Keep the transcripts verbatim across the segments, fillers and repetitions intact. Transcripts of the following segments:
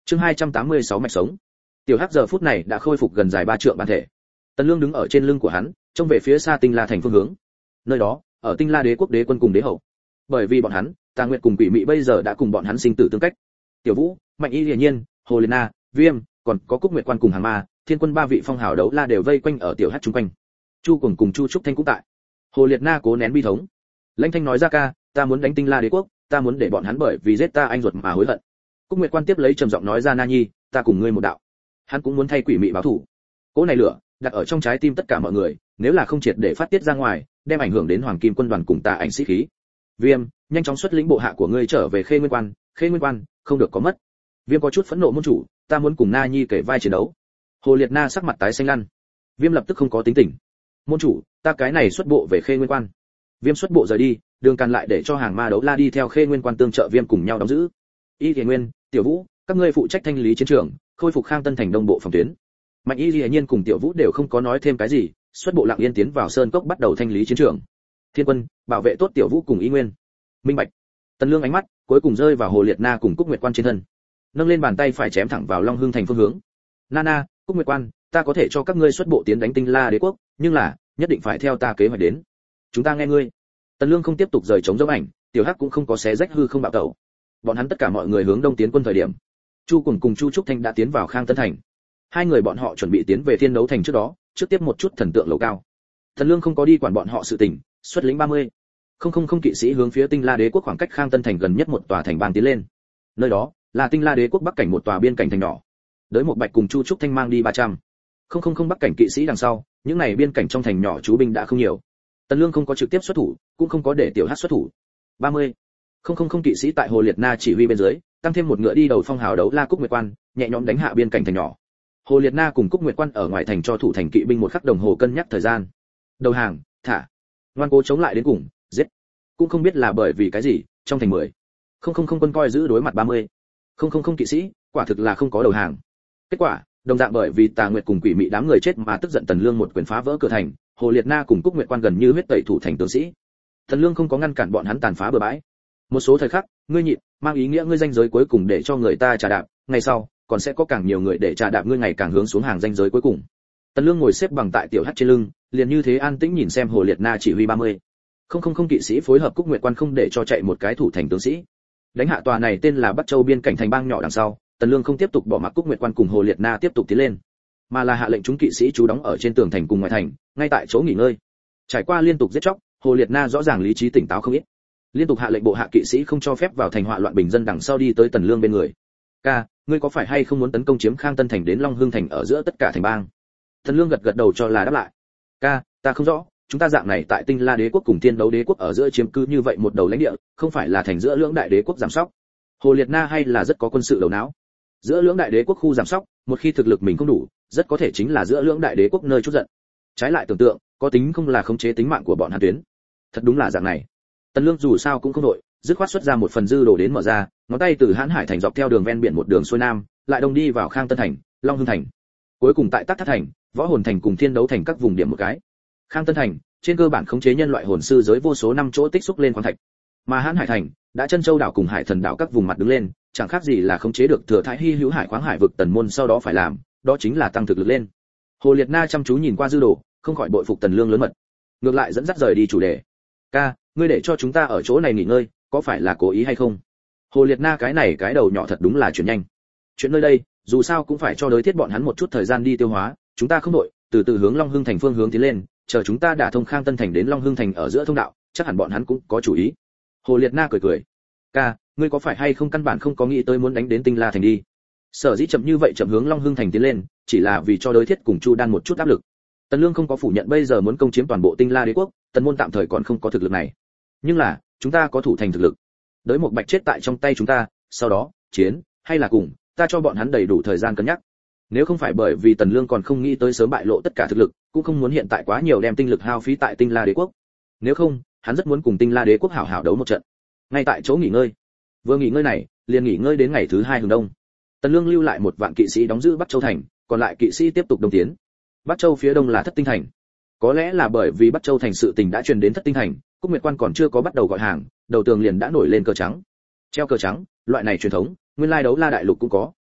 Chương hai trăm tám mươi sáu mạch sống. Tiểu Hắc giờ phút này đã khôi phục gần dài ba trượng bản thể. Tần Lương đứng ở trên lưng của hắn, trông về phía xa Tinh La thành phương hướng. Nơi đó, ở Tinh La đế quốc đế quân cùng đế hậu. Bởi vì bọn hắn, Tà Nguyệt cùng Quỷ Mị bây giờ đã cùng bọn hắn sinh tử tương cách. Tiểu Vũ, Mạnh Y Liễu Nhiên, Hồ Liên Na, Viêm, còn có Cúc Nguyệt Quan cùng Hàng Ma, Thiên Quân ba vị phong hào đấu la đều vây quanh ở Tiểu Hắc chung quanh. Chu Cuồng cùng Chu Trúc Thanh cũng tại. Hồ Liệt Na cố nén bi thống. Lãnh Thanh nói ra ca, ta muốn đánh Tinh La đế quốc, ta muốn để bọn hắn bởi vì giết ta anh ruột mà hối hận. Cúc Nguyệt Quan tiếp lấy trầm giọng nói ra, Na Nhi, ta cùng ngươi một đạo. Hắn cũng muốn thay Quỷ Mị báo thù. Cỗ này lửa đặt ở trong trái tim tất cả mọi người, nếu là không triệt để phát tiết ra ngoài, đem ảnh hưởng đến Hoàng Kim quân đoàn cùng Tà Ảnh sĩ khí. Viêm, nhanh chóng xuất lĩnh bộ hạ của ngươi trở về Khê Nguyên Quan, Khê Nguyên Quan, không được có mất. Viêm có chút phẫn nộ, môn chủ, ta muốn cùng Na Nhi kể vai chiến đấu. Hồ Liệt Na sắc mặt tái xanh lăn. Viêm lập tức không có tính tình. Môn chủ, ta cái này xuất bộ về Khê Nguyên Quan. Viêm xuất bộ rời đi, Đường Càn lại để cho Hàng Ma đấu la đi theo Khê Nguyên Quan tương trợ Viêm cùng nhau đóng giữ. Y Thiền Nguyên, Tiểu Vũ, các ngươi phụ trách thanh lý chiến trường, khôi phục Khang Tân thành đông bộ phòng tuyến. Mạnh Y Liễu Nhiên cùng Tiểu Vũ đều không có nói thêm cái gì, xuất bộ lặng yên tiến vào sơn cốc bắt đầu thanh lý chiến trường. Thiên Quân, bảo vệ tốt Tiểu Vũ cùng Y Nguyên. Minh bạch. Tần Lương ánh mắt cuối cùng rơi vào Hồ Liệt Na cùng Cúc Nguyệt Quan trên thân, nâng lên bàn tay phải chém thẳng vào Long Hưng thành phương hướng. Nana, Cúc Nguyệt Quan, ta có thể cho các ngươi xuất bộ tiến đánh Tinh La đế quốc, nhưng là nhất định phải theo ta kế hoạch đến. Chúng ta nghe ngươi. Tần Lương không tiếp tục rời chống dấu ảnh, Tiểu Hắc cũng không có xé rách hư không bạo tẩu. Bọn hắn tất cả mọi người hướng đông tiến quân thời điểm, Chu Cuồng cùng Chu Trúc Thanh đã tiến vào Khang Tân thành. Hai người bọn họ chuẩn bị tiến về Thiên Đấu thành trước đó, trước tiếp một chút thần tượng lầu cao. Tần Lương không có đi quản bọn họ sự tình, xuất lĩnh ba mươi không không không kỵ sĩ hướng phía Tinh La đế quốc khoảng cách Khang Tân thành gần nhất một tòa thành bang tiến lên. Nơi đó là Tinh La đế quốc bắc cảnh một tòa biên cảnh thành nhỏ. Đới một Bạch cùng Chu Trúc Thanh mang đi ba trăm không không không bắc cảnh kỵ sĩ đằng sau, những này biên cảnh trong thành nhỏ chú binh đã không nhiều. Tần Lương không có trực tiếp xuất thủ, cũng không có để Tiểu Hắc xuất thủ. ba mươi không không không kỵ sĩ tại Hồ Liệt Na chỉ huy bên dưới, tăng thêm một ngựa đi đầu phong hào đấu la Cúc Nguyệt Quan, nhẹ nhõm đánh hạ biên cảnh thành nhỏ. Hồ Liệt Na cùng Cúc Nguyệt Quan ở ngoài thành cho thủ thành kỵ binh một khắc đồng hồ cân nhắc thời gian. Đầu hàng, thả. Ngoan cố chống lại đến cùng, giết. Cũng không biết là bởi vì cái gì, trong thành mười không không không quân coi giữ đối mặt ba mươi không không không kỵ sĩ, quả thực là không có đầu hàng. Kết quả, đồng dạng bởi vì Tà Nguyệt cùng Quỷ Mị đám người chết mà tức giận Tần Lương một quyền phá vỡ cửa thành, Hồ Liệt Na cùng Cúc Nguyệt Quan gần như huyết tẩy thủ thành tướng sĩ. Tần Lương không có ngăn cản bọn hắn tàn phá bừa bãi. Một số thời khắc, ngươi nhịn, mang ý nghĩa ngươi danh giới cuối cùng để cho người ta trà đạp, ngày sau còn sẽ có càng nhiều người để trà đạp ngươi ngày càng hướng xuống hàng danh giới cuối cùng. Tần Lương ngồi xếp bằng tại Tiểu Hắc trên lưng, liền như thế an tĩnh nhìn xem Hồ Liệt Na chỉ huy ba mươi không không không kỵ sĩ phối hợp Cúc Nguyệt Quan không để cho chạy một cái thủ thành tướng sĩ. Đánh hạ tòa này tên là Bắc Châu biên cảnh thành bang nhỏ đằng sau, Tần Lương không tiếp tục bỏ mặc Cúc Nguyệt Quan cùng Hồ Liệt Na tiếp tục tiến lên, mà là hạ lệnh chúng kỵ sĩ trú đóng ở trên tường thành cùng ngoài thành, ngay tại chỗ nghỉ ngơi. Trải qua liên tục giết chóc, Hồ Liệt Na rõ ràng lý trí tỉnh táo không ít. Liên tục hạ lệnh bộ hạ kỵ sĩ không cho phép vào thành họa loạn bình dân đằng sau đi tới Tần Lương bên người. "Ca, ngươi có phải hay không muốn tấn công chiếm Khang Tân thành đến Long Hưng thành ở giữa tất cả thành bang?" Tần Lương gật gật đầu cho là đáp lại. "Ca, ta không rõ, chúng ta dạng này tại Tinh La đế quốc cùng Thiên Đấu đế quốc ở giữa chiếm cứ như vậy một đầu lãnh địa, không phải là thành giữa lưỡng đại đế quốc giảm sóc?" Hồ Liệt Na hay là rất có quân sự đầu não. Giữa lưỡng đại đế quốc khu giảm sóc, một khi thực lực mình không đủ, rất có thể chính là giữa lưỡng đại đế quốc nơi chút giận. Trái lại tưởng tượng, có tính không là khống chế tính mạng của bọn Hàn Tuyến. Thật đúng là dạng này. Tần Lương dù sao cũng không đội, dứt khoát xuất ra một phần dư đồ đến mở ra, ngón tay từ Hán Hải thành dọc theo đường ven biển một đường xuôi nam, lại đông đi vào Khang Tân thành, Long Hưng thành. Cuối cùng tại Tắc Thất thành, Võ Hồn thành cùng Thiên Đấu thành các vùng điểm một cái. Khang Tân thành, trên cơ bản khống chế nhân loại hồn sư giới vô số năm chỗ tích xúc lên khoáng thạch. Mà Hán Hải thành, đã Chân Châu đảo cùng Hải Thần đảo các vùng mặt đứng lên, chẳng khác gì là khống chế được thừa thái hy hữu hải khoáng hải vực Tần môn sau đó phải làm, đó chính là tăng thực lực lên. Hồ Liệt Na chăm chú nhìn qua dư đồ, không khỏi bội phục Tần Lương lớn mật. Ngược lại dẫn dắt rời đi chủ đề. "Ca, ngươi để cho chúng ta ở chỗ này nghỉ ngơi, có phải là cố ý hay không?" Hồ Liệt Na cái này cái đầu nhỏ thật đúng là chuyển nhanh. Chuyện nơi đây, dù sao cũng phải cho đối thiết bọn hắn một chút thời gian đi tiêu hóa, chúng ta không đội, từ từ hướng Long Hưng thành phương hướng tiến lên, chờ chúng ta đả thông Khang Tân thành đến Long Hưng thành ở giữa thông đạo, chắc hẳn bọn hắn cũng có chủ ý. Hồ Liệt Na cười cười. "Ca, ngươi có phải hay không căn bản không có nghĩ tới muốn đánh đến Tinh La thành đi? Sở dĩ chậm như vậy chậm hướng Long Hưng thành tiến lên, chỉ là vì cho đối thiết cùng Chu Đan một chút áp lực." Tần Lương không có phủ nhận bây giờ muốn công chiếm toàn bộ Tinh La đế quốc, Tần môn tạm thời còn không có thực lực này. Nhưng là, chúng ta có thủ thành thực lực. Đới một Bạch chết tại trong tay chúng ta, sau đó, chiến, hay là cùng, ta cho bọn hắn đầy đủ thời gian cân nhắc. Nếu không phải bởi vì Tần Lương còn không nghĩ tới sớm bại lộ tất cả thực lực, cũng không muốn hiện tại quá nhiều đem tinh lực hao phí tại Tinh La đế quốc. Nếu không, hắn rất muốn cùng Tinh La đế quốc hảo hảo đấu một trận. Ngay tại chỗ nghỉ ngơi. Vừa nghỉ ngơi này, liền nghỉ ngơi đến ngày thứ hai hừng đông. Tần Lương lưu lại một vạn kỵ sĩ đóng giữ Bắc Châu thành, còn lại kỵ sĩ tiếp tục đông tiến. Bắc Châu phía đông là Thất Tinh thành. Có lẽ là bởi vì Bắc Châu thành sự tình đã truyền đến Thất Tinh thành, Cúc Nguyệt Quan còn chưa có bắt đầu gọi hàng, đầu tường liền đã nổi lên cờ trắng. Treo cờ trắng, loại này truyền thống, nguyên lai đấu la đại lục cũng có.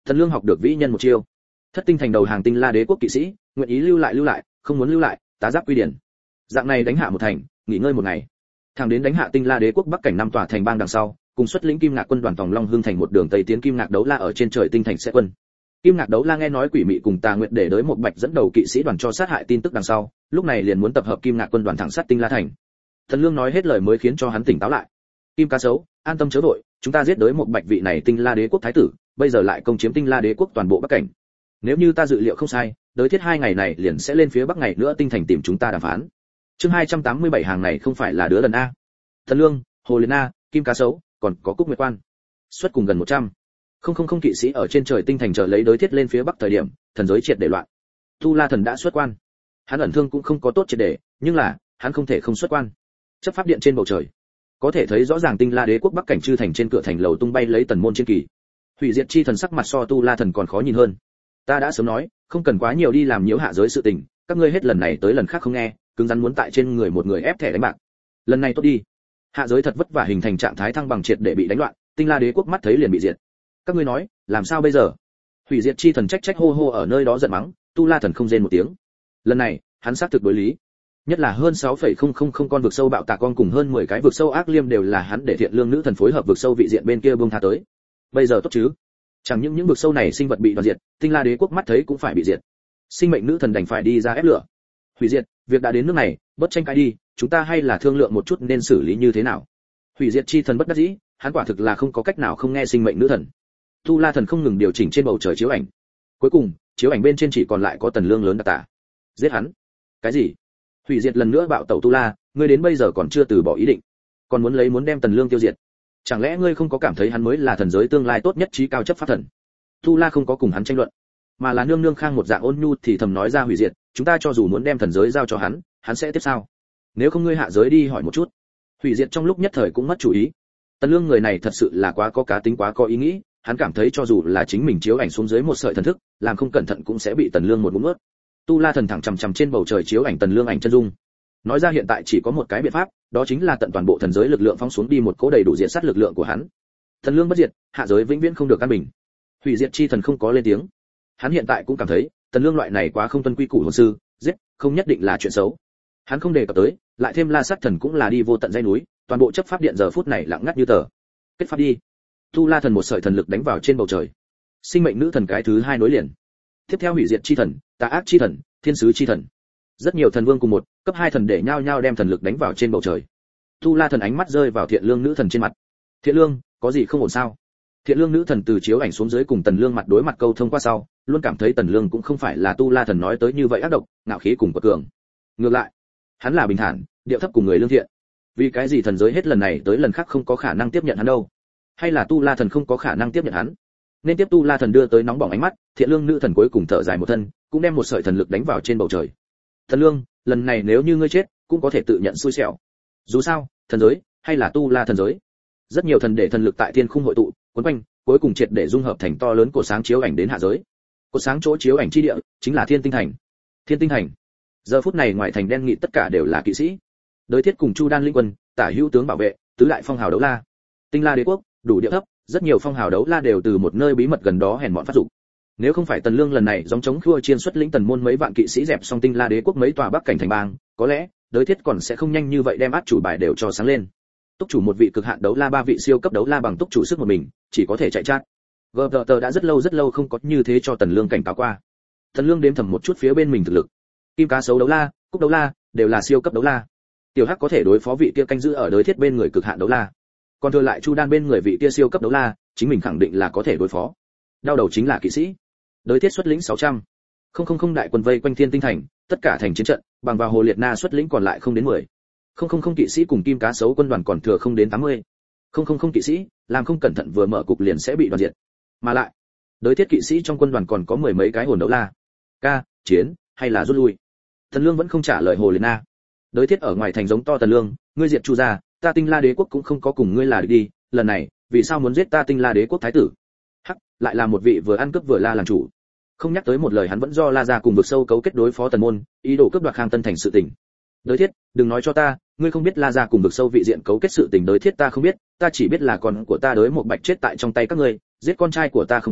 Tần Lương học được vĩ nhân một chiêu. Thất tinh thành đầu hàng Tinh La Đế quốc kỵ sĩ, nguyện ý lưu lại lưu lại, không muốn lưu lại, tá giáp quy điển. Dạng này đánh hạ một thành, nghỉ ngơi một ngày. Thẳng đến đánh hạ Tinh La Đế quốc bắc cảnh năm tòa thành bang đằng sau, cùng xuất lĩnh Kim Ngạc quân đoàn Tòng Long Hương thành một đường tây tiến Kim Ngạc đấu la ở trên trời tinh thành sẽ quân. Kim Ngạc đấu la nghe nói Quỷ Mị cùng Tà Nguyệt để đới một bạch dẫn đầu kỵ sĩ đoàn cho sát hại tin tức đằng sau, lúc này liền muốn tập hợp Kim Ngạc quân đoàn thẳng sát Tinh La thành. Thần Lương nói hết lời mới khiến cho hắn tỉnh táo lại. Kim Cá Sấu, an tâm chớ vội, chúng ta giết đới một bạch vị này Tinh La Đế quốc thái tử, bây giờ lại công chiếm Tinh La Đế quốc toàn bộ bắc cảnh. Nếu như ta dự liệu không sai, đới thiết hai ngày này liền sẽ lên phía bắc ngày nữa tinh thành tìm chúng ta đàm phán. Chương hai trăm tám mươi bảy hàng này không phải là đứa lần a. Thần Lương, Hồ Liên A, Kim Cá Sấu, còn có Cúc Nguyệt Quan. Xuất cùng gần một trăm. Không không không kỵ sĩ ở trên trời tinh thành chờ lấy đối thiết lên phía bắc thời điểm, thần giới triệt để loạn. Tu La thần đã xuất quan. Hắn ẩn thương cũng không có tốt triệt để, nhưng là, hắn không thể không xuất quan. Chấp pháp điện trên bầu trời, có thể thấy rõ ràng Tinh La Đế quốc bắc cảnh chư thành trên cửa thành lầu tung bay lấy tần môn chiến kỳ. Hủy diệt chi thần sắc mặt so Tu La thần còn khó nhìn hơn. Ta đã sớm nói, không cần quá nhiều đi làm nhiễu hạ giới sự tình, các ngươi hết lần này tới lần khác không nghe, cứng rắn muốn tại trên người một người ép thẻ đánh bạc. Lần này tốt đi. Hạ giới thật vất vả hình thành trạng thái thăng bằng triệt để bị đánh loạn, Tinh La Đế quốc mắt thấy liền bị diệt. Các ngươi nói, làm sao bây giờ? Hủy diệt chi thần trách trách hô hô ở nơi đó giận mắng, Tu La thần không rên một tiếng. Lần này, hắn xác thực đối lý. Nhất là hơn sáu phẩy không không không con vực sâu bạo tạc con cùng hơn mười cái vực sâu ác liêm đều là hắn để thiện lương nữ thần phối hợp vực sâu vị diện bên kia buông tha tới. Bây giờ tốt chứ? Chẳng những những vực sâu này sinh vật bị đoạt diệt, Tinh La Đế quốc mắt thấy cũng phải bị diệt. Sinh mệnh nữ thần đành phải đi ra ép lửa. Hủy diệt, việc đã đến nước này, bất tranh cãi đi, chúng ta hay là thương lượng một chút nên xử lý như thế nào. Hủy diệt chi thần bất đắc dĩ, hắn quả thực là không có cách nào không nghe sinh mệnh nữ thần. Tu La thần không ngừng điều chỉnh trên bầu trời chiếu ảnh. Cuối cùng, chiếu ảnh bên trên chỉ còn lại có Tần Lương lớn đặc tả. Giết hắn. Cái gì? Hủy diệt lần nữa bạo tẩu Tu La, ngươi đến bây giờ còn chưa từ bỏ ý định, còn muốn lấy muốn đem Tần Lương tiêu diệt. Chẳng lẽ ngươi không có cảm thấy hắn mới là thần giới tương lai tốt nhất trí cao chấp pháp thần? Tu La không có cùng hắn tranh luận, mà là nương nương khang một dạng ôn nhu thì thầm nói ra hủy diệt, chúng ta cho dù muốn đem thần giới giao cho hắn, hắn sẽ tiếp sao? Nếu không ngươi hạ giới đi hỏi một chút. Hủy diệt trong lúc nhất thời cũng mất chủ ý. Tần Lương người này thật sự là quá có cá tính, quá có ý nghĩ, hắn cảm thấy cho dù là chính mình chiếu ảnh xuống dưới một sợi thần thức, làm không cẩn thận cũng sẽ bị Tần Lương một ngụm nuốt. Tu La thần thẳng chằm chằm trên bầu trời chiếu ảnh Tần Lương ảnh chân dung. Nói ra hiện tại chỉ có một cái biện pháp, đó chính là tận toàn bộ thần giới lực lượng phóng xuống đi một cỗ đầy đủ diệt sát lực lượng của hắn. Tần Lương bất diệt, hạ giới vĩnh viễn không được an bình. Hủy diệt chi thần không có lên tiếng. Hắn hiện tại cũng cảm thấy, Tần Lương loại này quá không tuân quy củ hồn sư, giết không nhất định là chuyện xấu. Hắn không đề cập tới, lại thêm La Sát thần cũng là đi vô tận dãy núi, toàn bộ chấp pháp điện giờ phút này lặng ngắt như tờ. Kết pháp đi. Tu La thần một sợi thần lực đánh vào trên bầu trời. Sinh mệnh nữ thần cái thứ hai nối liền. Tiếp theo hủy diệt chi thần, tà ác chi thần, thiên sứ chi thần. Rất nhiều thần vương cùng một, cấp hai thần để nhau nhau đem thần lực đánh vào trên bầu trời. Tu La thần ánh mắt rơi vào Thiện Lương nữ thần trên mặt. Thiện Lương, có gì không ổn sao? Thiện Lương nữ thần từ chiếu ảnh xuống dưới cùng Tần Lương mặt đối mặt câu thông qua sau, luôn cảm thấy Tần Lương cũng không phải là Tu La thần nói tới như vậy ác độc, ngạo khí cùng quật cường. Ngược lại, hắn là bình thản, điệu thấp cùng người lương thiện. Vì cái gì thần giới hết lần này tới lần khác không có khả năng tiếp nhận hắn đâu? Hay là Tu La thần không có khả năng tiếp nhận hắn? Nên tiếp Tu La thần đưa tới nóng bỏng ánh mắt, Thiện Lương nữ thần cuối cùng thở dài một thân, cũng đem một sợi thần lực đánh vào trên bầu trời. Thần Lương, lần này nếu như ngươi chết, cũng có thể tự nhận xui xẻo. Dù sao, thần giới hay là Tu La thần giới, rất nhiều thần để thần lực tại thiên khung hội tụ, cuốn quanh, cuối cùng triệt để dung hợp thành to lớn cột sáng chiếu ảnh đến hạ giới. Cột sáng chỗ chiếu ảnh chi địa chính là Thiên Tinh thành. Thiên Tinh thành. Giờ phút này ngoại thành đen nghị tất cả đều là kỵ sĩ. Đới Thiết cùng Chu Đan linh quân, Tả Hữu tướng bảo vệ, tứ đại phong hào đấu la. Tinh La Đế quốc, đủ địa thấp, rất nhiều phong hào đấu la đều từ một nơi bí mật gần đó hèn mọn phát dụng. Nếu không phải Tần Lương lần này giống chống khua chiên xuất lĩnh tần môn mấy vạn kỵ sĩ dẹp xong Tinh La Đế quốc mấy tòa bắc cảnh thành bang, có lẽ Đới Thiết còn sẽ không nhanh như vậy đem át chủ bài đều cho sáng lên. Túc chủ một vị cực hạn đấu la, ba vị siêu cấp đấu la bằng túc chủ sức một mình, chỉ có thể chạy chát. Gờ tờ đã rất lâu rất lâu không có như thế cho Tần Lương cảnh cáo qua. Tần Lương đếm thầm một chút phía bên mình thực lực. Kim Cá Sấu đấu la, Cúc đấu la, đều là siêu cấp đấu la. Tiểu Hắc có thể đối phó vị kia canh giữ ở Đới Thiết bên người cực hạn đấu la. Còn thừa lại Chu Đan bên người vị kia siêu cấp đấu la, chính mình khẳng định là có thể đối phó. Đau đầu chính là kỵ sĩ. Đới Thiết xuất lĩnh sáu trăm. Không không không đại quân vây quanh Thiên Tinh thành, tất cả thành chiến trận, bằng vào Hồ Liệt Na xuất lĩnh còn lại không đến mười. Không không không kỵ sĩ cùng Kim Cá Sấu quân đoàn còn thừa không đến tám mươi. Không không không kỵ sĩ, làm không cẩn thận vừa mở cục liền sẽ bị đoàn diệt. Mà lại, Đới Thiết kỵ sĩ trong quân đoàn còn có mười mấy cái hồn đấu la. Ca, chiến, hay là rút lui? Tần Lương vẫn không trả lời Hồ Liệt Na. Đới Thiết ở ngoài thành giống to Tần Lương, ngươi diệt Chu gia, ta Tinh La Đế quốc cũng không có cùng ngươi là địch đi, lần này, vì sao muốn giết ta Tinh La Đế quốc thái tử? Hắc, lại là một vị vừa ăn cướp vừa la làm chủ. Không nhắc tới một lời hắn vẫn do La gia cùng vực sâu cấu kết đối phó Tần môn, ý đồ cướp đoạt Khang Tân thành sự tình. Đới Thiết, đừng nói cho ta, ngươi không biết La gia cùng vực sâu vị diện cấu kết sự tình. Đới Thiết, ta không biết, ta chỉ biết là con của ta Đới một bạch chết tại trong tay các ngươi, giết con trai của ta không tính,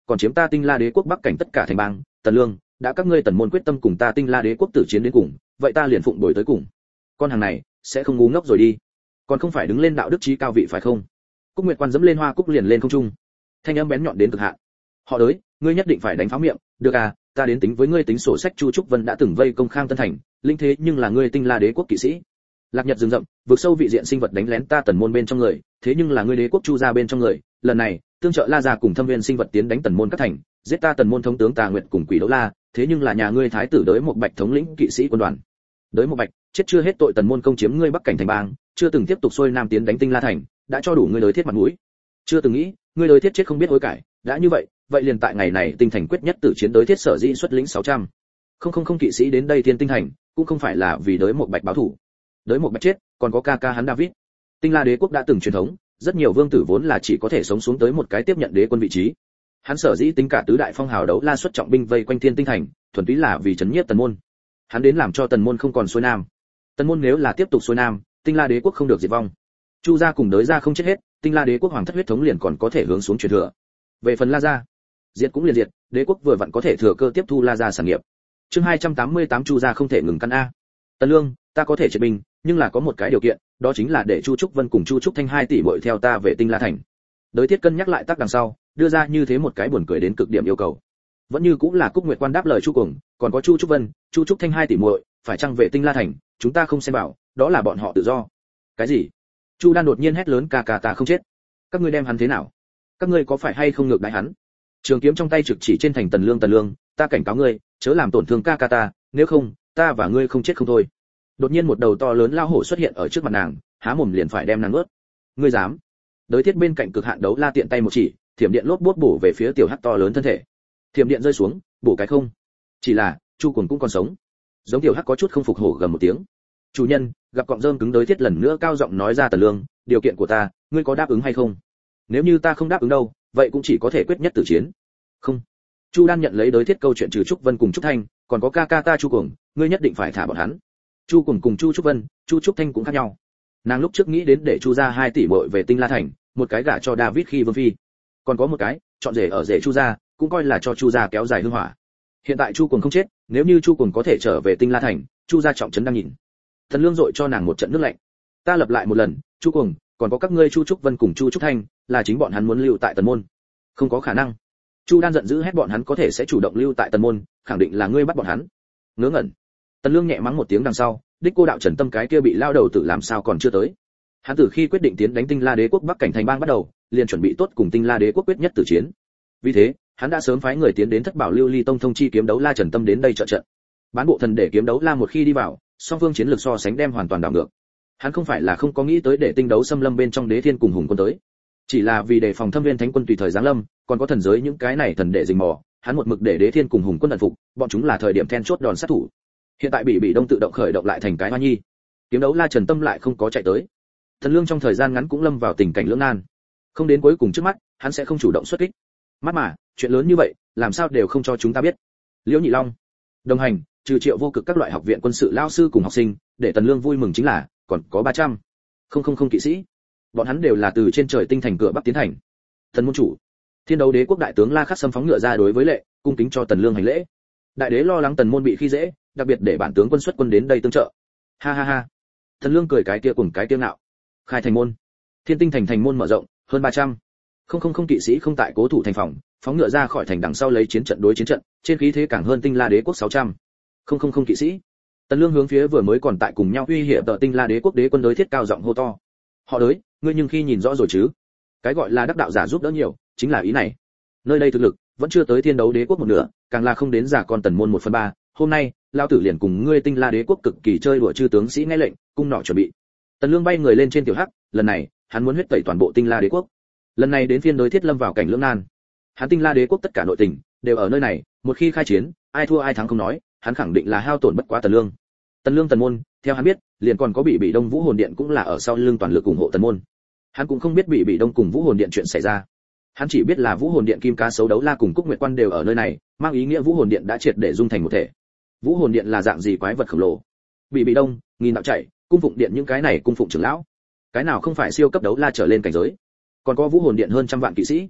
còn chiếm ta Tinh La Đế quốc bắc cảnh tất cả thành bang. Tần Lương, đã các ngươi Tần môn quyết tâm cùng ta Tinh La Đế quốc tử chiến đến cùng, vậy ta liền phụng bồi tới cùng. Con hàng này sẽ không ngu ngốc rồi đi, còn không phải đứng lên đạo đức chí cao vị phải không? Cúc Nguyệt Quan dẫm lên hoa cúc liền lên không trung, thanh âm bén nhọn đến cực hạn. Họ đới, ngươi nhất định phải đánh pháo miệng, được à, ta đến tính với ngươi tính sổ sách. Chu Trúc Vân đã từng vây công Khang Tân Thành, linh thế nhưng là ngươi Tinh La Đế quốc kỵ sĩ. Lạc Nhật rừng rậm, vượt sâu vị diện sinh vật đánh lén ta Tần môn bên trong người, thế nhưng là ngươi đế quốc Chu gia bên trong người, lần này, tương trợ La gia cùng Thâm Viên sinh vật tiến đánh Tần môn các thành, giết ta Tần môn thống tướng Tà Nguyệt cùng Quỷ Đấu La, thế nhưng là nhà ngươi thái tử Đới một Bạch thống lĩnh kỵ sĩ quân đoàn. Đới một Bạch, chết chưa hết tội, Tần môn công chiếm ngươi bắc cảnh thành bang, chưa từng tiếp tục xuôi nam tiến đánh Tinh La thành, đã cho đủ ngươi Đới Thiết mặt mũi. Chưa từng nghĩ, ngươi Đới Thiết chết không biết hối cải, đã như vậy, vậy liền tại ngày này Tinh thành quyết nhất tử chiến Đới Thiết sở dĩ xuất lĩnh sáu trăm. Không không không kỵ sĩ đến đây Thiên Tinh thành, cũng không phải là vì Đới một Bạch báo thù. Đới một Bạch chết, còn có ca ca hắn David. Tinh La Đế quốc đã từng truyền thống, rất nhiều vương tử vốn là chỉ có thể sống xuống tới một cái tiếp nhận đế quân vị trí. Hắn sở dĩ tính cả tứ đại phong hào đấu la xuất trọng binh vây quanh Thiên Tinh thành, thuần túy là vì chấn nhiếp Tần môn. Hắn đến làm cho Tần môn không còn xuôi nam. Tần môn nếu là tiếp tục xuôi nam, Tinh La Đế quốc không được diệt vong. Chu gia cùng Đới gia không chết hết, Tinh La Đế quốc hoàng thất huyết thống liền còn có thể hướng xuống truyền thừa. Về phần La gia, diệt cũng liền diệt, đế quốc vừa vặn có thể thừa cơ tiếp thu La gia sản nghiệp. Chương hai trăm tám mươi tám Chu gia không thể ngừng căn a. Tần Lương, ta có thể triệt binh, nhưng là có một cái điều kiện, đó chính là để Chu Trúc Vân cùng Chu Trúc Thanh hai tỷ muội theo ta về Tinh La thành. Đới Thiết cân nhắc lại tác đằng sau, đưa ra như thế một cái buồn cười đến cực điểm yêu cầu. Vẫn như cũng là Cúc Nguyệt Quan đáp lời Chu Cuồng, còn có Chu Trúc Vân, Chu Trúc Thanh hai tỷ muội, phải chăng về Tinh La thành, chúng ta không xem bảo, đó là bọn họ tự do. Cái gì? Chu Đan đột nhiên hét lớn, ca ca ta không chết. Các ngươi đem hắn thế nào? Các ngươi có phải hay không ngược đãi hắn? Trường kiếm trong tay trực chỉ trên thành Tần Lương, Tần Lương, ta cảnh cáo ngươi, chớ làm tổn thương ca ca ta, nếu không, ta và ngươi không chết không thôi. Đột nhiên một đầu to lớn lao hổ xuất hiện ở trước mặt nàng, há mồm liền phải đem nàng nuốt. Ngươi dám? Đới Thiết bên cạnh cực hạn đấu la tiện tay một chỉ, thiểm điện lốp bốt bổ về phía tiểu hắc to lớn thân thể. Thiểm điện rơi xuống, bổ cái không. Chỉ là, Chu Cuồng cũng còn sống. Giống tiểu hắc có chút không phục hổ gầm một tiếng. Chủ nhân, gặp cọng rơm cứng Đới Thiết lần nữa cao giọng nói ra, Tần Lương, điều kiện của ta, ngươi có đáp ứng hay không? Nếu như ta không đáp ứng đâu, vậy cũng chỉ có thể quyết nhất tử chiến. Không. Chu Đan nhận lấy Đới Thiết câu chuyện trừ Trúc Vân cùng Trúc Thanh, còn có ca ca ta Chu Cuồng, ngươi nhất định phải thả bọn hắn. Chu Cuồng cùng Chu Trúc Vân, Chu Trúc Thanh cũng khác nhau. Nàng lúc trước nghĩ đến để Chu gia hai tỷ muội về Tinh La thành, một cái gả cho David khi vương phi, còn có một cái chọn rể ở rể Chu gia, cũng coi là cho Chu gia kéo dài hương hỏa. Hiện tại Chu Cuồng không chết, nếu như Chu Cuồng có thể trở về Tinh La thành, Chu gia trọng trấn đang nhìn. Thần Lương dội cho nàng một trận nước lạnh. Ta lập lại một lần, Chu Cuồng, còn có các ngươi Chu Trúc Vân cùng Chu Trúc Thanh, là chính bọn hắn muốn lưu tại Tần môn. Không có khả năng. Chu Đan giận dữ hét, bọn hắn có thể sẽ chủ động lưu tại Tần môn, khẳng định là ngươi bắt bọn hắn. Ngớ ngẩn. Tần Lương nhẹ mắng một tiếng đằng sau, đích cô đạo Trần Tâm cái kia bị lao đầu tự làm sao còn chưa tới. Hắn từ khi quyết định tiến đánh Tinh La Đế quốc bắc cảnh thành bang bắt đầu, liền chuẩn bị tốt cùng Tinh La Đế quốc quyết nhất tử chiến. Vì thế, hắn đã sớm phái người tiến đến Thất Bảo Lưu Ly Tông thông chi kiếm đấu la Trần Tâm đến đây trợ trận. Bán bộ thần để kiếm đấu la một khi đi vào, song phương chiến lược so sánh đem hoàn toàn đảo ngược. Hắn không phải là không có nghĩ tới để tinh đấu xâm lâm bên trong Đế Thiên cùng hùng quân tới, chỉ là vì đề phòng Thâm Viên Thánh quân tùy thời giáng lâm, còn có thần giới những cái này thần đệ rình mò, hắn một mực để Đế Thiên cùng hùng quân ẩn phục, bọn chúng là thời điểm then chốt đòn sát thủ. Hiện tại bị bị đông tự động khởi động lại thành cái hoa nhi, kiếm đấu la Trần Tâm lại không có chạy tới. Thần Lương trong thời gian ngắn cũng lâm vào tình cảnh lưỡng nan, không đến cuối cùng trước mắt, hắn sẽ không chủ động xuất kích. Mắt mà, chuyện lớn như vậy, làm sao đều không cho chúng ta biết. Liễu Nhị Long, đồng hành, trừ Triệu Vô Cực các loại học viện quân sự lao sư cùng học sinh, để Tần Lương vui mừng chính là còn có ba trăm không không không kỵ sĩ. Bọn hắn đều là từ trên trời tinh thành cửa bắc tiến thành. Thần môn chủ, Thiên Đấu Đế quốc đại tướng La Khắc Sâm phóng ngựa ra đối với lệ, cung kính cho Tần Lương hành lễ. Đại đế lo lắng Tần môn bị khi dễ, đặc biệt để bản tướng quân xuất quân đến đây tương trợ. Ha ha ha. Tần Lương cười cái kia cùng cái kiêu ngạo. Khai thành môn. Thiên Tinh thành thành môn mở rộng, hơn ba trăm không không không kỵ sĩ không tại cố thủ thành phòng, phóng ngựa ra khỏi thành đằng sau lấy chiến trận đối chiến trận, trên khí thế càng hơn Tinh La Đế quốc sáu trăm không không không kỵ sĩ. Tần Lương hướng phía vừa mới còn tại cùng nhau uy hiểm tờ Tinh La Đế quốc đế quân đối thiết cao giọng hô to. Họ đới, ngươi nhưng khi nhìn rõ rồi chứ? Cái gọi là đắc đạo giả giúp đỡ nhiều, chính là ý này. Nơi đây thực lực vẫn chưa tới Thiên Đấu Đế quốc một nửa, càng là không đến giả con Tần môn một phần ba. Hôm nay, lão tử liền cùng ngươi Tinh La Đế quốc cực kỳ chơi đùa chư tướng sĩ nghe lệnh, cung nỏ chuẩn bị. Tần Lương bay người lên trên tiểu hắc, lần này, hắn muốn huyết tẩy toàn bộ Tinh La Đế quốc. Lần này đến phiên đối thiết lâm vào cảnh lưỡng nan. Hắn Tinh La Đế quốc tất cả nội tình đều ở nơi này, một khi khai chiến, ai thua ai thắng không nói, hắn khẳng định là hao tổn bất quá Tần Lương. Tần Lương Tần môn, theo hắn biết, liền còn có Bị Bị Đông Vũ Hồn Điện cũng là ở sau lưng toàn lực ủng hộ Tần môn. Hắn cũng không biết Bị Bị Đông cùng Vũ Hồn Điện chuyện xảy ra. Hắn chỉ biết là Vũ Hồn Điện Kim Cá Sấu Đấu La cùng Cúc Nguyệt Quan đều ở nơi này, mang ý nghĩa Vũ Hồn Điện đã triệt để dung thành một thể. Vũ Hồn Điện là dạng gì quái vật khổng lồ? Bị Bị Đông, nghìn đạo chạy, cung phụng điện những cái này cung phụng trưởng lão, cái nào không phải siêu cấp đấu la trở lên cảnh giới? Còn có Vũ Hồn Điện hơn trăm vạn kỵ sĩ.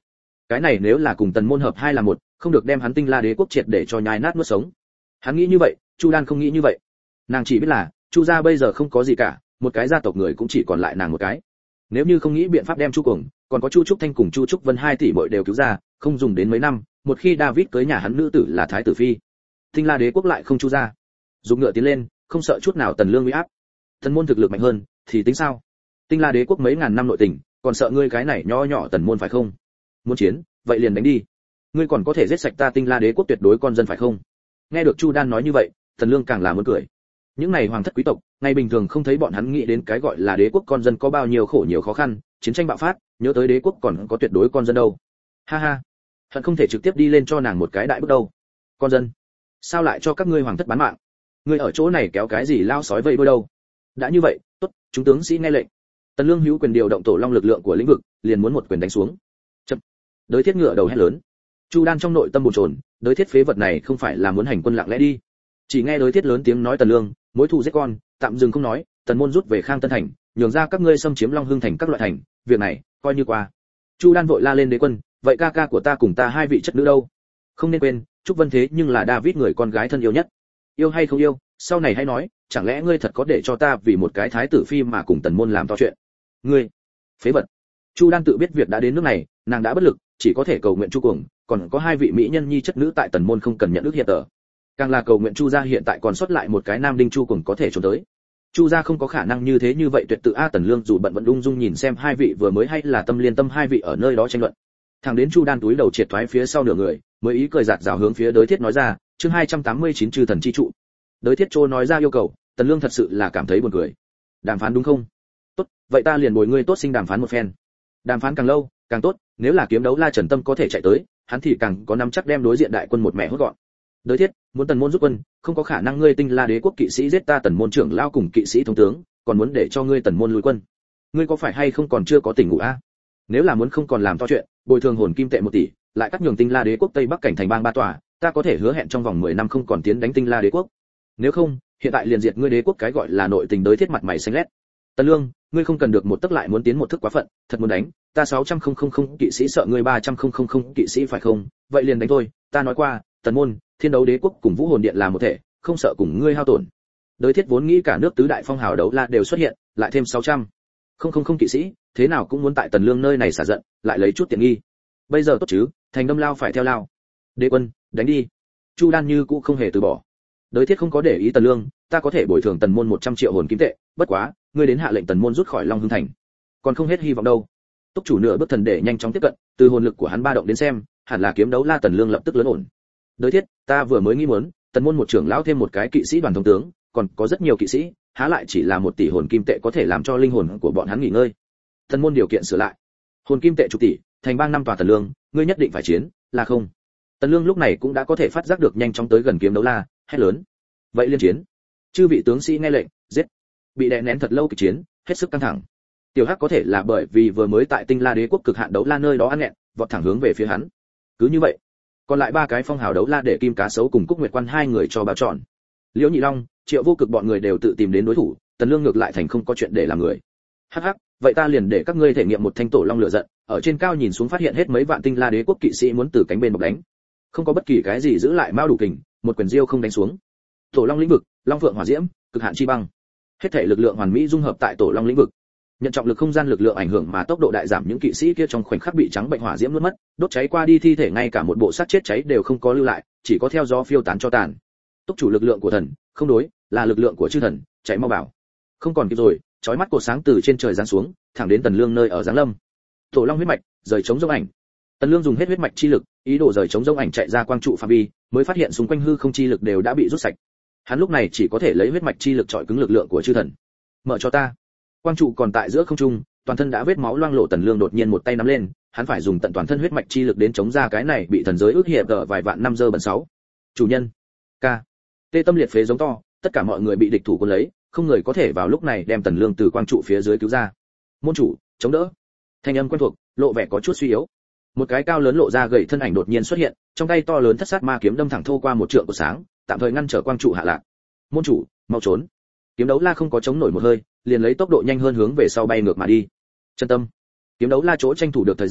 cái này nếu là cùng tần môn hợp hai là một, không được đem hắn tinh la đế quốc triệt để cho nhai nát nuốt sống. Hắn nghĩ như vậy, Chu Đan không nghĩ như vậy. Nàng chỉ biết là Chu gia bây giờ không có gì cả, một cái gia tộc người cũng chỉ còn lại nàng một cái. Nếu như không nghĩ biện pháp đem Chu Cuồng, còn có Chu Trúc Thanh cùng Chu Trúc Vân hai tỷ muội đều cứu ra, không dùng đến mấy năm, một khi David cưới nhà hắn nữ tử là thái tử phi, tinh la đế quốc lại không Chu gia. Dùng ngựa tiến lên, không sợ chút nào Tần Lương uy áp. Tần môn thực lực mạnh hơn, thì tính sao? Tinh la đế quốc mấy ngàn năm nội tình, còn sợ ngươi cái này nho nhỏ Tần môn phải không? Muốn chiến, vậy liền đánh đi. Ngươi còn có thể giết sạch ta tinh la đế quốc tuyệt đối con dân phải không? Nghe được Chu Đan nói như vậy, Tần Lương càng là muốn cười. Những này hoàng thất quý tộc, ngày bình thường không thấy bọn hắn nghĩ đến cái gọi là đế quốc con dân có bao nhiêu khổ nhiều khó khăn, chiến tranh bạo phát, nhớ tới đế quốc còn có tuyệt đối con dân đâu. Ha ha, hận không thể trực tiếp đi lên cho nàng một cái đại bước đâu. Con dân? Sao lại cho các ngươi hoàng thất bán mạng? Ngươi ở chỗ này kéo cái gì lao sói vây đuôi đâu? Đã như vậy, tốt, chúng tướng sĩ nghe lệnh. Tần Lương hữu quyền điều động tổ long lực lượng của lĩnh vực, liền muốn một quyền đánh xuống. Chậm. Đới Thiết ngựa đầu hét lớn. Chu Đan trong nội tâm bồn chồn, Đới Thiết phế vật này không phải là muốn hành quân lặng lẽ đi. Chỉ nghe Đới Thiết lớn tiếng nói Tần Lương, mối thù giết con, tạm dừng không nói, Tần môn rút về Khang Tân thành, nhường ra các ngươi xâm chiếm Long Hưng thành các loại thành, việc này coi như qua. Chu Đan vội la lên đế quân, vậy ca ca của ta cùng ta hai vị chất nữ đâu? Không nên quên, Trúc Vân thế nhưng là David người con gái thân yêu nhất. Yêu hay không yêu, sau này hãy nói, chẳng lẽ ngươi thật có để cho ta vì một cái thái tử phi mà cùng Tần môn làm to chuyện? Ngươi, phế vật. Chu Đan tự biết việc đã đến nước này, nàng đã bất lực, chỉ có thể cầu nguyện Chu Cuồng, còn có hai vị mỹ nhân nhi chất nữ tại Tần môn không cần nhận ước hiện tờ. Càng là cầu nguyện Chu gia hiện tại còn sót lại một cái nam đinh Chu Cuồng có thể trốn tới. Chu gia không có khả năng như thế như vậy tuyệt tự a. Tần Lương dù bận vẫn ung dung nhìn xem hai vị vừa mới hay là tâm liên tâm hai vị ở nơi đó tranh luận. Thằng đến Chu Đan túi đầu triệt thoái phía sau nửa người, mới ý cười giạt rào hướng phía Đới Thiết nói ra, chương hai trăm tám mươi chín chư thần chi trụ. Đới Thiết Trô nói ra yêu cầu, Tần Lương thật sự là cảm thấy buồn cười. Đàm phán đúng không? Tốt, vậy ta liền bồi ngươi tốt sinh đàm phán một phen. Đàm phán càng lâu, càng tốt, nếu là kiếm đấu La Trần Tâm có thể chạy tới, hắn thì càng có nắm chắc đem đối diện đại quân một mẹ hốt gọn. Đới Thiết, muốn Tần môn rút quân, không có khả năng ngươi tinh la đế quốc kỵ sĩ giết ta Tần môn trưởng lao cùng kỵ sĩ thống tướng, còn muốn để cho ngươi Tần môn lùi quân. Ngươi có phải hay không còn chưa có tỉnh ngủ a? Nếu là muốn không còn làm to chuyện, bồi thường hồn kim tệ một tỷ, lại cắt nhường tinh la đế quốc tây bắc cảnh thành bang ba tòa, ta có thể hứa hẹn trong vòng mười năm không còn tiến đánh tinh la đế quốc. Nếu không, hiện tại liền diệt ngươi đế quốc cái gọi là nội tình. Đới Thiết mặt mày xanh lét. Tần Lương, ngươi không cần được một tức lại muốn tiến một thức quá phận, thật muốn đánh, ta sáu trăm không kỵ sĩ sợ ngươi ba trăm không kỵ sĩ phải không? Vậy liền đánh thôi, ta nói qua, Tần môn, Thiên đấu đế quốc cùng Vũ hồn điện là một thể, không sợ cùng ngươi hao tổn. Đới Thiết vốn nghĩ cả nước tứ đại phong hào đấu la đều xuất hiện, lại thêm sáu trăm không kỵ sĩ, thế nào cũng muốn tại Tần Lương nơi này xả giận, lại lấy chút tiện nghi. Bây giờ tốt chứ, thành đâm lao phải theo lao. Đế quân, đánh đi. Chu Đan như cũ không hề từ bỏ. Đới Thiết không có để ý Tần Lương, ta có thể bồi thường Tần môn một trăm triệu hồn kim tệ, bất quá, ngươi đến hạ lệnh Tần môn rút khỏi Long Hưng thành. Còn không hết hy vọng đâu. Túc chủ nửa bước thần để nhanh chóng tiếp cận, từ hồn lực của hắn ba động đến xem, hẳn là kiếm đấu la Tần Lương lập tức lớn ổn. Đới Thiết, ta vừa mới nghĩ muốn, Tần môn một trưởng lão thêm một cái kỵ sĩ đoàn thống tướng, còn có rất nhiều kỵ sĩ, há lại chỉ là một tỷ hồn kim tệ có thể làm cho linh hồn của bọn hắn nghỉ ngơi. Tần môn điều kiện sửa lại. Hồn kim tệ chục tỷ, thành bang năm tòa Tần Lương, ngươi nhất định phải chiến, là không? Tần Lương lúc này cũng đã có thể phát giác được nhanh chóng tới gần kiếm đấu la, hét lớn. Vậy liên chiến. Chư vị tướng sĩ nghe lệnh, giết. Bị đè nén thật lâu kịch chiến, hết sức căng thẳng. Tiểu Hắc có thể là bởi vì vừa mới tại Tinh La Đế quốc cực hạn đấu la nơi đó ăn nghẹn, vọt thẳng hướng về phía hắn. Cứ như vậy, còn lại ba cái phong hào đấu la để Kim Cá Sấu cùng Cúc Nguyệt Quan hai người cho bao tròn. Liễu Nhị Long, Triệu Vô Cực bọn người đều tự tìm đến đối thủ, Tần Lương ngược lại thành không có chuyện để làm người. Hắc hắc, vậy ta liền để các ngươi thể nghiệm một thanh tổ long lửa giận, ở trên cao nhìn xuống phát hiện hết mấy vạn Tinh La Đế quốc kỵ sĩ muốn từ cánh bên bọc đánh. Không có bất kỳ cái gì giữ lại mao đủ kình, một quyền diêu không đánh xuống. Tổ long lĩnh vực, long phượng hỏa diễm, cực hạn chi băng. Hết thể lực lượng hoàn mỹ dung hợp tại tổ long lĩnh vực. Nhận trọng lực không gian lực lượng ảnh hưởng mà tốc độ đại giảm, những kỵ sĩ kia trong khoảnh khắc bị trắng bệnh hỏa diễm nuốt mất, đốt cháy qua đi thi thể ngay cả một bộ xác chết cháy đều không có lưu lại, chỉ có theo gió phiêu tán cho tàn. Túc chủ lực lượng của thần, không đối, là lực lượng của chư thần, chạy mau bảo. Không còn kịp rồi, chói mắt cột sáng từ trên trời giáng xuống, thẳng đến Tần Lương nơi ở giáng lâm. Tổ long huyết mạch, rời chống rông ảnh. Tần Lương dùng hết huyết mạch chi lực, ý đồ rời chống rông ảnh chạy ra quang trụ phạm vi, mới phát hiện xung quanh hư không chi lực đều đã bị rút sạch. Hắn lúc này chỉ có thể lấy huyết mạch chi lực trọi cứng lực lượng của chư thần. Mở cho ta. Quang trụ còn tại giữa không trung, toàn thân đã vết máu loang lổ. Tần Lương đột nhiên một tay nắm lên, hắn phải dùng tận toàn thân huyết mạch chi lực đến chống ra cái này bị thần giới ước hiệp ở vài vạn năm dơ bẩn sáu. Chủ nhân, ca. Tê tâm liệt phế giống to, tất cả mọi người bị địch thủ cuốn lấy, không người có thể vào lúc này đem Tần Lương từ quang trụ phía dưới cứu ra. Môn chủ, chống đỡ. Thanh âm quen thuộc, lộ vẻ có chút suy yếu. Một cái cao lớn lộ ra gầy thân ảnh đột nhiên xuất hiện, trong tay to lớn thất sát ma kiếm đâm thẳng thô qua một trượng của sáng, tạm thời ngăn trở quang trụ hạ lạc. Môn chủ, mau trốn. Kiếm đấu la không có chống nổi một hơi, liền lấy tốc độ nhanh hơn hướng về sau bay ngược mà đi. Chân tâm. Kiếm đấu la chỗ tranh thủ được thời gian,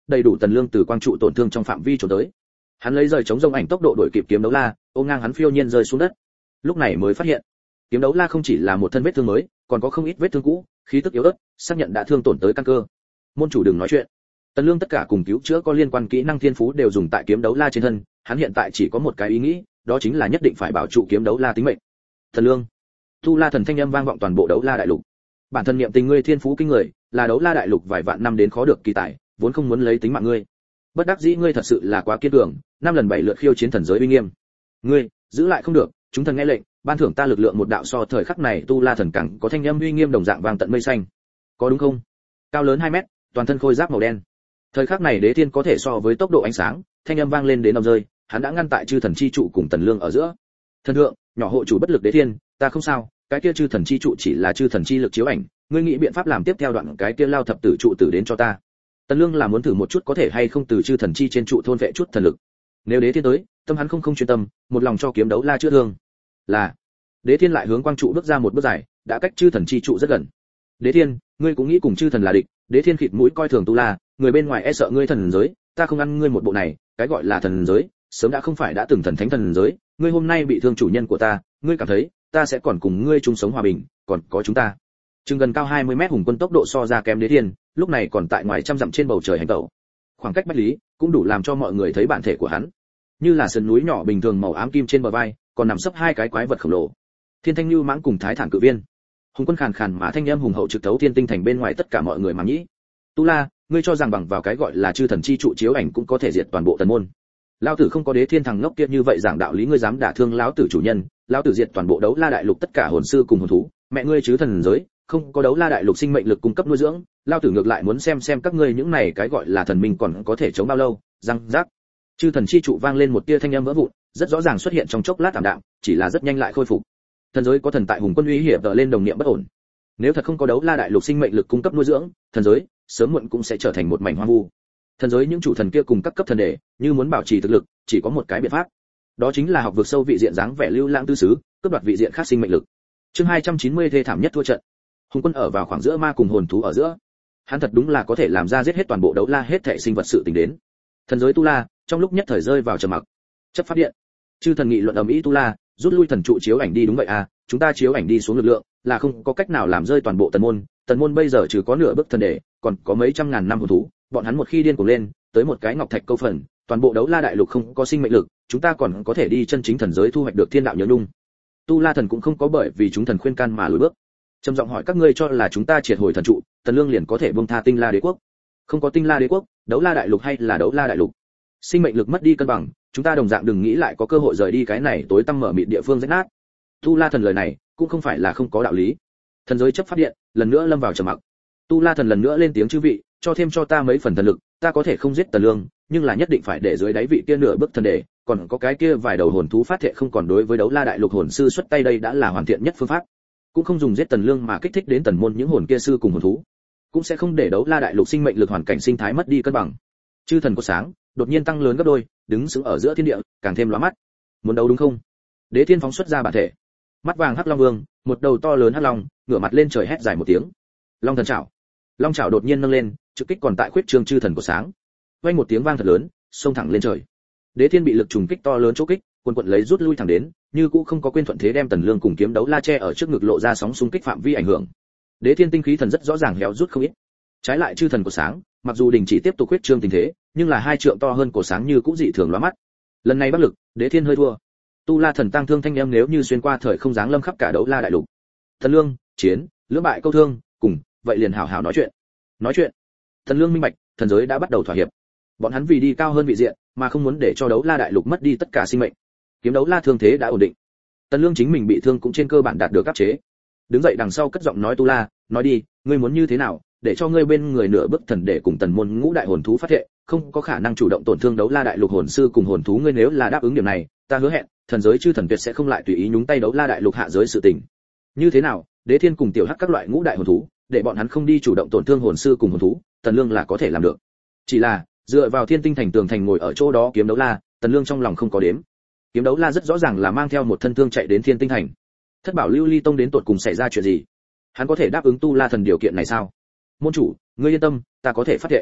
đầy đủ Tần Lương từ quang trụ tổn thương trong phạm vi trốn tới. Hắn lấy rời chống rông ảnh tốc độ đuổi kịp kiếm đấu la, ôm ngang hắn phiêu nhiên rơi xuống đất. Lúc này mới phát hiện, kiếm đấu la không chỉ là một thân vết thương mới, còn có không ít vết thương cũ, khí tức yếu ớt, xác nhận đã thương tổn tới căn cơ. Môn chủ đừng nói chuyện. Tần Lương tất cả cùng cứu chữa có liên quan kỹ năng thiên phú đều dùng tại kiếm đấu la trên thân, hắn hiện tại chỉ có một cái ý nghĩ, đó chính là nhất định phải bảo trụ kiếm đấu la tính mệnh. Tần Lương, Tu La thần thanh âm vang vọng toàn bộ đấu la đại lục. Bản thân niệm tình ngươi thiên phú kinh người, là đấu la đại lục vài vạn năm đến khó được kỳ tài, vốn không muốn lấy tính mạng ngươi. Bất đắc dĩ ngươi thật sự là quá kiên cường, năm lần bảy lượt khiêu chiến thần giới uy nghiêm. Ngươi, giữ lại không được, chúng thần nghe lệnh, ban thưởng ta lực lượng một đạo so thời khắc này Tu La thần càng có thanh âm uy nghiêm đồng dạng vang tận mây xanh. Có đúng không? Cao lớn hai mét, toàn thân khôi giáp màu đen. Thời khắc này Đế Thiên có thể so với tốc độ ánh sáng, thanh âm vang lên đến ông rơi, hắn đã ngăn tại chư thần chi trụ cùng Tần Lương ở giữa. Thần thượng, nhỏ hộ chủ bất lực Đế Thiên, ta không sao, cái kia chư thần chi trụ chỉ là chư thần chi lực chiếu ảnh, ngươi nghĩ biện pháp làm tiếp theo đoạn cái kia lao thập tử trụ tử đến cho ta. Tần Lương là muốn thử một chút có thể hay không từ chư thần chi trên trụ thôn vệ chút thần lực. Nếu Đế Thiên tới, tâm hắn không không chuyên tâm, một lòng cho kiếm đấu la chữa thương. Là. Đế Thiên lại hướng quang trụ bước ra một bước dài, đã cách chư thần chi trụ rất gần. Đế Thiên, ngươi cũng nghĩ cùng chư thần là địch? Đế Thiên khịt mũi coi thường Tu La, người bên ngoài e sợ ngươi thần giới, ta không ăn ngươi một bộ này, cái gọi là thần giới, sớm đã không phải đã từng thần thánh thần giới, ngươi hôm nay bị thương chủ nhân của ta, ngươi cảm thấy ta sẽ còn cùng ngươi chung sống hòa bình, còn có chúng ta. Trừng gần cao hai mươi mét hùng quân tốc độ so ra kém Đế Thiên, lúc này còn tại ngoài trăm dặm trên bầu trời hành tẩu. Khoảng cách bách lý, cũng đủ làm cho mọi người thấy bản thể của hắn. Như là sườn núi nhỏ bình thường màu ám kim trên bờ vai, còn nằm sấp hai cái quái vật khổng lồ. Thiên Thanh Nưu Mãng cùng Thái Thản Cự Viên. Hùng quân khàn khàn mà thanh âm hùng hậu trực tấu thiên tinh thành bên ngoài tất cả mọi người mà nghĩ. Tu La, ngươi cho rằng bằng vào cái gọi là chư thần chi trụ chiếu ảnh cũng có thể diệt toàn bộ tần môn? Lão tử không có Đế Thiên thằng ngốc kia như vậy giảng đạo lý, ngươi dám đả thương lão tử chủ nhân, lão tử diệt toàn bộ đấu la đại lục tất cả hồn sư cùng hồn thú, mẹ ngươi chứ thần giới, không có đấu la đại lục sinh mệnh lực cung cấp nuôi dưỡng, lão tử ngược lại muốn xem xem các ngươi những này cái gọi là thần minh còn có thể chống bao lâu. Răng rác. Chư thần chi trụ vang lên một tia thanh âm vỡ vụn, rất rõ ràng xuất hiện trong chốc lát tạm đạm, chỉ là rất nhanh lại khôi phục. Thần giới có thần tại hùng quân uy hiểm đỡ lên đồng niệm bất ổn. Nếu thật không có đấu la đại lục sinh mệnh lực cung cấp nuôi dưỡng, thần giới sớm muộn cũng sẽ trở thành một mảnh hoang vu. Thần giới những chủ thần kia cùng các cấp thần đệ, như muốn bảo trì thực lực, chỉ có một cái biện pháp, đó chính là học vực sâu vị diện dáng vẻ lưu lãng tư xứ, cướp đoạt vị diện khác sinh mệnh lực. Chương hai trăm chín mươi thê thảm nhất thua trận. Hùng quân ở vào khoảng giữa ma cùng hồn thú ở giữa, hắn thật đúng là có thể làm ra giết hết toàn bộ đấu la hết thảy sinh vật sự tình đến. Thần giới Tu La trong lúc nhất thời rơi vào trầm mặc. Chấp pháp điện, chư thần nghị luận ầm ĩ. Tu La, rút lui thần trụ chiếu ảnh đi. Đúng vậy à, chúng ta chiếu ảnh đi xuống lực lượng là không có cách nào làm rơi toàn bộ tần môn. Tần môn bây giờ chỉ có nửa bước thần đệ, còn có mấy trăm ngàn năm hồn thú, bọn hắn một khi điên cuồng lên, tới một cái ngọc thạch câu phần, toàn bộ đấu la đại lục không có sinh mệnh lực, chúng ta còn có thể đi chân chính thần giới thu hoạch được thiên đạo nhớ nhung. Tu La thần cũng không có bởi vì chúng thần khuyên can mà lùi bước. Trầm giọng hỏi, các ngươi cho là chúng ta triệt hồi thần trụ, Tần Lương liền có thể buông tha Tinh La đế quốc? Không có Tinh La đế quốc, đấu la đại lục hay là đấu la đại lục, sinh mệnh lực mất đi cân bằng, chúng ta đồng dạng đừng nghĩ lại có cơ hội rời đi cái này tối tăm mở mịt địa phương rách nát. Tu La thần lời này cũng không phải là không có đạo lý. Thần giới chấp pháp điện lần nữa lâm vào trầm mặc. Tu La thần lần nữa lên tiếng, chư vị, cho thêm cho ta mấy phần thần lực, ta có thể không giết Tần Lương, nhưng là nhất định phải để dưới đáy vị kia nửa bước thần đệ, còn có cái kia vài đầu hồn thú phát thệ không còn đối với đấu la đại lục hồn sư xuất tay, đây đã là hoàn thiện nhất phương pháp. Cũng không dùng giết Tần Lương mà kích thích đến tần môn những hồn kia sư cùng hồn thú, cũng sẽ không để đấu la đại lục sinh mệnh lực hoàn cảnh sinh thái mất đi cân bằng. Chư thần có sáng đột nhiên tăng lớn gấp đôi, đứng sững ở giữa thiên địa, càng thêm lóa mắt. Muốn đấu đúng không? Đế Thiên phóng xuất ra bản thể, mắt vàng hắc long vương, một đầu to lớn hắc long, ngửa mặt lên trời hét dài một tiếng. Long thần trảo. Long trảo đột nhiên nâng lên, trực kích còn tại khuyết trương chư thần của sáng. Vang một tiếng vang thật lớn, xông thẳng lên trời. Đế Thiên bị lực trùng kích to lớn chỗ kích, quần quần lấy rút lui thẳng đến, như cũ không có quên thuận thế đem Tần Lương cùng kiếm đấu la che ở trước ngực, lộ ra sóng xung kích phạm vi ảnh hưởng. Đế Thiên tinh khí thần rất rõ ràng héo rút không ít. Trái lại chư thần của sáng, mặc dù đình chỉ tiếp tục khuyết trương tình thế, nhưng là hai trượng to hơn cổ sáng như cũ dị thường lóa mắt. Lần này bất lực, Đế Thiên hơi thua. Tu La thần tăng thương thanh em nếu như xuyên qua thời không giáng lâm khắp cả đấu la đại lục. Tần Lương, chiến, lưỡng bại câu thương, cùng, vậy liền hảo hảo nói chuyện. Nói chuyện. Tần Lương minh bạch, thần giới đã bắt đầu thỏa hiệp. Bọn hắn vì đi cao hơn vị diện, mà không muốn để cho đấu la đại lục mất đi tất cả sinh mệnh. Kiếm đấu la thương thế đã ổn định. Tần Lương chính mình bị thương cũng trên cơ bản đạt được áp chế. Đứng dậy đằng sau cất giọng nói, Tu La, nói đi, ngươi muốn như thế nào, để cho ngươi bên người nửa bước thần để cùng tần môn ngũ đại hồn thú phát thệ, không có khả năng chủ động tổn thương đấu la đại lục hồn sư cùng hồn thú. Ngươi nếu là đáp ứng điểm này, ta hứa hẹn, thần giới chư thần tuyệt sẽ không lại tùy ý nhúng tay đấu la đại lục hạ giới sự tình. Như thế nào? Đế Thiên cùng tiểu hắc các loại ngũ đại hồn thú, để bọn hắn không đi chủ động tổn thương hồn sư cùng hồn thú, Tần Lương là có thể làm được. Chỉ là dựa vào thiên tinh thành tường thành ngồi ở chỗ đó kiếm đấu la, Tần Lương trong lòng không có đếm. Kiếm đấu la rất rõ ràng là mang theo một thân thương chạy đến thiên tinh thành. Thất bảo lưu ly tông đến tột cùng xảy ra chuyện gì? Hắn có thể đáp ứng Tu La thần điều kiện này sao? Môn chủ, ngươi yên tâm, ta có thể phát thệ.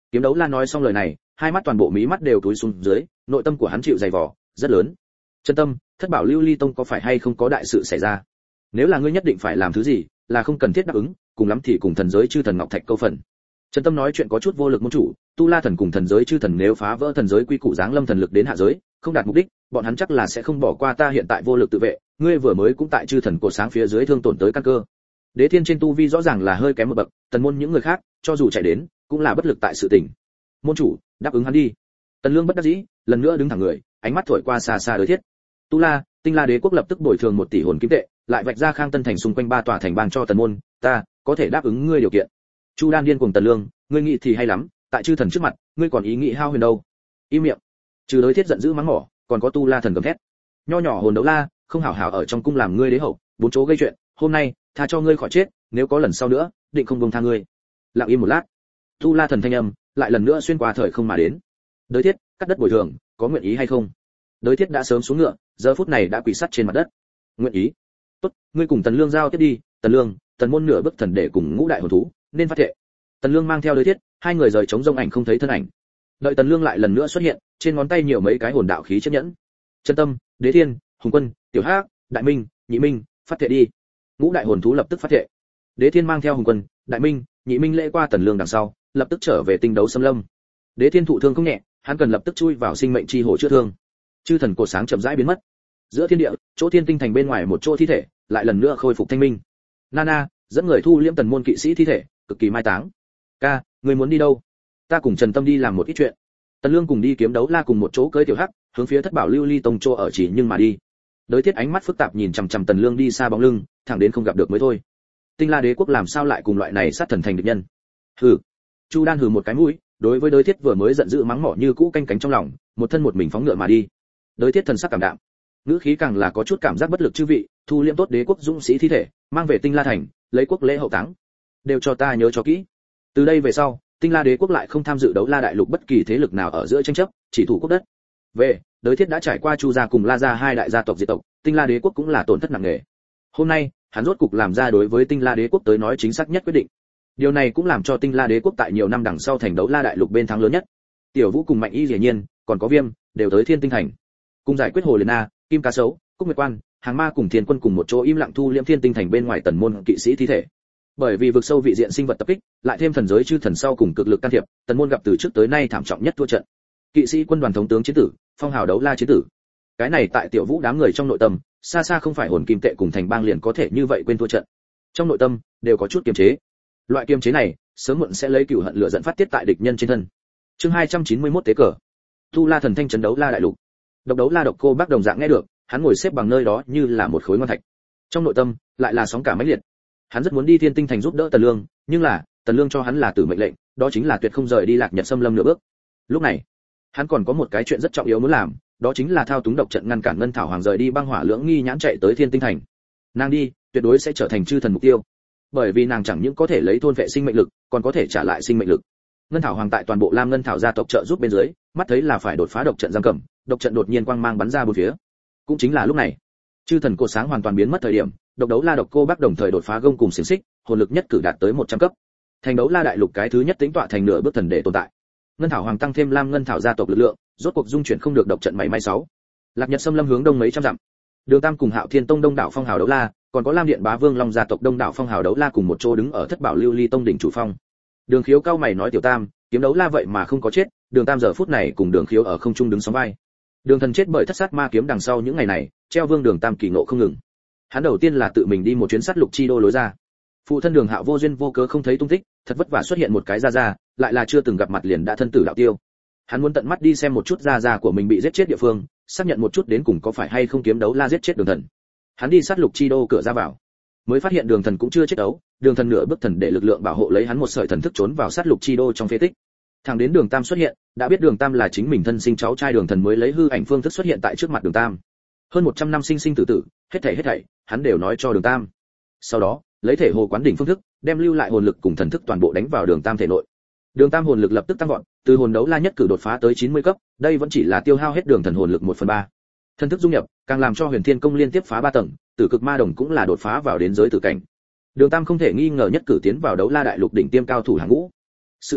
Kiếm Đấu La nói xong lời này, hai mắt toàn bộ mí mắt đều túi xuống dưới, nội tâm của hắn chịu dày vò rất lớn. Chân Tâm, Thất Bảo Lưu Ly Tông có phải hay không có đại sự xảy ra? Nếu là ngươi nhất định phải làm thứ gì, là không cần thiết đáp ứng, cùng lắm thì cùng thần giới chư thần ngọc thạch câu phần. Chân Tâm nói chuyện có chút vô lực môn chủ, Tu La thần cùng thần giới chư thần nếu phá vỡ thần giới quy củ giáng lâm thần lực đến hạ giới, không đạt mục đích, bọn hắn chắc là sẽ không bỏ qua ta hiện tại vô lực tự vệ, ngươi vừa mới cũng tại chư thần cổ sáng phía dưới thương tổn tới căn cơ. Đế Thiên trên tu vi rõ ràng là hơi kém một bậc, Tần môn những người khác, cho dù chạy đến, cũng là bất lực tại sự tình. Môn chủ, đáp ứng hắn đi. Tần Lương bất đắc dĩ, lần nữa đứng thẳng người, ánh mắt thổi qua xa xa Đới Thiết. Tu La, Tinh La Đế quốc lập tức bồi thường một tỷ hồn kim tệ, lại vạch ra Khang Tân thành xung quanh ba tòa thành bang cho Tần môn, ta có thể đáp ứng ngươi điều kiện. Chu Đan điên cùng Tần Lương, ngươi nghĩ thì hay lắm, tại chư thần trước mặt, ngươi còn ý nghĩ hao huyền đâu? Im miệng. Trừ Đới Thiết giận dữ mắng mỏ, còn có Tu La thần gầm thét. Nho nhỏ hồn đấu la, không hảo hảo ở trong cung làm ngươi đế hậu, bốn chỗ gây chuyện, hôm nay, tha cho ngươi khỏi chết, nếu có lần sau nữa, định không buông tha ngươi. Lặng im một lát, Tu La thần thanh âm lại lần nữa xuyên qua thời không mà đến. Đới Thiết, cắt đất bồi thường, có nguyện ý hay không? Đới Thiết đã sớm xuống ngựa, giờ phút này đã quỳ sắt trên mặt đất. Nguyện ý. Tốt, ngươi cùng Tần Lương giao tiếp đi, Tần Lương, Tần môn nửa bước thần để cùng ngũ đại hồn thú, nên phát thệ. Tần Lương mang theo Đới Thiết, hai người rời chống rông ảnh không thấy thân ảnh. Đợi Tần Lương lại lần nữa xuất hiện, trên ngón tay nhiều mấy cái hồn đạo khí chiếc nhẫn. Chân Tâm, Đế Thiên, Hùng Quân, Tiểu Hắc, Đại Minh, Nhị Minh, phát thệ đi. Ngũ đại hồn thú lập tức phát thệ. Đế Thiên mang theo Hùng Quân, Đại Minh, Nhị Minh lễ qua Tần Lương đằng sau, lập tức trở về tinh đấu xâm lâm. Đế Thiên thụ thương không nhẹ, hắn cần lập tức chui vào sinh mệnh chi hồ chữa thương. Chư thần cổ sáng chậm rãi biến mất. Giữa thiên địa, chỗ thiên tinh thành bên ngoài một chỗ thi thể, lại lần nữa khôi phục thanh minh. Nana dẫn người thu liễm Tần môn kỵ sĩ thi thể, cực kỳ mai táng. Ca, người muốn đi đâu? Ta cùng Trần Tâm đi làm một ít chuyện. Tần Lương cùng đi Kiếm Đấu La cùng một chỗ cưỡi Tiểu Hắc, hướng phía Thất Bảo Lưu Ly Tông chỗ ở chỉ nhưng mà đi. Đới Thiết ánh mắt phức tạp nhìn chằm chằm Tần Lương đi xa bóng lưng, thẳng đến không gặp được mới thôi. Tinh La Đế quốc làm sao lại cùng loại này sát thần thành địch nhân? Hừ. Chu Đan hừ một cái mũi, đối với Đới Thiết vừa mới giận dữ mắng mỏ như cũ canh cánh trong lòng, một thân một mình phóng ngựa mà đi. Đới Thiết thần sắc cảm đạm, ngữ khí càng là có chút cảm giác bất lực chư vị, thu liễm tốt đế quốc dũng sĩ thi thể, mang về Tinh La thành, lấy quốc lễ hậu táng. Đều cho ta nhớ cho kỹ. Từ đây về sau, Tinh La Đế quốc lại không tham dự đấu La đại lục bất kỳ thế lực nào ở giữa tranh chấp, chỉ thủ quốc đất. Về, Đới Thiết đã trải qua Chu gia cùng La gia hai đại gia tộc diệt tộc, Tinh La Đế quốc cũng là tổn thất nặng nề. Hôm nay, hắn rốt cục làm ra đối với Tinh La Đế quốc tới nói chính xác nhất quyết định. Điều này cũng làm cho Tinh La Đế quốc tại nhiều năm đằng sau thành đấu La đại lục bên thắng lớn nhất. Tiểu Vũ cùng Mạnh Y Dĩ Nhiên, còn có Viêm, đều tới Thiên Tinh thành. Cùng giải quyết Hồ Liệt Na, Kim Cá Sấu, Cúc Nguyệt Quan, Hàng Ma cùng Thiên Quân cùng một chỗ im lặng thu liễm Thiên Tinh thành bên ngoài Tần môn kỵ sĩ thi thể. Bởi vì vực sâu vị diện sinh vật tập kích, lại thêm thần giới chư thần sau cùng cực lực can thiệp, Tần môn gặp từ trước tới nay thảm trọng nhất thua trận. Kỵ sĩ quân đoàn thống tướng chiến tử, phong hào đấu la chiến tử. Cái này tại Tiểu Vũ đám người trong nội tâm, xa xa không phải hồn kim tệ cùng thành bang liền có thể như vậy quên thua trận. Trong nội tâm đều có chút kiềm chế. Loại kiềm chế này, sớm muộn sẽ lấy cừu hận lửa dẫn phát tiết tại địch nhân trên thân. Chương hai trăm chín mươi mốt tế cờ. Tu La thần thanh chấn đấu La đại lục. Độc đấu La độc cô bác đồng dạng nghe được, hắn ngồi xếp bằng nơi đó như là một khối ngon thạch. Trong nội tâm lại là sóng cả mãnh liệt. Hắn rất muốn đi Thiên Tinh thành giúp đỡ Tần Lương, nhưng là, Tần Lương cho hắn là tử mệnh lệnh, đó chính là tuyệt không rời đi Lạc Nhật xâm lâm nửa bước. Lúc này, hắn còn có một cái chuyện rất trọng yếu muốn làm, đó chính là thao túng độc trận ngăn cản Ngân Thảo Hoàng rời đi băng hỏa lưỡng nghi nhãn chạy tới Thiên Tinh thành. Nàng đi, tuyệt đối sẽ trở thành chư thần mục tiêu. Bởi vì nàng chẳng những có thể lấy thôn vệ sinh mệnh lực, còn có thể trả lại sinh mệnh lực. Ngân Thảo Hoàng tại toàn bộ Lam Ngân Thảo gia tộc trợ giúp bên dưới, mắt thấy là phải đột phá độc trận giam cầm, độc trận đột nhiên quang mang bắn ra bốn phía. Cũng chính là lúc này, chư thần cột sáng hoàn toàn biến mất thời điểm, độc đấu La độc cô bác đồng thời đột phá gông cùng xiển xích, hồn lực nhất cử đạt tới một trăm cấp. Thành đấu La đại lục cái thứ nhất tính tọa thành nửa bước thần để tồn tại. Ngân Thảo Hoàng tăng thêm Lam Ngân Thảo gia tộc lực lượng, rốt cuộc dung chuyển không được độc trận mảy may sáu. Lạc Nhật xâm lâm hướng đông mấy trăm dặm. Đường Tam cùng Hạo Thiên Tông đông đảo phong hào đấu la, còn có Lam Điện Bá Vương Long gia tộc đông đảo phong hào đấu la cùng một chỗ đứng ở Thất Bảo Lưu Ly Tông đỉnh chủ phong. Đường Khiếu cao mày nói Tiểu Tam, Kiếm Đấu La vậy mà không có chết, Đường Tam giờ phút này cùng Đường Khiếu ở không trung đứng sóng vai. Đường Thần chết bởi thất sát ma kiếm đằng sau những ngày này, treo Vương Đường Tam kỳ ngộ không ngừng. Hắn đầu tiên là tự mình đi một chuyến sát lục chi đô lối ra. Phụ thân Đường Hạo vô duyên vô cớ không thấy tung tích, thật vất vả xuất hiện một cái ra ra, lại là chưa từng gặp mặt liền đã thân tử đạo tiêu. Hắn muốn tận mắt đi xem một chút ra ra của mình bị giết chết địa phương, xác nhận một chút đến cùng có phải hay không Kiếm Đấu La giết chết Đường Thần. Hắn đi sát lục chi đô cửa ra vào, mới phát hiện Đường Thần cũng chưa chết đấu, Đường Thần nửa bước thần để lực lượng bảo hộ lấy hắn một sợi thần thức trốn vào sát lục chi đô trong phế tích. Thẳng đến Đường Tam xuất hiện, đã biết Đường Tam là chính mình thân sinh cháu trai Đường Thần mới lấy hư ảnh phương thức xuất hiện tại trước mặt Đường Tam. Hơn một trăm năm sinh sinh tử tử, hết thảy hết thảy, hắn đều nói cho Đường Tam. Sau đó, lấy thể hồ quán đỉnh phương thức, đem lưu lại hồn lực cùng thần thức toàn bộ đánh vào Đường Tam thể nội. Đường Tam hồn lực lập tức tăng vọt, từ hồn đấu la nhất cử đột phá tới chín mươi cấp, đây vẫn chỉ là tiêu hao hết Đường Thần hồn lực một phần ba. Thần thức dung nhập, càng làm cho Huyền Thiên Công liên tiếp phá ba tầng, Tử Cực Ma Đồng cũng là đột phá vào đến giới tử cảnh. Đường Tam không thể nghi ngờ nhất cử tiến vào đấu la đại lục đỉnh tiêm cao thủ hàng ngũ. Sự tình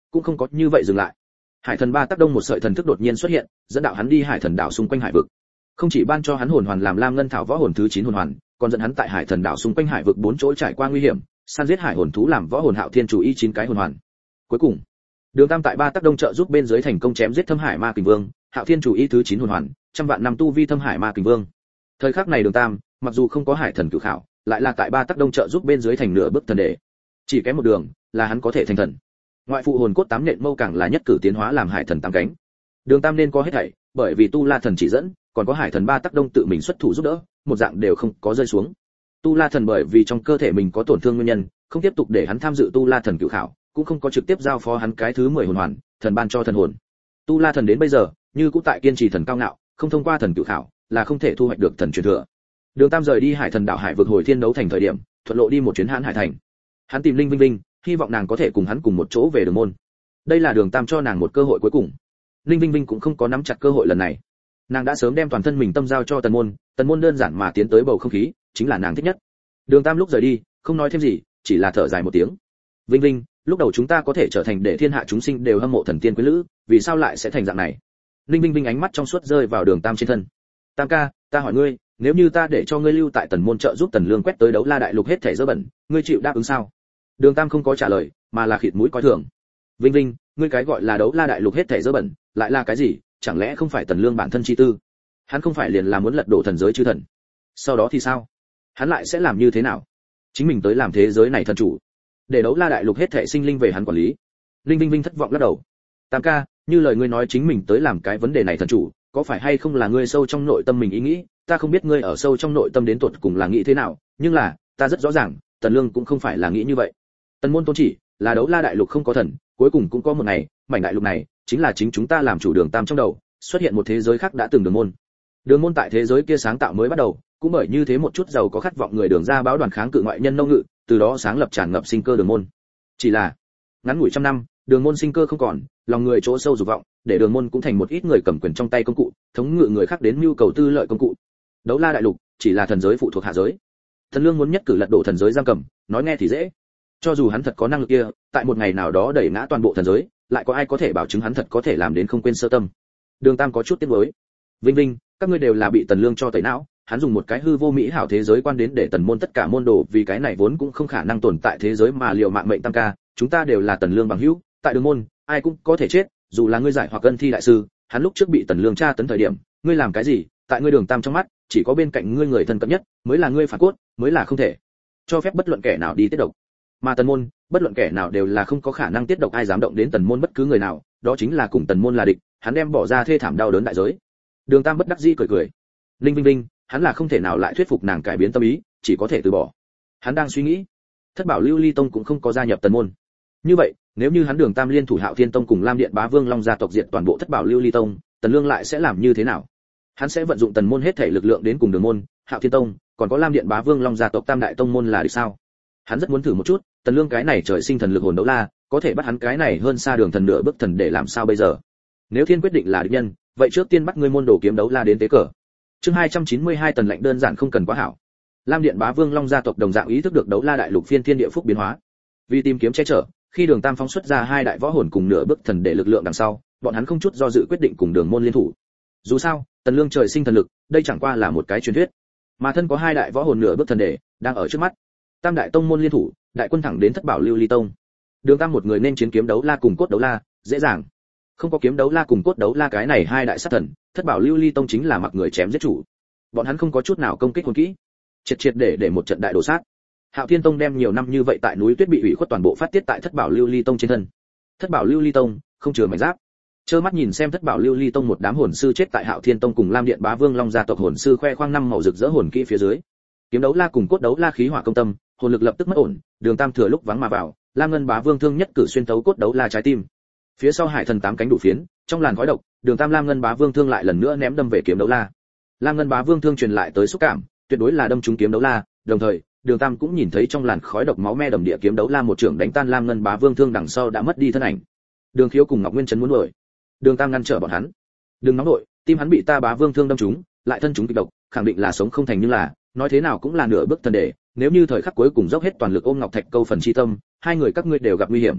cũng không có như vậy dừng lại. Hải thần ba tác đông một sợi thần thức đột nhiên xuất hiện, dẫn đạo hắn đi hải thần đảo xung quanh hải vực. Không chỉ ban cho hắn hồn hoàn làm lam ngân thảo võ hồn thứ chín hồn hoàn, còn dẫn hắn tại hải thần đảo xung quanh hải vực bốn chỗ trải qua nguy hiểm, săn giết hải hồn thú làm võ hồn hạo thiên chủ y chín cái hồn hoàn. Cuối cùng, Đường Tam tại ba tác đông trợ giúp bên dưới thành công chém giết Thâm Hải Ma Kình Vương, hạo thiên chủ y thứ chín hồn hoàn, trăm vạn năm tu vi Thâm Hải Ma Kình Vương. Thời khắc này Đường Tam, mặc dù không có hải thần cửu khảo, lại là tại ba tác đông trợ giúp bên dưới thành nửa bước thần đệ. Chỉ kém một đường, là hắn có thể thành thần. Ngoại phụ hồn cốt tám nhện mâu càng là nhất cử tiến hóa làm hải thần tám cánh. Đường Tam nên có hết thảy, bởi vì Tu La thần chỉ dẫn, còn có hải thần ba tác đông tự mình xuất thủ giúp đỡ, một dạng đều không có rơi xuống. Tu La thần bởi vì trong cơ thể mình có tổn thương nguyên nhân, không tiếp tục để hắn tham dự Tu La thần cửu khảo, cũng không có trực tiếp giao phó hắn cái thứ mười hồn hoàn, thần ban cho thần hồn. Tu La thần đến bây giờ, như cũng tại kiên trì thần cao ngạo, không thông qua thần cửu khảo, là không thể thu hoạch được thần truyền thừa. Đường Tam rời đi hải thần đảo hải vực hồi thiên đấu thành thời điểm, thuận lộ đi một chuyến hãn hải thành. Hắn tìm Linh Vinh Vinh, hy vọng nàng có thể cùng hắn cùng một chỗ về Đường môn. Đây là Đường Tam cho nàng một cơ hội cuối cùng. Linh Vinh Vinh cũng không có nắm chặt cơ hội lần này. Nàng đã sớm đem toàn thân mình tâm giao cho Tần môn, Tần môn đơn giản mà tiến tới bầu không khí, chính là nàng thích nhất. Đường Tam lúc rời đi, không nói thêm gì, chỉ là thở dài một tiếng. Vinh Vinh, lúc đầu chúng ta có thể trở thành để thiên hạ chúng sinh đều hâm mộ thần tiên quý lữ, vì sao lại sẽ thành dạng này? Linh Vinh Vinh ánh mắt trong suốt rơi vào Đường Tam trên thân. Tam ca, ta hỏi ngươi, nếu như ta để cho ngươi lưu tại Tần môn trợ giúp Tần Lương quét tới đấu la đại lục hết thảy dơ bẩn, ngươi chịu đáp ứng sao? Đường Tam không có trả lời, mà là khịt mũi coi thường. Vinh Vinh, ngươi cái gọi là đấu la đại lục hết thảy dơ bẩn, lại là cái gì? Chẳng lẽ không phải Tần Lương bản thân chi tư? Hắn không phải liền là muốn lật đổ thần giới chư thần? Sau đó thì sao? Hắn lại sẽ làm như thế nào? Chính mình tới làm thế giới này thần chủ, để đấu la đại lục hết thảy sinh linh về hắn quản lý. Linh Vinh Vinh thất vọng lắc đầu. Tam ca, như lời ngươi nói chính mình tới làm cái vấn đề này thần chủ, có phải hay không là ngươi sâu trong nội tâm mình ý nghĩ, ta không biết ngươi ở sâu trong nội tâm đến tột cùng là nghĩ thế nào, nhưng là, ta rất rõ ràng, Tần Lương cũng không phải là nghĩ như vậy. Tần môn tôn chỉ là đấu la đại lục không có thần, cuối cùng cũng có một ngày, mảnh đại lục này chính là chính chúng ta làm chủ. Đường Tam trong đầu xuất hiện một thế giới khác đã từng đường môn. Đường môn tại thế giới kia sáng tạo mới bắt đầu, cũng bởi như thế một chút giàu có khát vọng người đường ra báo đoàn kháng cự ngoại nhân nô ngự, từ đó sáng lập tràn ngập sinh cơ đường môn. Chỉ là ngắn ngủi trăm năm, đường môn sinh cơ không còn, lòng người chỗ sâu dục vọng, để đường môn cũng thành một ít người cầm quyền trong tay công cụ, thống ngự người khác đến nhu cầu tư lợi công cụ. Đấu la đại lục chỉ là thần giới phụ thuộc hạ giới. Thần Lương muốn nhất cử lật đổ thần giới giam cầm, nói nghe thì dễ. Cho dù hắn thật có năng lực kia, tại một ngày nào đó đẩy ngã toàn bộ thần giới, lại có ai có thể bảo chứng hắn thật có thể làm đến không quên sơ tâm? Đường Tam có chút tiếc nuối. Vinh Vinh, các ngươi đều là bị Tần Lương cho tẩy não, hắn dùng một cái hư vô mỹ hảo thế giới quan đến để Tần môn tất cả môn đồ vì cái này vốn cũng không khả năng tồn tại thế giới mà liều mạng mệnh. Tam ca, chúng ta đều là Tần Lương bằng hữu, tại đường môn, ai cũng có thể chết, dù là ngươi giải hoặc cân thi đại sư, hắn lúc trước bị Tần Lương tra tấn thời điểm, ngươi làm cái gì? Tại ngươi Đường Tam trong mắt, chỉ có bên cạnh ngươi người thân cận nhất mới là ngươi phản cốt, mới là không thể cho phép bất luận kẻ nào đi tiết độc. Mà Tần môn, bất luận kẻ nào đều là không có khả năng tiết độc, ai dám động đến Tần môn bất cứ người nào, đó chính là cùng Tần môn là địch, hắn đem bỏ ra thê thảm đau đớn đại giới. Đường Tam bất đắc dĩ cười cười. Linh Vinh Vinh, hắn là không thể nào lại thuyết phục nàng cải biến tâm ý, chỉ có thể từ bỏ. Hắn đang suy nghĩ, Thất Bảo Lưu Ly Tông cũng không có gia nhập Tần môn. Như vậy, nếu như hắn Đường Tam liên thủ Hạo Thiên Tông cùng Lam Điện Bá Vương Long gia tộc diệt toàn bộ Thất Bảo Lưu Ly Tông, Tần Lương lại sẽ làm như thế nào? Hắn sẽ vận dụng Tần môn hết thể lực lượng đến cùng Đường môn, Hạo Thiên Tông, còn có Lam Điện Bá Vương Long gia tộc tam đại tông môn là địch sao? Hắn rất muốn thử một chút, Tần Lương cái này trời sinh thần lực hồn đấu la, có thể bắt hắn cái này hơn xa Đường thần nửa bước thần để làm sao bây giờ? Nếu Thiên quyết định là địch nhân, vậy trước tiên bắt ngươi môn đồ kiếm đấu la đến tế cờ. Chương hai trăm chín mươi hai Tần lệnh đơn giản không cần quá hảo. Lam Điện Bá Vương Long gia tộc đồng dạng ý thức được đấu la đại lục phiên thiên địa phúc biến hóa. Vì tìm kiếm che chở, khi Đường Tam phóng xuất ra hai đại võ hồn cùng nửa bước thần để lực lượng đằng sau, bọn hắn không chút do dự quyết định cùng Đường môn liên thủ. Dù sao, Tần Lương trời sinh thần lực, đây chẳng qua là một cái truyền thuyết. Mà thân có hai đại võ hồn nửa bước thần để đang ở trước mắt. Tam đại tông môn liên thủ, đại quân thẳng đến Thất Bảo Lưu Ly Tông. Đường Tam một người nên chiến kiếm đấu la cùng cốt đấu la, dễ dàng. Không có kiếm đấu la cùng cốt đấu la cái này hai đại sát thần, Thất Bảo Lưu Ly Tông chính là mặc người chém giết chủ. Bọn hắn không có chút nào công kích hồn kỹ, triệt triệt để để một trận đại đổ sát. Hạo Thiên Tông đem nhiều năm như vậy tại núi tuyết bị ủy khuất toàn bộ phát tiết tại Thất Bảo Lưu Ly Tông trên thân. Thất Bảo Lưu Ly Tông không chừa mảnh giáp, trơ mắt nhìn xem Thất Bảo Lưu Ly Tông một đám hồn sư chết tại Hạo Thiên Tông cùng Lam Điện Bá Vương Long gia tộc hồn sư khoe khoang năm màu rực rỡ hồn kỹ phía dưới. Kiếm đấu la cùng cốt đấu la khí hỏa công tâm, hồn lực lập tức mất ổn, Đường Tam thừa lúc vắng mà vào, Lam Ngân Bá Vương thương nhất cử xuyên thấu cốt đấu la trái tim. Phía sau Hải Thần tám cánh đủ phiến, trong làn khói độc, Đường Tam Lam Ngân Bá Vương thương lại lần nữa ném đâm về kiếm đấu la. Lam Ngân Bá Vương thương truyền lại tới xúc cảm, tuyệt đối là đâm trúng kiếm đấu la, đồng thời, Đường Tam cũng nhìn thấy trong làn khói độc máu me đầm địa kiếm đấu la một trưởng đánh tan Lam Ngân Bá Vương thương đằng sau đã mất đi thân ảnh. Đường Khiếu cùng Ngọc Nguyên Trấn muốn đuổi. Đường Tam ngăn trở bọn hắn. Đừng nóng nổi, tim hắn bị ta Bá Vương thương đâm trúng, lại thân trúng kịch độc, khẳng định là sống không thành, nhưng là, nói thế nào cũng là nửa bước thần để, nếu như thời khắc cuối cùng dốc hết toàn lực ôm Ngọc Thạch câu phần chi tâm, hai người các ngươi đều gặp nguy hiểm.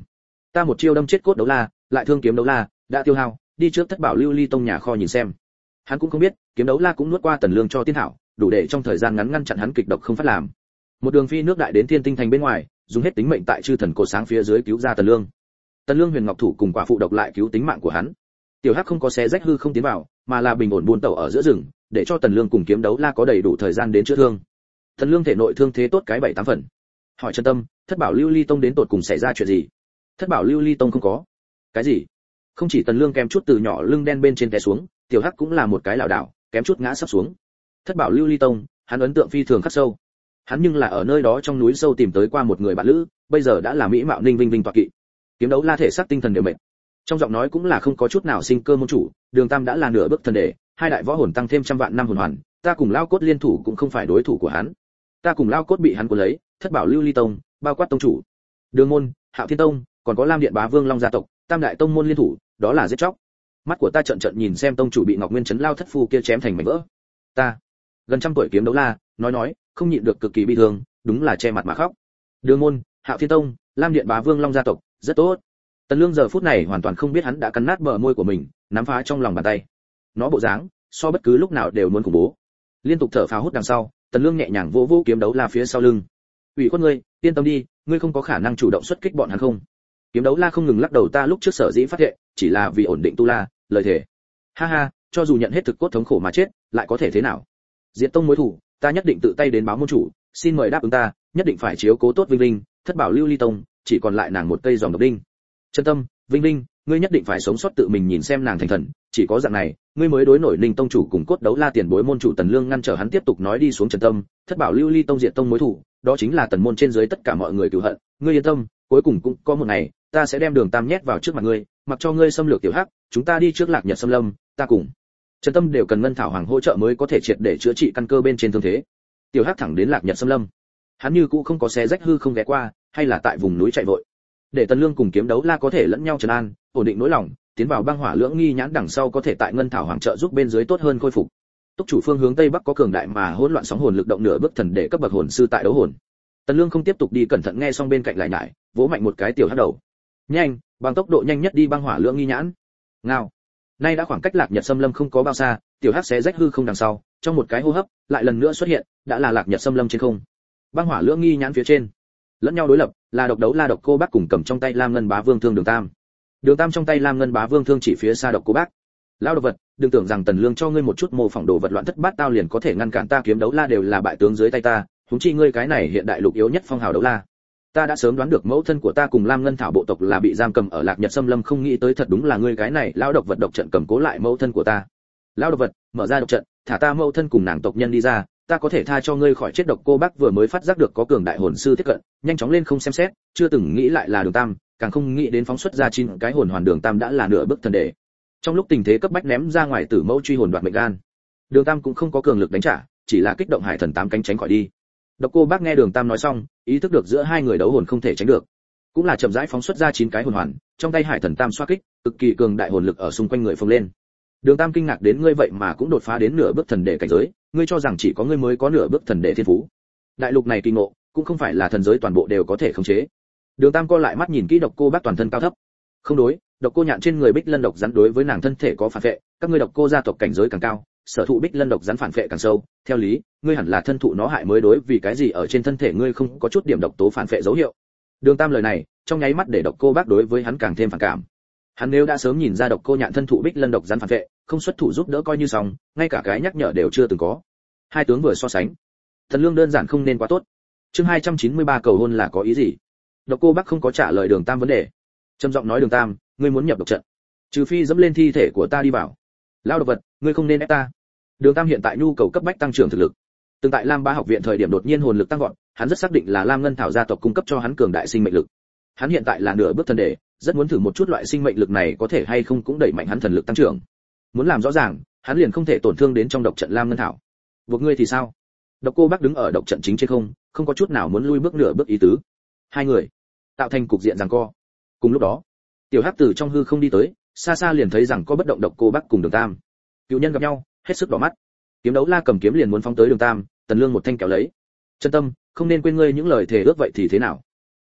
Ta một chiêu đâm chết cốt đấu la, lại thương kiếm đấu la, đã tiêu hao, đi trước thất bảo lưu ly tông nhà kho nhìn xem. Hắn cũng không biết, kiếm đấu la cũng nuốt qua tần lương cho tiên thảo, đủ để trong thời gian ngắn ngăn chặn hắn kịch độc không phát làm. Một đường phi nước đại đến thiên tinh thành bên ngoài, dùng hết tính mệnh tại chư thần cột sáng phía dưới cứu ra tần lương. Tần lương huyền ngọc thủ cùng quả phụ độc lại cứu tính mạng của hắn. Tiểu hắc không có xé rách hư không tiến vào, mà là bình ổn buôn tẩu ở giữa rừng, để cho tần lương cùng kiếm đấu la có đầy đủ thời gian đến chữa thương. Tần lương thể nội thương thế tốt cái bảy tám phần. Hỏi chân tâm, thất bảo lưu ly tông đến tột cùng xảy ra chuyện gì? Thất bảo lưu ly tông không có cái gì. Không chỉ tần lương kém chút từ nhỏ lưng đen bên trên té xuống, tiểu hắc cũng là một cái lảo đảo, kém chút ngã sắp xuống. Thất bảo lưu ly tông, hắn ấn tượng phi thường khắc sâu. Hắn nhưng là ở nơi đó trong núi sâu tìm tới qua một người bạn lữ, bây giờ đã là mỹ mạo ninh vinh vinh tọa kỵ. Kiếm đấu la thể xác tinh thần đều mệt. Trong giọng nói cũng là không có chút nào sinh cơ môn chủ, Đường Tam đã là nửa bước thần đệ, hai đại võ hồn tăng thêm trăm vạn năm hồn hoàn, ta cùng Lao Cốt liên thủ cũng không phải đối thủ của hắn. Ta cùng Lao Cốt bị hắn cuốn lấy, thất bảo lưu ly tông, bao quát tông chủ, Đường môn, Hạo Thiên tông, còn có Lam Điện Bá Vương Long gia tộc, tam đại tông môn liên thủ, đó là giết chóc. Mắt của ta trợn trợn nhìn xem tông chủ bị Ngọc Nguyên Trấn Lao thất phu kia chém thành mảnh vỡ. Ta, gần trăm tuổi kiếm đấu la, nói nói, không nhịn được cực kỳ bi thương, đúng là che mặt mà khóc. Đường môn, Hạo Thiên tông, Lam Điện Bá Vương Long gia tộc, rất tốt. Tần Lương giờ phút này hoàn toàn không biết hắn đã cắn nát bờ môi của mình, nắm phá trong lòng bàn tay. Nó bộ dáng, so bất cứ lúc nào đều muốn khủng bố. Liên tục thở phào hút đằng sau, Tần Lương nhẹ nhàng vỗ vỗ kiếm đấu la phía sau lưng. "Ủy khuất ngươi, yên tâm đi, ngươi không có khả năng chủ động xuất kích bọn hắn không?" Kiếm đấu la không ngừng lắc đầu, ta lúc trước sở dĩ phát hiện, chỉ là vì ổn định tu la, lời thề. Ha ha, cho dù nhận hết thực cốt thống khổ mà chết, lại có thể thế nào? Diệt tông mối thủ, ta nhất định tự tay đến báo môn chủ, xin mời đáp ứng ta, nhất định phải chiếu cố tốt Vinh Linh, thất bảo lưu ly tông, chỉ còn lại nàng một cây dòng độc đinh. Chân tâm, Vinh Linh, ngươi nhất định phải sống sót tự mình nhìn xem nàng thành thần, chỉ có dạng này, ngươi mới đối nổi Ninh tông chủ cùng cốt đấu la tiền bối môn chủ Tần Lương ngăn trở hắn tiếp tục nói đi xuống. Chân tâm, thất bảo lưu ly tông diệt tông mối thủ, đó chính là tần môn trên dưới tất cả mọi người cừu hận, ngươi yên tâm, cuối cùng cũng có một ngày, ta sẽ đem Đường Tam nhét vào trước mặt ngươi, mặc cho ngươi xâm lược tiểu hắc, chúng ta đi trước Lạc Nhật Xâm Lâm, ta cùng Trần Tâm đều cần ngân thảo hoàng hỗ trợ mới có thể triệt để chữa trị căn cơ bên trên thương thế. Tiểu hắc thẳng đến Lạc Nhật Xâm Lâm, hắn như cũ không có xé rách hư không ghé qua, hay là tại vùng núi chạy vội. Để Tần Lương cùng kiếm đấu la có thể lẫn nhau trấn an, ổn định nỗi lòng, tiến vào băng hỏa lưỡng nghi nhãn đằng sau có thể tại ngân thảo hoàng trợ giúp bên dưới tốt hơn khôi phục. Túc chủ phương hướng tây bắc có cường đại mà hỗn loạn sóng hồn lực động nửa bước thần để cấp bậc hồn sư tại đấu hồn. Tần Lương không tiếp tục đi cẩn thận nghe xong bên cạnh lại nhải, vỗ mạnh một cái tiểu hắc đầu. Nhanh, bằng tốc độ nhanh nhất đi băng hỏa lưỡng nghi nhãn. Ngao. Nay đã khoảng cách Lạc Nhật Xâm Lâm không có bao xa, tiểu hắc xé rách hư không đằng sau, trong một cái hô hấp, lại lần nữa xuất hiện, đã là Lạc Nhật Xâm Lâm trên không. Băng hỏa lưỡng nghi nhãn phía trên, lẫn nhau đối lập, là độc đấu la độc cô bác cùng cầm trong tay Lam Ngân Bá Vương thương Đường Tam. Đường Tam trong tay Lam Ngân Bá Vương thương chỉ phía xa độc cô bác. Lão đồ vật, đừng tưởng rằng Tần Lương cho ngươi một chút mô phỏng đồ vật loạn thất bát tao liền có thể ngăn cản ta, kiếm đấu la đều là bại tướng dưới tay ta, huống chi ngươi cái này hiện đại lục yếu nhất phong hào đấu la. Ta đã sớm đoán được mẫu thân của ta cùng Lam Ngân Thảo bộ tộc là bị giam cầm ở Lạc Nhật Xâm Lâm, không nghĩ tới thật đúng là ngươi cái này lão độc vật độc trận cầm cố lại mẫu thân của ta. Lão độc vật, mở ra độc trận, thả ta mẫu thân cùng nàng tộc nhân đi ra, ta có thể tha cho ngươi khỏi chết. Độc cô bác vừa mới phát giác được có cường đại hồn sư tiếp cận, nhanh chóng lên không xem xét, chưa từng nghĩ lại là Đường Tam, càng không nghĩ đến phóng xuất ra chín cái hồn hoàn. Đường Tam đã là nửa bước thần đệ. Trong lúc tình thế cấp bách ném ra ngoài tử mẫu truy hồn đoạt mệnh gan, Đường Tam cũng không có cường lực đánh trả, chỉ là kích động hải thần tám cánh tránh khỏi đi. Độc cô bác nghe Đường Tam nói xong, ý thức được giữa hai người đấu hồn không thể tránh được, cũng là chậm rãi phóng xuất ra chín cái hồn hoàn, trong tay hải thần tam xoa kích, cực kỳ cường đại hồn lực ở xung quanh người phồng lên. Đường Tam kinh ngạc đến, ngươi vậy mà cũng đột phá đến nửa bước thần đệ cảnh giới, ngươi cho rằng chỉ có ngươi mới có nửa bước thần đệ thiên phú? Đại lục này kỳ ngộ, cũng không phải là thần giới toàn bộ đều có thể khống chế. Đường Tam co lại mắt nhìn kỹ độc cô bác toàn thân cao thấp. Không đối, độc cô nhạn trên người bích lân độc rắn đối với nàng thân thể có phản vệ, các ngươi độc cô gia tộc cảnh giới càng cao, sở thụ bích lân độc rắn phản vệ càng sâu, theo lý, ngươi hẳn là thân thụ nó hại mới đối, vì cái gì ở trên thân thể ngươi không có chút điểm độc tố phản vệ dấu hiệu? Đường Tam lời này, trong nháy mắt để độc cô bác đối với hắn càng thêm phản cảm. Hắn nếu đã sớm nhìn ra độc cô nhạn thân thụ bích lân độc rắn phản vệ, không xuất thủ giúp đỡ coi như xong, ngay cả cái nhắc nhở đều chưa từng có. Hai tướng vừa so sánh, Thần Lương đơn giản không nên quá tốt. Chương hai trăm chín mươi ba cầu hôn là có ý gì? Độc cô bác không có trả lời Đường Tam vấn đề. Trầm giọng nói, Đường Tam, ngươi muốn nhập độc trận, trừ phi dẫm lên thi thể của ta đi vào. Lao độc vật, ngươi không nên ép ta. Đường Tam hiện tại nhu cầu cấp bách tăng trưởng thực lực. Từng tại Lam Bá học viện thời điểm đột nhiên hồn lực tăng vọt, hắn rất xác định là Lam Ngân Thảo gia tộc cung cấp cho hắn cường đại sinh mệnh lực. Hắn hiện tại là nửa bước thần đệ, rất muốn thử một chút loại sinh mệnh lực này có thể hay không cũng đẩy mạnh hắn thần lực tăng trưởng. Muốn làm rõ ràng, hắn liền không thể tổn thương đến trong độc trận Lam Ngân Thảo. Buộc ngươi thì sao? Độc cô bác đứng ở độc trận chính trên không, không có chút nào muốn lui bước nửa bước ý tứ. Hai người tạo thành cục diện giằng co. Cùng lúc đó, tiểu hắc từ trong hư không đi tới, xa xa liền thấy rằng có bất động độc cô bác cùng Đường Tam. Cựu nhân gặp nhau, hết sức đỏ mắt. Kiếm đấu la cầm kiếm liền muốn phóng tới Đường Tam, Tần Lương một thanh kéo lấy. Chân tâm, không nên quên ngươi những lời thề ước, vậy thì thế nào?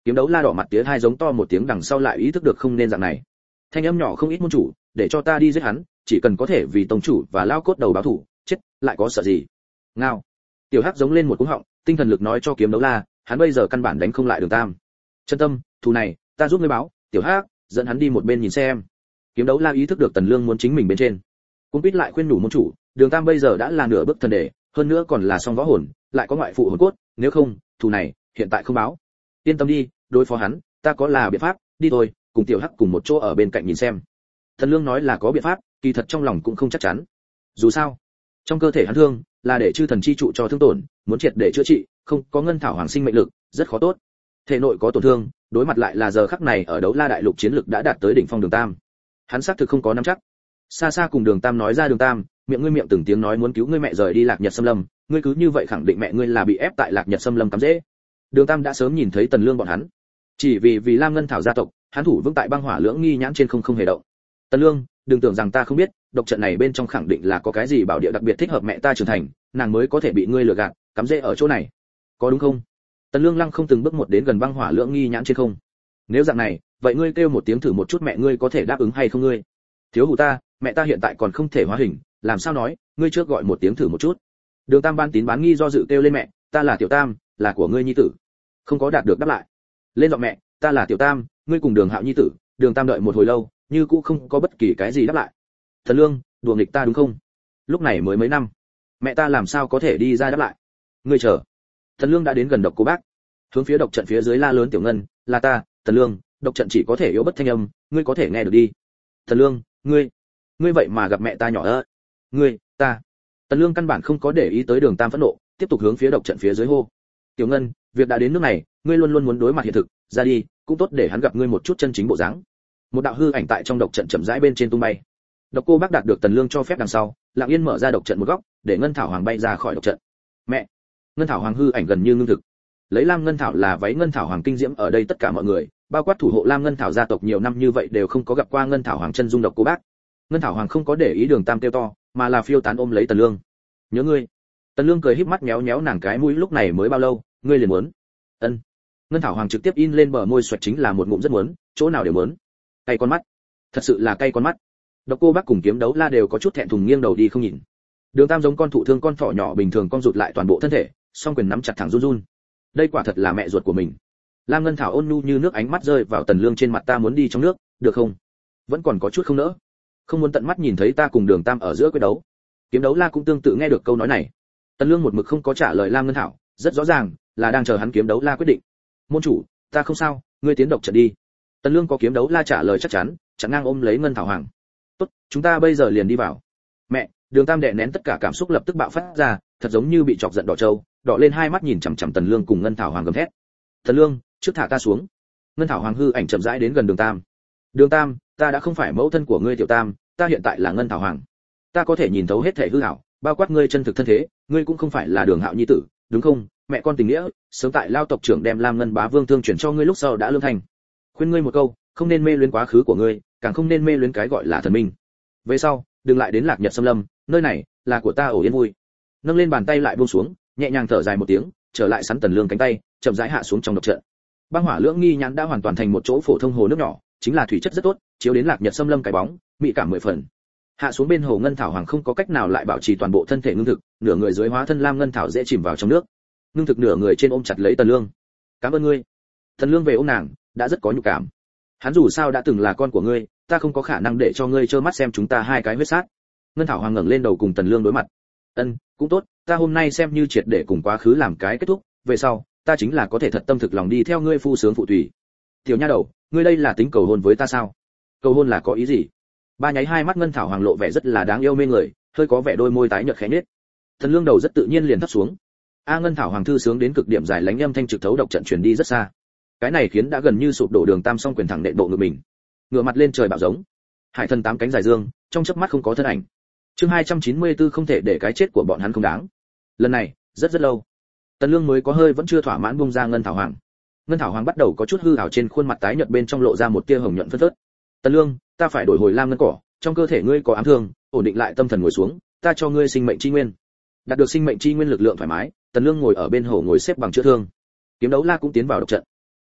Kiếm Đấu La đỏ mặt tía hai giống to một tiếng, đằng sau lại ý thức được không nên dạng này. Thanh âm nhỏ không ít, môn chủ, để cho ta đi giết hắn, chỉ cần có thể vì tông chủ và lao cốt đầu báo thù, chết, lại có sợ gì? Ngao. Tiểu Hắc giống lên một cú họng, tinh thần lực nói cho Kiếm Đấu La, hắn bây giờ căn bản đánh không lại Đường Tam. Chân tâm, thù này, ta giúp ngươi báo. Tiểu Hắc, dẫn hắn đi một bên nhìn xem. Kiếm Đấu La ý thức được Tần Lương muốn chính mình bên trên, cũng biết lại khuyên nhủ môn chủ, Đường Tam bây giờ đã là nửa bước thần đề, hơn nữa còn là song võ hồn, lại có ngoại phụ hồn cốt, nếu không, thù này hiện tại không báo. Yên tâm đi, đối phó hắn, ta có là biện pháp, đi thôi, cùng Tiểu Hắc cùng một chỗ ở bên cạnh nhìn xem. Tần Lương nói là có biện pháp, kỳ thật trong lòng cũng không chắc chắn. Dù sao, trong cơ thể hắn thương là để chư thần chi trụ cho thương tổn, muốn triệt để chữa trị, không có ngân thảo hoàng sinh mệnh lực, rất khó tốt. Thể nội có tổn thương, đối mặt lại là giờ khắc này ở Đấu La đại lục chiến lực đã đạt tới đỉnh phong Đường Tam. Hắn xác thực không có nắm chắc. Xa xa cùng Đường Tam nói ra, Đường Tam, miệng ngươi miệng từng tiếng nói muốn cứu ngươi mẹ rời đi Lạc Nhật Xâm Lâm, ngươi cứ như vậy khẳng định mẹ ngươi là bị ép tại Lạc Nhật Xâm Lâm cắm rễ. Đường Tam đã sớm nhìn thấy Tần Lương bọn hắn, chỉ vì vì Lam Ngân Thảo gia tộc, hắn thủ vững tại băng hỏa lưỡng nghi nhãn trên không không hề động. Tần Lương, đừng tưởng rằng ta không biết, độc trận này bên trong khẳng định là có cái gì bảo địa đặc biệt thích hợp mẹ ta trưởng thành, nàng mới có thể bị ngươi lừa gạt, cắm rễ ở chỗ này. Có đúng không? Tần Lương lăng không từng bước một đến gần băng hỏa lưỡng nghi nhãn trên không. Nếu dạng này, vậy ngươi kêu một tiếng thử một chút mẹ ngươi có thể đáp ứng hay không ngươi? Thiếu hụt ta, mẹ ta hiện tại còn không thể hóa hình, làm sao nói, ngươi trước gọi một tiếng thử một chút. Đường Tam ban tín bán nghi do dự kêu lên mẹ, ta là Tiểu Tam, là của ngươi nhi tử. Không có đạt được đáp lại. Lên giọng mẹ, ta là Tiểu Tam, ngươi cùng Đường Hạo nhi tử. Đường Tam đợi một hồi lâu, như cũ không có bất kỳ cái gì đáp lại. Thần Lương, đùa nghịch ta đúng không? Lúc này mới mấy năm, mẹ ta làm sao có thể đi ra đáp lại? Ngươi chờ. Thần Lương đã đến gần độc cô bác, hướng phía độc trận phía dưới la lớn, Tiểu Ngân, là ta, Thần Lương, độc trận chỉ có thể yếu bất thanh âm, ngươi có thể nghe được đi. Thần Lương, ngươi, ngươi vậy mà gặp mẹ ta nhỏ ơ? Ngươi, ta. Tần Lương căn bản không có để ý tới Đường Tam phẫn nộ, tiếp tục hướng phía độc trận phía dưới hô. Tiểu Ngân, việc đã đến nước này, ngươi luôn luôn muốn đối mặt hiện thực, ra đi, cũng tốt để hắn gặp ngươi một chút chân chính bộ dáng. Một đạo hư ảnh tại trong độc trận chậm rãi bên trên tung bay. Độc Cô Bác đạt được Tần Lương cho phép đằng sau, lặng yên mở ra độc trận một góc, để Ngân Thảo Hoàng bay ra khỏi độc trận. Mẹ, Ngân Thảo Hoàng hư ảnh gần như ngưng thực. Lấy Lam Ngân Thảo là váy Ngân Thảo Hoàng kinh diễm ở đây tất cả mọi người, bao quát thủ hộ Lam Ngân Thảo gia tộc nhiều năm như vậy đều không có gặp qua Ngân Thảo Hoàng chân dung Độc Cô Bác. Ngân Thảo Hoàng không có để ý Đường Tam kêu to, mà là phiêu tán ôm lấy Tần Lương. Nhớ ngươi. Tần Lương cười híp mắt méo méo nàng cái mũi, lúc này mới bao lâu, ngươi liền muốn? Ân. Ngân Thảo Hoàng trực tiếp in lên bờ môi xoẹt chính là một ngụm rất muốn, chỗ nào đều muốn. Cay con mắt. Thật sự là cay con mắt. Độc Cô Bác cùng Kiếm Đấu La đều có chút thẹn thùng nghiêng đầu đi không nhìn. Đường Tam giống con thụ thương con thỏ nhỏ bình thường cong rụt lại toàn bộ thân thể, song quyền nắm chặt thẳng run run. Đây quả thật là mẹ ruột của mình. Lam Ngân Thảo ôn nhu như nước, ánh mắt rơi vào Tần Lương trên mặt, ta muốn đi trong nước, được không? Vẫn còn có chút không nỡ. Không muốn tận mắt nhìn thấy ta cùng Đường Tam ở giữa quyết đấu. Kiếm Đấu La cũng tương tự nghe được câu nói này. Tần Lương một mực không có trả lời Lam Ngân Thảo, rất rõ ràng là đang chờ hắn Kiếm Đấu La quyết định. Môn chủ, ta không sao, ngươi tiến độc trận đi. Tần Lương có Kiếm Đấu La trả lời chắc chắn, chặn ngang ôm lấy Ngân Thảo Hoàng. Tốt, chúng ta bây giờ liền đi vào. Mẹ, Đường Tam đè nén tất cả cảm xúc lập tức bạo phát ra, thật giống như bị chọc giận đỏ trâu, đỏ lên hai mắt nhìn chằm chằm Tần Lương cùng Ngân Thảo Hoàng gầm thét. Tần Lương, trước thả ta xuống. Ngân Thảo Hoàng hư ảnh chậm rãi đến gần Đường Tam. Đường Tam, ta đã không phải mẫu thân của ngươi Tiểu Tam, ta hiện tại là Ngân Thảo Hoàng. Ta có thể nhìn thấu hết thể hư ảo, bao quát ngươi chân thực thân thế, ngươi cũng không phải là Đường Hạo nhi tử, đúng không? Mẹ con tình nghĩa, sớm tại Lao tộc trưởng đem Lam Ngân Bá Vương thương chuyển cho ngươi lúc sau đã lương thành. Khuyên ngươi một câu, không nên mê luyến quá khứ của ngươi, càng không nên mê luyến cái gọi là thần minh. Về sau, đừng lại đến Lạc Nhật Xâm Lâm, nơi này là của ta ổ yên vui. Nâng lên bàn tay lại buông xuống, nhẹ nhàng thở dài một tiếng, trở lại sắn Tần Lương cánh tay, chậm rãi hạ xuống trong độc trận. Băng hỏa lưỡng nghi nhãn đã hoàn toàn thành một chỗ phổ thông hồ nước nhỏ, chính là thủy chất rất tốt, chiếu đến Lạc Nhật Xâm Lâm cái bóng, mị cảm mười phần. Hạ xuống bên hồ, Ngân Thảo Hoàng không có cách nào lại bảo trì toàn bộ thân thể ngưng thực, nửa người dưới hóa thân Lam Ngân Thảo dễ chìm vào trong nước. Ngưng thực nửa người trên ôm chặt lấy Tần Lương. Cảm ơn ngươi. Tần Lương về ôm nàng, đã rất có nhục cảm. Hắn dù sao đã từng là con của ngươi, ta không có khả năng để cho ngươi trơ mắt xem chúng ta hai cái huyết sát. Ngân Thảo Hoàng ngẩng lên đầu cùng Tần Lương đối mặt. Ân, cũng tốt, ta hôm nay xem như triệt để cùng quá khứ làm cái kết thúc, về sau, ta chính là có thể thật tâm thực lòng đi theo ngươi phu sướng phụ tùy. Tiểu nha đầu, ngươi đây là tính cầu hôn với ta sao? Cầu hôn là có ý gì? Ba nháy hai mắt Ngân Thảo Hoàng lộ vẻ rất là đáng yêu mê người, hơi có vẻ đôi môi tái nhợt khẽ nhếch. Tần Lương đầu rất tự nhiên liền thấp xuống. A Ngân Thảo Hoàng thư sướng đến cực điểm, dài lánh âm thanh trực thấu độc trận truyền đi rất xa. Cái này khiến đã gần như sụp đổ Đường Tam song quyền thẳng nện bộ ngực mình. Ngửa mặt lên trời bạo giống. Hải thần tám cánh dài dương, trong chớp mắt không có thân ảnh. Chương hai trăm chín mươi tư không thể để cái chết của bọn hắn không đáng. Lần này, rất rất lâu. Tần Lương mới có hơi vẫn chưa thỏa mãn buông ra Ngân Thảo Hoàng. Ngân Thảo Hoàng bắt đầu có chút hư ảo, trên khuôn mặt tái nhợt bên trong lộ ra một tia hồng nhuận phớt phớt. Tần Lương, ta phải đổi hồi Lam Ngân cỏ, trong cơ thể ngươi có ám thương, ổn định lại tâm thần ngồi xuống, ta cho ngươi sinh mệnh chi nguyên. Đạt được sinh mệnh chi nguyên lực lượng thoải mái, Tần Lương ngồi ở bên hồ ngồi xếp bằng chữa thương. Kiếm Đấu La cũng tiến vào độc trận.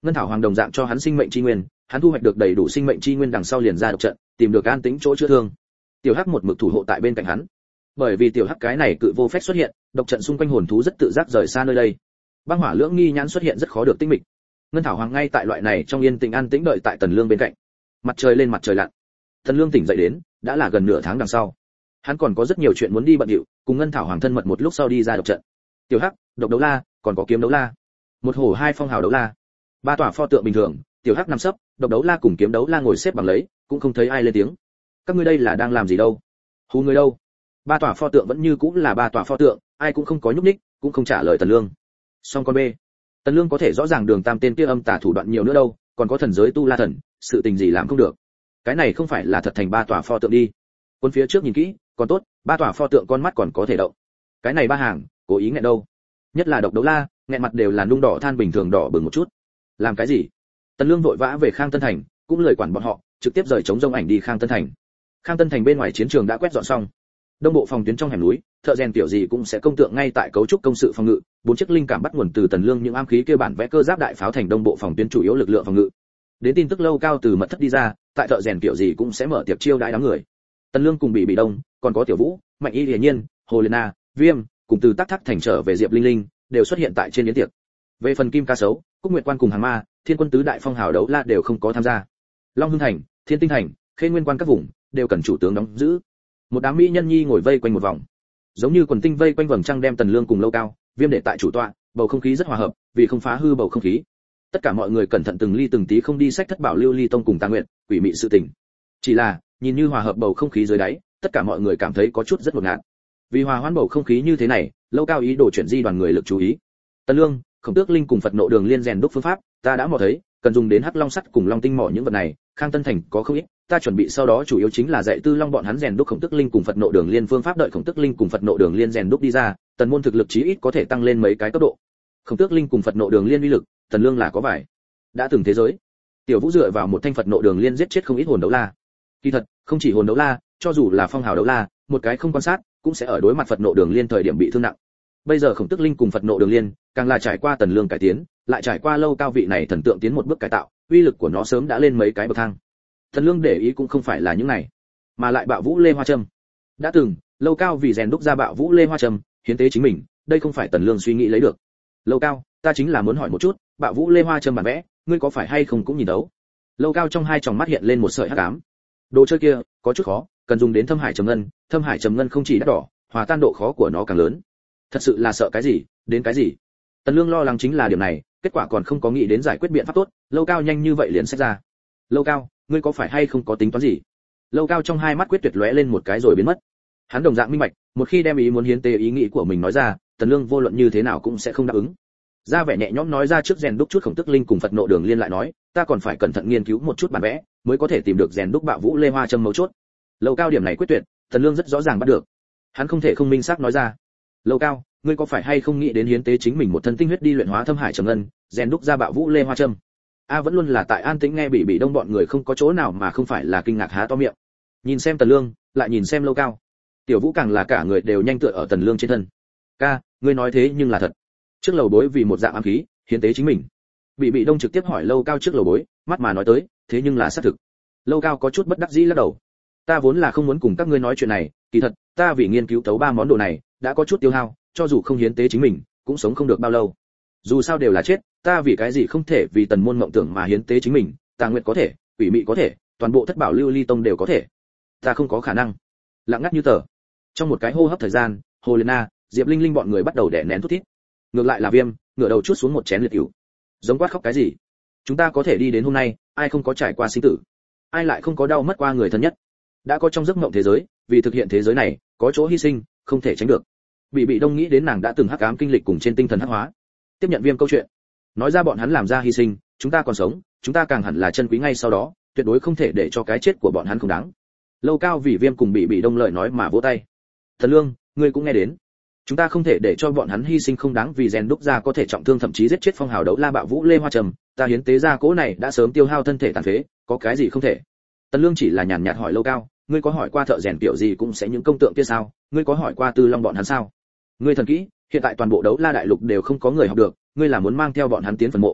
Ngân thảo hoàng đồng dạng cho hắn sinh mệnh chi nguyên, hắn thu hoạch được đầy đủ sinh mệnh chi nguyên đằng sau liền ra độc trận, tìm được an tĩnh chỗ chữa thương. Tiểu Hắc một mực thủ hộ tại bên cạnh hắn. Bởi vì tiểu Hắc cái này cự vô phép xuất hiện, độc trận xung quanh hồn thú rất tự giác rời xa nơi đây. Băng hỏa lưỡng nghi nhãn xuất hiện rất khó được tinh mịch. Ngân thảo hoàng ngay tại loại này trong yên tĩnh an tĩnh đợi tại Tần Lương bên cạnh. Mặt trời lên mặt trời lặn. Tần Lương tỉnh dậy đến, đã là gần nửa tháng đằng sau. Hắn còn có rất nhiều chuyện muốn đi bận rộn, cùng Ngân thảo hoàng thân mật một lúc sau đi ra độc trận. Tiểu Hắc, độc đấu la, còn có kiếm đấu la. Một hổ hai phong hào đấu la. Ba tòa pho tượng bình thường, tiểu Hắc nằm sấp, độc đấu la cùng kiếm đấu la ngồi xếp bằng lấy, cũng không thấy ai lên tiếng. Các ngươi đây là đang làm gì đâu? Hù người đâu? Ba tòa pho tượng vẫn như cũng là ba tòa pho tượng, ai cũng không có nhúc nhích, cũng không trả lời Tần Lương. Song con B. Tần Lương có thể rõ ràng Đường Tam tên kia âm tà thủ đoạn nhiều nữa đâu, còn có thần giới tu la thần, sự tình gì làm không được. Cái này không phải là thật thành ba tòa pho tượng đi. Quân phía trước nhìn kỹ, còn tốt, ba tòa pho tượng con mắt còn có thể động. Cái này ba hàng, cố ý nghẹn đâu? Nhất là độc đấu la, nghẹn mặt đều là nung đỏ than bình thường đỏ bừng một chút. Làm cái gì? Tần Lương vội vã về Khang Tân Thành, cũng lười quản bọn họ, trực tiếp rời chống rông ảnh đi Khang Tân Thành. Khang Tân Thành bên ngoài chiến trường đã quét dọn xong. Đông bộ phòng tuyến trong hẻm núi, thợ rèn tiểu gì cũng sẽ công tượng ngay tại cấu trúc công sự phòng ngự, bốn chiếc linh cảm bắt nguồn từ Tần Lương những am khí kia bản vẽ cơ giáp đại pháo thành đông bộ phòng tuyến chủ yếu lực lượng phòng ngự. Đến tin tức lâu cao từ mật thất đi ra, tại thợ rèn tiểu gì cũng sẽ mở tiệc chiêu đãi đám người. Tần Lương cùng bị bị đông, còn có Tiểu Vũ, Mạnh Y Hiển Nhiên, Hồ Liên Na, Viêm, cùng từ Tắc Thác thành trở về Diệp Linh Linh, đều xuất hiện tại trên yến tiệc. Về phần Kim Ca Sấu, Cúc Nguyệt Quan cùng Hàng Ma, Thiên Quân tứ đại phong hào đấu la đều không có tham gia. Long Hưng thành, Thiên Tinh thành, Khê Nguyên Quan các vùng đều cần chủ tướng đóng giữ. Một đám mỹ nhân nhi ngồi vây quanh một vòng, giống như quần tinh vây quanh vầng trăng đem Tần Lương cùng Lâu Cao, Viêm để tại chủ tọa, bầu không khí rất hòa hợp, vì không phá hư bầu không khí. Tất cả mọi người cẩn thận từng ly từng tí không đi sách thất bảo lưu ly tông cùng Tà Nguyệt, quỷ mị sự tình. Chỉ là, nhìn như hòa hợp bầu không khí dưới đáy, tất cả mọi người cảm thấy có chút rất ngột ngạt. Vì hòa hoãn bầu không khí như thế này, Lâu Cao ý đồ chuyển di đoàn người lực chú ý. Tần Lương, Khổng Tước Linh cùng Phật Nộ Đường Liên rèn đúc phương pháp, ta đã mò thấy, cần dùng đến hắc long sắt cùng long tinh mỏ những vật này, Khang Tân Thành có không ít, ta chuẩn bị sau đó chủ yếu chính là dạy Tư Long bọn hắn rèn đúc Khổng Tước Linh cùng Phật Nộ Đường Liên phương pháp, đợi Khổng Tước Linh cùng Phật Nộ Đường Liên rèn đúc đi ra, tần môn thực lực chí ít có thể tăng lên mấy cái cấp độ. Khổng Tước Linh cùng Phật Nộ Đường Liên uy lực, Tần Lương là có vài. Đã từng thế giới, Tiểu Vũ dựa vào một thanh Phật Nộ Đường Liên giết chết không ít hồn đấu la. Kỳ thật, không chỉ hồn đấu la, cho dù là phong hào đấu la, một cái không quan sát, cũng sẽ ở đối mặt Phật Nộ Đường Liên thời điểm bị thương nặng. Bây giờ Khổng Tước Linh cùng Phật Nộ Đường Liên, càng là trải qua Tần Lương cải tiến, lại trải qua Lâu Cao vị này thần tượng tiến một bước cải tạo, uy lực của nó sớm đã lên mấy cái bậc thang. Tần Lương để ý cũng không phải là những này, mà lại Bạo Vũ Lê Hoa Châm. Đã từng, Lâu Cao vì rèn đúc ra Bạo Vũ Lê Hoa Châm, hiến tế chính mình, đây không phải Tần Lương suy nghĩ lấy được. Lâu Cao, ta chính là muốn hỏi một chút, Bạo Vũ Lê Hoa Châm bản vẽ, ngươi có phải hay không cũng nhìn đấu? Lâu Cao trong hai tròng mắt hiện lên một sợi hắc ám. Đồ chơi kia, có chút khó, cần dùng đến Thâm Hải trầm ngân, Thâm Hải trầm ngân không chỉ đắt đỏ, hòa tan độ khó của nó càng lớn. Thật sự là sợ cái gì, đến cái gì? Tần Lương lo lắng chính là điểm này, kết quả còn không có nghĩ đến giải quyết biện pháp tốt, Lâu Cao nhanh như vậy liền xét ra. Lâu Cao, ngươi có phải hay không có tính toán gì? Lâu Cao trong hai mắt quyết tuyệt lóe lên một cái rồi biến mất. Hắn đồng dạng minh bạch, một khi đem ý muốn hiến tế ý nghĩ của mình nói ra, Tần Lương vô luận như thế nào cũng sẽ không đáp ứng. Ra vẻ nhẹ nhõm nói ra trước rèn đúc chút Khổng Tước Linh cùng Phật Nộ Đường Liên lại nói, ta còn phải cẩn thận nghiên cứu một chút bản vẽ, mới có thể tìm được rèn đúc Bạo Vũ Lê Hoa Châm mấu chốt. Lâu Cao điểm này quyết tuyệt, Tần Lương rất rõ ràng bắt được. Hắn không thể không minh xác nói ra. Lâu Cao, ngươi có phải hay không nghĩ đến hiến tế chính mình một thân tinh huyết đi luyện hóa Thâm Hải trầm ngân, rèn đúc ra Bạo Vũ Lê Hoa Châm? A vẫn luôn là tại an tĩnh nghe bị bị đông bọn người không có chỗ nào mà không phải là kinh ngạc há to miệng. Nhìn xem Tần Lương, lại nhìn xem Lâu Cao. Tiểu Vũ càng là cả người đều nhanh tựa ở Tần Lương trên thân. Ca, ngươi nói thế nhưng là thật. Trước lầu bối vì một dạng ám khí, hiến tế chính mình. Bị bị đông trực tiếp hỏi Lâu Cao trước lầu bối, mắt mà nói tới, thế nhưng là xác thực. Lâu Cao có chút bất đắc dĩ lắc đầu. Ta vốn là không muốn cùng các ngươi nói chuyện này, kỳ thật, ta vì nghiên cứu tấu ba món đồ này, đã có chút tiêu hao, cho dù không hiến tế chính mình, cũng sống không được bao lâu. Dù sao đều là chết, ta vì cái gì không thể vì tần môn mộng tưởng mà hiến tế chính mình, Tà Nguyệt có thể, Quỷ Mị có thể, toàn bộ thất bảo lưu ly tông đều có thể. Ta không có khả năng. Lặng ngắt như tờ. Trong một cái hô hấp thời gian, Hồ Liên Na, Diệp Linh Linh bọn người bắt đầu đè nén thút thít. Ngược lại là Viêm, ngửa đầu chuốt xuống một chén liệt rượu. Giống quát khóc cái gì? Chúng ta có thể đi đến hôm nay, ai không có trải qua sinh tử? Ai lại không có đau mất qua người thân nhất? Đã có trong giấc mộng thế giới, vì thực hiện thế giới này, có chỗ hy sinh, không thể tránh được. Bị bị đông nghĩ đến nàng đã từng hắc ám kinh lịch cùng trên tinh thần hắc hóa. Tiếp nhận Viêm câu chuyện, nói ra bọn hắn làm ra hy sinh, chúng ta còn sống, chúng ta càng hẳn là chân quý ngay sau đó, tuyệt đối không thể để cho cái chết của bọn hắn không đáng. Lâu Cao vì Viêm cùng bị bị đông lợi nói mà vỗ tay. Thần Lương, ngươi cũng nghe đến. Chúng ta không thể để cho bọn hắn hy sinh không đáng vì rèn đúc ra có thể trọng thương thậm chí giết chết phong hào đấu la Bạo Vũ Lê Hoa Trầm, ta hiến tế ra cỗ này đã sớm tiêu hao thân thể tàn phế, có cái gì không thể? Tần Lương chỉ là nhàn nhạt hỏi Lâu Cao, ngươi có hỏi qua thợ rèn kiểu gì cũng sẽ những công tượng kia sao? Ngươi có hỏi qua Tư Long bọn hắn sao? Ngươi thần kỹ, hiện tại toàn bộ đấu la đại lục đều không có người học được, ngươi là muốn mang theo bọn hắn tiến phần mộ.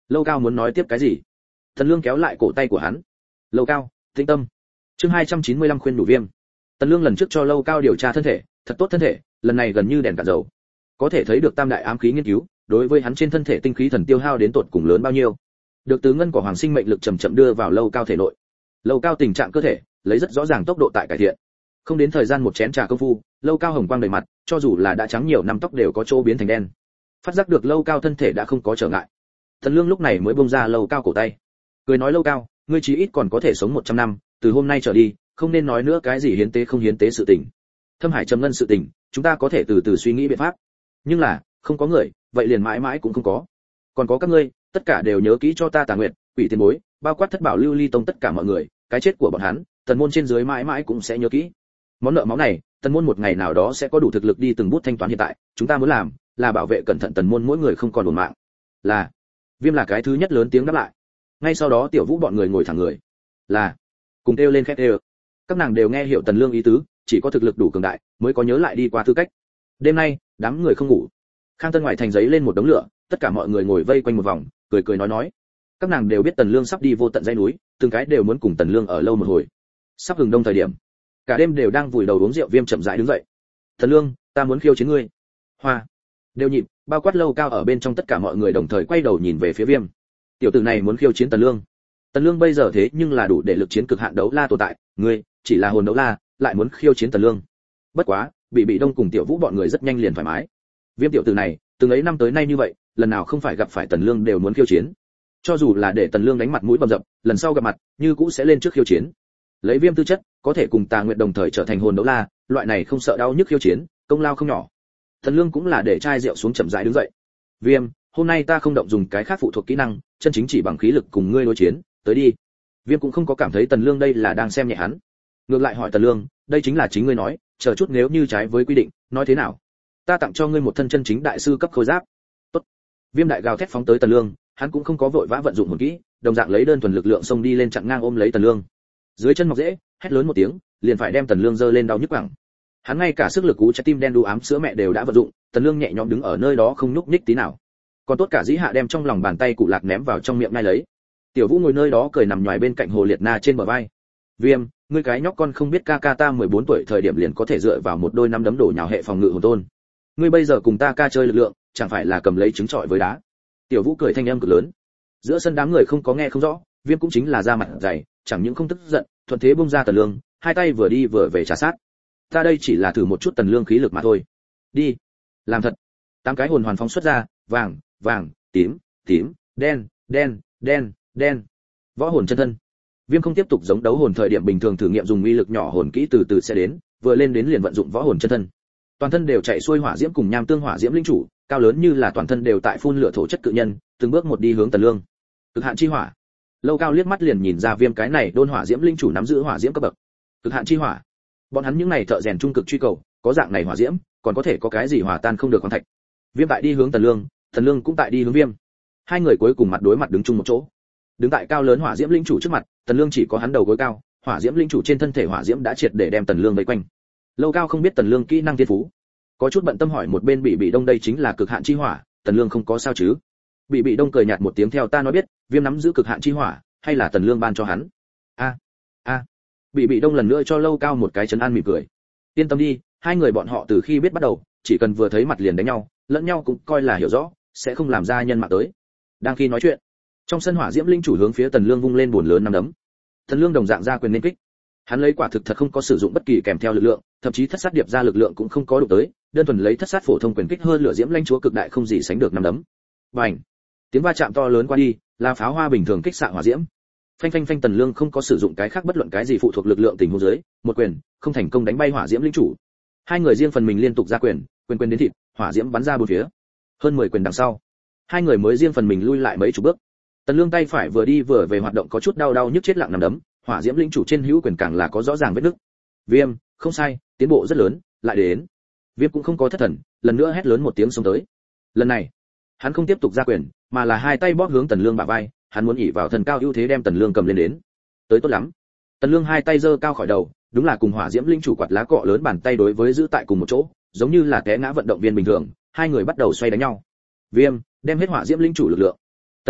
Lâu Cao muốn nói tiếp cái gì, Tần Lương kéo lại cổ tay của hắn. Lâu Cao, tĩnh tâm. Chương hai trăm chín mươi lăm khuyên đủ Viêm. Tần Lương lần trước cho Lâu Cao điều tra thân thể, thật tốt thân thể, lần này gần như đèn cạn dầu. Có thể thấy được tam đại ám khí nghiên cứu, đối với hắn trên thân thể tinh khí thần tiêu hao đến tột cùng lớn bao nhiêu. Được tứ ngân của hoàng sinh mệnh lực chậm chậm đưa vào Lâu Cao thể nội. Lâu Cao tình trạng cơ thể, lấy rất rõ ràng tốc độ tại cải thiện. Không đến thời gian một chén trà công phu, Lâu Cao hồng quang đầy mặt, cho dù là đã trắng nhiều năm tóc đều có chỗ biến thành đen. Phát giác được Lâu Cao thân thể đã không có trở ngại. Tần Lương lúc này mới buông ra Lâu Cao cổ tay, cười nói: Lâu Cao, ngươi chí ít còn có thể sống một trăm năm, từ hôm nay trở đi, không nên nói nữa cái gì hiến tế không hiến tế sự tình. Thâm Hải trầm ngân sự tình, chúng ta có thể từ từ suy nghĩ biện pháp. Nhưng là, không có người, vậy liền mãi mãi cũng không có. Còn có các ngươi, tất cả đều nhớ kỹ cho ta Tà Nguyệt, Quỷ Tiền Bối, bao quát Thất Bảo Lưu Ly Tông tất cả mọi người, cái chết của bọn hắn, Tần môn trên dưới mãi mãi cũng sẽ nhớ kỹ. Món nợ máu này, Tần môn một ngày nào đó sẽ có đủ thực lực đi từng bút thanh toán, hiện tại, chúng ta muốn làm là bảo vệ cẩn thận Tần môn mỗi người không còn uổng mạng. Là. Viêm là cái thứ nhất lớn tiếng đáp lại. Ngay sau đó Tiểu Vũ bọn người ngồi thẳng người. Là. Cùng kêu lên khét kêu. Các nàng đều nghe hiểu Tần Lương ý tứ, chỉ có thực lực đủ cường đại mới có nhớ lại đi qua tư cách. Đêm nay, đám người không ngủ. Khang Tân ngoài thành giấy lên một đống lửa, tất cả mọi người ngồi vây quanh một vòng, cười cười nói nói. Các nàng đều biết Tần Lương sắp đi vô tận dãy núi, từng cái đều muốn cùng Tần Lương ở lâu một hồi. Sắp hừng đông thời điểm, cả đêm đều đang vùi đầu uống rượu. Viêm chậm rãi đứng dậy. Tần Lương, ta muốn khiêu chiến ngươi. Hoa. Đều nhịp, bao quát Lâu Cao ở bên trong tất cả mọi người đồng thời quay đầu nhìn về phía Viêm. Tiểu tử này muốn khiêu chiến Tần Lương. Tần Lương bây giờ thế nhưng là đủ để lực chiến cực hạn đấu la tồn tại, ngươi chỉ là hồn đấu la, lại muốn khiêu chiến Tần Lương. Bất quá, bị bị đông cùng Tiểu Vũ bọn người rất nhanh liền thoải mái. Viêm tiểu tử này, từng ấy năm tới nay như vậy, lần nào không phải gặp phải Tần Lương đều muốn khiêu chiến. Cho dù là để Tần Lương đánh mặt mũi bầm dập, lần sau gặp mặt, như cũ sẽ lên trước khiêu chiến. Lấy Viêm tư chất, có thể cùng Tà Nguyệt đồng thời trở thành hồn đấu la, loại này không sợ đau nhức khiêu chiến, công lao không nhỏ. Tần Lương cũng là để chai rượu xuống chậm rãi đứng dậy. Viêm, hôm nay ta không động dùng cái khác phụ thuộc kỹ năng, chân chính chỉ bằng khí lực cùng ngươi đối chiến, tới đi. Viêm cũng không có cảm thấy Tần Lương đây là đang xem nhẹ hắn. Ngược lại hỏi Tần Lương, đây chính là chính ngươi nói, chờ chút nếu như trái với quy định, nói thế nào? Ta tặng cho ngươi một thân chân chính đại sư cấp khôi giáp. Tốt. Viêm đại gào thét phóng tới Tần Lương, hắn cũng không có vội vã vận dụng hồn kỹ, đồng dạng lấy đơn thuần lực lượng xông đi lên chặn ngang ôm lấy Tần Lương. Dưới chân mọc rễ, hét lớn một tiếng, liền phải đem Tần Lương giơ lên đau nhức quẳng. Hắn ngay cả sức lực cú trái tim đen đu ám sữa mẹ đều đã vận dụng, Tần Lương nhẹ nhõm đứng ở nơi đó không nhúc nhích tí nào. Còn tốt cả dĩ hạ đem trong lòng bàn tay cụ lạc ném vào trong miệng ngay lấy. Tiểu Vũ ngồi nơi đó cười nằm nhòi bên cạnh Hồ Liệt Na trên bờ vai. Viêm, ngươi cái nhóc con không biết ca ca ta mười bốn tuổi thời điểm liền có thể dựa vào một đôi năm đấm đổ nhào hệ phòng ngự hồn tôn. Ngươi bây giờ cùng ta ca chơi lực lượng, chẳng phải là cầm lấy trứng trọi với đá. Tiểu Vũ cười thanh âm cực lớn. Giữa sân đám người không có nghe không rõ, Viêm cũng chính là ra mặt dày, chẳng những không tức giận, thuận thế bung ra Tần Lương, hai tay vừa đi vừa về trà sát. Ta đây chỉ là thử một chút Tần Lương khí lực mà thôi. Đi, làm thật. Tám cái hồn hoàn phóng xuất ra, vàng, vàng, tím, tím, đen, đen, đen, đen. Võ hồn chân thân. Viêm không tiếp tục giống đấu hồn thời điểm bình thường thử nghiệm dùng uy lực nhỏ hồn kỹ từ từ sẽ đến, vừa lên đến liền vận dụng võ hồn chân thân. Toàn thân đều chạy xuôi hỏa diễm cùng nham tương hỏa diễm linh chủ, cao lớn như là toàn thân đều tại phun lửa thổ chất cự nhân, từng bước một đi hướng Tần Lương. Cực hạn chi hỏa. Lâu Cao liếc mắt liền nhìn ra Viêm cái này đôn hỏa diễm linh chủ nắm giữ hỏa diễm cấp bậc. Cực hạn chi hỏa. Bọn hắn những này thợ rèn trung cực truy cầu, có dạng này hỏa diễm, còn có thể có cái gì hòa tan không được khoáng thạch. Viêm tại đi hướng Tần Lương, Tần Lương cũng tại đi hướng Viêm. Hai người cuối cùng mặt đối mặt đứng chung một chỗ. Đứng tại cao lớn hỏa diễm linh chủ trước mặt, Tần Lương chỉ có hắn đầu gối cao, hỏa diễm linh chủ trên thân thể hỏa diễm đã triệt để đem Tần Lương vây quanh. Lâu Cao không biết Tần Lương kỹ năng thiên phú, có chút bận tâm hỏi một bên Bị Bị Đông đây chính là cực hạn chi hỏa, Tần Lương không có sao chứ? Bị Bị Đông cười nhạt một tiếng theo ta nói biết, Viêm nắm giữ cực hạn chi hỏa, hay là Tần Lương ban cho hắn? A, a. Bị Bị Đông lần nữa cho Lâu Cao một cái trấn an mỉm cười. Yên tâm đi, hai người bọn họ từ khi biết bắt đầu, chỉ cần vừa thấy mặt liền đánh nhau, lẫn nhau cũng coi là hiểu rõ, sẽ không làm ra nhân mạng tới. Đang khi nói chuyện, trong sân hỏa diễm linh chủ hướng phía Tần Lương vung lên buồn lớn năm đấm. Tần Lương đồng dạng ra quyền nên kích. Hắn lấy quả thực thật không có sử dụng bất kỳ kèm theo lực lượng, thậm chí thất sát điệp ra lực lượng cũng không có đụng tới, đơn thuần lấy thất sát phổ thông quyền kích hơn lửa diễm lãnh chúa cực đại không gì sánh được năm đấm. Bành! Tiếng va chạm to lớn qua đi, là pháo hoa bình thường kích xạ hỏa diễm. Phanh phanh phanh Tần Lương không có sử dụng cái khác bất luận cái gì phụ thuộc lực lượng tình huống dưới, một quyền, không thành công đánh bay hỏa diễm linh chủ. Hai người riêng phần mình liên tục ra quyền, quyền quyền đến thịt, hỏa diễm bắn ra bốn phía. Hơn mười quyền đằng sau, hai người mới riêng phần mình lui lại mấy chục bước. Tần Lương tay phải vừa đi vừa về hoạt động có chút đau đau nhức chết lặng nằm đấm, hỏa diễm linh chủ trên hữu quyền càng là có rõ ràng vết nứt. Viêm, không sai, tiến bộ rất lớn, lại đến. Viêm cũng không có thất thần, lần nữa hét lớn một tiếng xông tới. Lần này, hắn không tiếp tục ra quyền, mà là hai tay bóp hướng Tần Lương bả vai, hắn muốn ỷ vào thần cao ưu thế đem Tần Lương cầm lên đến. Tới tốt lắm. Tần Lương hai tay giơ cao khỏi đầu, đúng là cùng hỏa diễm linh chủ quạt lá cọ lớn bàn tay đối với giữ tại cùng một chỗ, giống như là té ngã vận động viên bình thường, hai người bắt đầu xoay đánh nhau. Viêm, đem hết hỏa diễm linh chủ lực lượng. Tần Lương,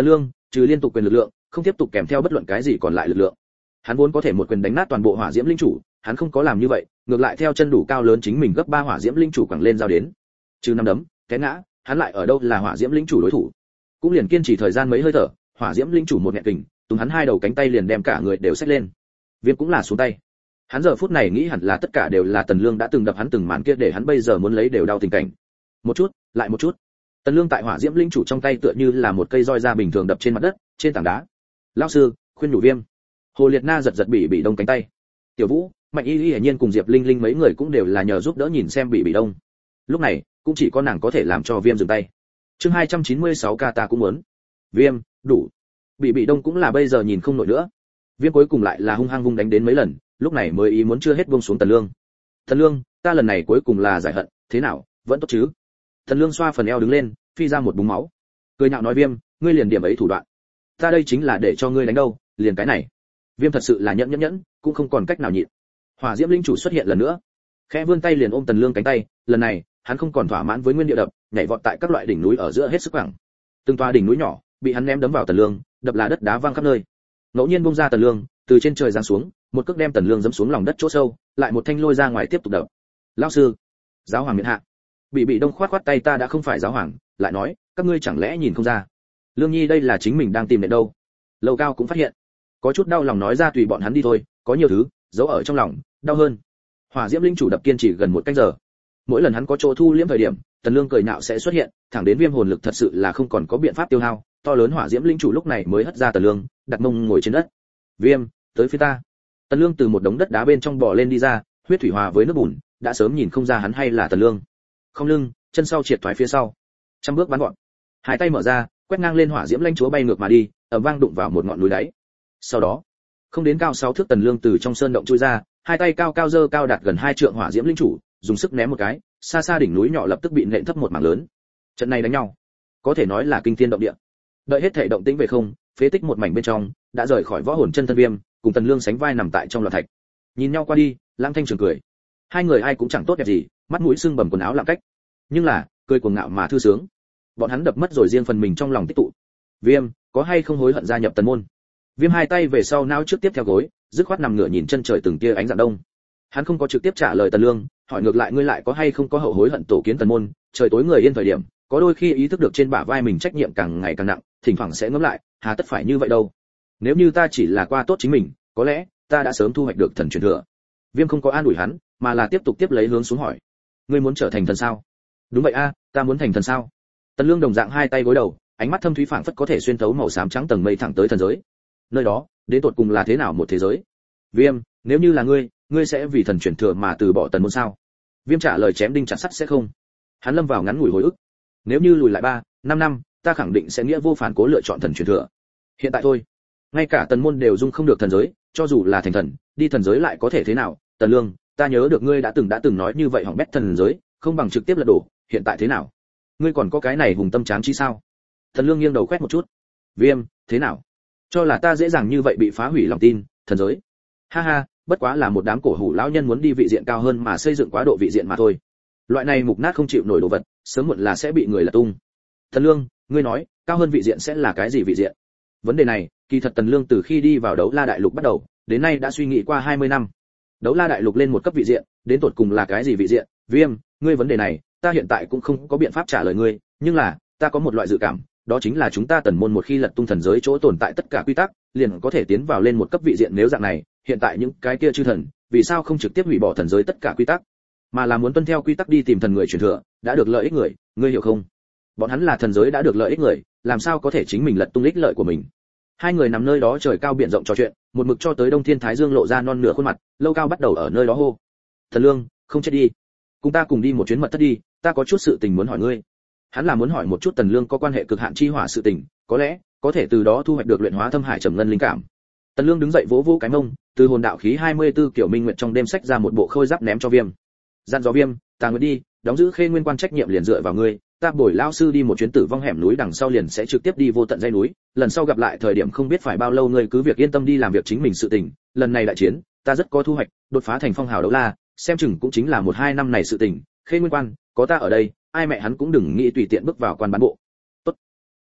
trừ liên tục quyền lực lượng, không tiếp tục kèm theo bất luận cái gì còn lại lực lượng. Hắn vốn có thể một quyền đánh nát toàn bộ hỏa diễm linh chủ, hắn không có làm như vậy, ngược lại theo chân đủ cao lớn chính mình gấp ba hỏa diễm linh chủ quẳng lên giao đến. Trừ năm đấm, té ngã, hắn lại ở đâu là hỏa diễm linh chủ đối thủ. Cũng liền kiên trì thời gian mấy hơi thở, hỏa diễm linh chủ một nhẹ kình, tung hắn hai đầu cánh tay liền đem cả người đều xách lên. Viêm cũng là xuống tay. Hắn giờ phút này nghĩ hẳn là tất cả đều là Tần Lương đã từng đập hắn từng màn kia để hắn bây giờ muốn lấy đều đau tình cảnh. Một chút, lại một chút. Tần Lương tại hỏa diễm linh chủ trong tay tựa như là một cây roi da bình thường đập trên mặt đất, trên tảng đá. Lão sư, khuyên nhủ Viêm. Hồ Liệt Na giật giật bị bị đông cánh tay. Tiểu Vũ, Mạnh Y Y hiển nhiên cùng Diệp Linh Linh mấy người cũng đều là nhờ giúp đỡ nhìn xem bị bị đông. Lúc này, cũng chỉ có nàng có thể làm cho Viêm dừng tay. Chương hai trăm chín mươi sáu ca ta cũng muốn. Viêm, đủ. Bị bị đông cũng là bây giờ nhìn không nổi nữa. Viêm cuối cùng lại là hung hăng vung đánh đến mấy lần, lúc này mới ý muốn chưa hết buông xuống Tần Lương. Tần Lương, ta lần này cuối cùng là giải hận, thế nào, vẫn tốt chứ? Tần Lương xoa phần eo đứng lên, phi ra một búng máu. Cười nhạo nói Viêm, ngươi liền điểm ấy thủ đoạn. Ta đây chính là để cho ngươi đánh đâu, liền cái này. Viêm thật sự là nhẫn nhẫn nhẫn, cũng không còn cách nào nhịn. Hỏa Diễm linh chủ xuất hiện lần nữa, khẽ vươn tay liền ôm Tần Lương cánh tay, lần này, hắn không còn thỏa mãn với nguyên địa đập, nhảy vọt tại các loại đỉnh núi ở giữa hết sức quẳng. Từng tòa đỉnh núi nhỏ bị hắn ném đấm vào Tần Lương, đập là đất đá văng khắp nơi. Ngẫu nhiên bung ra Tần Lương, từ trên trời giáng xuống, một cước đem Tần Lương giẫm xuống lòng đất chỗ sâu, lại một thanh lôi ra ngoài tiếp tục đập. Lão sư, giáo hoàng miễn hạ. Bị bị đông khoát khoát tay, ta đã không phải giáo hoàng, lại nói, các ngươi chẳng lẽ nhìn không ra? Lương Nhi đây là chính mình đang tìm đến đâu? Lầu Cao cũng phát hiện, có chút đau lòng nói ra tùy bọn hắn đi thôi, có nhiều thứ giấu ở trong lòng, đau hơn. Hỏa Diễm linh chủ đập kiên trì gần một canh giờ. Mỗi lần hắn có chỗ thu liễm thời điểm, Tần Lương cười nhạo sẽ xuất hiện, thẳng đến Viêm hồn lực thật sự là không còn có biện pháp tiêu hao, to lớn Hỏa Diễm linh chủ lúc này mới hất ra Tần Lương, đặt mông ngồi trên đất. Viêm, tới phía ta. Tần Lương từ một đống đất đá bên trong bò lên đi ra, huyết thủy hòa với nước bùn, đã sớm nhìn không ra hắn hay là Tần Lương. Không lưng, chân sau triệt thoái phía sau, trăm bước bắn gọn, hai tay mở ra, quét ngang lên Hỏa Diễm lãnh chúa bay ngược mà đi, ầm vang đụng vào một ngọn núi đáy. Sau đó, không đến cao sáu thước Tần Lương từ trong sơn động chui ra, hai tay cao cao giơ cao đạt gần hai trượng Hỏa Diễm linh chủ, dùng sức ném một cái, xa xa đỉnh núi nhỏ lập tức bị nện thấp một mảng lớn. Trận này đánh nhau, có thể nói là kinh thiên động địa. Đợi hết thể động tĩnh về không, phế tích một mảnh bên trong, đã rời khỏi võ hồn chân thân Viêm, cùng Tần Lương sánh vai nằm tại trong loạn thạch. Nhìn nhau qua đi, Lãng Thanh Trường cười. Hai người ai cũng chẳng tốt đẹp gì, mắt mũi sưng bầm quần áo lạng cách. Nhưng là, cười cuồng ngạo mà thư sướng. Bọn hắn đập mất rồi riêng phần mình trong lòng tích tụ. Viêm, có hay không hối hận gia nhập Tần môn? Viêm hai tay về sau nao trước tiếp theo gối, dứt khoát nằm ngửa nhìn chân trời từng tia ánh dạng đông. Hắn không có trực tiếp trả lời Tần Lương, hỏi ngược lại ngươi lại có hay không có hậu hối hận tổ kiến Tần môn? Trời tối người yên thời điểm, có đôi khi ý thức được trên bả vai mình trách nhiệm càng ngày càng nặng, thỉnh thoảng sẽ ngẫm lại, hà tất phải như vậy đâu? Nếu như ta chỉ là qua tốt chính mình, có lẽ ta đã sớm thu hoạch được thần truyền thừa. Viêm không có an ủi hắn, mà là tiếp tục tiếp lấy hướng xuống hỏi, ngươi muốn trở thành thần sao? Đúng vậy a, ta muốn thành thần sao? Tần Lương đồng dạng hai tay gối đầu, ánh mắt thâm thúy phảng phất có thể xuyên thấu màu xám trắng tầng mây thẳng tới thần giới. Nơi đó, đến tột cùng là thế nào một thế giới? Viêm, nếu như là ngươi, ngươi sẽ vì thần truyền thừa mà từ bỏ Tần môn sao? Viêm trả lời chém đinh chặt sắt sẽ không. Hắn lâm vào ngắn ngủi hồi ức. Nếu như lùi lại ba, năm năm, ta khẳng định sẽ nghĩa vô phản cố lựa chọn thần truyền thừa. Hiện tại thôi, ngay cả Tần môn đều dung không được thần giới, cho dù là thành thần, đi thần giới lại có thể thế nào? Tần Lương, ta nhớ được ngươi đã từng đã từng nói như vậy hỏng bét thần giới, không bằng trực tiếp lật đổ, hiện tại thế nào? Ngươi còn có cái này hùng tâm tráng trí sao? Tần Lương nghiêng đầu quét một chút. Viêm, thế nào? Cho là ta dễ dàng như vậy bị phá hủy lòng tin, thần giới. Ha ha, bất quá là một đám cổ hủ lão nhân muốn đi vị diện cao hơn mà xây dựng quá độ vị diện mà thôi. Loại này mục nát không chịu nổi đồ vật, sớm muộn là sẽ bị người lật tung. Tần Lương, ngươi nói, cao hơn vị diện sẽ là cái gì vị diện? Vấn đề này, kỳ thật Tần Lương từ khi đi vào Đấu La Đại Lục bắt đầu, đến nay đã suy nghĩ qua hai mươi năm. Đấu La Đại Lục lên một cấp vị diện, đến tột cùng là cái gì vị diện? Viêm, ngươi vấn đề này, ta hiện tại cũng không có biện pháp trả lời ngươi, nhưng là, ta có một loại dự cảm, đó chính là chúng ta Tần môn một khi lật tung thần giới chỗ tồn tại tất cả quy tắc, liền có thể tiến vào lên một cấp vị diện. Nếu dạng này, hiện tại những cái kia chư thần, vì sao không trực tiếp hủy bỏ thần giới tất cả quy tắc, mà là muốn tuân theo quy tắc đi tìm thần người truyền thừa, đã được lợi ích người, ngươi hiểu không? Bọn hắn là thần giới đã được lợi ích người, làm sao có thể chính mình lật tung ích lợi của mình? Hai người nằm nơi đó trời cao biển rộng trò chuyện, một mực cho tới Đông Thiên Thái Dương lộ ra non nửa khuôn mặt, Lâu Cao bắt đầu ở nơi đó hô: "Thần Lương, không chết đi, cùng ta cùng đi một chuyến mật thất đi, ta có chút sự tình muốn hỏi ngươi." Hắn là muốn hỏi một chút Tần Lương có quan hệ cực hạn chi hỏa sự tình, có lẽ có thể từ đó thu hoạch được luyện hóa thâm hải trầm ngân linh cảm. Tần Lương đứng dậy vỗ vỗ cái mông, từ hồn đạo khí hai mươi tư kiểu minh nguyệt trong đêm sách ra một bộ khôi giáp ném cho Viêm. Dặn dò Viêm, ta nguyện đi, đóng giữ Khê Nguyên Quan trách nhiệm liền dựa vào ngươi, ta bồi lão sư đi một chuyến tử vong hẻm núi đằng sau liền sẽ trực tiếp đi vô tận dãy núi, lần sau gặp lại thời điểm không biết phải bao lâu, ngươi cứ việc yên tâm đi làm việc chính mình sự tình, lần này đại chiến, ta rất có thu hoạch, đột phá thành phong hào đấu la, xem chừng cũng chính là một hai năm này sự tình, Khê Nguyên Quan, có ta ở đây, ai mẹ hắn cũng đừng nghĩ tùy tiện bước vào quan bán bộ. Tốt.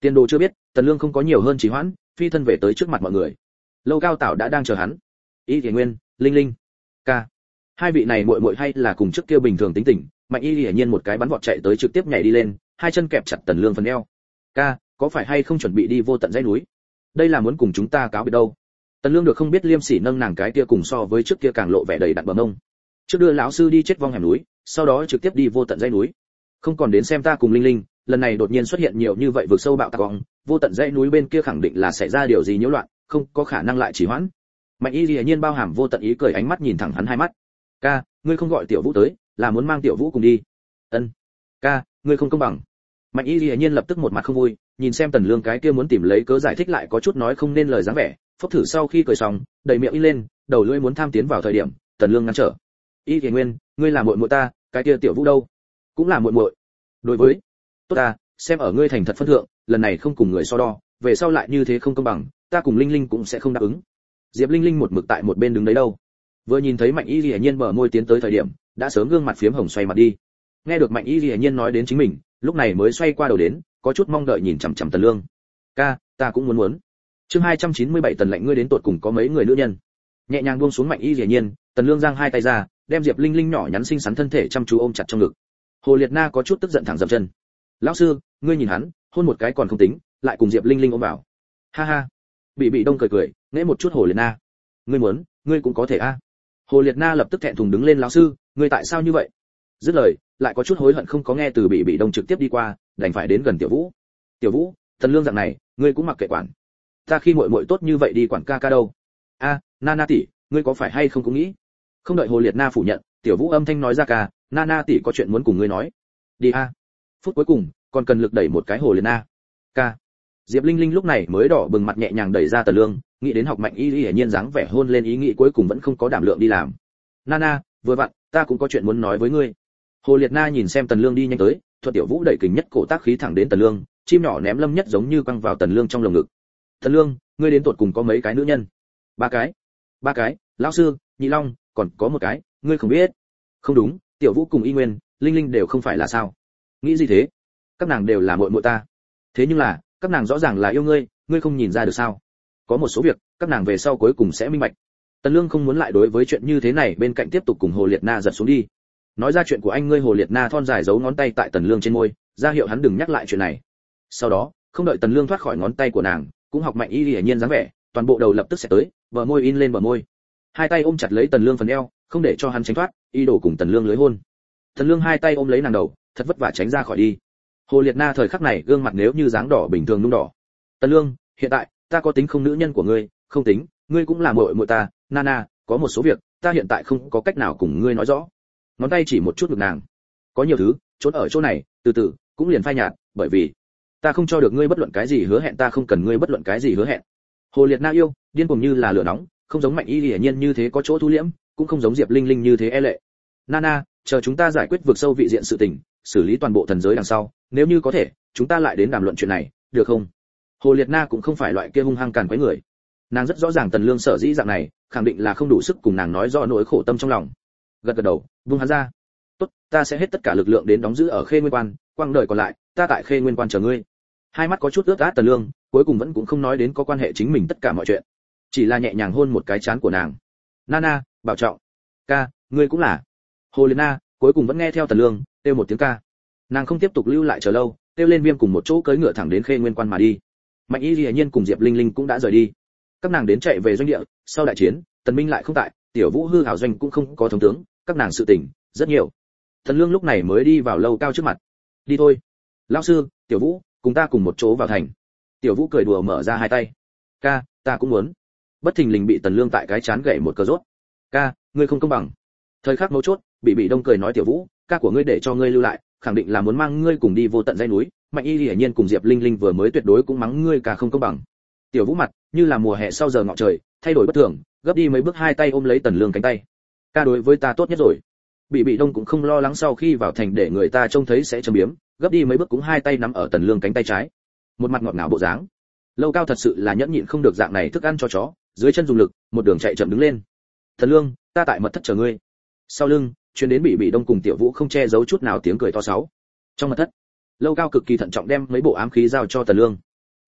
Tiên đồ chưa biết, Tần Lương không có nhiều hơn trì hoãn, phi thân về tới trước mặt mọi người. Lâu Cao Tảo đã đang chờ hắn. Y Liễu Nguyên, Linh Linh, ca. Hai vị này muội muội hay là cùng trước kia bình thường tính tình, Mạnh Y Liễu Nhiên một cái bắn vọt chạy tới trực tiếp nhảy đi lên, hai chân kẹp chặt Tần Lương phần eo. Ca, có phải hay không chuẩn bị đi vô tận dãy núi? Đây là muốn cùng chúng ta cáo biệt đâu? Tần Lương được không biết liêm sỉ nâng nàng cái kia cùng so với trước kia càng lộ vẻ đầy đặn bờ mông. Trước đưa lão sư đi chết vong hẻm núi, sau đó trực tiếp đi vô tận dãy núi. Không còn đến xem ta cùng Linh Linh, lần này đột nhiên xuất hiện nhiều như vậy vượt sâu bạo tạc vong, vô tận dãy núi bên kia khẳng định là xảy ra điều gì nhiễu loạn, không có khả năng lại trì hoãn. Mạnh Y Liễu Nhiên bao hàm vô tận ý cười, ánh mắt nhìn thẳng hắn hai mắt. Ca, ngươi không gọi Tiểu Vũ tới, là muốn mang Tiểu Vũ cùng đi? Ân. Ca, ngươi không công bằng. Mạnh Y Liễu Nhiên lập tức một mặt không vui, nhìn xem Tần Lương cái kia muốn tìm lấy cớ giải thích lại có chút nói không nên lời dáng vẻ, phốc thử sau khi cười xong, đầy miệng y lên, đầu lưỡi muốn tham tiến vào thời điểm, Tần Lương ngăn trở. Y Liễu Nguyên, ngươi là muội muội ta, cái kia Tiểu Vũ đâu? Cũng là muội muội. Đối với, tốt ta, xem ở ngươi thành thật phân thượng, lần này không cùng người so đo, về sau lại như thế không công bằng, ta cùng Linh Linh cũng sẽ không đáp ứng. Diệp Linh Linh một mực tại một bên đứng đấy đâu. Vừa nhìn thấy Mạnh Y Liễu Nhiên bờ môi tiến tới thời điểm, đã sớm gương mặt phiếm hồng xoay mặt đi. Nghe được Mạnh Y Liễu Nhiên nói đến chính mình, lúc này mới xoay qua đầu đến, có chút mong đợi nhìn chằm chằm Tần Lương. Ca, ta cũng muốn muốn. Chương hai trăm chín mươi bảy Tần lệnh ngươi đến tụt cùng có mấy người nữ nhân. Nhẹ nhàng buông xuống Mạnh Y Liễu Nhiên, Tần Lương giang hai tay ra, đem Diệp Linh Linh nhỏ nhắn xinh xắn thân thể chăm chú ôm chặt trong ngực. Hồ Liệt Na có chút tức giận thẳng dậm chân. Lão sư, ngươi nhìn hắn, hôn một cái còn không tính, lại cùng Diệp Linh Linh ôm vào. Ha ha. Bị Bị Đông cười cười, nễ một chút Hồ Liệt Na. Ngươi muốn, ngươi cũng có thể a. Hồ Liệt Na lập tức thẹn thùng đứng lên, lão sư, ngươi tại sao như vậy? Dứt lời, lại có chút hối hận không có nghe từ Bị Bị Đông trực tiếp đi qua, đành phải đến gần Tiểu Vũ. Tiểu Vũ, Tần Lương dạng này, ngươi cũng mặc kệ quản. Ta khi muội muội tốt như vậy đi quản ca ca đâu? A, Nana tỷ, ngươi có phải hay không cũng nghĩ? Không đợi Hồ Liệt Na phủ nhận, Tiểu Vũ âm thanh nói ra, ca, Nana tỷ có chuyện muốn cùng ngươi nói. Đi a. Phút cuối cùng, còn cần lực đẩy một cái Hồ Liệt Na. Ca. Diệp Linh Linh lúc này mới đỏ bừng mặt nhẹ nhàng đẩy ra Tần Lương, nghĩ đến học Mạnh Y Liễu Nhiên dáng vẻ hôn lên ý nghĩ cuối cùng vẫn không có đảm lượng đi làm. Nana, vừa vặn, ta cũng có chuyện muốn nói với ngươi. Hồ Liệt Na nhìn xem Tần Lương đi nhanh tới, Thuật Tiểu Vũ đẩy kình nhất cổ tác khí thẳng đến Tần Lương, chim nhỏ ném lâm nhất giống như quăng vào Tần Lương trong lồng ngực. Tần Lương, ngươi đến tụt cùng có mấy cái nữ nhân? Ba cái. Ba cái? Lão sư, Nhị Long, còn có một cái, ngươi không biết? Không đúng, Tiểu Vũ cùng Y Nguyên, Linh Linh đều không phải là sao? Nghĩ gì thế? Các nàng đều là muội muội ta. Thế nhưng là, các nàng rõ ràng là yêu ngươi, ngươi không nhìn ra được sao? Có một số việc, các nàng về sau cuối cùng sẽ minh bạch. Tần Lương không muốn lại đối với chuyện như thế này bên cạnh tiếp tục cùng Hồ Liệt Na giật xuống đi. Nói ra chuyện của anh ngươi. Hồ Liệt Na thon dài giấu ngón tay tại Tần Lương trên môi, ra hiệu hắn đừng nhắc lại chuyện này. Sau đó, không đợi Tần Lương thoát khỏi ngón tay của nàng, cũng học Mạnh Y Liễu Nhiên dáng vẻ, toàn bộ đầu lập tức sẽ tới, bờ môi in lên bờ môi. Hai tay ôm chặt lấy Tần Lương phần eo, không để cho hắn tránh thoát, y đổ cùng Tần Lương lưới hôn. Tần Lương hai tay ôm lấy nàng đầu, thật vất vả tránh ra khỏi đi. Hồ Liệt Na thời khắc này gương mặt nếu như dáng đỏ bình thường nung đỏ. Tần Lương, hiện tại, ta có tính không nữ nhân của ngươi, không tính, ngươi cũng là muội muội ta, Nana, có một số việc, ta hiện tại không có cách nào cùng ngươi nói rõ. Ngón tay chỉ một chút ngực nàng. Có nhiều thứ, trốn ở chỗ này, từ từ, cũng liền phai nhạt, bởi vì ta không cho được ngươi bất luận cái gì hứa hẹn, ta không cần ngươi bất luận cái gì hứa hẹn. Hồ Liệt Na yêu, điên cuồng như là lửa nóng, không giống Mạnh Y Liễu Nhiên như thế có chỗ thu liễm, cũng không giống Diệp Linh Linh như thế e lệ. Nana, chờ chúng ta giải quyết vượt sâu vị diện sự tình, xử lý toàn bộ thần giới đằng sau, nếu như có thể, chúng ta lại đến đàm luận chuyện này, được không? Hồ Liệt Na cũng không phải loại kia hung hăng càn quấy người. Nàng rất rõ ràng Tần Lương sở dĩ dạng này, khẳng định là không đủ sức cùng nàng nói rõ nỗi khổ tâm trong lòng. Gật gật đầu, buông hắn ra. Tốt, ta sẽ hết tất cả lực lượng đến đóng giữ ở Khê Nguyên Quan, quang đời còn lại, ta tại Khê Nguyên Quan chờ ngươi. Hai mắt có chút ướt át Tần Lương, cuối cùng vẫn cũng không nói đến có quan hệ chính mình tất cả mọi chuyện, chỉ là nhẹ nhàng hôn một cái trán của nàng. Nana, bảo trọng. Ca, ngươi cũng là. Hồ Liệt Na cuối cùng vẫn nghe theo Tần Lương, kêu một tiếng ca. Nàng không tiếp tục lưu lại chờ lâu, kêu lên Viêm cùng một chỗ cưỡi ngựa thẳng đến Khê Nguyên Quan mà đi. Mạnh Y Liễu Nhiên cùng Diệp Linh Linh cũng đã rời đi. Các nàng đến chạy về doanh địa, sau đại chiến, Tần Minh lại không tại, Tiểu Vũ hư hảo doanh cũng không có thống tướng, các nàng sự tình rất nhiều. Tần Lương lúc này mới đi vào lâu cao trước mặt. Đi thôi. Lão sư, Tiểu Vũ, cùng ta cùng một chỗ vào thành. Tiểu Vũ cười đùa mở ra hai tay. Ca, ta cũng muốn. Bất thình lình bị Tần Lương tại cái chán gậy một cờ rốt. Ca, ngươi không công bằng. Thời khắc mấu chốt, Bị Bị Đông cười nói Tiểu Vũ, ca của ngươi để cho ngươi lưu lại, khẳng định là muốn mang ngươi cùng đi vô tận dãy núi. Mạnh Y Liễu Nhiên cùng Diệp Linh Linh vừa mới tuyệt đối cũng mắng ngươi cả không công bằng. Tiểu Vũ mặt như là mùa hè sau giờ ngọ trời, thay đổi bất thường, gấp đi mấy bước hai tay ôm lấy Tần Lương cánh tay. Ca đối với ta tốt nhất rồi. Bị Bị Đông cũng không lo lắng sau khi vào thành để người ta trông thấy sẽ châm biếm, gấp đi mấy bước cũng hai tay nắm ở Tần Lương cánh tay trái. Một mặt ngọt ngào bộ dáng. Lâu cao thật sự là nhẫn nhịn không được dạng này thức ăn cho chó, dưới chân dùng lực, một đường chạy chậm đứng lên. Tần Lương, ta tại mật thất chờ ngươi. Sau lưng, truyền đến Bị Bị Đông cùng Tiểu Vũ không che giấu chút nào tiếng cười to sáu. Trong mật thất, Lâu cao cực kỳ thận trọng đem mấy bộ ám khí giao cho Tần Lương.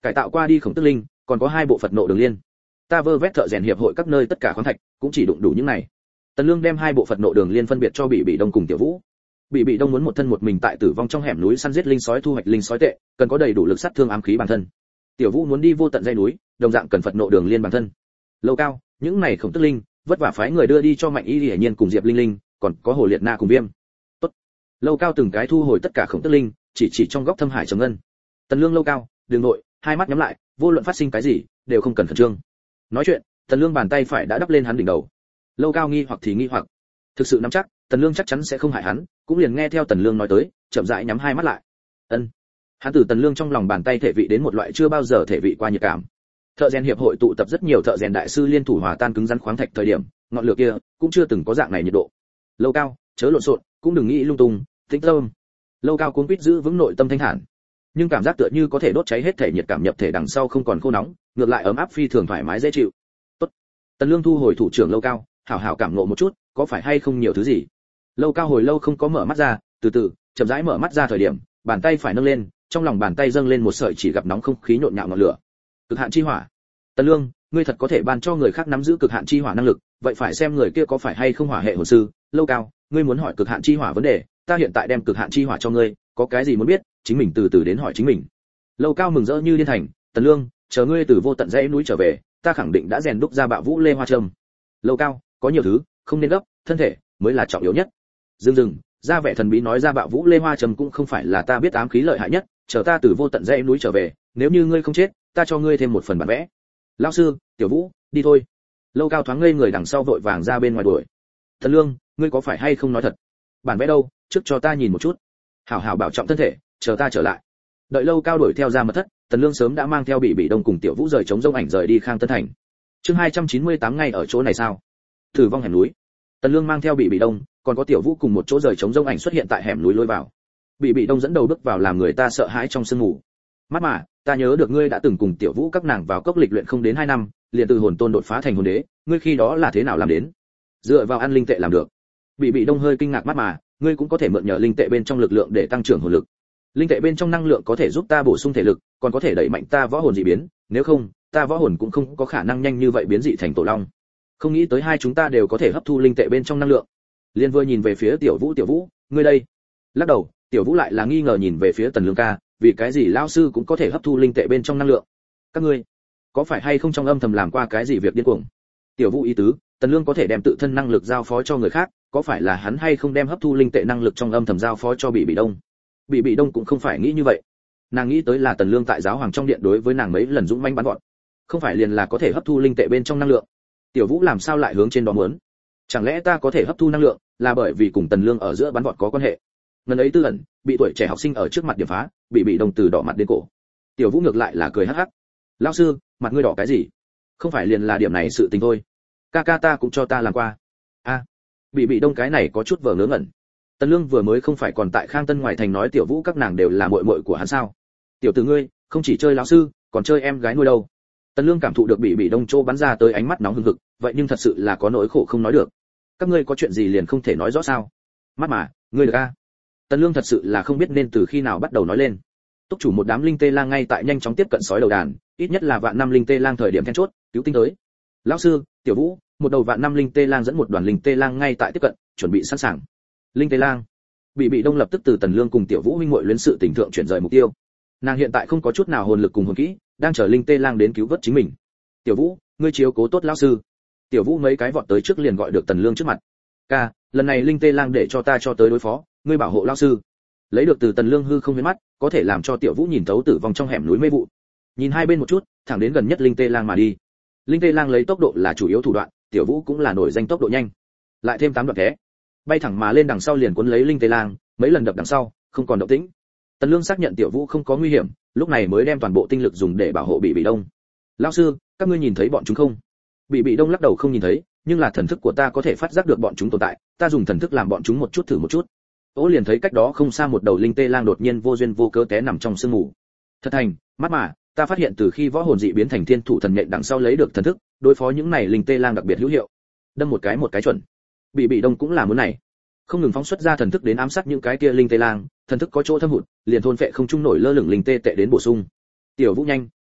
cải tạo qua đi khổng tức linh, còn có hai bộ Phật nộ đường liên. Ta vơ vét thợ rèn hiệp hội các nơi tất cả khoáng thạch, cũng chỉ đụng đủ những này. Tần Lương đem hai bộ Phật nộ đường liên phân biệt cho Bị Bị Đông cùng Tiểu Vũ. Bị Bị Đông muốn một thân một mình tại tử vong trong hẻm núi săn giết linh sói thu hoạch linh sói tệ, cần có đầy đủ lực sát thương ám khí bản thân. Tiểu Vũ muốn đi vô tận dãy núi, đồng dạng cần Phật nộ đường liên bản thân. Lâu Cao, những này khổng tức linh, vất vả phái người đưa đi cho Mạnh Y Hiển Nhiên cùng Diệp Linh Linh, còn có Hồ Liệt Na cùng Viêm. Tốt. Lâu Cao từng cái thu hồi tất cả khổng tức linh, chỉ chỉ trong góc thâm hải trầm ngân. Tần Lương Lâu Cao, đường nội, hai mắt nhắm lại, vô luận phát sinh cái gì, đều không cần khẩn trương. Nói chuyện, Tần Lương bàn tay phải đã đắp lên hắn đỉnh đầu. Lâu Cao nghi hoặc thì nghi hoặc, thực sự nắm chắc, Tần Lương chắc chắn sẽ không hại hắn, cũng liền nghe theo Tần Lương nói tới, chậm rãi nhắm hai mắt lại. Ân. Hắn từ Tần Lương trong lòng bàn tay thể vị đến một loại chưa bao giờ thể vị qua nhiệt cảm. Thợ rèn hiệp hội tụ tập rất nhiều thợ rèn đại sư liên thủ hòa tan cứng rắn khoáng thạch thời điểm, ngọn lửa kia cũng chưa từng có dạng này nhiệt độ. Lâu Cao, chớ lộn xộn, cũng đừng nghĩ lung tung, tĩnh tâm. Lâu Cao cuống quýt giữ vững nội tâm thanh thản, nhưng cảm giác tựa như có thể đốt cháy hết thể nhiệt cảm nhập thể đằng sau không còn khô nóng, ngược lại ấm áp phi thường thoải mái dễ chịu. Tốt. Tần Lương thu hồi thủ trưởng Lâu Cao, hảo hảo cảm ngộ một chút, có phải hay không nhiều thứ gì. Lâu Cao hồi lâu không có mở mắt ra, từ từ, chậm rãi mở mắt ra thời điểm, bàn tay phải nâng lên, trong lòng bàn tay dâng lên một sợi chỉ gặp nóng không khí nhộn nhạo ngọn lửa. Cực hạn chi hỏa. Tần Lương, ngươi thật có thể ban cho người khác nắm giữ cực hạn chi hỏa năng lực, vậy phải xem người kia có phải hay không hỏa hệ hồn sư. Lâu Cao, ngươi muốn hỏi cực hạn chi hỏa vấn đề, ta hiện tại đem cực hạn chi hỏa cho ngươi, có cái gì muốn biết, chính mình từ từ đến hỏi chính mình. Lâu Cao mừng rỡ như điên thành, Tần Lương, chờ ngươi từ vô tận dãy núi trở về, ta khẳng định đã rèn đúc ra Bạo Vũ Lê Hoa Trâm. Lâu Cao, có nhiều thứ, không nên gấp, thân thể mới là trọng yếu nhất. Dừng dừng, ra vẻ thần bí nói ra Bạo Vũ Lê Hoa Trâm cũng không phải là ta biết ám khí lợi hại nhất, chờ ta từ vô tận dãy núi trở về, nếu như ngươi không chết, ta cho ngươi thêm một phần bản vẽ. Lão sư, Tiểu Vũ, đi thôi. Lâu Cao thoáng ngây người đằng sau vội vàng ra bên ngoài đuổi. Thần Lương, ngươi có phải hay không nói thật? Bản vẽ đâu, trước cho ta nhìn một chút. Hảo hảo bảo trọng thân thể, chờ ta trở lại. Đợi Lâu Cao đuổi theo ra mật thất, Tần Lương sớm đã mang theo Bị Bị Đông cùng Tiểu Vũ rời chống rông ảnh rời đi Khang Tân Thành. Chương hai trăm chín mươi tám ngay ở chỗ này sao? Tử vong hẻm núi. Tần Lương mang theo Bị Bị Đông, còn có Tiểu Vũ cùng một chỗ rời chống rông ảnh xuất hiện tại hẻm núi lối vào. Bị Bị Đông dẫn đầu bước vào làm người ta sợ hãi trong sương mù. Mắt mà, ta nhớ được ngươi đã từng cùng Tiểu Vũ các nàng vào cốc lịch luyện không đến hai năm, liền từ hồn tôn đột phá thành hồn đế, ngươi khi đó là thế nào làm đến? Dựa vào ăn linh tệ làm được. Bị Bị Đông hơi kinh ngạc, mắt mà, ngươi cũng có thể mượn nhờ linh tệ bên trong lực lượng để tăng trưởng hồn lực. Linh tệ bên trong năng lượng có thể giúp ta bổ sung thể lực, còn có thể đẩy mạnh ta võ hồn dị biến, nếu không, ta võ hồn cũng không có khả năng nhanh như vậy biến dị thành tổ long. Không nghĩ tới hai chúng ta đều có thể hấp thu linh tệ bên trong năng lượng. Liên vừa nhìn về phía Tiểu Vũ, Tiểu Vũ, ngươi đây? Lắc đầu, Tiểu Vũ lại là nghi ngờ nhìn về phía Tần Lương ca, vì cái gì lão sư cũng có thể hấp thu linh tệ bên trong năng lượng? Các ngươi có phải hay không trong âm thầm làm qua cái gì việc điên cuồng? Tiểu Vũ ý tứ, Tần Lương có thể đem tự thân năng lực giao phó cho người khác, có phải là hắn hay không đem hấp thu linh tệ năng lực trong âm thầm giao phó cho Bị Bị Đông? Bị Bị Đông cũng không phải nghĩ như vậy. Nàng nghĩ tới là Tần Lương tại giáo hoàng trong điện đối với nàng mấy lần dũng mãnh bắn gọn, không phải liền là có thể hấp thu linh tệ bên trong năng lượng. Tiểu Vũ làm sao lại hướng trên đó muốn? Chẳng lẽ ta có thể hấp thu năng lượng là bởi vì cùng Tần Lương ở giữa bắn vọt có quan hệ? Ngần ấy tư ẩn, bị tuổi trẻ học sinh ở trước mặt điểm phá, Bị Bị Đông từ đỏ mặt đến cổ. Tiểu Vũ ngược lại là cười hắc hắc. Lão sư, mặt ngươi đỏ cái gì? Không phải liền là điểm này sự tình thôi. Ca ca ta cũng cho ta làm qua. A, à, Bị Bị Đông cái này có chút vờ ngớ ngẩn. Tần Lương vừa mới không phải còn tại Khang Tân ngoài thành nói Tiểu Vũ các nàng đều là muội muội của hắn sao? Tiểu tử ngươi, không chỉ chơi lão sư, còn chơi em gái nuôi đâu. Tần Lương cảm thụ được Bị Bị Đông trô bắn ra tới ánh mắt nóng hừng hực, vậy nhưng thật sự là có nỗi khổ không nói được. Các ngươi có chuyện gì liền không thể nói rõ sao? Mắt mà, ngươi được a? Tần Lương thật sự là không biết nên từ khi nào bắt đầu nói lên. Túc chủ một đám linh tê lang ngay tại nhanh chóng tiếp cận sói đầu đàn, ít nhất là vạn năm linh tê lang thời điểm then chốt, cứu tinh tới. Lão sư, Tiểu Vũ, một đầu vạn năm linh tê lang dẫn một đoàn linh tê lang ngay tại tiếp cận, chuẩn bị sẵn sàng. Linh tê lang. Bị Bị Đông lập tức từ Tần Lương cùng Tiểu Vũ huynh muội luyến sự tình thượng chuyển rời mục tiêu. Nàng hiện tại không có chút nào hồn lực cùng hồn kỹ, đang chờ linh tê lang đến cứu vớt chính mình. Tiểu Vũ, ngươi chiếu cố tốt lão sư. Tiểu Vũ mấy cái vọt tới trước liền gọi được Tần Lương trước mặt. Ca, lần này linh tê lang để cho ta cho tới đối phó, ngươi bảo hộ lão sư. Lấy được từ Tần Lương hư không biến mắt, có thể làm cho Tiểu Vũ nhìn thấu tử vong trong hẻm núi mê vụ. Nhìn hai bên một chút, thẳng đến gần nhất linh tê lang mà đi. Linh tê lang lấy tốc độ là chủ yếu thủ đoạn, Tiểu Vũ cũng là nổi danh tốc độ nhanh. Lại thêm tám đoạn thế, bay thẳng mà lên đằng sau liền cuốn lấy linh tê lang, mấy lần đập đằng sau, không còn động tĩnh. Tần Lương xác nhận Tiểu Vũ không có nguy hiểm, lúc này mới đem toàn bộ tinh lực dùng để bảo hộ Bị Bị Đông. Lão sư, các ngươi nhìn thấy bọn chúng không? Bị Bị Đông lắc đầu không nhìn thấy, nhưng là thần thức của ta có thể phát giác được bọn chúng tồn tại, ta dùng thần thức làm bọn chúng một chút thử một chút. Ô liền thấy cách đó không xa một đầu linh tê lang đột nhiên vô duyên vô cớ té nằm trong sương mù. Thật thành, mắt mà, ta phát hiện từ khi võ hồn dị biến thành thiên thủ thần nhện đằng sau lấy được thần thức, đối phó những này linh tê lang đặc biệt hữu hiệu. Đâm một cái một cái chuẩn. Bị Bị Đông cũng là muốn này, không ngừng phóng xuất ra thần thức đến ám sát những cái kia linh tê lang, thần thức có chỗ thâm hụt, liền thôn phệ không trung nổi lơ lửng linh tê tệ đến bổ sung. Tiểu Vũ nhanh,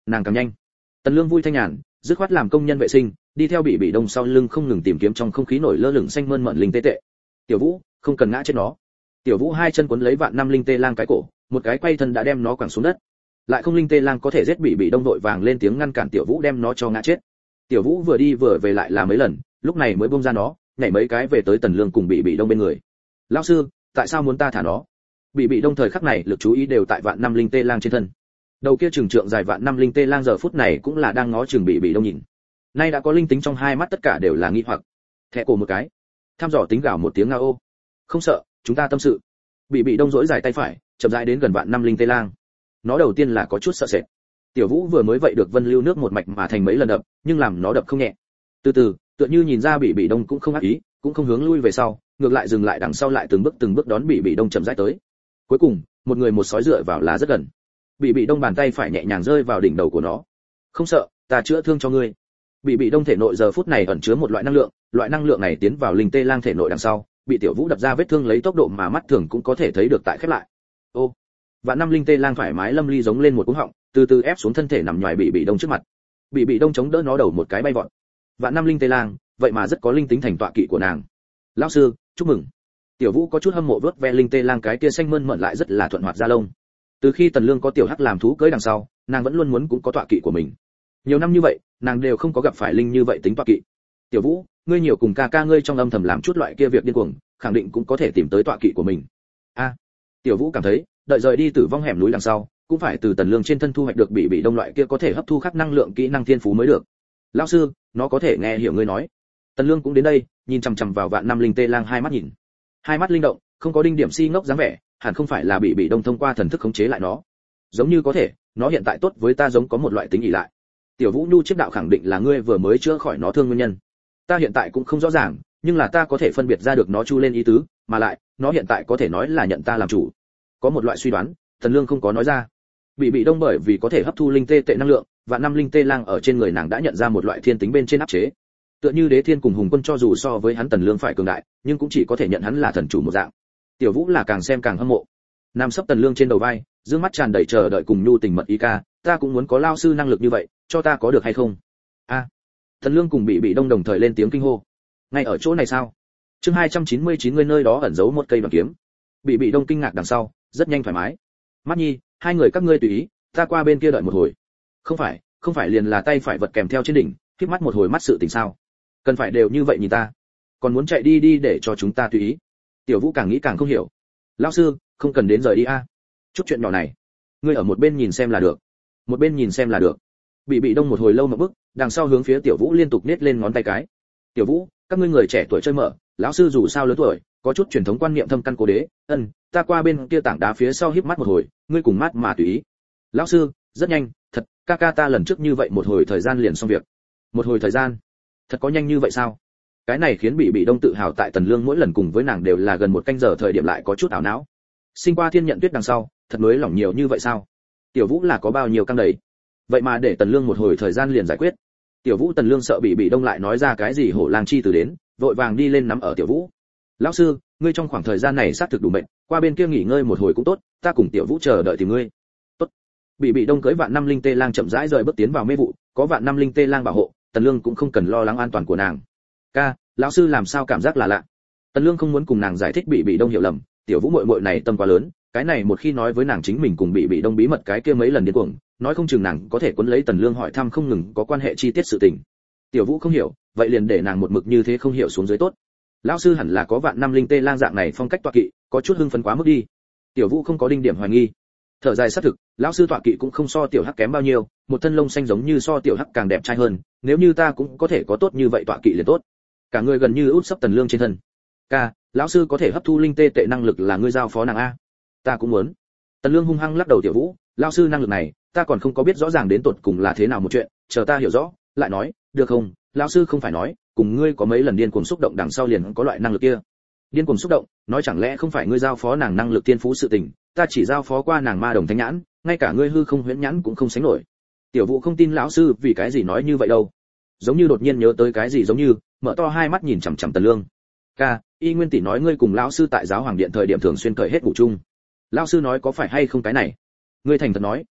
nàng càng nhanh. Tần Lương vui thanh nhàn, dứt khoát làm công nhân vệ sinh, đi theo Bị Bị Đông sau lưng không ngừng tìm kiếm trong không khí nổi lơ lửng xanh mơn mởn linh tê tệ. Tiểu Vũ, không cần ngã trên nó. Tiểu Vũ hai chân cuốn lấy vạn năm linh tê lang cái cổ, một cái quay thân đã đem nó quẳng xuống đất. Lại không linh tê lang có thể giết Bị Bị Đông, vội vàng lên tiếng ngăn cản Tiểu Vũ đem nó cho ngã chết. Tiểu Vũ vừa đi vừa về lại là mấy lần, lúc này mới buông ra nó, nhảy mấy cái về tới Tần Lương cùng Bị Bị Đông bên người. Lão sư, tại sao muốn ta thả nó? Bị Bị Đông thời khắc này lực chú ý đều tại vạn năm linh tê lang trên thân. Đầu kia trường trượng dài vạn năm linh tê lang giờ phút này cũng là đang ngó chừng Bị Bị Đông nhìn. Nay đã có linh tính trong hai mắt, tất cả đều là nghi hoặc. Thẻ cổ một cái, tham dò tính gào một tiếng nga ô. Không sợ, chúng ta tâm sự. Bị Bị Đông duỗi dài tay phải, chậm rãi đến gần vạn năm linh tê lang. Nó đầu tiên là có chút sợ sệt. Tiểu Vũ vừa mới vậy được vân lưu nước một mạch mà thành mấy lần đập, nhưng làm nó đập không nhẹ. Từ từ, tựa như nhìn ra Bị Bị Đông cũng không ác ý, cũng không hướng lui về sau, ngược lại dừng lại đằng sau lại từng bước từng bước đón Bị Bị Đông chậm rãi tới. Cuối cùng, một người một sói dựa vào là rất gần. Bị Bị Đông bàn tay phải nhẹ nhàng rơi vào đỉnh đầu của nó. Không sợ, ta chữa thương cho ngươi. Bị Bị Đông thể nội giờ phút này ẩn chứa một loại năng lượng, loại năng lượng này tiến vào linh tê lang thể nội đằng sau, bị Tiểu Vũ đập ra vết thương lấy tốc độ mà mắt thường cũng có thể thấy được tại khép lại. Ô, vạn năm linh tê lang thoải mái lâm ly giống lên một cú họng, từ từ ép xuống thân thể nằm nhòi Bị Bị Đông trước mặt. Bị Bị Đông chống đỡ nó đầu một cái bay vọt. Vạn năm linh tê lang, vậy mà rất có linh tính thành tọa kỵ của nàng. Lão sư, chúc mừng. Tiểu Vũ có chút hâm mộ vớt ve linh tê lang cái kia xanh mơn mởn lại rất là thuận hoạt da lông. Từ khi Tần Lương có Tiểu Hắc làm thú cưỡi đằng sau, nàng vẫn luôn muốn cũng có tọa kỵ của mình. Nhiều năm như vậy, nàng đều không có gặp phải linh như vậy tính tọa kỵ. Tiểu Vũ, ngươi nhiều cùng ca ca ngươi trong âm thầm làm chút loại kia việc điên cuồng, khẳng định cũng có thể tìm tới tọa kỵ của mình. A, à, Tiểu Vũ cảm thấy, đợi rời đi Tử Vong hẻm núi đằng sau, cũng phải từ Tần Lương trên thân thu hoạch được Bị Bị Đông loại kia có thể hấp thu khắc năng lượng kỹ năng thiên phú mới được. Lão sư, nó có thể nghe hiểu ngươi nói. Tần Lương cũng đến đây, nhìn chằm chằm vào vạn năm linh tê lang hai mắt nhìn. Hai mắt linh động, không có đinh điểm si ngốc dáng vẻ, hẳn không phải là Bị Bị Đông thông qua thần thức khống chế lại nó. Giống như có thể, nó hiện tại tốt với ta giống có một loại tính ỷ lại. Tiểu Vũ nhu chiếc đạo khẳng định là ngươi vừa mới chữa khỏi nó thương nguyên nhân. Ta hiện tại cũng không rõ ràng, nhưng là ta có thể phân biệt ra được nó chu lên ý tứ, mà lại, nó hiện tại có thể nói là nhận ta làm chủ. Có một loại suy đoán, Tần Lương không có nói ra. Bị Bị Đông bởi vì có thể hấp thu linh tê tệ năng lượng, và năm linh tê lang ở trên người nàng đã nhận ra một loại thiên tính bên trên áp chế. Tựa như Đế Thiên cùng Hùng Quân cho dù so với hắn Tần Lương phải cường đại, nhưng cũng chỉ có thể nhận hắn là thần chủ một dạng. Tiểu Vũ là càng xem càng hâm mộ. Nam sấp Tần Lương trên đầu vai, dương mắt tràn đầy chờ đợi cùng nhu tình mật ý ca, ta cũng muốn có lao sư năng lực như vậy, cho ta có được hay không? A. À, Tần Lương cùng Bị Bị Đông đồng thời lên tiếng kinh hô. Ngay ở chỗ này sao? Chương hai trăm chín mươi chín người nơi đó ẩn giấu một cây bằng kiếm. Bị Bị Đông kinh ngạc đằng sau, rất nhanh thoải mái. Mắt nhi, hai người các ngươi tùy ý, ta qua bên kia đợi một hồi. Không phải, không phải liền là tay phải vật kèm theo trên đỉnh, khép mắt một hồi mắt sự tình sao? Cần phải đều như vậy nhìn ta, còn muốn chạy đi đi để cho chúng ta tùy ý. Tiểu Vũ càng nghĩ càng không hiểu. Lão sư, không cần đến rời đi a. Chút chuyện nhỏ này, ngươi ở một bên nhìn xem là được. Một bên nhìn xem là được. Bị Bị Đông một hồi lâu mà bức, đằng sau hướng phía Tiểu Vũ liên tục nết lên ngón tay cái. Tiểu Vũ, các ngươi người trẻ tuổi chơi mở, lão sư dù sao lớn tuổi, có chút truyền thống quan niệm thâm căn cố đế, ân, ta qua bên kia tảng đá phía sau híp mắt một hồi, ngươi cùng mắt mà tùy ý. Lão sư, rất nhanh, thật, ca ca ta lần trước như vậy một hồi thời gian liền xong việc. Một hồi thời gian? Thật có nhanh như vậy sao? Cái này khiến Bị Bị Đông tự hào tại Tần Lương mỗi lần cùng với nàng đều là gần một canh giờ thời điểm lại có chút ảo não. Sinh qua thiên nhận tuyết đằng sau, thật mới lỏng nhiều như vậy sao? Tiểu Vũ là có bao nhiêu căng đầy? Vậy mà để Tần Lương một hồi thời gian liền giải quyết. Tiểu Vũ Tần Lương sợ Bị Bị Đông lại nói ra cái gì hổ lang chi từ đến, vội vàng đi lên nắm ở Tiểu Vũ. Lão sư, ngươi trong khoảng thời gian này xác thực đủ mệt, qua bên kia nghỉ ngơi một hồi cũng tốt, ta cùng Tiểu Vũ chờ đợi tìm ngươi. Tốt. Bị Bị Đông cưỡi vạn năm linh tê lang chậm rãi rời bước tiến vào mê vụ, có vạn năm linh tê lang bảo hộ, Tần Lương cũng không cần lo lắng an toàn của nàng. Ca, lão sư làm sao cảm giác là lạ? Tần Lương không muốn cùng nàng giải thích Bị Bị Đông hiểu lầm, Tiểu Vũ muội muội này tâm quá lớn, cái này một khi nói với nàng chính mình cùng Bị Bị Đông bí mật cái kia mấy lần điên cuồng, nói không chừng nàng có thể cuốn lấy Tần Lương hỏi thăm không ngừng có quan hệ chi tiết sự tình. Tiểu Vũ không hiểu, vậy liền để nàng một mực như thế không hiểu xuống dưới tốt. Lão sư hẳn là có vạn năm linh tê lang dạng này phong cách tọa kỵ, có chút hưng phấn quá mức đi. Tiểu Vũ không có đinh điểm hoài nghi. Thở dài xác thực, lão sư tọa kỵ cũng không so Tiểu Hắc kém bao nhiêu, một thân lông xanh giống như so Tiểu Hắc càng đẹp trai hơn, nếu như ta cũng có thể có tốt như vậy tọa kỵ liền tốt. Cả người gần như út sấp Tần Lương trên thân. Ca, lão sư có thể hấp thu linh tê tệ năng lực là ngươi giao phó nàng a. Ta cũng muốn. Tần Lương hung hăng lắc đầu Tiểu Vũ, lão sư năng lực này, ta còn không có biết rõ ràng đến tột cùng là thế nào một chuyện, chờ ta hiểu rõ, lại nói, được không? Lão sư không phải nói, cùng ngươi có mấy lần điên cuồng xúc động đằng sau liền có loại năng lực kia. Điên cuồng xúc động, nói chẳng lẽ không phải ngươi giao phó nàng năng lực tiên phú sự tình, ta chỉ giao phó qua nàng ma đồng thánh nhãn, ngay cả ngươi hư không huyễn nhãn cũng không sánh nổi. Tiểu Vũ không tin lão sư vì cái gì nói như vậy đâu. Giống như đột nhiên nhớ tới cái gì giống như, mở to hai mắt nhìn chằm chằm Tần Lương. Ca, Y Nguyên tỷ nói ngươi cùng lão sư tại giáo hoàng điện thời điểm thường xuyên cởi hết ngủ chung. Lão sư nói có phải hay không cái này? Ngươi thành thật nói,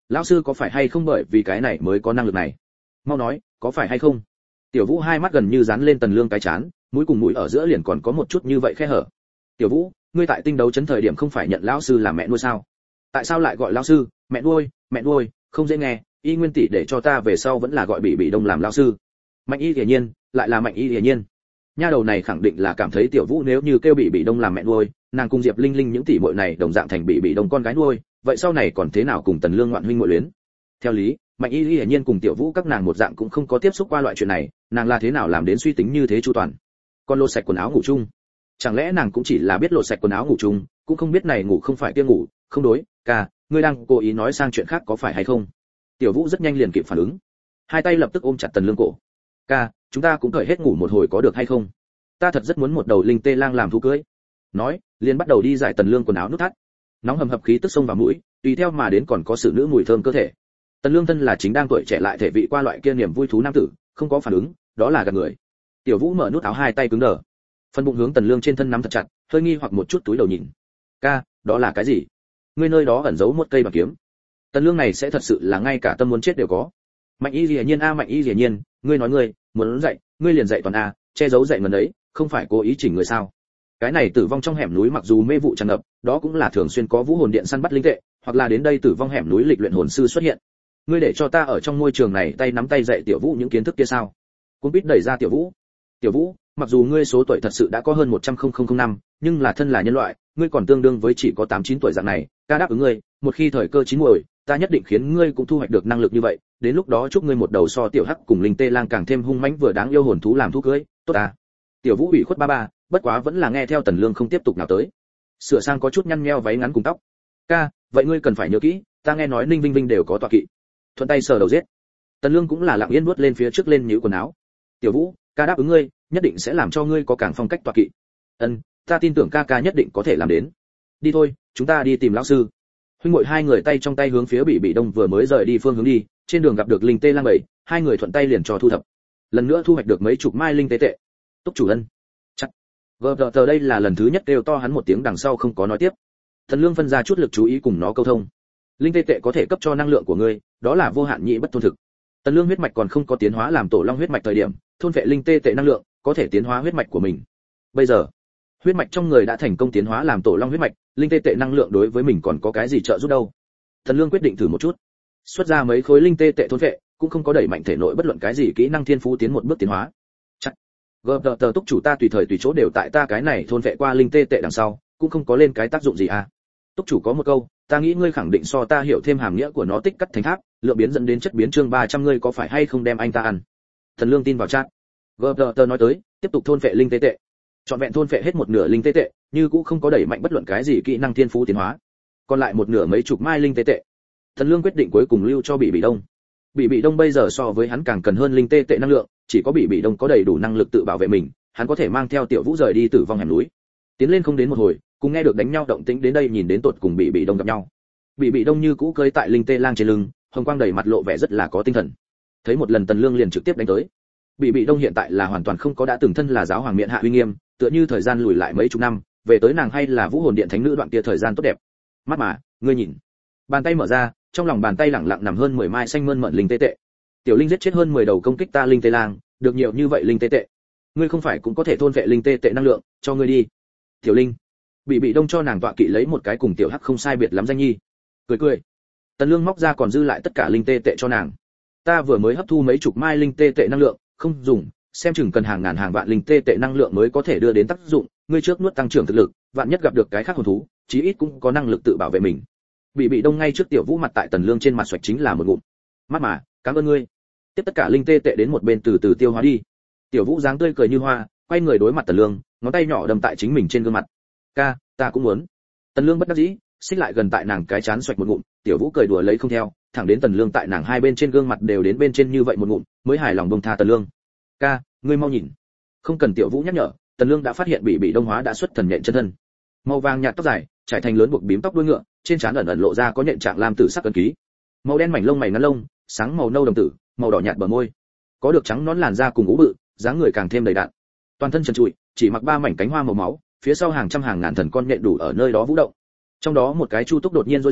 lão sư có phải hay không bởi vì cái này mới có năng lực này? Mau nói, có phải hay không? Tiểu Vũ hai mắt gần như dán lên Tần Lương cái chán, mũi cùng mũi ở giữa liền còn có một chút như vậy khe hở. Tiểu Vũ, ngươi tại tinh đấu chấn thời điểm không phải nhận lão sư làm mẹ nuôi sao? Tại sao lại gọi lão sư, mẹ nuôi, mẹ nuôi, không dễ nghe, y nguyên tỷ để cho ta về sau vẫn là gọi bị bị đông làm lão sư. Mạnh Y Hiển Nhiên, lại là Mạnh Y Hiển Nhiên. Nha đầu này khẳng định là cảm thấy Tiểu Vũ nếu như kêu bị bị đông làm mẹ nuôi, nàng cùng Diệp Linh Linh những tỷ muội này đồng dạng thành bị bị đông con gái nuôi, vậy sau này còn thế nào cùng Tần Lương ngoạn huynh muội luyến? Theo lý, Mạnh Y hiển nhiên cùng Tiểu Vũ các nàng một dạng cũng không có tiếp xúc qua loại chuyện này, nàng là thế nào làm đến suy tính như thế chu toàn? Con lột sạch quần áo ngủ chung, chẳng lẽ nàng cũng chỉ là biết lột sạch quần áo ngủ chung, cũng không biết này ngủ không phải kia ngủ, không đối, ca, ngươi đang cố ý nói sang chuyện khác có phải hay không? Tiểu Vũ rất nhanh liền kịp phản ứng, hai tay lập tức ôm chặt Tần Lương cổ. Ca, chúng ta cũng cởi hết ngủ một hồi có được hay không? Ta thật rất muốn một đầu linh tê lang làm thú cưới. Nói, liền bắt đầu đi giải Tần Lương quần áo nút thắt. Nóng hầm hập khí tức xông vào mũi, tùy theo mà đến còn có sự nữ mùi thơm cơ thể. Tần Lương thân là chính đang tuổi trẻ lại thể vị qua loại kia niềm vui thú nam tử, không có phản ứng, đó là gạt người. Tiểu Vũ mở nút áo hai tay cứng đờ, phần bụng hướng Tần Lương trên thân nắm thật chặt, hơi nghi hoặc một chút túi đầu nhìn. Ca, đó là cái gì? Ngươi nơi đó ẩn giấu một cây bạc kiếm. Tần Lương này sẽ thật sự là ngay cả tâm muốn chết đều có. Mạnh Y Liễu Nhiên a Mạnh Y Liễu Nhiên, ngươi nói ngươi muốn dạy, ngươi liền dạy toàn a, che giấu dạy ngần đấy, không phải cố ý chỉnh người sao? Cái này tử vong trong hẻm núi mặc dù mê vụ tràn ngập, đó cũng là thường xuyên có vũ hồn điện săn bắt linh tệ, hoặc là đến đây tử vong hẻm núi lịch luyện hồn sư xuất hiện. Ngươi để cho ta ở trong môi trường này tay nắm tay dạy Tiểu Vũ những kiến thức kia sao? Cũng biết đẩy ra Tiểu Vũ. Tiểu Vũ, mặc dù ngươi số tuổi thật sự đã có hơn một trăm nghìn năm, nhưng là thân là nhân loại, ngươi còn tương đương với chỉ có tám chín tuổi dạng này, ta đáp ứng ngươi, một khi thời cơ chín muồi, ta nhất định khiến ngươi cũng thu hoạch được năng lực như vậy, đến lúc đó chúc ngươi một đầu so tiểu hắc cùng linh tê lang càng thêm hung mãnh vừa đáng yêu hồn thú làm thú cưới, tốt à? Tiểu Vũ ủy khuất ba ba, bất quá vẫn là nghe theo Tần Lương không tiếp tục nào tới. Sửa sang có chút nhăn nheo váy ngắn cùng tóc. Ca, vậy ngươi cần phải nhớ kỹ, ta nghe nói Ninh Vinh Vinh đều có tọa kỵ. Thuận tay sờ đầu giết. Tần Lương cũng là lặng yên nuốt lên phía trước lên nhíu quần áo. Tiểu Vũ, ca đáp ứng ngươi, nhất định sẽ làm cho ngươi có càng phong cách tọa kỵ. Ân, ta tin tưởng ca ca nhất định có thể làm đến. Đi thôi, chúng ta đi tìm lão sư. Huynh muội hai người tay trong tay hướng phía Bị Bị Đông vừa mới rời đi phương hướng đi, trên đường gặp được linh tê lang bảy, hai người thuận tay liền cho thu thập. Lần nữa thu hoạch được mấy chục mai linh tê tệ. Túc chủ ân. Chắc. Gờ tờ đây là lần thứ nhất kêu to hắn một tiếng đằng sau không có nói tiếp. Thần Lương phân ra chút lực chú ý cùng nó câu thông. Linh tê tệ có thể cấp cho năng lượng của ngươi, đó là vô hạn nhị bất thôn thực. Tần Lương huyết mạch còn không có tiến hóa làm tổ long huyết mạch thời điểm, thôn vệ linh tê tệ năng lượng, có thể tiến hóa huyết mạch của mình. Bây giờ, huyết mạch trong người đã thành công tiến hóa làm tổ long huyết mạch, linh tê tệ năng lượng đối với mình còn có cái gì trợ giúp đâu. Tần Lương quyết định thử một chút. Xuất ra mấy khối linh tê tệ thôn vệ, cũng không có đẩy mạnh thể nội bất luận cái gì kỹ năng thiên phú tiến một bước tiến hóa. Chắc. Gờ tờ túc chủ ta tùy thời tùy chỗ đều tại ta cái này thôn vệ qua linh tê tệ đằng sau, cũng không có lên cái tác dụng gì à. Túc chủ có một câu, ta nghĩ ngươi khẳng định so ta hiểu thêm hàm nghĩa của nó tích cắt thành tháp, lượng biến dẫn đến chất biến chương ba trăm ngươi có phải hay không đem anh ta ăn. Thần Lương tin vào chat. Gờ tờ nói tới, tiếp tục thôn vệ linh tê tệ. Chọn vẹn thôn vệ hết một nửa linh tê tệ, như cũng không có đẩy mạnh bất luận cái gì kỹ năng thiên phú tiến hóa. Còn lại một nửa mấy chục mai linh tê tệ. Thần Lương quyết định cuối cùng lưu cho Bị Bị Đông. Bị Bị Đông bây giờ so với hắn càng cần hơn linh tê tệ năng lượng, chỉ có Bị Bị Đông có đầy đủ năng lực tự bảo vệ mình, hắn có thể mang theo Tiểu Vũ rời đi tử vong hẻm núi. Tiến lên không đến một hồi, cùng nghe được đánh nhau động tĩnh đến đây nhìn đến tột cùng Bị Bị Đông gặp nhau. Bị Bị Đông như cũ cưỡi tại linh tê lang trên lưng, hồng quang đầy mặt lộ vẻ rất là có tinh thần. Thấy một lần Tần Lương liền trực tiếp đánh tới. Bị Bị Đông hiện tại là hoàn toàn không có đã từng thân là giáo hoàng miện hạ uy nghiêm, tựa như thời gian lùi lại mấy chục năm, về tới nàng hay là vũ hồn điện thánh nữ đoạn kia thời gian tốt đẹp. Mắt mà, ngươi nhìn. Bàn tay mở ra, trong lòng bàn tay lẳng lặng nằm hơn mười mai xanh mơn mởn linh tê tệ. Tiểu Linh giết chết hơn mười đầu công kích ta linh tê lang, được nhiều như vậy linh tê tệ. Ngươi không phải cũng có thể thôn vệ linh tê tệ năng lượng, cho ngươi đi. Tiểu Linh. Bị Bị Đông cho nàng tọa kỵ lấy một cái cùng tiểu hắc không sai biệt lắm danh nhi. Cười cười. Tần Lương móc ra còn dư lại tất cả linh tê tệ cho nàng. Ta vừa mới hấp thu mấy chục mai linh tê tệ năng lượng, không dùng, xem chừng cần hàng ngàn hàng vạn linh tê tệ năng lượng mới có thể đưa đến tác dụng, ngươi trước nuốt tăng trưởng thực lực, vạn nhất gặp được cái khác hồn thú, chí ít cũng có năng lực tự bảo vệ mình. Bị Bị Đông ngay trước Tiểu Vũ mặt tại Tần Lương trên mặt xoạch chính là một ngụm. Mắt mà, cảm ơn ngươi. Tiếp tất cả linh tê tệ đến một bên từ từ tiêu hóa đi. Tiểu Vũ dáng tươi cười như hoa, quay người đối mặt Tần Lương, ngón tay nhỏ đâm tại chính mình trên gương mặt. Ca, ta cũng muốn. Tần Lương bất đắc dĩ, xích lại gần tại nàng cái chán xoạch một ngụm, Tiểu Vũ cười đùa lấy không theo, thẳng đến Tần Lương tại nàng hai bên trên gương mặt đều đến bên trên như vậy một ngụm, mới hài lòng buông tha Tần Lương. Ca, ngươi mau nhìn. Không cần Tiểu Vũ nhắc nhở, Tần Lương đã phát hiện Bị Bị Đông hóa đã xuất thần nhện chân thân. Màu vàng nhạt tóc dài, trải thành lớn buộc bím tóc đuôi ngựa, trên trán ẩn ẩn lộ ra có nhện trạng lam tử sắc ấn ký. Màu đen mảnh lông mày ngắn lông, sáng màu nâu đồng tử, màu đỏ nhạt bờ môi. Có được trắng nón làn da cùng ú bự, dáng người càng thêm đầy đặn. Toàn thân trần trụi, chỉ mặc ba mảnh cánh hoa màu máu, phía sau hàng trăm hàng ngàn thần con nhện đủ ở nơi đó vũ động. Trong đó một cái chu túc đột nhiên rối dài,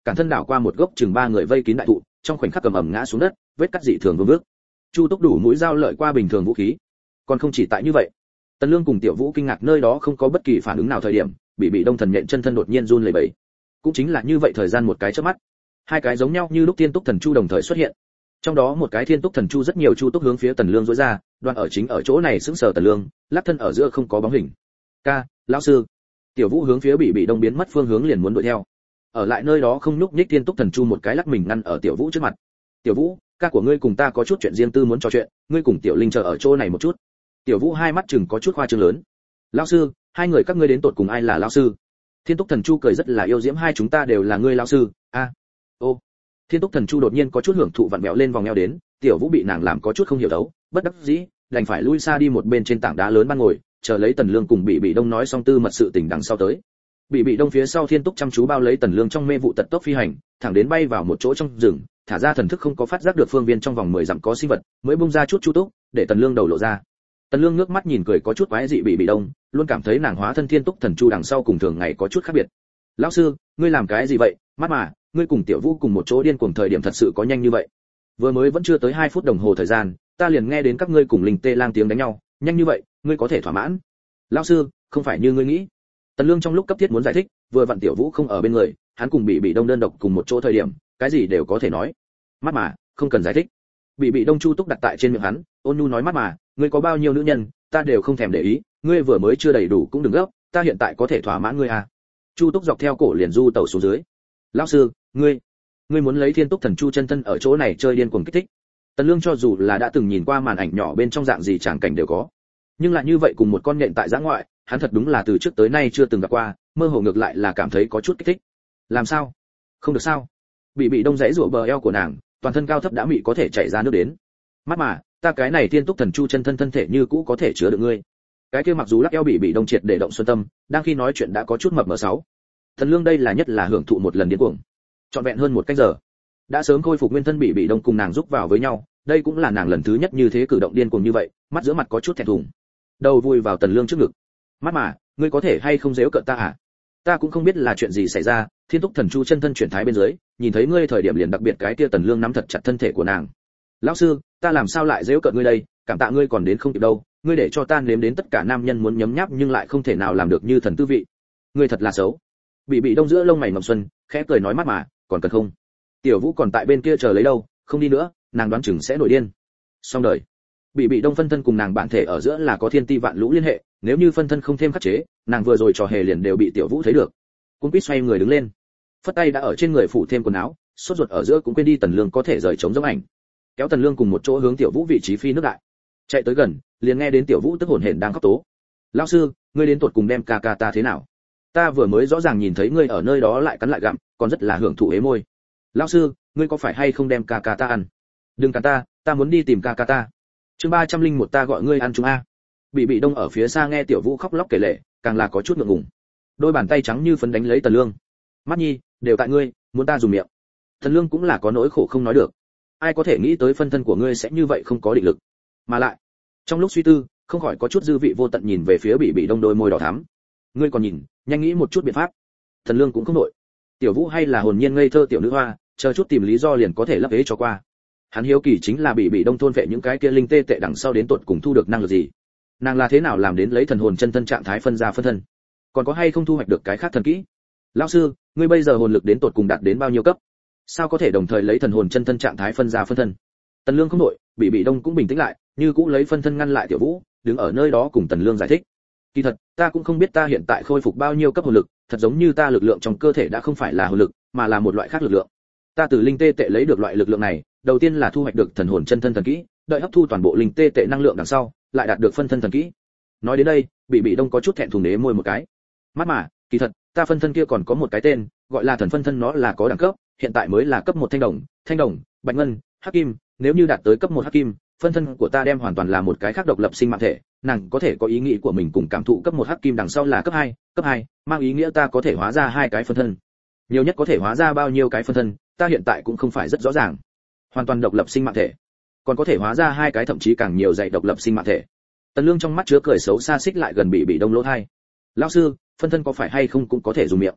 cản thân đảo qua một gốc chừng ba người vây kín đại thụ, trong khoảnh khắc cầm ẩm ngã xuống đất, vết cắt dị thường vương vước. Chu Túc đủ mũi dao lợi qua bình thường vũ khí. Còn không chỉ tại như vậy, Tần Lương cùng Tiểu Vũ kinh ngạc nơi đó không có bất kỳ phản ứng nào thời điểm, bị bị Đông Thần nhện chân thân đột nhiên run lẩy bẩy. Cũng chính là như vậy thời gian một cái chớp mắt, hai cái giống nhau như lúc Thiên Túc Thần Chu đồng thời xuất hiện. Trong đó một cái Thiên Túc Thần Chu rất nhiều chu túc hướng phía Tần Lương rũa ra, đoan ở chính ở chỗ này sững sờ Tần Lương, lắc thân ở giữa không có bóng hình. "Ca, lão sư." Tiểu Vũ hướng phía bị bị Đông biến mất phương hướng liền muốn đuổi theo. Ở lại nơi đó không nhúc nhích Thiên Túc Thần Chu một cái lắc mình ngăn ở Tiểu Vũ trước mặt. "Tiểu Vũ, ca của ngươi cùng ta có chút chuyện riêng tư muốn trò chuyện, ngươi cùng Tiểu Linh chờ ở chỗ này một chút." Tiểu Vũ hai mắt chừng có chút khoa trương lớn. "Lão sư, hai người các ngươi đến tột cùng ai là lão sư?" Thiên Túc Thần Chu cười rất là yêu diễm, "Hai chúng ta đều là ngươi lão sư." "A." À. "Ô." Thiên Túc Thần Chu đột nhiên có chút hưởng thụ vặn vẹo lên vòng eo đến, Tiểu Vũ bị nàng làm có chút không hiểu đấu, bất đắc dĩ, đành phải lui xa đi một bên trên tảng đá lớn ban ngồi, chờ lấy Tần Lương cùng Bị Bị Đông nói xong tư mật sự tình đằng sau tới. Bị Bị Đông phía sau Thiên Túc chăm chú bao lấy Tần Lương trong mê vụ tật tốc phi hành, thẳng đến bay vào một chỗ trong rừng, thả ra thần thức không có phát giác được phương viên trong vòng mười dặm có sinh vật, mới bung ra chút chu túc, để Tần Lương đầu lộ ra. Tần Lương ngước mắt nhìn cười có chút quái dị Bị Bị Đông, luôn cảm thấy nàng hóa thân Thiên Túc Thần Chu đằng sau cùng thường ngày có chút khác biệt. "Lão sư, ngươi làm cái gì vậy? Mắt mà, ngươi cùng Tiểu Vũ cùng một chỗ điên cuồng thời điểm thật sự có nhanh như vậy? Vừa mới vẫn chưa tới hai phút đồng hồ thời gian, ta liền nghe đến các ngươi cùng Linh Tê Lang tiếng đánh nhau, nhanh như vậy, ngươi có thể thỏa mãn?" "Lão sư, không phải như ngươi nghĩ." Tần Lương trong lúc cấp thiết muốn giải thích, vừa vặn Tiểu Vũ không ở bên người, hắn cùng Bị Bị Đông đơn độc cùng một chỗ thời điểm, cái gì đều có thể nói. "Mắt mà, không cần giải thích." Bị Bị Đông chu túc đặt tại trên miệng hắn, ôn nhu nói, "Mắt mà, ngươi có bao nhiêu nữ nhân, ta đều không thèm để ý, ngươi vừa mới chưa đầy đủ cũng đừng gấp, ta hiện tại có thể thỏa mãn ngươi à." Chu túc dọc theo cổ liền du tẩu xuống dưới. "Lão sư, ngươi, ngươi muốn lấy Thiên Túc Thần Chu chân thân ở chỗ này chơi điên cuồng kích thích." Tần Lương cho dù là đã từng nhìn qua màn ảnh nhỏ bên trong dạng gì tràng cảnh đều có, nhưng lại như vậy cùng một con nhện tại giã ngoại, hắn thật đúng là từ trước tới nay chưa từng gặp qua, mơ hồ ngược lại là cảm thấy có chút kích thích. "Làm sao? Không được sao?" Bị Bị Đông giãy giụa bờ eo của nàng, toàn thân cao thấp đã mị có thể chảy ra nước đến. "Mắt mà, ta cái này Thiên Túc Thần Chu chân thân thân thể như cũ có thể chứa được ngươi." Cái kia mặc dù lắc eo Bị Bị Đông triệt để động xuân tâm, đang khi nói chuyện đã có chút mập mờ sáu. Tần Lương đây là nhất là hưởng thụ một lần điên cuồng, trọn vẹn hơn một canh giờ, đã sớm khôi phục nguyên thân. Bị Bị Đông cùng nàng giúp vào với nhau, đây cũng là nàng lần thứ nhất như thế cử động điên cuồng như vậy, mắt giữa mặt có chút thẹn thùng, đầu vui vào Tần Lương trước ngực. "Mắt mà, ngươi có thể hay không giễu cợt ta à? Ta cũng không biết là chuyện gì xảy ra, Thiên Túc Thần Chu chân thân chuyển thái bên dưới, nhìn thấy ngươi thời điểm liền đặc biệt cái kia." Tần Lương nắm thật chặt thân thể của nàng. "Lão sư, ta làm sao lại giễu cợt ngươi đây, cảm tạ ngươi còn đến không kịp đâu, ngươi để cho ta nếm đến tất cả nam nhân muốn nhấm nháp nhưng lại không thể nào làm được như thần tư vị. Ngươi thật là xấu." Bị Bị Đông giữa lông mày mầm xuân, khẽ cười nói, "Mắt mà, còn cần không? Tiểu Vũ còn tại bên kia chờ lấy đâu, không đi nữa, nàng đoán chừng sẽ nổi điên." Xong đời. Bị Bị Đông phân thân cùng nàng bản thể ở giữa là có thiên ti vạn lũ liên hệ, nếu như phân thân không thêm khắc chế, nàng vừa rồi trò hề liền đều bị Tiểu Vũ thấy được. Cung quýt xoay người đứng lên, phất tay đã ở trên người phủ thêm quần áo, sốt ruột ở giữa cũng quên đi Tần Lương có thể rời chống giống ảnh, kéo Tần Lương cùng một chỗ hướng Tiểu Vũ vị trí phi nước đại. Chạy tới gần, liền nghe đến Tiểu Vũ tức hổn hển đang khóc tố. "Lão sư, ngươi đến tuột cùng đem ca ca ta thế nào? Ta vừa mới rõ ràng nhìn thấy ngươi ở nơi đó lại cắn lại gặm, còn rất là hưởng thụ ế môi. Lão sư, ngươi có phải hay không đem ca ca ta ăn? Đừng cắn ta, ta muốn đi tìm ca ca ta." Chương ba trăm linh một ta gọi ngươi ăn chúng a. Bị Bị Đông ở phía xa nghe Tiểu Vũ khóc lóc kể lể, càng là có chút ngượng ngùng. Đôi bàn tay trắng như phấn đánh lấy Tần Lương. "Mắt nhi, đều tại ngươi, muốn ta dùng miệng." Tần Lương cũng là có nỗi khổ không nói được. Ai có thể nghĩ tới phân thân của ngươi sẽ như vậy không có định lực. Mà lại, trong lúc suy tư, không khỏi có chút dư vị vô tận nhìn về phía Bị Bị Đông đôi môi đỏ thắm. "Ngươi còn nhìn, nhanh nghĩ một chút biện pháp." Tần Lương cũng không nổi. Tiểu Vũ hay là hồn nhiên ngây thơ tiểu nữ hoa, chờ chút tìm lý do liền có thể lấp ế cho qua. Hắn hiếu kỳ chính là Bị Bị Đông thôn vệ những cái kia linh tê tệ đằng sau đến tột cùng thu được năng lực gì, nàng là thế nào làm đến lấy thần hồn chân thân trạng thái phân ra phân thân, còn có hay không thu hoạch được cái khác thần kỹ. "Lão sư, ngươi bây giờ hồn lực đến tột cùng đạt đến bao nhiêu cấp? Sao có thể đồng thời lấy thần hồn chân thân trạng thái phân ra phân thân?" Tần Lương không nổi, Bị Bị Đông cũng bình tĩnh lại, như cũ lấy phân thân ngăn lại Tiểu Vũ, đứng ở nơi đó cùng Tần Lương giải thích. "Kỳ thật, ta cũng không biết ta hiện tại khôi phục bao nhiêu cấp hồn lực, thật giống như ta lực lượng trong cơ thể đã không phải là hồn lực, mà là một loại khác lực lượng. Ta từ linh tê tệ lấy được loại lực lượng này, đầu tiên là thu hoạch được thần hồn chân thân thần kỹ, đợi hấp thu toàn bộ linh tê tệ năng lượng đằng sau, lại đạt được phân thân thần kỹ." Nói đến đây, Bị Bị Đông có chút thẹn thùng nếm môi một cái. "Mắt mà, kỳ thật, ta phân thân kia còn có một cái tên, gọi là thần phân thân, nó là có đẳng cấp, hiện tại mới là cấp một thanh đồng, thanh đồng, bạch ngân, hắc kim, nếu như đạt tới cấp một hắc kim, phân thân của ta đem hoàn toàn là một cái khác độc lập sinh mạng thể, nàng có thể có ý nghĩ của mình cùng cảm thụ. Cấp một hắc kim đằng sau là cấp hai, cấp hai, mang ý nghĩa ta có thể hóa ra hai cái phân thân. Nhiều nhất có thể hóa ra bao nhiêu cái phân thân, ta hiện tại cũng không phải rất rõ ràng. Hoàn toàn độc lập sinh mạng thể, còn có thể hóa ra hai cái thậm chí càng nhiều dạy độc lập sinh mạng thể." Tần Lương trong mắt chứa cười xấu xa xích lại gần Bị Bị Đông lỗ tai. "Lão sư, phân thân có phải hay không cũng có thể dùng miệng?"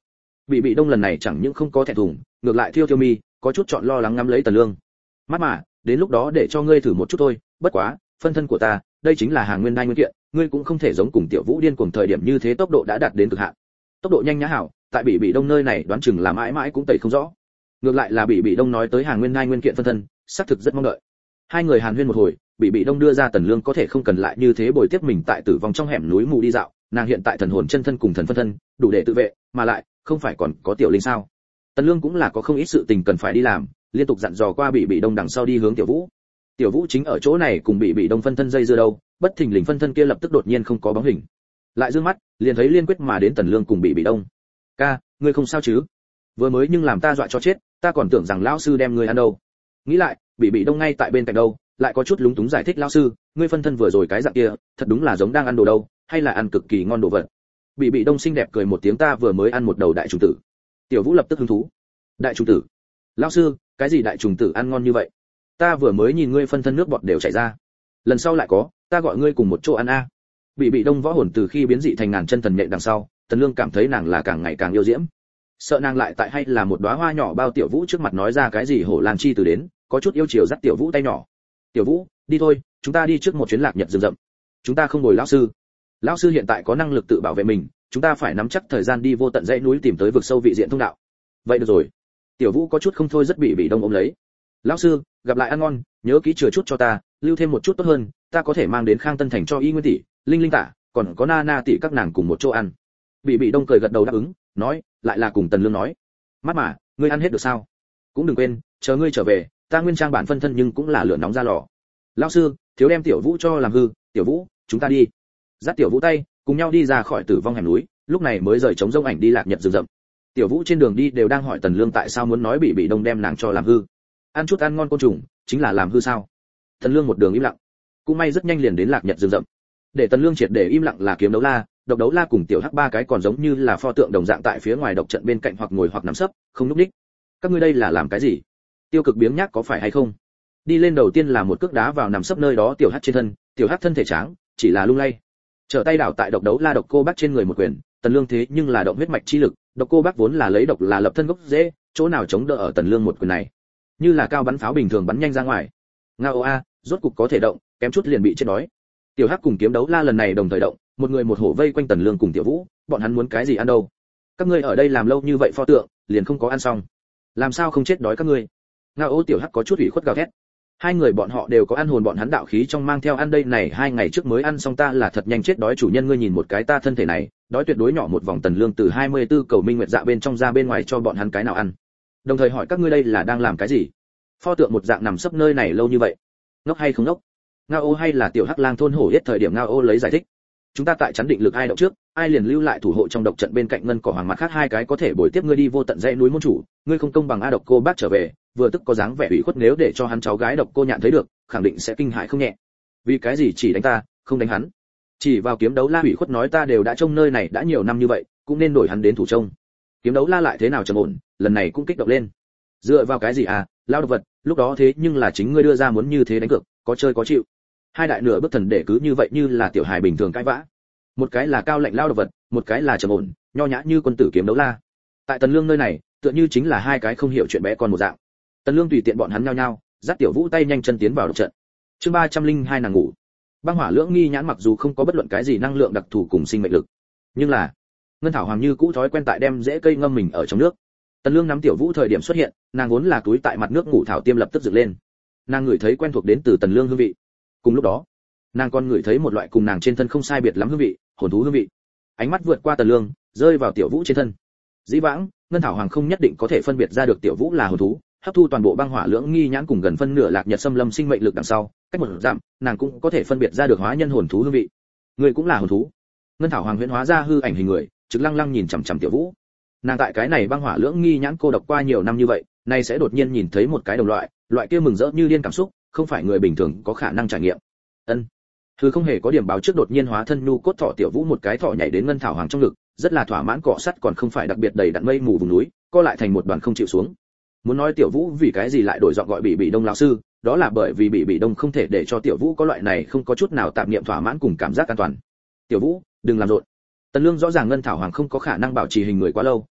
Bị bị đông lần này chẳng những không có thẹn thùng, ngược lại thiêu thiêu mi, có chút chọn lo lắng ngắm lấy Tần Lương. Mắt mà, đến lúc đó để cho ngươi thử một chút thôi, bất quá, phân thân của ta, đây chính là hàng nguyên đai nguyên kiện, ngươi cũng không thể giống cùng Tiểu Vũ điên cuồng thời điểm như thế, tốc độ đã đạt đến cực hạn. Tốc độ nhanh nhã hảo, tại bị bị đông nơi này đoán chừng là mãi mãi cũng tẩy không rõ. Ngược lại là bị bị đông nói tới hàng nguyên đai nguyên kiện phân thân, xác thực rất mong đợi. Hai người hàn huyên một hồi, bị bị đông đưa ra Tần Lương có thể không cần lại như thế bồi tiếp mình tại tử vong trong hẻm núi mù đi dạo, nàng hiện tại thần hồn chân thân cùng thần phân thân, đủ để tự vệ, mà lại, không phải còn có Tiểu Linh sao? Tần Lương cũng là có không ít sự tình cần phải đi làm, liên tục dặn dò qua bị bị đông đằng sau đi hướng Tiểu Vũ. Tiểu Vũ chính ở chỗ này cùng bị bị đông phân thân dây dưa đâu, bất thình lình phân thân kia lập tức đột nhiên không có bóng hình. Lại dương mắt, liền thấy liên quyết mà đến Tần Lương cùng bị bị đông. "Ca, ngươi không sao chứ? Vừa mới nhưng làm ta dọa cho chết, ta còn tưởng rằng lão sư đem ngươi ăn đâu." Nghĩ lại, bị bị đông ngay tại bên cạnh đâu, lại có chút lúng túng giải thích, "Lão sư, ngươi phân thân vừa rồi cái dạng kia, thật đúng là giống đang ăn đồ đâu, hay là ăn cực kỳ ngon đồ vật." Bị bị đông xinh đẹp cười một tiếng, "Ta vừa mới ăn một đầu đại trùng tử." Tiểu Vũ lập tức hứng thú. "Đại trùng tử? Lão sư, cái gì đại trùng tử ăn ngon như vậy? Ta vừa mới nhìn ngươi phân thân nước bọt đều chảy ra. Lần sau lại có, ta gọi ngươi cùng một chỗ ăn a." Bị bị đông võ hồn từ khi biến dị thành ngàn chân thần nhện đằng sau, Tần Lương cảm thấy nàng là càng ngày càng yêu diễm. Sợ nàng lại tại hay là một đóa hoa nhỏ bao Tiểu Vũ trước mặt nói ra cái gì hổ lan chi từ đến, có chút yêu chiều dắt Tiểu Vũ tay nhỏ. "Tiểu Vũ, đi thôi, chúng ta đi trước một chuyến lạc nhật rừng rậm. Chúng ta không bồi lão sư. Lão sư hiện tại có năng lực tự bảo vệ mình, chúng ta phải nắm chắc thời gian đi vô tận dãy núi tìm tới vực sâu vị diện thông đạo." "Vậy được rồi." Tiểu Vũ có chút không thôi rất bị bị đông ôm lấy. "Lão sư, gặp lại ăn ngon, nhớ kỹ chừa chút cho ta, lưu thêm một chút tốt hơn, ta có thể mang đến Khang Tân thành cho Y Nguyên tỷ, Linh Linh tả, còn có Na Na tỷ các nàng cùng một chỗ ăn." Bị bị đông cười gật đầu đáp ứng, nói, lại là cùng Tần Lương nói, "Mắt mà, ngươi ăn hết được sao? Cũng đừng quên, chờ ngươi trở về, ta nguyên trang bản phân thân nhưng cũng là lửa nóng ra lò." "Lão sư, thiếu đem Tiểu Vũ cho làm hư, Tiểu Vũ, chúng ta đi." Dắt Tiểu Vũ tay, cùng nhau đi ra khỏi tử vong hẻm núi, lúc này mới rời trống rông ảnh đi lạc nhật rừng rậm. Tiểu Vũ trên đường đi đều đang hỏi Tần Lương tại sao muốn nói bị bị đông đem nàng cho làm hư. Ăn chút ăn ngon côn trùng, chính là làm hư sao? Tần Lương một đường im lặng. Cũng may rất nhanh liền đến lạc nhật rừng rậm. Để Tần Lương triệt để im lặng là Kiếm Đấu La, Độc Đấu La cùng Tiểu Hắc ba cái còn giống như là pho tượng đồng dạng tại phía ngoài độc trận bên cạnh hoặc ngồi hoặc nằm sấp, không nhúc nhích. "Các ngươi đây là làm cái gì? Tiêu cực biếng nhác có phải hay không?" Đi lên đầu tiên là một cước đá vào nằm sấp nơi đó Tiểu Hắc trên thân, Tiểu Hắc thân thể tráng, chỉ là lung lay. Trở tay đảo tại Độc Đấu La Độc Cô Bác trên người một quyền, Tần Lương thế nhưng là động huyết mạch chi lực, Độc Cô Bác vốn là lấy độc là lập thân gốc rễ, chỗ nào chống đỡ ở Tần Lương một quyền này. Như là cao bắn pháo bình thường bắn nhanh ra ngoài. Ngao a, rốt cục có thể động, kém chút liền bị chết đói. Tiểu Hắc cùng Kiếm Đấu La lần này đồng thời động, một người một hổ vây quanh Tần Lương cùng Tiểu Vũ, bọn hắn muốn cái gì ăn đâu? "Các ngươi ở đây làm lâu như vậy pho tượng, liền không có ăn xong, làm sao không chết đói các ngươi?" Ngao ô Tiểu Hắc có chút ủy khuất gào thét. Hai người bọn họ đều có ăn hồn bọn hắn đạo khí trong mang theo ăn đây này, hai ngày trước mới ăn xong, ta là thật nhanh chết đói, chủ nhân ngươi nhìn một cái ta thân thể này, đói tuyệt đối nhỏ một vòng. Tần Lương từ hai mươi tư cầu minh nguyệt dạ bên trong ra bên ngoài cho bọn hắn cái nào ăn. Đồng thời hỏi các ngươi đây là đang làm cái gì? Pho tượng một dạng nằm sấp nơi này lâu như vậy, ngốc hay không ngốc? Ngao ô hay là Tiểu Hắc lang thôn hổ yết thời điểm Ngao ô lấy giải thích. Chúng ta tại chắn định lực ai động trước, ai liền lưu lại thủ hộ trong độc trận bên cạnh ngân cỏ hoàng, mặt khác hai cái có thể bồi tiếp ngươi đi vô tận dãy núi môn chủ, ngươi không công bằng a. Độc Cô Bác trở về, vừa tức có dáng vẻ ủy khuất, nếu để cho hắn cháu gái Độc Cô Nhạn thấy được, khẳng định sẽ kinh hãi không nhẹ. "Vì cái gì chỉ đánh ta, không đánh hắn?" Chỉ vào Kiếm Đấu La ủy khuất nói, "Ta đều đã trông nơi này đã nhiều năm như vậy, cũng nên đổi hắn đến thủ trông." Kiếm Đấu La lại thế nào trầm ổn, lần này cũng kích động lên. "Dựa vào cái gì à, lao độc vật, lúc đó thế nhưng là chính ngươi đưa ra muốn như thế đánh cược, có chơi có chịu." Hai đại nửa bước thần để cứ như vậy như là tiểu hài bình thường cãi vã. Một cái là cao lạnh lao độc vật, một cái là trầm ổn, nho nhã như quân tử Kiếm Đấu La. Tại Tần Lương nơi này, tựa như chính là hai cái không hiểu chuyện bé con một dạng. Tần Lương tùy tiện bọn hắn nhao nhao, dắt Tiểu Vũ tay nhanh chân tiến vào độc trận. Chương ba trăm linh hai nàng ngủ. Băng Hỏa Lưỡng Nghi nhãn mặc dù không có bất luận cái gì năng lượng đặc thù cùng sinh mệnh lực, nhưng là Ngân Thảo Hoàng như cũ thói quen tại đem rễ cây ngâm mình ở trong nước. Tần Lương nắm Tiểu Vũ thời điểm xuất hiện, nàng vốn là túi tại mặt nước ngủ thảo tiêm lập tức dựng lên. Nàng ngửi thấy quen thuộc đến từ Tần Lương hương vị. Cùng lúc đó, nàng còn ngửi thấy một loại cùng nàng trên thân không sai biệt lắm hương vị, hồn thú hương vị. Ánh mắt vượt qua Tần Lương, rơi vào Tiểu Vũ trên thân. Dĩ vãng, Ngân Thảo Hoàng không nhất định có thể phân biệt ra được Tiểu Vũ là hồn thú, hấp thu toàn bộ Băng Hỏa Lưỡng Nghi nhãn cùng gần phân nửa Lạc Nhật Xâm Lâm sinh mệnh lực đằng sau, cách một dặm, nàng cũng có thể phân biệt ra được hóa nhân hồn thú hương vị. Người cũng là hồn thú. Ngân Thảo Hoàng huyễn hóa ra hư ảnh hình người, trực lăng lăng nhìn chằm chằm Tiểu Vũ. Nàng tại cái này Băng Hỏa Lưỡng Nghi nhãn cô độc qua nhiều năm như vậy, nay sẽ đột nhiên nhìn thấy một cái đồng loại, loại kia mừng rỡ như điên cảm xúc, không phải người bình thường có khả năng trải nghiệm. Ân. Thứ không hề có điểm báo trước đột nhiên hóa thân nhu cốt thỏ Tiểu Vũ một cái thỏ nhảy đến Ngân Thảo Hoàng trong ngực, rất là thỏa mãn cọ sắt còn không phải đặc biệt đầy đặn mây mù vùng núi, co lại thành một đoàn không chịu xuống. Muốn nói Tiểu Vũ vì cái gì lại đổi giọng gọi Bị Bị Đông lão sư, đó là bởi vì Bị Bị Đông không thể để cho Tiểu Vũ có loại này không có chút nào tạp niệm thỏa mãn cùng cảm giác an toàn. "Tiểu Vũ, đừng làm rộn." Tần Lương rõ ràng Ngân Thảo Hoàng không có khả năng bảo trì hình người quá lâu,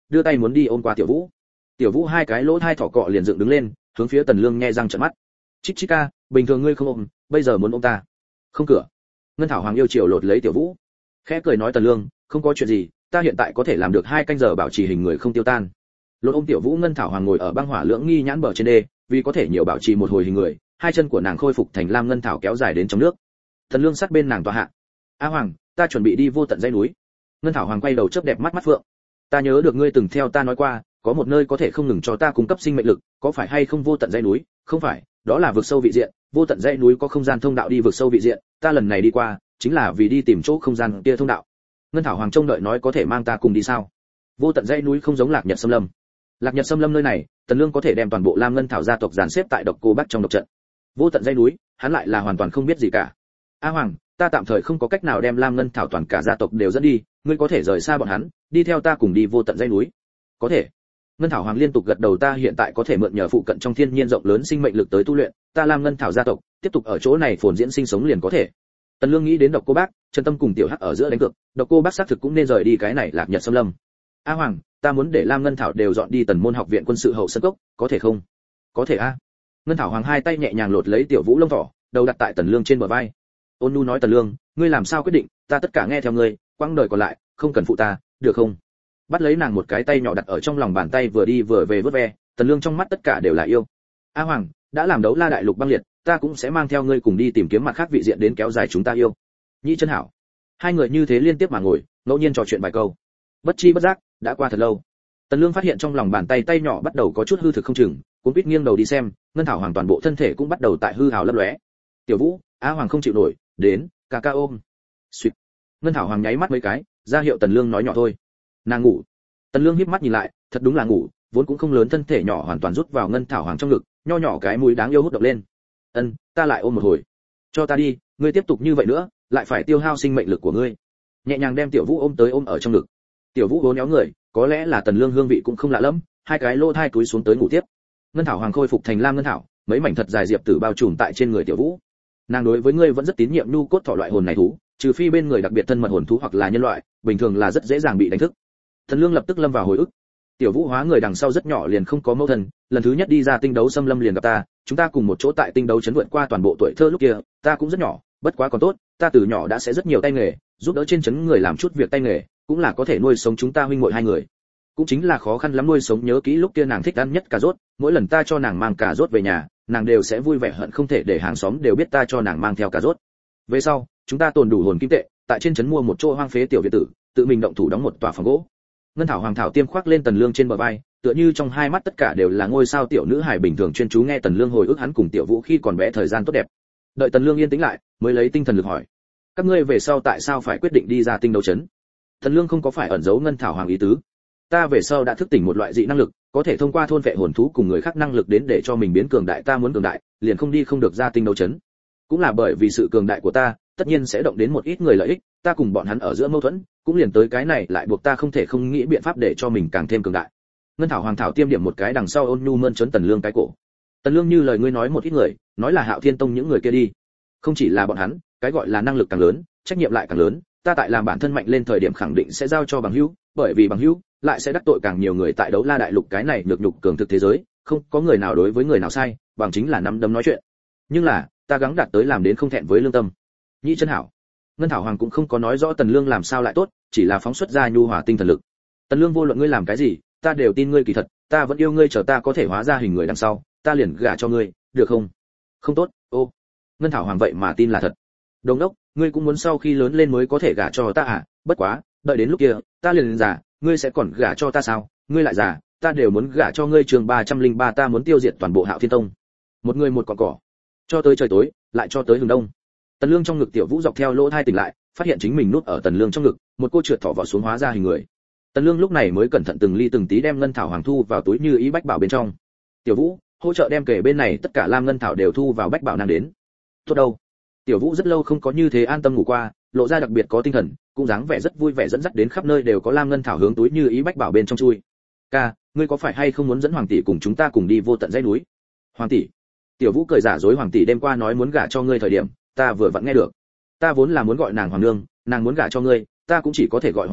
đưa tay muốn đi ôm qua tiểu vũ. Tiểu vũ hai cái lỗ thai thỏ cọ liền dựng đứng lên, hướng phía Tần Lương nhe răng trợn mắt. Chích chích ca, bình thường ngươi không ôm, bây giờ muốn ôm ta. Không cửa. Ngân Thảo Hoàng yêu chiều lột lấy tiểu vũ, khẽ cười nói Tần Lương, không có chuyện gì, ta hiện tại có thể làm được hai canh giờ bảo trì hình người không tiêu tan. Lột ôm tiểu vũ, Ngân Thảo Hoàng ngồi ở băng hỏa lưỡng nghi nhãn bờ trên đê, vì có thể nhiều bảo trì một hồi hình người, hai chân của nàng khôi phục thành lam ngân thảo kéo dài đến trong nước. Tần Lương sát bên nàng tọa hạ. A Hoàng, ta chuẩn bị đi vô tận dãy núi. Ngân Thảo Hoàng quay đầu chớp đẹp mắt mắt phượng. Ta nhớ được ngươi từng theo ta nói qua, có một nơi có thể không ngừng cho ta cung cấp sinh mệnh lực, có phải hay không vô tận dãy núi? Không phải, đó là vực sâu vị diện, vô tận dãy núi có không gian thông đạo đi vực sâu vị diện, ta lần này đi qua, chính là vì đi tìm chỗ không gian kia thông đạo. Ngân Thảo Hoàng trông đợi nói có thể mang ta cùng đi sao? Vô tận dãy núi không giống Lạc Nhật Xâm Lâm. Lạc Nhật Xâm Lâm nơi này, Tần Lương có thể đem toàn bộ Lam Ngân Thảo gia tộc dàn xếp tại Độc Cô Bắc trong độc trận. Vô tận dãy núi, hắn lại là hoàn toàn không biết gì cả. A Hoàng, ta tạm thời không có cách nào đem Lam Ngân Thảo toàn cả gia tộc đều dẫn đi, ngươi có thể rời xa bọn hắn, đi theo ta cùng đi vô tận dãy núi. Có thể. Ngân Thảo Hoàng liên tục gật đầu, ta hiện tại có thể mượn nhờ phụ cận trong thiên nhiên rộng lớn sinh mệnh lực tới tu luyện, ta Lam Ngân Thảo gia tộc, tiếp tục ở chỗ này phồn diễn sinh sống liền có thể. Tần Lương nghĩ đến Độc Cô Bác, Trần Tâm cùng Tiểu Hắc ở giữa đánh cược, Độc Cô Bác xác thực cũng nên rời đi cái này Lạc Nhật Xâm Lâm. A Hoàng, ta muốn để Lam Ngân Thảo đều dọn đi Tần Môn học viện quân sự hậu sân cốc, có thể không? Có thể a. Ngân Thảo Hoàng hai tay nhẹ nhàng lột lấy Tiểu Vũ lông thỏ, đầu đặt tại Tần Lương trên bờ vai. Ôn Nhu nói Tần Lương, ngươi làm sao quyết định, ta tất cả nghe theo ngươi, quãng đời còn lại, không cần phụ ta, được không? Bắt lấy nàng một cái tay nhỏ đặt ở trong lòng bàn tay vừa đi vừa về vớt ve, Tần Lương trong mắt tất cả đều là yêu. A Hoàng, đã làm đấu la đại lục băng liệt, ta cũng sẽ mang theo ngươi cùng đi tìm kiếm mặt khác vị diện đến kéo dài chúng ta yêu. Nhĩ Chân Hảo. Hai người như thế liên tiếp mà ngồi, ngẫu nhiên trò chuyện vài câu. Bất chi bất giác, đã qua thật lâu. Tần Lương phát hiện trong lòng bàn tay tay nhỏ bắt đầu có chút hư thực không chừng, cuống quýt nghiêng đầu đi xem, Ngân Thảo Hoàng toàn bộ thân thể cũng bắt đầu tại hư hào lấp lóe. Tiểu Vũ, Á Hoàng không chịu nổi, đến, ca ca ôm. Xuyệt. Ngân Thảo Hoàng nháy mắt mấy cái, ra hiệu Tần Lương nói nhỏ thôi. Nàng ngủ. Tần Lương híp mắt nhìn lại, thật đúng là ngủ, vốn cũng không lớn thân thể nhỏ hoàn toàn rút vào Ngân Thảo Hoàng trong ngực, nho nhỏ cái mũi đáng yêu hút động lên. Ân, ta lại ôm một hồi. Cho ta đi, ngươi tiếp tục như vậy nữa, lại phải tiêu hao sinh mệnh lực của ngươi. Nhẹ nhàng đem Tiểu Vũ ôm tới ôm ở trong ngực. Tiểu Vũ vốn éo người, có lẽ là Tần Lương hương vị cũng không lạ lắm, hai cái lỗ thai cúi xuống tới ngủ tiếp. Ngân Thảo Hoàng khôi phục thành lam ngân thảo, mấy mảnh thật dài diệp tử bao trùm tại trên người Tiểu Vũ. Nàng đối với ngươi vẫn rất tín nhiệm nu cốt thỏ loại hồn này thú, trừ phi bên người đặc biệt thân mật hồn thú hoặc là nhân loại, bình thường là rất dễ dàng bị đánh thức. Tần Lương lập tức lâm vào hồi ức. Tiểu Vũ hóa người đằng sau rất nhỏ liền không có mẫu thân, lần thứ nhất đi ra tinh đấu xâm lâm liền gặp ta, chúng ta cùng một chỗ tại tinh đấu chấn vượt qua toàn bộ tuổi thơ lúc kia, ta cũng rất nhỏ, bất quá còn tốt, ta từ nhỏ đã sẽ rất nhiều tay nghề, giúp đỡ trên chấn người làm chút việc tay nghề, cũng là có thể nuôi sống chúng ta huynh muội hai người. Cũng chính là khó khăn lắm nuôi sống, nhớ kỹ lúc kia nàng thích ăn nhất cà rốt, mỗi lần ta cho nàng mang cà rốt về nhà, nàng đều sẽ vui vẻ hận không thể để hàng xóm đều biết ta cho nàng mang theo cà rốt. Về sau, chúng ta tồn đủ hồn kim tệ, tại trên trấn mua một chỗ hoang phế tiểu viện tử, tự mình động thủ đóng một tòa phòng gỗ. Ngân Thảo Hoàng thảo tiêm khoác lên Tần Lương trên bờ vai, tựa như trong hai mắt tất cả đều là ngôi sao tiểu nữ hài bình thường chuyên chú nghe Tần Lương hồi ức hắn cùng Tiểu Vũ khi còn bé thời gian tốt đẹp. Đợi Tần Lương yên tĩnh lại, mới lấy tinh thần lực hỏi: các ngươi về sau tại sao phải quyết định đi ra tinh đấu trấn? Tần Lương không có phải ẩn giấu Ngân Thảo Hoàng ý tứ. Ta về sau đã thức tỉnh một loại dị năng lực, có thể thông qua thôn vệ hồn thú cùng người khác năng lực đến để cho mình biến cường đại, ta muốn cường đại, liền không đi không được ra tinh đấu trấn. Cũng là bởi vì sự cường đại của ta, tất nhiên sẽ động đến một ít người lợi ích, ta cùng bọn hắn ở giữa mâu thuẫn, cũng liền tới cái này lại buộc ta không thể không nghĩ biện pháp để cho mình càng thêm cường đại. Ngân Thảo Hoàng thảo tiêm điểm một cái đằng sau ôn nhu mơn trớn Tần Lương cái cổ. Tần Lương như lời ngươi nói một ít người, nói là Hạo Thiên Tông những người kia đi. Không chỉ là bọn hắn, cái gọi là năng lực càng lớn, trách nhiệm lại càng lớn, ta tại làm bản thân mạnh lên thời điểm khẳng định sẽ giao cho bằng hữu, bởi vì bằng hữu lại sẽ đắc tội càng nhiều người tại đấu la đại lục cái này nhược nhục cường thực thế giới, không có người nào đối với người nào sai, bằng chính là nắm đấm nói chuyện. Nhưng là, ta gắng đạt tới làm đến không thẹn với lương tâm. Nhĩ Chân Hảo. Ngân Thảo Hoàng cũng không có nói rõ Tần Lương làm sao lại tốt, chỉ là phóng xuất ra nhu hòa tinh thần lực. Tần Lương vô luận ngươi làm cái gì, ta đều tin ngươi, kỳ thật, ta vẫn yêu ngươi, chờ ta có thể hóa ra hình người đằng sau, ta liền gả cho ngươi, được không? Không tốt, ô. Ngân Thảo Hoàng vậy mà tin là thật. Đồng đốc, ngươi cũng muốn sau khi lớn lên mới có thể gả cho ta à? Bất quá, đợi đến lúc kia, ta liền già, ngươi sẽ còn gả cho ta sao? Ngươi lại già, ta đều muốn gả cho ngươi. Chương ba trăm lẻ ba, ta muốn tiêu diệt toàn bộ Hạo Thiên Tông. Một người một cọn cỏ. Cho tới trời tối, lại cho tới hừng đông. Tần Lương trong ngực Tiểu Vũ dọc theo lỗ thai tỉnh lại, phát hiện chính mình nuốt ở Tần Lương trong ngực, một cô trượt thỏ vỏ xuống hóa ra hình người. Tần Lương lúc này mới cẩn thận từng ly từng tí đem Ngân Thảo Hoàng thu vào túi như ý bách bảo bên trong. Tiểu Vũ, hỗ trợ đem kể bên này tất cả lam ngân thảo đều thu vào bách bảo nàng đến. Tốt đâu. Tiểu Vũ rất lâu không có như thế an tâm ngủ qua, lộ ra đặc biệt có tinh thần, cũng dáng vẻ rất vui vẻ dẫn dắt đến khắp nơi đều có lam ngân thảo hướng túi như ý bách bảo bên trong chui. Ca, ngươi có phải hay không muốn dẫn Hoàng tỷ cùng chúng ta cùng đi vô tận dãy núi? Hoàng tỷ. Tiểu Vũ cười giả dối, Hoàng tỷ đêm qua nói muốn gả cho ngươi thời điểm, ta vừa vặn nghe được. Ta vốn là muốn gọi nàng Hoàng nương, nàng muốn gả cho ngươi, ta cũng chỉ có thể gọi Hoàng tỷ,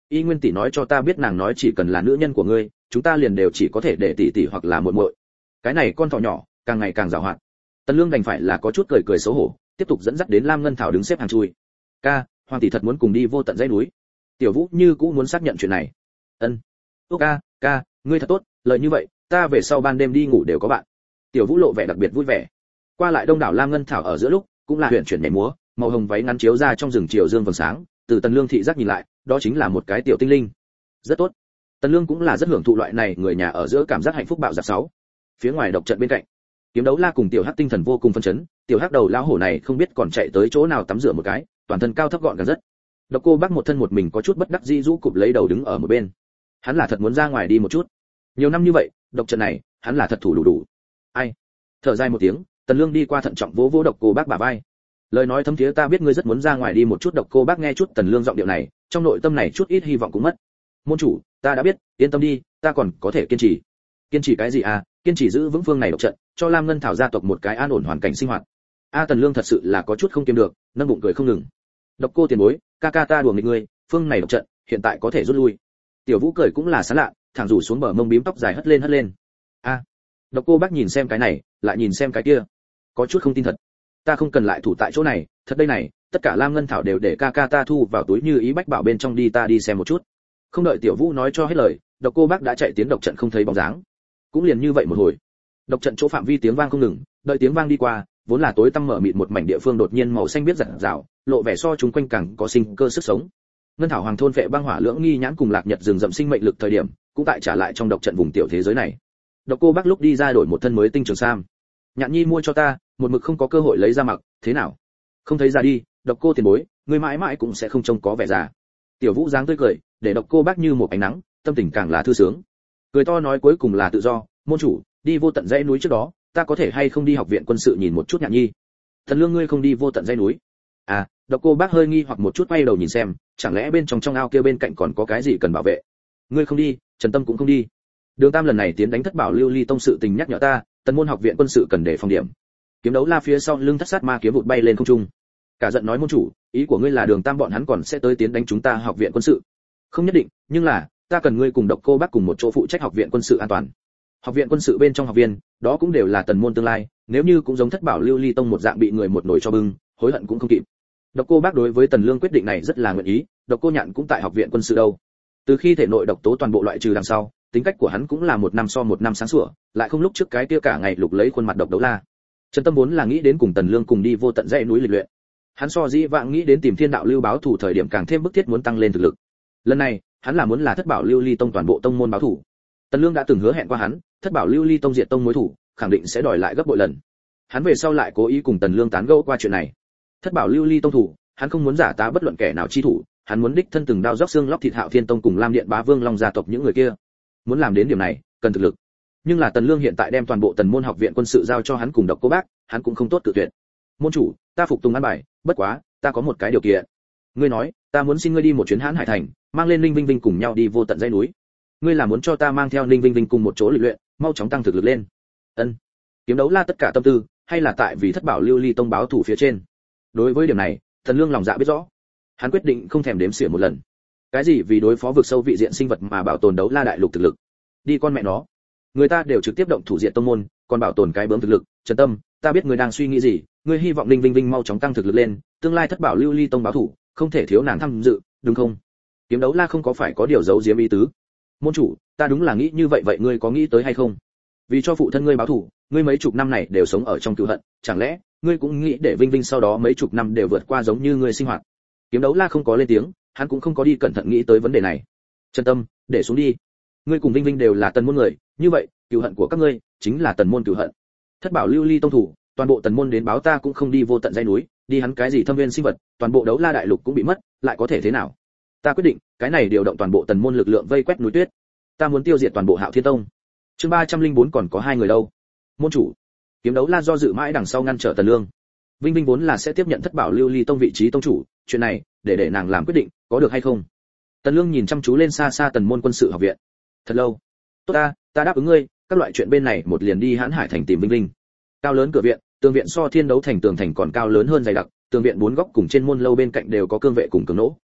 y nguyên tỷ nói cho ta biết nàng nói chỉ cần là nữ nhân của ngươi, chúng ta liền đều chỉ có thể để tỷ tỷ hoặc là muội muội. Cái này con thỏ nhỏ càng ngày càng giàu hoạt. Tần Lương đành phải là có chút cười cười xấu hổ, tiếp tục dẫn dắt đến Lam Ngân Thảo đứng xếp hàng chui. Ca, Hoàng tỷ thật muốn cùng đi vô tận dãy núi. Tiểu Vũ như cũng muốn xác nhận chuyện này. Ân. Ô ca, ca, ngươi thật tốt, lời như vậy, ta về sau ban đêm đi ngủ đều có bạn. Tiểu Vũ lộ vẻ đặc biệt vui vẻ. Qua lại đông đảo Lam Ngân Thảo ở giữa lúc, cũng là huyền chuyển nhảy múa, màu hồng váy ngắn chiếu ra trong rừng chiều dương vầng sáng, từ Tần Lương thị giác nhìn lại, đó chính là một cái tiểu tinh linh. Rất tốt. Tần Lương cũng là rất hưởng thụ loại này người nhà ở giữa cảm giác hạnh phúc bạo dạp sáu. Phía ngoài độc trận bên cạnh, Kiếm Đấu La cùng Tiểu Hắc tinh thần vô cùng phấn chấn, Tiểu Hắc đầu lão hổ này không biết còn chạy tới chỗ nào tắm rửa một cái, toàn thân cao thấp gọn gàng rất. Độc Cô Bác một thân một mình có chút bất đắc dĩ rũ cụp lấy đầu đứng ở một bên. Hắn là thật muốn ra ngoài đi một chút. Nhiều năm như vậy, độc trận này, hắn là thật thủ đủ đủ. Ai? Thở dài một tiếng, Tần Lương đi qua thận trọng vỗ vỗ Độc Cô Bác bả vai. Lời nói thấm thía ta biết ngươi rất muốn ra ngoài đi một chút. Độc Cô Bác nghe chút Tần Lương giọng điệu này, trong nội tâm này chút ít hy vọng cũng mất. Môn chủ, ta đã biết, yên tâm đi, ta còn có thể kiên trì. Kiên trì cái gì à? Kiên trì giữ vững phương này độc trận, cho Lam Ngân Thảo gia tộc một cái an ổn hoàn cảnh sinh hoạt. A Tần Lương thật sự là có chút không kiềm được, nâng bụng cười không ngừng. Độc Cô tiền bối, ca ca ta đùa nghịch ngươi, phương này độc trận, hiện tại có thể rút lui. Tiểu Vũ cười cũng là sán lạ, thẳng rủ xuống bờ mông bím tóc dài hất lên hất lên. A. Độc Cô Bác nhìn xem cái này, lại nhìn xem cái kia, có chút không tin thật. Ta không cần lại thủ tại chỗ này, thật đây này, tất cả Lam Ngân Thảo đều để ca ca ta thu vào túi như ý bách bảo bên trong đi, ta đi xem một chút. Không đợi Tiểu Vũ nói cho hết lời, Độc Cô Bác đã chạy tiến độc trận không thấy bóng dáng. Cũng liền như vậy một hồi, độc trận chỗ phạm vi tiếng vang không ngừng, đợi tiếng vang đi qua, vốn là tối tăm mở mịt một mảnh địa phương đột nhiên màu xanh biết rạng rào, lộ vẻ so chúng quanh càng có sinh cơ sức sống. Ngân Thảo Hoàng thôn vệ băng hỏa lưỡng nghi nhãn cùng Lạc Nhật rừng rậm sinh mệnh lực thời điểm, cũng tại trả lại trong độc trận vùng tiểu thế giới này. Độc Cô Bác lúc đi ra đổi một thân mới tinh trường sam. Nhạn Nhi mua cho ta, một mực không có cơ hội lấy ra mặc, thế nào? Không thấy già đi, Độc Cô tiền bối, ngươi mãi mãi cũng sẽ không trông có vẻ già. Tiểu Vũ dáng tươi cười, để Độc Cô Bác như một ánh nắng, tâm tình càng là thư sướng. Cười to nói cuối cùng là tự do, môn chủ, đi vô tận dãy núi trước đó, ta có thể hay không đi học viện quân sự nhìn một chút Nhạn Nhi? Thần Lương ngươi không đi vô tận dãy núi? À, Độc Cô Bác hơi nghi hoặc một chút quay đầu nhìn xem, chẳng lẽ bên trong trong ao kia bên cạnh còn có cái gì cần bảo vệ? Ngươi không đi, Trần Tâm cũng không đi. Đường Tam lần này tiến đánh thất bảo lưu ly tông sự tình nhắc nhở ta, Tần môn học viện quân sự cần để phòng điểm. Kiếm Đấu La phía sau lưng thất sát ma kiếm vụt bay lên không trung. Cả giận nói môn chủ, ý của ngươi là Đường Tam bọn hắn còn sẽ tới tiến đánh chúng ta học viện quân sự? Không nhất định, nhưng là, ta cần ngươi cùng Độc Cô Bác cùng một chỗ phụ trách học viện quân sự an toàn. Học viện quân sự bên trong học viên, đó cũng đều là tần môn tương lai, nếu như cũng giống thất bảo lưu ly tông một dạng bị người một nồi cho bưng, hối hận cũng không kịp. Độc Cô Bác đối với Tần Lương quyết định này rất là nguyện ý, Độc Cô Nhạn cũng tại học viện quân sự đâu. Từ khi thể nội độc tố toàn bộ loại trừ đằng sau, tính cách của hắn cũng là một năm so một năm sáng sủa, lại không lúc trước cái kia cả ngày lục lấy khuôn mặt độc đấu la. Trần Tâm vốn là nghĩ đến cùng Tần Lương cùng đi vô tận dãy núi lịch luyện. Hắn so dĩ vãng nghĩ đến tìm Thiên Đạo Lưu báo thủ thời điểm càng thêm bức thiết muốn tăng lên thực lực. Lần này, hắn là muốn là thất bảo lưu ly tông toàn bộ tông môn báo thủ. Tần Lương đã từng hứa hẹn qua hắn, thất bảo lưu ly tông diệt tông mối thủ, khẳng định sẽ đòi lại gấp bội lần. Hắn về sau lại cố ý cùng Tần Lương tán gẫu qua chuyện này. Thất bảo lưu ly tông thủ, hắn không muốn giả tá bất luận kẻ nào chi thủ, hắn muốn đích thân từng đao róc xương lóc thịt Hạo Thiên tông cùng Lam Điện Bá Vương Long gia tộc những người kia. Muốn làm đến điểm này, cần thực lực. Nhưng là Tần Lương hiện tại đem toàn bộ Tần môn học viện quân sự giao cho hắn cùng Độc Cô Bác, hắn cũng không tốt cự tuyệt. Môn chủ, ta phục tùng an bài, bất quá, ta có một cái điều kiện. Ngươi nói, ta muốn xin ngươi đi một chuyến Hán Hải thành, mang lên Ninh Vinh Vinh cùng nhau đi vô tận dãy núi. Ngươi là muốn cho ta mang theo Ninh Vinh Vinh cùng một chỗ luyện luyện, mau chóng tăng thực lực lên. Ân. Kiếm Đấu La tất cả tâm tư, hay là tại vì thất bảo lưu ly tông báo thủ phía trên. Đối với điểm này, Tần Lương lòng dạ biết rõ. Hắn quyết định không thèm đếm xỉa một lần. Cái gì vì đối phó vực sâu vị diện sinh vật mà bảo tồn Đấu La đại lục thực lực? Đi con mẹ nó. Người ta đều trực tiếp động thủ diện tông môn, còn bảo tồn cái bướm thực lực. Trần Tâm, ta biết ngươi đang suy nghĩ gì, ngươi hy vọng Ninh Vinh Vinh mau chóng tăng thực lực lên, tương lai thất bảo lưu ly tông báo thủ, không thể thiếu nàng tham dự, đúng không? Kiếm Đấu La không có phải có điều giấu giếm ý tứ. Môn chủ, ta đúng là nghĩ như vậy, vậy ngươi có nghĩ tới hay không? Vì cho phụ thân ngươi báo thủ, ngươi mấy chục năm này đều sống ở trong cừu hận, chẳng lẽ ngươi cũng nghĩ để Vinh Vinh sau đó mấy chục năm đều vượt qua giống như ngươi sinh hoạt? Kiếm Đấu La không có lên tiếng, hắn cũng không có đi cẩn thận nghĩ tới vấn đề này. Trần Tâm, để xuống đi. Ngươi cùng Vinh Vinh đều là tần môn người, như vậy, cừu hận của các ngươi chính là tần môn cừu hận. Thất bảo lưu ly tông thủ, toàn bộ tần môn đến báo ta cũng không đi vô tận dãy núi, đi hắn cái gì thâm viên sinh vật, toàn bộ Đấu La đại lục cũng bị mất, lại có thể thế nào? Ta quyết định, cái này điều động toàn bộ tần môn lực lượng vây quét núi tuyết. Ta muốn tiêu diệt toàn bộ Hạo Thiên tông. Chương ba trăm linh bốn còn có hai người đâu? Môn chủ. Kiếm Đấu La do dự mãi đằng sau ngăn trở Tần Lương. Vinh Vinh vốn là sẽ tiếp nhận thất bảo lưu ly tông vị trí tông chủ, chuyện này, để để nàng làm quyết định, có được hay không? Tần Lương nhìn chăm chú lên xa xa tần môn quân sự học viện. Thật lâu. Tốt ta, ta đáp ứng ngươi, các loại chuyện bên này một liền đi Hán Hải thành tìm Vinh Vinh. Cao lớn cửa viện, tường viện so Thiên Đấu thành tường thành còn cao lớn hơn dày đặc, tường viện bốn góc cùng trên môn lâu bên cạnh đều có cương vệ cùng cường nỗ.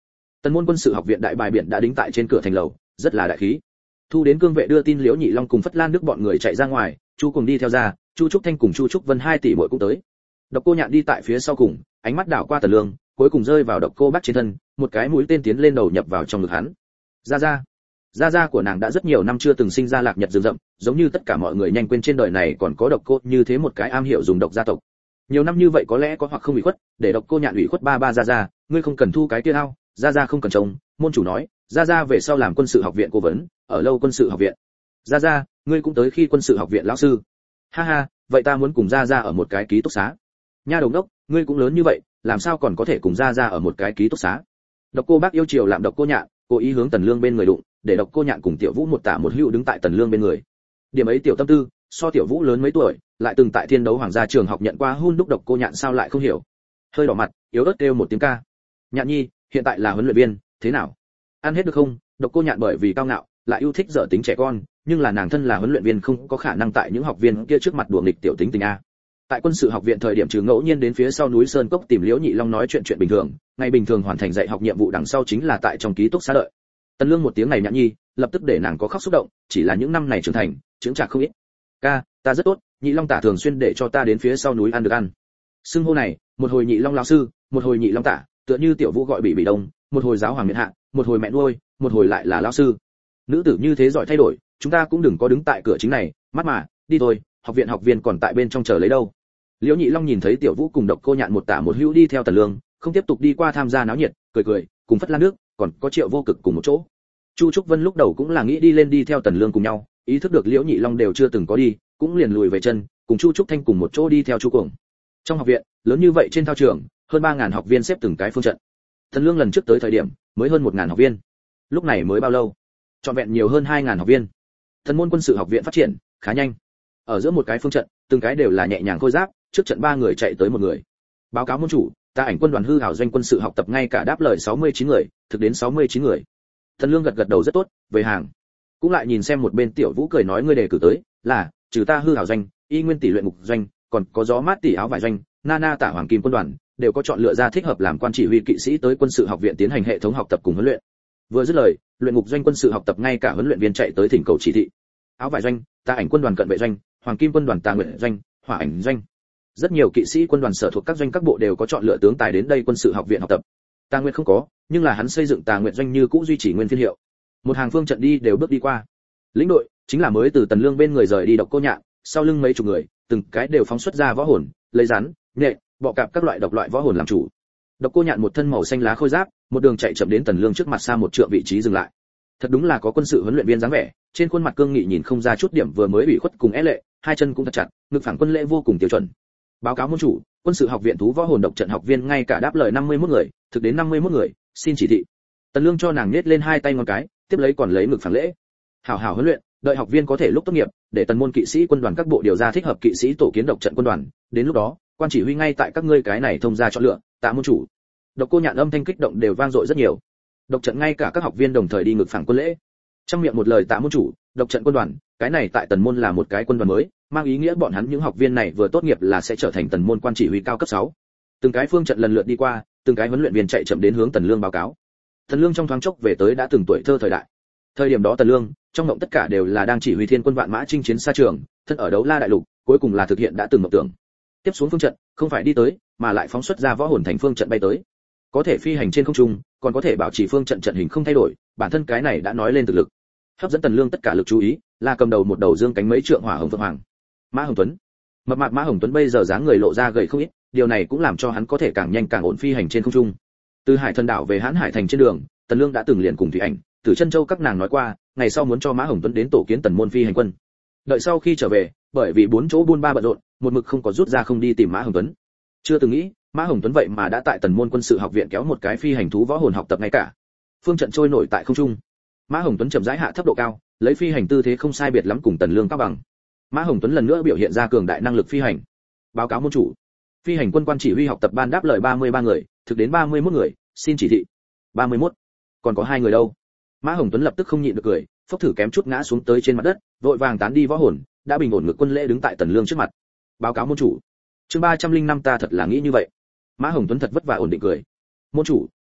Tần môn quân sự học viện đại bài biển đã đính tại trên cửa thành lầu, rất là đại khí. Thu đến cương vệ đưa tin Liễu Nhị Long cùng Phất Lan Đức bọn người chạy ra ngoài, Chu cùng đi theo ra, Chu Trúc Thanh cùng Chu Trúc Vân hai tỷ muội cũng tới. Độc Cô Nhạn đi tại phía sau cùng, ánh mắt đảo qua Tần Lương, cuối cùng rơi vào Độc Cô Bác trên thân, một cái mũi tên tiến lên đầu nhập vào trong ngực hắn. Gia gia, gia gia của nàng đã rất nhiều năm chưa từng sinh ra lạc nhật rừng rậm, giống như tất cả mọi người nhanh quên trên đời này còn có Độc Cô như thế một cái am hiểu dùng độc gia tộc. Nhiều năm như vậy có lẽ có hoặc không ủy khuất, để Độc Cô Nhạn ủy khuất ba ba gia gia, ngươi không cần thu cái kia ao, gia gia không cần trông, môn chủ nói, gia gia về sau làm quân sự học viện cố vấn, ở lâu quân sự học viện. Gia gia, ngươi cũng tới khi quân sự học viện lão sư. Ha ha, vậy ta muốn cùng gia gia ở một cái ký túc xá. Nha đầu đốc, ngươi cũng lớn như vậy, làm sao còn có thể cùng gia gia ở một cái ký túc xá? Độc Cô Bác yêu chiều làm Độc Cô Nhạn, cố ý hướng Tần Lương bên người đụng, để Độc Cô Nhạn cùng Tiểu Vũ một tả một hữu đứng tại Tần Lương bên người. Điểm ấy tiểu tâm tư, so Tiểu Vũ lớn mấy tuổi, lại từng tại Thiên Đấu Hoàng gia trường học nhận qua hun đúc. Độc Cô Nhạn sao lại không hiểu? Hơi đỏ mặt, yếu ớt kêu một tiếng ca. Nhạn nhi, hiện tại là huấn luyện viên, thế nào? Ăn hết được không? Độc Cô Nhạn bởi vì cao ngạo, lại yêu thích dở tính trẻ con, nhưng là nàng thân là huấn luyện viên không có khả năng tại những học viên kia trước mặt đùa nghịch tiểu tính tình a. Tại quân sự học viện thời điểm trừ ngẫu nhiên đến phía sau núi sơn cốc tìm Liễu Nhị Long nói chuyện chuyện bình thường, ngày bình thường hoàn thành dạy học nhiệm vụ đằng sau chính là tại trong ký túc xá đợi. Tần Lương một tiếng này Nhạn nhi, lập tức để nàng có khóc xúc động, chỉ là những năm này trưởng thành, trưởng trạc không ít. Ca, ta rất tốt, Nhị Long tả thường xuyên để cho ta đến phía sau núi ăn được ăn. Xưng hô này, một hồi Nhị Long lão sư, một hồi Nhị Long tả, tựa như Tiểu Vũ gọi bị bị đông, một hồi giáo hoàng miện hạ, một hồi mẹ nuôi, một hồi lại là lão sư. Nữ tử như thế giỏi thay đổi, chúng ta cũng đừng có đứng tại cửa chính này, mắt mà, đi thôi, học viện học viên còn tại bên trong chờ lấy đâu. Liễu Nhị Long nhìn thấy Tiểu Vũ cùng Độc Cô Nhạn một tả một hữu đi theo Tần Lương, không tiếp tục đi qua tham gia náo nhiệt, cười cười, cùng Phất Lan Nước, còn có Triệu Vô Cực cùng một chỗ. Chu Trúc Vân lúc đầu cũng là nghĩ đi lên đi theo Tần Lương cùng nhau, ý thức được Liễu Nhị Long đều chưa từng có đi, cũng liền lùi về chân, cùng Chu Trúc Thanh cùng một chỗ đi theo Chu Cuồng. Trong học viện, lớn như vậy trên thao trường, hơn ba ngàn học viên xếp từng cái phương trận. Tần Lương lần trước tới thời điểm, mới hơn một ngàn học viên. Lúc này mới bao lâu? Trọn vẹn nhiều hơn hai ngàn học viên. Thần môn quân sự học viện phát triển khá nhanh. Ở giữa một cái phương trận, từng cái đều là nhẹ nhàng khôi giáp, trước trận ba người chạy tới một người. Báo cáo môn chủ, ta ảnh quân đoàn hư hảo doanh quân sự học tập ngay cả đáp lời sáu mươi chín người, thực đến sáu mươi chín người. Thần Lương gật gật đầu rất tốt, về hàng. Cũng lại nhìn xem một bên Tiểu Vũ cười nói ngươi đề cử tới, là trừ ta hư hảo doanh, y nguyên tỷ luyện ngục doanh, còn có gió mát tỷ áo vải doanh, Nana tả hoàng kim quân đoàn, đều có chọn lựa ra thích hợp làm quan chỉ huy kỵ sĩ tới quân sự học viện tiến hành hệ thống học tập cùng huấn luyện. Vừa dứt lời, luyện ngục doanh quân sự học tập ngay cả huấn luyện viên chạy tới thỉnh cầu chỉ thị. Áo vải doanh, ta ảnh quân đoàn cận vệ doanh, hoàng kim quân đoàn tà nguyện doanh, hỏa ảnh doanh. Rất nhiều kỵ sĩ quân đoàn sở thuộc các doanh các bộ đều có chọn lựa tướng tài đến đây quân sự học viện học tập. Tà nguyện không có, nhưng là hắn xây dựng tà nguyện doanh như cũ duy trì nguyên phiên hiệu. Một hàng phương trận đi đều bước đi qua. Lĩnh đội chính là mới từ Tần Lương bên người rời đi Độc Cô Nhạn, sau lưng mấy chục người, từng cái đều phóng xuất ra võ hồn, lấy rắn, nhện, bọ cạp các loại độc loại võ hồn làm chủ. Độc Cô Nhạn một thân màu xanh lá khôi giáp, một đường chạy chậm đến Tần Lương trước mặt xa một trượng vị trí dừng lại. Thật đúng là có quân sự huấn luyện viên dáng vẻ, trên khuôn mặt cương nghị nhìn không ra chút điểm vừa mới ủy khuất cùng é lệ, hai chân cũng thật chặt, ngực phẳng quân lễ vô cùng tiêu chuẩn. Báo cáo môn chủ, quân sự học viện thú võ hồn độc trận học viên ngay cả đáp lời năm mươi mốt người, thực đến năm mươi mốt người, xin chỉ thị. Tần Lương cho nàng nhét lên hai tay ngón cái, tiếp lấy còn lấy ngực phẳng lễ. Hảo hảo huấn luyện, đợi học viên có thể lúc tốt nghiệp, để tần môn kỵ sĩ quân đoàn các bộ điều ra thích hợp kỵ sĩ tổ kiến độc trận quân đoàn, đến lúc đó, quan chỉ huy ngay tại các ngươi cái này thông ra chọn lựa, tạ môn chủ. Độc Cô Nhạn âm thanh kích động đều vang dội rất nhiều. Độc trận ngay cả các học viên đồng thời đi ngực phẳng quân lễ. Trong miệng một lời tạ môn chủ, độc trận quân đoàn, cái này tại tần môn là một cái quân đoàn mới, mang ý nghĩa bọn hắn những học viên này vừa tốt nghiệp là sẽ trở thành tần môn quan chỉ huy cao cấp sáu. Từng cái phương trận lần lượt đi qua, từng cái huấn luyện viên chạy chậm đến hướng Tần Lương báo cáo. Tần Lương trong thoáng chốc về tới đã từng tuổi thơ thời đại. Thời điểm đó Tần Lương, trong mộng tất cả đều là đang chỉ huy thiên quân vạn mã chinh chiến xa trường, thân ở đấu la đại lục, cuối cùng là thực hiện đã từng mộng tưởng. Tiếp xuống phương trận, không phải đi tới, mà lại phóng xuất ra võ hồn thành phương trận bay tới. Có thể phi hành trên không trung, còn có thể bảo trì phương trận trận hình không thay đổi, bản thân cái này đã nói lên thực lực. Hấp dẫn Tần Lương tất cả lực chú ý, là cầm đầu một đầu dương cánh mấy trượng hỏa hồng phượng hoàng. Mã Hồng Tuấn. Mập mạp Mã Hồng Tuấn bây giờ dáng người lộ ra gầy không ít, điều này cũng làm cho hắn có thể càng nhanh càng ổn phi hành trên không trung. Từ Hải Thần đảo về Hán Hải thành trên đường, Tần Lương đã từng liền cùng Thủy Ảnh, Tử Chân Châu các nàng nói qua, ngày sau muốn cho Mã Hồng Tuấn đến tổ kiến Tần môn phi hành quân. Đợi sau khi trở về, bởi vì bốn chỗ buôn ba bận rộn, một mực không có rút ra không đi tìm Mã Hồng Tuấn. Chưa từng nghĩ, Mã Hồng Tuấn vậy mà đã tại Tần môn quân sự học viện kéo một cái phi hành thú võ hồn học tập ngay cả. Phương trận trôi nổi tại không trung. Mã Hồng Tuấn chậm rãi hạ thấp độ cao, lấy phi hành tư thế không sai biệt lắm cùng Tần Lương cao bằng. Mã Hồng Tuấn lần nữa biểu hiện ra cường đại năng lực phi hành. Báo cáo môn chủ, phi hành quân quan chỉ huy học tập ban đáp lời ba mươi ba người, thực đến ba mươi mốt người, xin chỉ thị. ba mươi mốt, còn có hai người đâu? Mã Hồng Tuấn lập tức không nhịn được cười, phốc thử kém chút ngã xuống tới trên mặt đất, vội vàng tán đi võ hồn, đã bình ổn ngực quân lễ đứng tại Tần Lương trước mặt. Báo cáo môn chủ, chương ba trăm linh năm ta thật là nghĩ như vậy. Mã Hồng Tuấn thật vất vả ổn định cười. Môn chủ,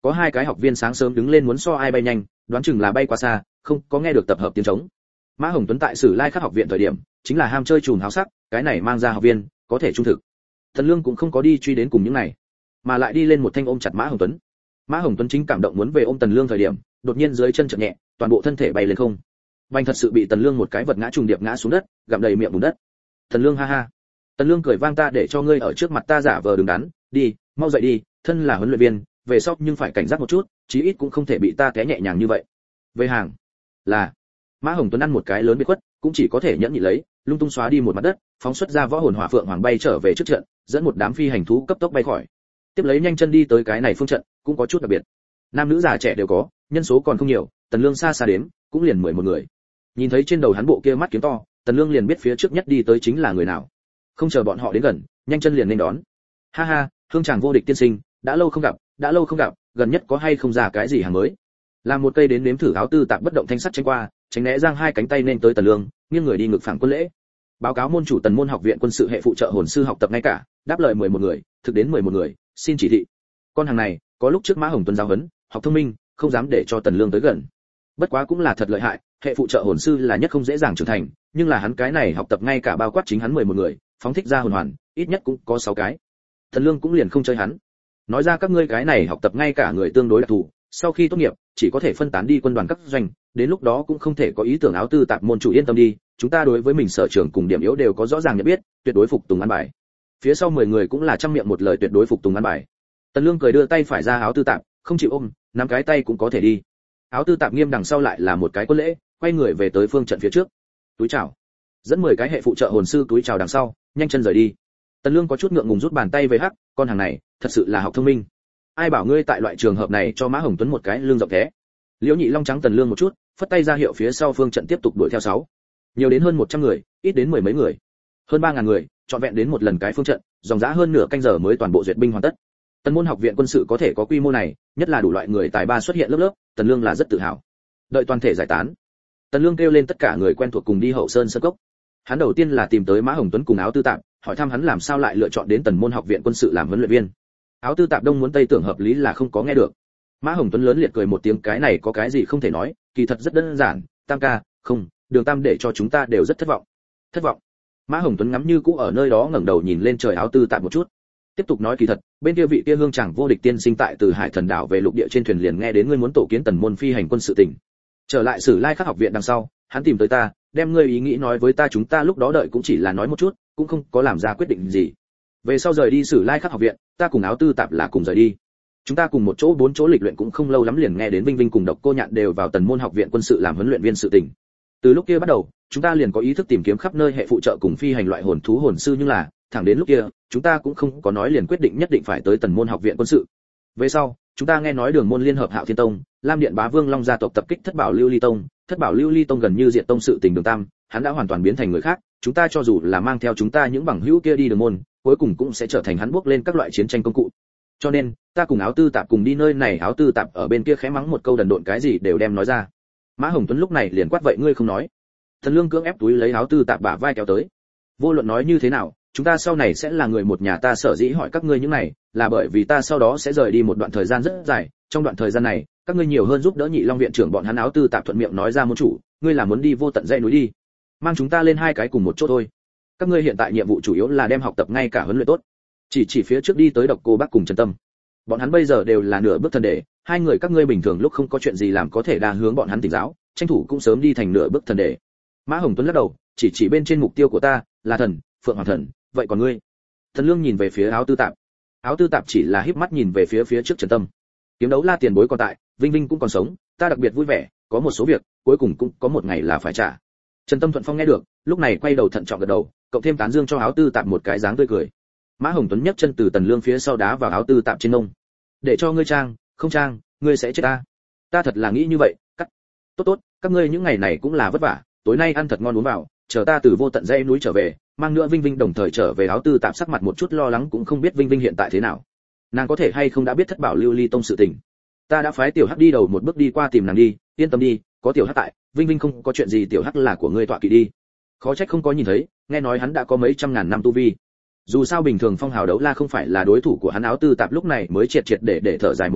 có hai cái học viên sáng sớm đứng lên muốn so ai bay nhanh, đoán chừng là bay quá xa, không có nghe được tập hợp tiếng trống. Mã Hồng Tuấn tại Sử Lai Khắc học viện thời điểm, chính là ham chơi chùm háo sắc, cái này mang ra học viên, có thể trung thực. Tần Lương cũng không có đi truy đến cùng những này, mà lại đi lên một thanh ôm chặt Mã Hồng Tuấn. Mã Hồng Tuấn chính cảm động muốn về ôm Tần Lương thời điểm, đột nhiên dưới chân chợt nhẹ, toàn bộ thân thể bay lên không. Bành thật sự bị Tần Lương một cái vật ngã trùng điệp ngã xuống đất, gặm đầy miệng bùn đất. Tần Lương ha ha. Tần Lương cười vang ta để cho ngươi ở trước mặt ta giả vờ đứng đắn, đi, mau dậy đi, thân là huấn luyện viên, về sau nhưng phải cảnh giác một chút, chí ít cũng không thể bị ta té nhẹ nhàng như vậy. Về hàng. Là. Mã Hồng Tuấn ăn một cái lớn biệt khuất, cũng chỉ có thể nhẫn nhị lấy, lung tung xóa đi một mặt đất, phóng xuất ra võ hồn hỏa phượng hoàng bay trở về trước trận, dẫn một đám phi hành thú cấp tốc bay khỏi. Tiếp lấy nhanh chân đi tới cái này phương trận, cũng có chút đặc biệt. Nam nữ già trẻ đều có, nhân số còn không nhiều, Tần Lương xa xa đến, cũng liền mười một người. Nhìn thấy trên đầu hắn bộ kia mắt kiếm to, Tần Lương liền biết phía trước nhất đi tới chính là người nào. Không chờ bọn họ đến gần, nhanh chân liền nên đón. Ha ha, hương chàng vô địch tiên sinh, đã lâu không gặp, đã lâu không gặp, gần nhất có hay không ra cái gì hàng mới? Làm một cây đến nếm thử áo tư tạp bất động thanh sắt tránh qua, tránh né giang hai cánh tay nên tới Tần Lương, nghiêng người đi ngực phẳng quân lễ. Báo cáo môn chủ Tần môn học viện quân sự hệ phụ trợ hồn sư học tập ngay cả, đáp lời mười một người, thực đến mười một người, xin chỉ thị. Con hàng này, có lúc trước Mã Hồng Tuấn giáo huấn, học thông minh, không dám để cho Tần Lương tới gần. Bất quá cũng là thật lợi hại, hệ phụ trợ hồn sư là nhất không dễ dàng trưởng thành, nhưng là hắn cái này học tập ngay cả bao quát chính hắn mười một người, phóng thích ra hồn hoàn, ít nhất cũng có sáu cái. Tần Lương cũng liền không chơi hắn. Nói ra các ngươi cái này học tập ngay cả người tương đối đặc thù, sau khi tốt nghiệp, chỉ có thể phân tán đi quân đoàn các doanh, đến lúc đó cũng không thể có ý tưởng áo tư tạp môn chủ yên tâm đi, chúng ta đối với mình sở trường cùng điểm yếu đều có rõ ràng nhận biết, tuyệt đối phục tùng ăn bài. Phía sau mười người cũng là trăm miệng một lời tuyệt đối phục tùng ăn bài. Tần Lương cười đưa tay phải ra áo tư tạp, không chịu ôm, nắm cái tay cũng có thể đi. Áo tư tạp nghiêm đằng sau lại là một cái quân lễ, quay người về tới phương trận phía trước. Túi chào. Dẫn mười cái hệ phụ trợ hồn sư túi chào đằng sau, nhanh chân rời đi. Tần Lương có chút ngượng ngùng rút bàn tay về hắc, con hàng này, thật sự là học thông minh. Ai bảo ngươi tại loại trường hợp này cho Mã Hồng Tuấn một cái lưng rộng thế. Liễu Nhị Long trắng Tần Lương một chút, phất tay ra hiệu phía sau phương trận tiếp tục đuổi theo sáu. Nhiều đến hơn một trăm người, ít đến mười mấy người. Hơn ba ngàn người, trọn vẹn đến một lần cái phương trận, dòng giá hơn nửa canh giờ mới toàn bộ duyệt binh hoàn tất. Tần môn học viện quân sự có thể có quy mô này, nhất là đủ loại người tài ba xuất hiện lớp lớp, Tần Lương là rất tự hào. Đợi toàn thể giải tán, Tần Lương kêu lên tất cả người quen thuộc cùng đi hậu sơn sơn cốc. Hắn đầu tiên là tìm tới Mã Hồng Tuấn cùng áo tư tạp, hỏi thăm hắn làm sao lại lựa chọn đến Tần môn học viện quân sự làm huấn luyện viên. Áo tư tạp đông muốn tây tưởng hợp lý là không có nghe được. Mã Hồng Tuấn lớn liệt cười một tiếng, cái này có cái gì không thể nói, kỳ thật rất đơn giản, Tam ca, không, Đường Tam để cho chúng ta đều rất thất vọng. Thất vọng? Mã Hồng Tuấn ngắm như cũ ở nơi đó ngẩng đầu nhìn lên trời áo tư tạp một chút. Tiếp tục nói kỳ thật, bên kia vị kia hương chàng vô địch tiên sinh tại từ Hải Thần đảo về lục địa trên thuyền liền nghe đến ngươi muốn tổ kiến Tần môn phi hành quân sự tỉnh. Trở lại Sử Lai Khắc học viện đằng sau, hắn tìm tới ta, đem ngươi ý nghĩ nói với ta, chúng ta lúc đó đợi cũng chỉ là nói một chút, cũng không có làm ra quyết định gì. Về sau rời đi Sử Lai Khắc học viện, ta cùng áo tư tạp là cùng rời đi. Chúng ta cùng một chỗ bốn chỗ lịch luyện cũng không lâu lắm liền nghe đến Vinh Vinh cùng Độc Cô Nhạn đều vào Tần môn học viện quân sự làm huấn luyện viên sự tình. Từ lúc kia bắt đầu, chúng ta liền có ý thức tìm kiếm khắp nơi hệ phụ trợ cùng phi hành loại hồn thú hồn sư, nhưng là, thẳng đến lúc kia, chúng ta cũng không có nói liền quyết định nhất định phải tới Tần môn học viện quân sự. Về sau, chúng ta nghe nói Đường môn liên hợp Hạo Thiên Tông, Lam Điện Bá Vương Long gia tộc tập kích Thất Bảo Lưu Ly Tông, Thất Bảo Lưu Ly Tông gần như diệt tông sự tình Đường Tam, hắn đã hoàn toàn biến thành người khác, chúng ta cho dù là mang theo chúng ta những bằng hữu kia đi Đường môn, cuối cùng cũng sẽ trở thành hắn bước lên các loại chiến tranh công cụ. Cho nên, ta cùng áo tư tạp cùng đi nơi này, áo tư tạp ở bên kia khẽ mắng một câu đần độn cái gì đều đem nói ra. Mã Hồng Tuấn lúc này liền quát vậy ngươi không nói. Thần Lương cưỡng ép túi lấy áo tư tạp bả vai kéo tới. Vô luận nói như thế nào, chúng ta sau này sẽ là người một nhà, ta sở dĩ hỏi các ngươi những này, là bởi vì ta sau đó sẽ rời đi một đoạn thời gian rất dài, trong đoạn thời gian này, các ngươi nhiều hơn giúp đỡ Nhị Long viện trưởng bọn hắn. Áo tư tạp thuận miệng nói ra, môn chủ, ngươi là muốn đi vô tận dãy núi đi, mang chúng ta lên hai cái cùng một chỗ thôi. Các ngươi hiện tại nhiệm vụ chủ yếu là đem học tập ngay cả huấn luyện tốt. Chỉ chỉ phía trước đi tới Độc Cô Bác cùng Trần Tâm. Bọn hắn bây giờ đều là nửa bước thần đệ, hai người các ngươi bình thường lúc không có chuyện gì làm có thể đa hướng bọn hắn tỉnh giáo, tranh thủ cũng sớm đi thành nửa bước thần đệ. Mã Hồng Tuấn lắc đầu, chỉ chỉ bên trên mục tiêu của ta là thần, Phượng Hoàng thần, vậy còn ngươi? Thần Lương nhìn về phía áo tư tạp. Áo tư tạp chỉ là híp mắt nhìn về phía phía trước Trần Tâm. Kiếm đấu la tiền bối còn tại, Vinh Vinh cũng còn sống, ta đặc biệt vui vẻ, có một số việc, cuối cùng cũng có một ngày là phải trả. Trần Tâm thuận phong nghe được, lúc này quay đầu thận trọng gật đầu, cộng thêm tán dương cho áo tư tạp một cái dáng tươi cười. Mã Hồng Tuấn nhấc chân từ Tần Lương phía sau đá vào áo tư tạp trên nông. Để cho ngươi trang, không trang, ngươi sẽ chết ta. Ta thật là nghĩ như vậy, cắt. Tốt tốt, các ngươi những ngày này cũng là vất vả, tối nay ăn thật ngon uống vào, chờ ta từ vô tận dãy núi trở về, mang nữa Vinh Vinh đồng thời trở về. Áo tư tạp sắc mặt một chút lo lắng, cũng không biết Vinh Vinh hiện tại thế nào. Nàng có thể hay không đã biết Thất Bảo Lưu Ly Tông sự tình. Ta đã phái Tiểu Hắc đi đầu một bước đi qua tìm nàng đi, yên tâm đi, có Tiểu Hắc tại, Vinh Vinh không có chuyện gì. Tiểu Hắc là của ngươi tọa kỵ đi. Khó trách không có nhìn thấy, nghe nói hắn đã có mấy trăm ngàn năm tu vi. Dù sao bình thường phong hào đấu la không phải là đối thủ của hắn. Áo tư tạp lúc này mới triệt triệt để để thở dài một hơi,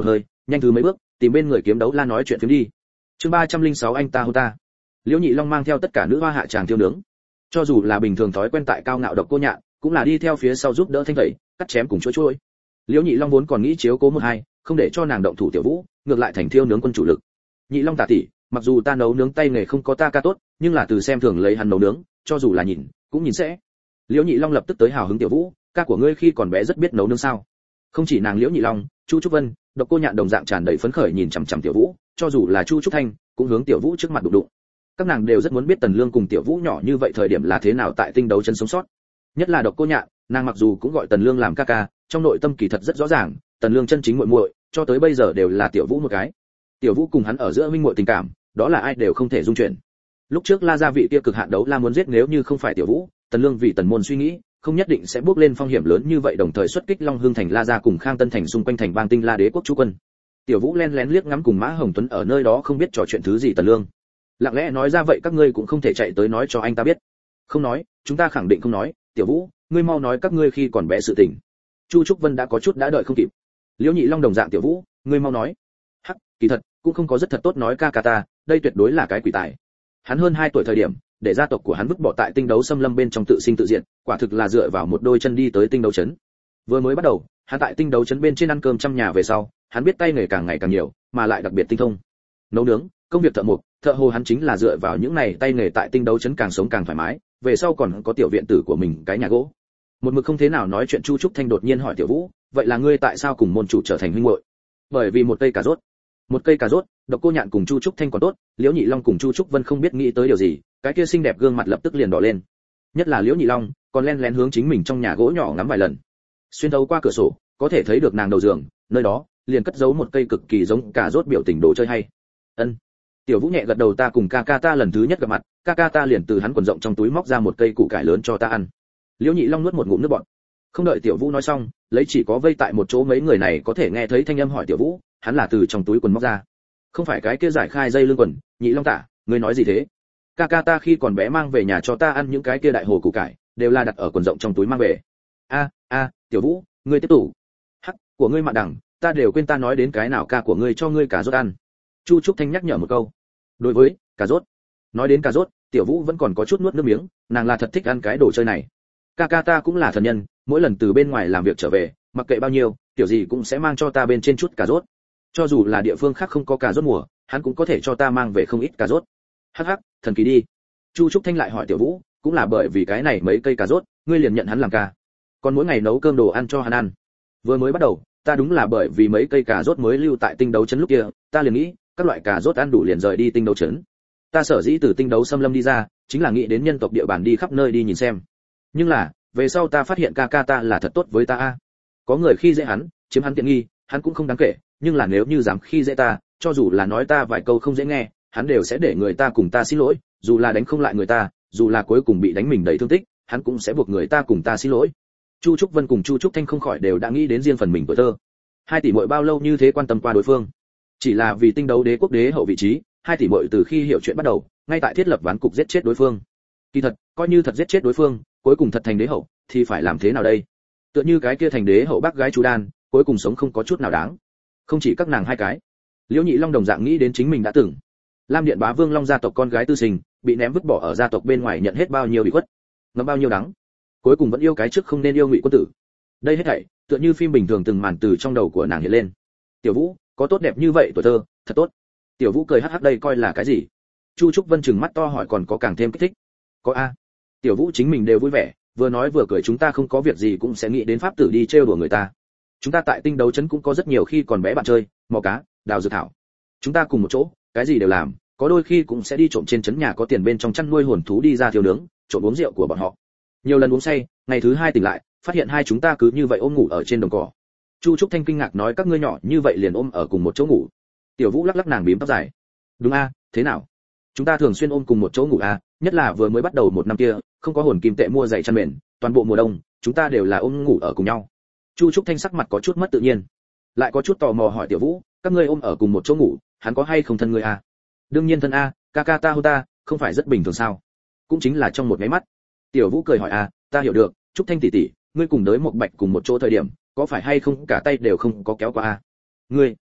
nhanh thứ mấy bước tìm bên người kiếm đấu la nói chuyện phiếm đi. Chương ba trăm linh sáu anh ta hô ta. Liễu Nhị Long mang theo tất cả nữ hoa hạ tràng thiêu nướng. Cho dù là bình thường thói quen tại cao ngạo độc cô nhạn, cũng là đi theo phía sau giúp đỡ thanh tẩy, cắt chém cùng chuỗi chuỗi. Liễu Nhị Long vốn còn nghĩ chiếu cố một hai, không để cho nàng động thủ Tiểu Vũ, ngược lại thành thiêu nướng quân chủ lực. Nhị Long tả tỷ, mặc dù ta nấu nướng tay nghề không có ta ca tốt, nhưng là từ xem thường lấy hắn nấu nướng, cho dù là nhìn, cũng nhìn sẽ. Liễu Nhị Long lập tức tới hào hứng Tiểu Vũ, ca của ngươi khi còn bé rất biết nấu nướng sao? Không chỉ nàng Liễu Nhị Long, Chu Trúc Vân, Độc Cô Nhạn đồng dạng tràn đầy phấn khởi nhìn chằm chằm Tiểu Vũ, cho dù là Chu Trúc Thanh, cũng hướng Tiểu Vũ trước mặt đụng đụng. Các nàng đều rất muốn biết Tần Lương cùng Tiểu Vũ nhỏ như vậy thời điểm là thế nào tại tinh đấu chân sống sót. Nhất là Độc Cô Nhạn, nàng mặc dù cũng gọi Tần Lương làm ca ca, trong nội tâm kỳ thật rất rõ ràng, Tần Lương chân chính muội muội, cho tới bây giờ đều là Tiểu Vũ một cái. Tiểu Vũ cùng hắn ở giữa huynh muội tình cảm, đó là ai đều không thể dung chuyển. Lúc trước La gia vị kia cực hạn đấu la muốn giết nếu như không phải Tiểu Vũ, Tần Lương vì Tần môn suy nghĩ, không nhất định sẽ bước lên phong hiểm lớn như vậy đồng thời xuất kích Long Hương thành La gia cùng Khang Tân thành xung quanh thành bang Tinh La đế quốc chú quân. Tiểu Vũ len lén liếc ngắm cùng Mã Hồng Tuấn ở nơi đó không biết trò chuyện thứ gì Tần Lương. Lặng lẽ nói ra vậy các ngươi cũng không thể chạy tới nói cho anh ta biết. Không nói, chúng ta khẳng định không nói, Tiểu Vũ, ngươi mau nói các ngươi khi còn bé sự tình. Chu Trúc Vân đã có chút đã đợi không kịp. Liễu Nhị Long đồng dạng Tiểu Vũ, ngươi mau nói. Hắc, kỳ thật, cũng không có rất thật tốt nói ca ca ta, đây tuyệt đối là cái quỷ tài. Hắn hơn hai tuổi thời điểm, để gia tộc của hắn vứt bỏ tại tinh đấu xâm lâm bên trong tự sinh tự diệt, quả thực là dựa vào một đôi chân đi tới tinh đấu trấn. Vừa mới bắt đầu, hắn tại tinh đấu trấn bên trên ăn cơm trăm nhà về sau, hắn biết tay nghề càng ngày càng nhiều, mà lại đặc biệt tinh thông. Nấu nướng, công việc thợ mộc, thợ hồ hắn chính là dựa vào những này tay nghề tại tinh đấu trấn càng sống càng thoải mái, về sau còn có tiểu viện tử của mình cái nhà gỗ. Một mực không thế nào nói chuyện Chu Trúc Thanh đột nhiên hỏi Tiểu Vũ, vậy là ngươi tại sao cùng môn chủ trở thành huynh muội? Bởi vì một cây cà rốt. Một cây cà rốt, Độc Cô Nhạn cùng Chu Trúc Thanh còn tốt, Liễu Nhị Long cùng Chu Trúc Vân không biết nghĩ tới điều gì, cái kia xinh đẹp gương mặt lập tức liền đỏ lên. Nhất là Liễu Nhị Long, còn len lén hướng chính mình trong nhà gỗ nhỏ ngắm vài lần. Xuyên thấu qua cửa sổ, có thể thấy được nàng đầu giường, nơi đó liền cất giấu một cây cực kỳ giống cà rốt biểu tình đồ chơi hay. Ân. Tiểu Vũ nhẹ gật đầu ta cùng ca ca ta lần thứ nhất gặp mặt, ca ca ta liền từ hắn quần rộng trong túi móc ra một cây củ cải lớn cho ta ăn. Liễu Nhị Long nuốt một ngụm nước bọt. Không đợi Tiểu Vũ nói xong, lấy chỉ có vây tại một chỗ mấy người này có thể nghe thấy thanh âm hỏi Tiểu Vũ, hắn là từ trong túi quần móc ra. Không phải cái kia giải khai dây lưng quần, Nhị Long tả, ngươi nói gì thế? Ca ca ta khi còn bé mang về nhà cho ta ăn những cái kia đại hồ củ cải, đều là đặt ở quần rộng trong túi mang về. A, a, Tiểu Vũ, ngươi tiếp tục. Hắc, của ngươi mạn đẳng, ta đều quên ta nói đến cái nào ca của ngươi cho ngươi cà rốt ăn. Chu Trúc Thanh nhắc nhở một câu. Đối với cà rốt, nói đến cà rốt, Tiểu Vũ vẫn còn có chút nuốt nước miếng, nàng là thật thích ăn cái đồ chơi này. Ca ca ta cũng là thần nhân, mỗi lần từ bên ngoài làm việc trở về, mặc kệ bao nhiêu, tiểu gì cũng sẽ mang cho ta bên trên chút cà rốt. Cho dù là địa phương khác không có cà rốt mùa, hắn cũng có thể cho ta mang về không ít cà rốt. Hắc hắc, thần kỳ đi. Chu Trúc Thanh lại hỏi Tiểu Vũ, cũng là bởi vì cái này mấy cây cà rốt, ngươi liền nhận hắn làm ca. Còn mỗi ngày nấu cơm đồ ăn cho hắn ăn. Vừa mới bắt đầu, ta đúng là bởi vì mấy cây cà rốt mới lưu tại tinh đấu trấn lúc kia, ta liền nghĩ, các loại cà rốt ăn đủ liền rời đi tinh đấu trấn. Ta sở dĩ từ tinh đấu xâm lâm đi ra, chính là nghĩ đến nhân tộc địa bàn đi khắp nơi đi nhìn xem. Nhưng là, về sau ta phát hiện ca ca ta là thật tốt với ta a. Có người khi dễ hắn, chiếm hắn tiện nghi, hắn cũng không đáng kể, nhưng là nếu như dám khi dễ ta, cho dù là nói ta vài câu không dễ nghe, hắn đều sẽ để người ta cùng ta xin lỗi, dù là đánh không lại người ta, dù là cuối cùng bị đánh mình đầy thương tích, hắn cũng sẽ buộc người ta cùng ta xin lỗi. Chu Trúc Vân cùng Chu Trúc Thanh không khỏi đều đã nghĩ đến riêng phần mình tuổi thơ. Hai tỷ muội bao lâu như thế quan tâm qua đối phương? Chỉ là vì tinh đấu đế quốc đế hậu vị trí, hai tỷ muội từ khi hiểu chuyện bắt đầu, ngay tại thiết lập ván cục giết chết đối phương. Kỳ thật, coi như thật giết chết đối phương, cuối cùng thật thành đế hậu, thì phải làm thế nào đây? Tựa như cái kia thành đế hậu bác gái Chu Đan, cuối cùng sống không có chút nào đáng. Không chỉ các nàng hai cái, Liễu Nhị Long đồng dạng nghĩ đến chính mình đã từng. Lam Điện Bá Vương Long gia tộc con gái tư sinh, bị ném vứt bỏ ở gia tộc bên ngoài nhận hết bao nhiêu bị khuất, ngấm bao nhiêu đắng. Cuối cùng vẫn yêu cái trước không nên yêu Ngụy quân tử. Đây hết thảy, tựa như phim bình thường từng màn từ trong đầu của nàng hiện lên. Tiểu Vũ, có tốt đẹp như vậy tuổi thơ, thật tốt. Tiểu Vũ cười hắc hắc đây coi là cái gì? Chu Trúc Vân trừng mắt to hỏi còn có càng thêm kích thích. Có a. Tiểu Vũ chính mình đều vui vẻ, vừa nói vừa cười chúng ta không có việc gì cũng sẽ nghĩ đến pháp tử đi trêu đùa người ta. Chúng ta tại tinh đấu trấn cũng có rất nhiều khi còn bé bạn chơi, mò cá, đào dược thảo. Chúng ta cùng một chỗ, cái gì đều làm, có đôi khi cũng sẽ đi trộm trên trấn nhà có tiền bên trong chăn nuôi hồn thú đi ra thiêu nướng, trộm uống rượu của bọn họ. Nhiều lần uống say, ngày thứ hai tỉnh lại, phát hiện hai chúng ta cứ như vậy ôm ngủ ở trên đồng cỏ. Chu Trúc Thanh kinh ngạc nói các ngươi nhỏ như vậy liền ôm ở cùng một chỗ ngủ. Tiểu Vũ lắc lắc nàng bím tóc dài. Đúng a, thế nào? Chúng ta thường xuyên ôm cùng một chỗ ngủ a, nhất là vừa mới bắt đầu một năm kia, không có hồn kim tệ mua giày chăn mền, toàn bộ mùa đông, chúng ta đều là ôm ngủ ở cùng nhau. Chu Trúc Thanh sắc mặt có chút mất tự nhiên, lại có chút tò mò hỏi Tiểu Vũ, các ngươi ôm ở cùng một chỗ ngủ, hắn có hay không thân ngươi a? Đương nhiên thân a, ca ca ta hôn ta, không phải rất bình thường sao? Cũng chính là trong một cái mắt. Tiểu Vũ cười hỏi a, ta hiểu được, Trúc Thanh tỷ tỷ, ngươi cùng đới một bạch cùng một chỗ thời điểm, có phải hay không cả tay đều không có kéo qua a? Ngươi?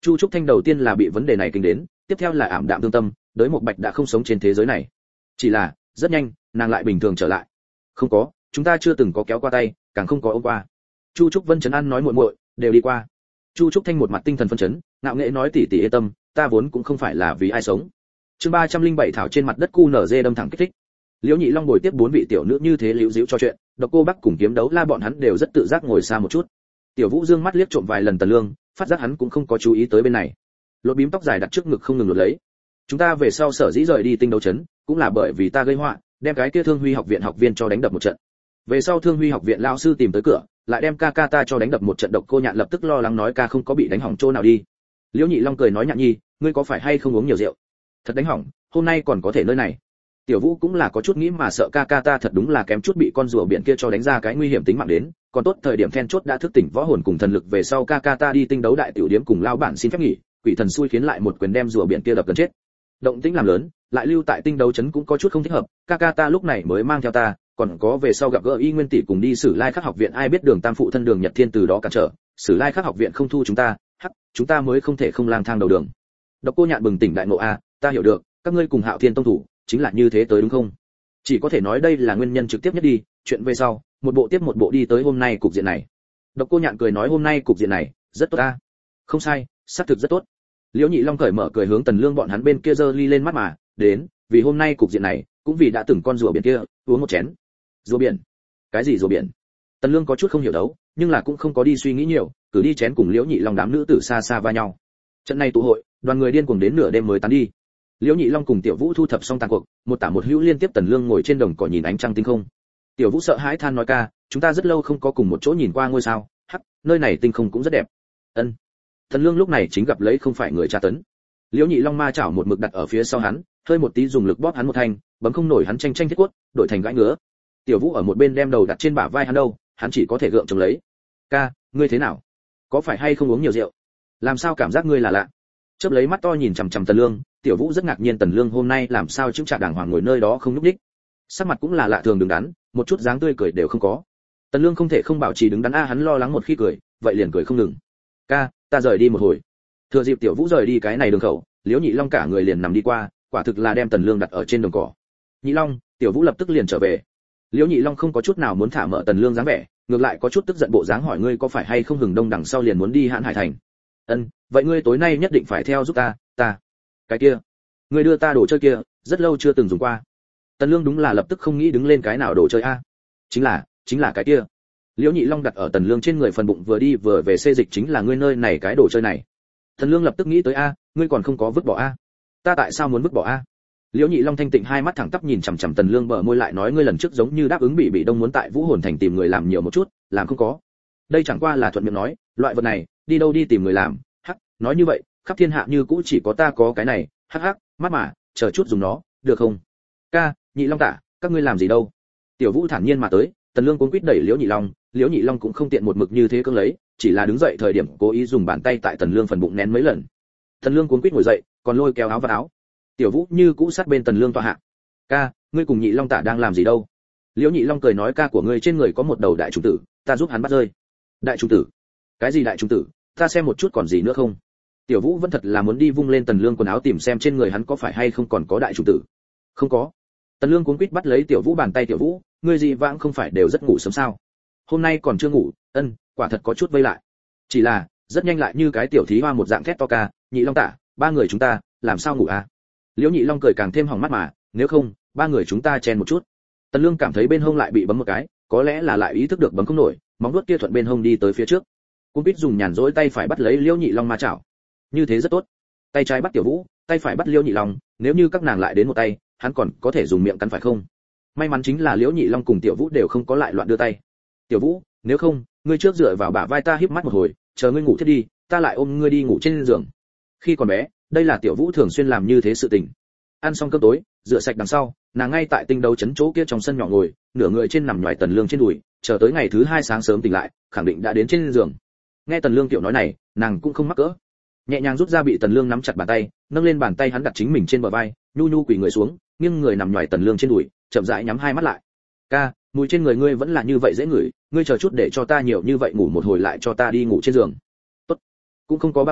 Chu Trúc Thanh đầu tiên là bị vấn đề này kinh đến, tiếp theo là ảm đạm thương tâm, Đới Một Bạch đã không sống trên thế giới này. Chỉ là, rất nhanh, nàng lại bình thường trở lại. Không có, chúng ta chưa từng có kéo qua tay, càng không có ôm qua. Chu Trúc Vân trấn an nói muội muội, đều đi qua. Chu Trúc Thanh một mặt tinh thần phấn chấn, ngạo nghễ nói tỷ tỷ yên tâm, ta vốn cũng không phải là vì ai sống. Chương ba trăm linh bảy thảo trên mặt đất cu nở dê đâm thẳng kích thích. Liễu Nhị Long ngồi tiếp bốn vị tiểu nữ như thế liễu díu cho chuyện, Độc Cô Bắc cùng Kiếm Đấu La bọn hắn đều rất tự giác ngồi xa một chút. Tiểu Vũ dương mắt liếc trộm vài lần Tần Lương, phát giác hắn cũng không có chú ý tới bên này. Lột bím tóc dài đặt trước ngực không ngừng lột lấy. Chúng ta về sau sở dĩ rời đi tinh đấu trấn, cũng là bởi vì ta gây họa, đem cái kia Thương Huy học viện học viên cho đánh đập một trận. Về sau Thương Huy học viện lão sư tìm tới cửa, lại đem ca ca ta cho đánh đập một trận. Độc Cô Nhạn lập tức lo lắng nói ca không có bị đánh hỏng chỗ nào đi. Liễu Nhị Long cười nói Nhạn nhi, ngươi có phải hay không uống nhiều rượu? Thật đánh hỏng, hôm nay còn có thể nơi này. Tiểu Vũ cũng là có chút nghĩ mà sợ ca ca ta thật đúng là kém chút bị con rùa biển kia cho đánh ra cái nguy hiểm tính mạng đến, còn tốt thời điểm then chốt đã thức tỉnh võ hồn cùng thần lực về sau ca ca ta đi tinh đấu đại tiểu điếm cùng lao bản xin phép nghỉ, quỷ thần xui khiến lại một quyền đem rùa biển kia đập gần chết. Động tĩnh làm lớn, lại lưu tại tinh đấu trấn cũng có chút không thích hợp, ca ca ta lúc này mới mang theo ta, còn có về sau gặp gỡ Y Nguyên tỷ cùng đi Sử Lai Khắc học viện ai biết đường tam phụ thân đường Nhật Thiên từ đó cản trở, Sử Lai Khắc học viện không thu chúng ta, hắc, chúng ta mới không thể không lang thang đầu đường. Độc Cô Nhạn bừng tỉnh đại ngộ a, ta hiểu được, các ngươi cùng Hạo Thiên tông thủ, chính là như thế tới đúng không? Chỉ có thể nói đây là nguyên nhân trực tiếp nhất đi, chuyện về sau, một bộ tiếp một bộ đi tới hôm nay cục diện này. Độc Cô Nhạn cười nói hôm nay cục diện này, rất tốt a. Không sai, xác thực rất tốt. Liễu Nhị Long cởi mở cười hướng Tần Lương bọn hắn bên kia giơ ly lên mắt mà, đến, vì hôm nay cục diện này, cũng vì đã từng con rùa biển kia, uống một chén. Rùa biển? Cái gì rùa biển? Tần Lương có chút không hiểu đấu, nhưng là cũng không có đi suy nghĩ nhiều, cứ đi chén cùng Liễu Nhị Long đám nữ tử xa xa va nhau. Trận này tụ hội, đoàn người điên cuồng đến nửa đêm mới tán đi. Liễu Nhị Long cùng Tiểu Vũ thu thập xong tàn cuộc, một tả một hữu liên tiếp. Tần Lương ngồi trên đồng cỏ nhìn ánh trăng tinh không. Tiểu Vũ sợ hãi than nói ca, chúng ta rất lâu không có cùng một chỗ nhìn qua ngôi sao, hắc, nơi này tinh không cũng rất đẹp. Ân. Tần Lương lúc này chính gặp lấy không phải người tra tấn. Liễu Nhị Long ma chảo một mực đặt ở phía sau hắn, hơi một tí dùng lực bóp hắn một thanh, bấm không nổi hắn tranh tranh thiết quất, đổi thành gãi ngứa. Tiểu Vũ ở một bên đem đầu đặt trên bả vai hắn đâu, hắn chỉ có thể gượng chống lấy. Ca, ngươi thế nào? Có phải hay không uống nhiều rượu? Làm sao cảm giác ngươi là lạ? Chớp lấy mắt to nhìn chằm chằm Tần Lương, Tiểu Vũ rất ngạc nhiên Tần Lương hôm nay làm sao chứng trạc đàng hoàng ngồi nơi đó không nhúc nhích. Sắc mặt cũng là lạ thường đứng đắn, một chút dáng tươi cười đều không có. Tần Lương không thể không bảo trì đứng đắn a, hắn lo lắng một khi cười, vậy liền cười không ngừng. Ca, ta rời đi một hồi. Thừa dịp Tiểu Vũ rời đi cái này đường khẩu, Liễu Nhị Long cả người liền nằm đi qua, quả thực là đem Tần Lương đặt ở trên đồng cỏ. Nhị Long, Tiểu Vũ lập tức liền trở về. Liễu Nhị Long không có chút nào muốn thả mở Tần Lương dáng vẻ, ngược lại có chút tức giận bộ dáng hỏi ngươi có phải hay không hừng đông đằng sau liền muốn đi Hãn Hải thành. Ân, vậy ngươi tối nay nhất định phải theo giúp ta, ta. Cái kia, ngươi đưa ta đồ chơi kia, rất lâu chưa từng dùng qua. Tần Lương đúng là lập tức không nghĩ đứng lên cái nào đồ chơi a. Chính là, chính là cái kia. Liễu Nhị Long đặt ở Tần Lương trên người phần bụng vừa đi vừa về xê dịch chính là ngươi nơi này cái đồ chơi này. Tần Lương lập tức nghĩ tới a, ngươi còn không có vứt bỏ a. Ta tại sao muốn vứt bỏ a? Liễu Nhị Long thanh tịnh hai mắt thẳng tắp nhìn chằm chằm Tần Lương bờ môi lại nói ngươi lần trước giống như đáp ứng bị bị đông muốn tại Vũ Hồn thành tìm người làm nhiều một chút, làm không có. Đây chẳng qua là thuận miệng nói, loại vật này, đi đâu đi tìm người làm, hắc, nói như vậy, khắp thiên hạ như cũ chỉ có ta có cái này, hắc hắc, mắt mà, chờ chút dùng nó, được không? Ca, Nhị Long tả, các ngươi làm gì đâu? Tiểu Vũ thản nhiên mà tới, Tần Lương cuống quýt đẩy Liễu Nhị Long, Liễu Nhị Long cũng không tiện một mực như thế cưỡng lấy, chỉ là đứng dậy thời điểm cố ý dùng bàn tay tại Tần Lương phần bụng nén mấy lần. Tần Lương cuống quýt ngồi dậy, còn lôi kéo áo và áo. Tiểu Vũ như cũ sát bên Tần Lương tọa hạ. Ca, ngươi cùng Nhị Long tả đang làm gì đâu? Liễu Nhị Long cười nói ca của ngươi trên người có một đầu đại trùng tử, ta giúp hắn bắt rơi. Đại trùng tử? Cái gì đại trùng tử? Ta xem một chút còn gì nữa không? Tiểu Vũ vẫn thật là muốn đi vung lên Tần Lương quần áo tìm xem trên người hắn có phải hay không còn có đại trùng tử. Không có. Tần Lương cuống quýt bắt lấy Tiểu Vũ bàn tay Tiểu Vũ, ngươi gì vãng không phải đều rất ngủ sớm sao? Hôm nay còn chưa ngủ, ân, quả thật có chút vây lại. Chỉ là, rất nhanh lại như cái tiểu thí hoa một dạng thét to ca, Nhị Long tả, ba người chúng ta, làm sao ngủ à? Liễu Nhị Long cười càng thêm hỏng mắt mà, nếu không, ba người chúng ta chen một chút. Tần Lương cảm thấy bên hông lại bị bấm một cái, có lẽ là lại ý thức được bấm không nổi, móng vuốt kia thuận bên hông đi tới phía trước. Cung Bích dùng nhàn rỗi tay phải bắt lấy Liễu Nhị Long ma chảo. Như thế rất tốt. Tay trái bắt Tiểu Vũ, tay phải bắt Liễu Nhị Long, nếu như các nàng lại đến một tay, hắn còn có thể dùng miệng cắn phải không? May mắn chính là Liễu Nhị Long cùng Tiểu Vũ đều không có lại loạn đưa tay. Tiểu Vũ, nếu không, ngươi trước dựa vào bả vai ta híp mắt một hồi, chờ ngươi ngủ thiết đi, ta lại ôm ngươi đi ngủ trên giường. Khi còn bé, đây là Tiểu Vũ thường xuyên làm như thế sự tình. Ăn xong cơm tối, rửa sạch đằng sau, nàng ngay tại tinh đấu chấn chỗ kia trong sân nhỏ ngồi, nửa người trên nằm nhòi Tần Lương trên đùi, chờ tới ngày thứ hai sáng sớm tỉnh lại, khẳng định đã đến trên giường. Nghe Tần Lương tiểu nói này, nàng cũng không mắc cỡ, nhẹ nhàng rút ra bị Tần Lương nắm chặt bàn tay, nâng lên bàn tay hắn đặt chính mình trên bờ vai, nhu nhu quỳ người xuống, nghiêng người nằm nhòi Tần Lương trên đùi, chậm rãi nhắm hai mắt lại. Ca, mùi trên người ngươi vẫn là như vậy dễ ngửi, ngươi chờ chút để cho ta nhiều như vậy ngủ một hồi lại cho ta đi ngủ trên giường. Tốt. Cũng không có bao lâu,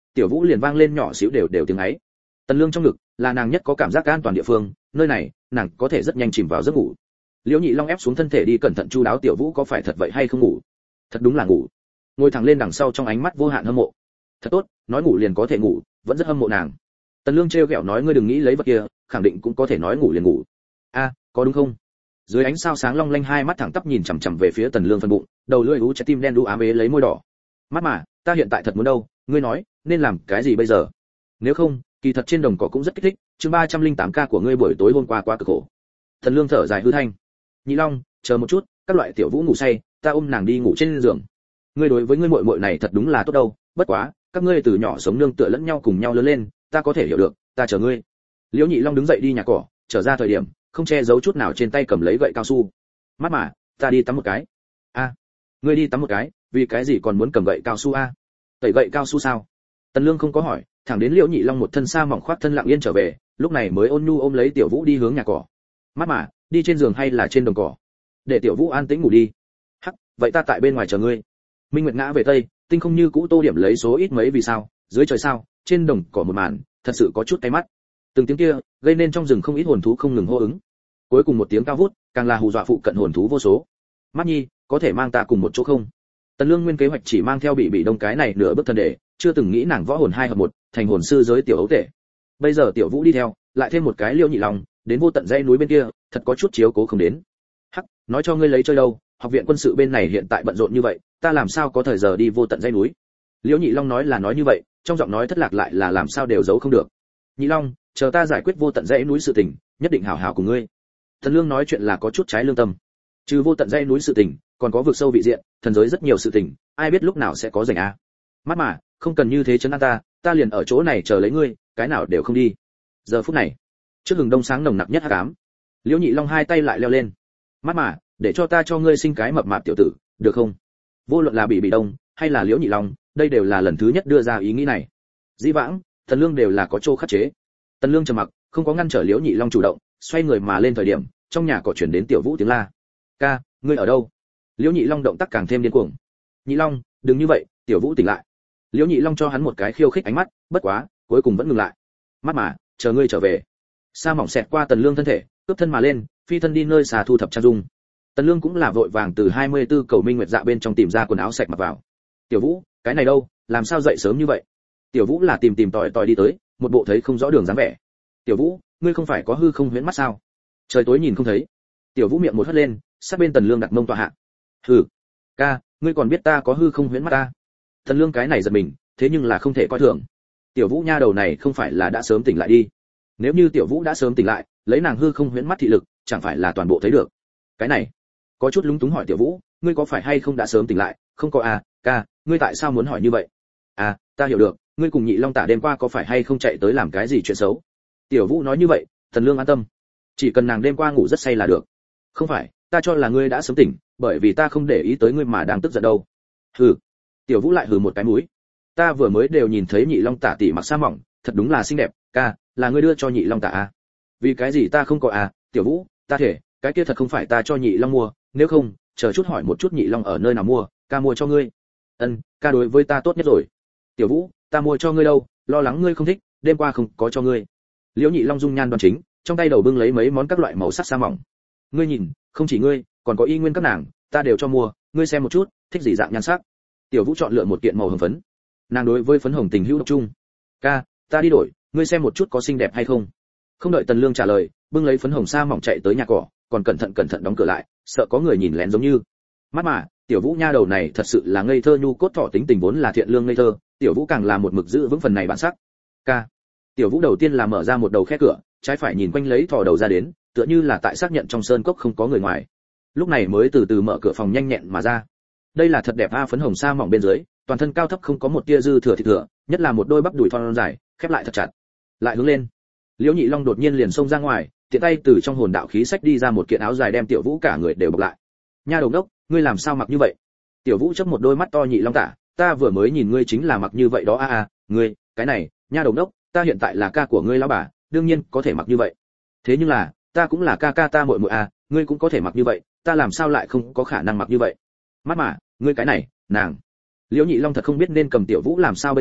tiểu vũ liền vang lên nhỏ xíu đều đều tiếng ấy. Tần Lương trong ngực là nàng nhất có cảm giác an toàn địa phương, nơi này nàng có thể rất nhanh chìm vào giấc ngủ. Liễu Nhị Long ép xuống thân thể đi cẩn thận chu đáo tiểu vũ có phải thật vậy hay không ngủ. Thật đúng là ngủ. Ngồi thẳng lên đằng sau trong ánh mắt vô hạn hâm mộ. Thật tốt, nói ngủ liền có thể ngủ, vẫn rất hâm mộ nàng. Tần Lương trêu ghẹo nói ngươi đừng nghĩ lấy vật kia, khẳng định cũng có thể nói ngủ liền ngủ. A, có đúng không? Dưới ánh sao sáng long lanh hai mắt thẳng tắp nhìn chằm chằm về phía Tần Lương phần bụng, đầu lưỡi ú trái tim đen đu ám ế lấy môi đỏ. Mắt mà, ta hiện tại thật muốn đâu, ngươi nói, nên làm cái gì bây giờ? Nếu không, kỳ thật trên đồng cỏ cũng rất kích thích, chương ba trăm linh tám ca của ngươi buổi tối hôm qua quá cực khổ. Tần Lương thở dài hư thanh. Nhị Long, chờ một chút, các loại tiểu vũ ngủ say, ta ôm nàng đi ngủ trên giường. Ngươi đối với ngươi muội muội này thật đúng là tốt đâu, bất quá, các ngươi từ nhỏ sống nương tựa lẫn nhau cùng nhau lớn lên, ta có thể hiểu được, ta chờ ngươi. Liễu Nhị Long đứng dậy đi nhà cỏ, trở ra thời điểm, không che giấu chút nào trên tay cầm lấy gậy cao su. Mắt mà, ta đi tắm một cái. A, ngươi đi tắm một cái, vì cái gì còn muốn cầm gậy cao su a? Tẩy gậy cao su sao? Tần Lương không có hỏi, thẳng đến Liễu Nhị Long một thân sa mỏng khoác thân lặng yên trở về, lúc này mới ôn nhu ôm lấy tiểu vũ đi hướng nhà cỏ. Mắt mà, đi trên giường hay là trên đồng cỏ? Để tiểu vũ an tĩnh ngủ đi. Hắc, vậy ta tại bên ngoài chờ ngươi. Minh Nguyệt ngã về tây, tinh không như cũ tô điểm lấy số ít mấy vì sao, dưới trời sao, trên đồng cỏ một màn, thật sự có chút cay mắt. Từng tiếng kia, gây nên trong rừng không ít hồn thú không ngừng hô ứng. Cuối cùng một tiếng cao vút, càng là hù dọa phụ cận hồn thú vô số. Mắt nhi, có thể mang ta cùng một chỗ không? Tần Lương nguyên kế hoạch chỉ mang theo bị bị đông cái này nửa bước thân để, chưa từng nghĩ nàng võ hồn hai hợp một, thành hồn sư giới tiểu ấu tể. Bây giờ tiểu vũ đi theo, lại thêm một cái Liễu Nhị Long, đến vô tận dãy núi bên kia, thật có chút chiếu cố không đến. Hắc, nói cho ngươi lấy chơi đâu, học viện quân sự bên này hiện tại bận rộn như vậy, ta làm sao có thời giờ đi vô tận dãy núi. Liễu Nhị Long nói là nói như vậy, trong giọng nói thất lạc lại là làm sao đều giấu không được. Nhị Long, chờ ta giải quyết vô tận dãy núi sự tình, nhất định hảo hảo cùng ngươi. Thần Lương nói chuyện là có chút trái lương tâm. Trừ vô tận dãy núi sự tình, còn có vực sâu vị diện, thần giới rất nhiều sự tình, ai biết lúc nào sẽ có rảnh a. Mắt mà, không cần như thế chấn an ta, ta liền ở chỗ này chờ lấy ngươi, cái nào đều không đi. Giờ phút này, trước hừng đông sáng nồng nặc nhất hắc ám, Liễu Nhị Long hai tay lại leo lên. Mắt mà, để cho ta cho ngươi sinh cái mập mạp tiểu tử, được không? Vô luận là bị bị đông, hay là Liễu Nhị Long, đây đều là lần thứ nhất đưa ra ý nghĩ này. Dĩ vãng, Thần Lương đều là có chỗ khắc chế. Tần Lương trầm mặc, không có ngăn trở Liễu Nhị Long chủ động, xoay người mà lên thời điểm, trong nhà cỏ chuyển đến tiểu vũ tiếng la. Ca, ngươi ở đâu? Liễu Nhị Long động tác càng thêm điên cuồng. Nhị Long, đừng như vậy, tiểu vũ tỉnh lại. Liễu Nhị Long cho hắn một cái khiêu khích ánh mắt, bất quá, cuối cùng vẫn ngừng lại. Mắt mà, chờ ngươi trở về. Sa mỏng xẹt qua Tần Lương thân thể, cướp thân mà lên, phi thân đi nơi xà thu thập trang dung. Tần Lương cũng là vội vàng từ hai mươi tư cầu minh nguyệt dạ bên trong tìm ra quần áo sạch mặc vào. Tiểu Vũ, cái này đâu, làm sao dậy sớm như vậy? Tiểu Vũ là tìm tìm tòi tòi đi tới, một bộ thấy không rõ đường dáng vẻ. Tiểu Vũ, ngươi không phải có hư không huyễn mắt sao? Trời tối nhìn không thấy. Tiểu Vũ miệng một hất lên, sát bên Tần Lương đặt mông tọa hạ. Hừ, ca, ngươi còn biết ta có hư không huyễn mắt ta? Tần Lương cái này giật mình, thế nhưng là không thể coi thường. Tiểu Vũ nha đầu này không phải là đã sớm tỉnh lại đi? Nếu như Tiểu Vũ đã sớm tỉnh lại, lấy nàng hư không huyễn mắt thị lực, chẳng phải là toàn bộ thấy được? Cái này, có chút lúng túng hỏi Tiểu Vũ, ngươi có phải hay không đã sớm tỉnh lại? Không có à, ca, ngươi tại sao muốn hỏi như vậy? À, ta hiểu được, ngươi cùng Nhị Long Tả đêm qua có phải hay không chạy tới làm cái gì chuyện xấu? Tiểu Vũ nói như vậy, Tần Lương an tâm. Chỉ cần nàng đêm qua ngủ rất say là được. Không phải, ta cho là ngươi đã sớm tỉnh, bởi vì ta không để ý tới ngươi mà đang tức giận đâu. Hừ. Tiểu Vũ lại hừ một cái mũi. Ta vừa mới đều nhìn thấy Nhị Long Tả tỷ mặc sa mỏng, thật đúng là xinh đẹp, ca, là ngươi đưa cho Nhị Long Tả à? Vì cái gì ta không có à? Tiểu Vũ, ta thể, cái kia thật không phải ta cho Nhị Long mua, nếu không, chờ chút hỏi một chút Nhị Long ở nơi nào mua, ca mua cho ngươi. Ân, ca đối với ta tốt nhất rồi. Tiểu Vũ, ta mua cho ngươi đâu, lo lắng ngươi không thích, đêm qua không có cho ngươi. Liễu Nhị Long dung nhan đoan chính, trong tay đầu bưng lấy mấy món các loại màu sắc sa mỏng. Ngươi nhìn, không chỉ ngươi, còn có y nguyên các nàng, ta đều cho mua, ngươi xem một chút, thích gì dạng nhan sắc. Tiểu Vũ chọn lựa một kiện màu hồng phấn. Nàng đối với phấn hồng tình hữu độc chung. Ca, ta đi đổi, ngươi xem một chút có xinh đẹp hay không. Không đợi Tần Lương trả lời, bưng lấy phấn hồng sa mỏng chạy tới nhà cỏ, còn cẩn thận cẩn thận đóng cửa lại, sợ có người nhìn lén giống như. Mắt mà, Tiểu Vũ nha đầu này thật sự là ngây thơ nhu cốt thỏ tính tình vốn là thiện lương ngây thơ, Tiểu Vũ càng là một mực giữ vững phần này bản sắc. Ca. Tiểu Vũ đầu tiên là mở ra một đầu khe cửa, trái phải nhìn quanh lấy thò đầu ra đến, tựa như là tại xác nhận trong sơn cốc không có người ngoài. Lúc này mới từ từ mở cửa phòng nhanh nhẹn mà ra. Đây là thật đẹp a, phấn hồng sa mỏng bên dưới, toàn thân cao thấp không có một tia dư thừa thịt thừa, nhất là một đôi bắp đùi thon dài, khép lại thật chặt. Lại hướng lên. Liễu Nhị Long đột nhiên liền xông ra ngoài, tiện tay từ trong hồn đạo khí sách đi ra một kiện áo dài đem Tiểu Vũ cả người đều bọc lại. Nha đầu đốc, ngươi làm sao mặc như vậy? Tiểu Vũ chớp một đôi mắt to. Nhị Long Tả, ta vừa mới nhìn ngươi chính là mặc như vậy đó a a, ngươi, cái này, nha đầu đốc, ta hiện tại là ca của ngươi lão bà, đương nhiên có thể mặc như vậy. Thế nhưng là, ta cũng là ca ca ta muội muội a, ngươi cũng có thể mặc như vậy, ta làm sao lại không có khả năng mặc như vậy? Mắt mà, ngươi cái này, nàng. Liễu Nhị Long thật không biết nên cầm Tiểu Vũ làm sao bây giờ,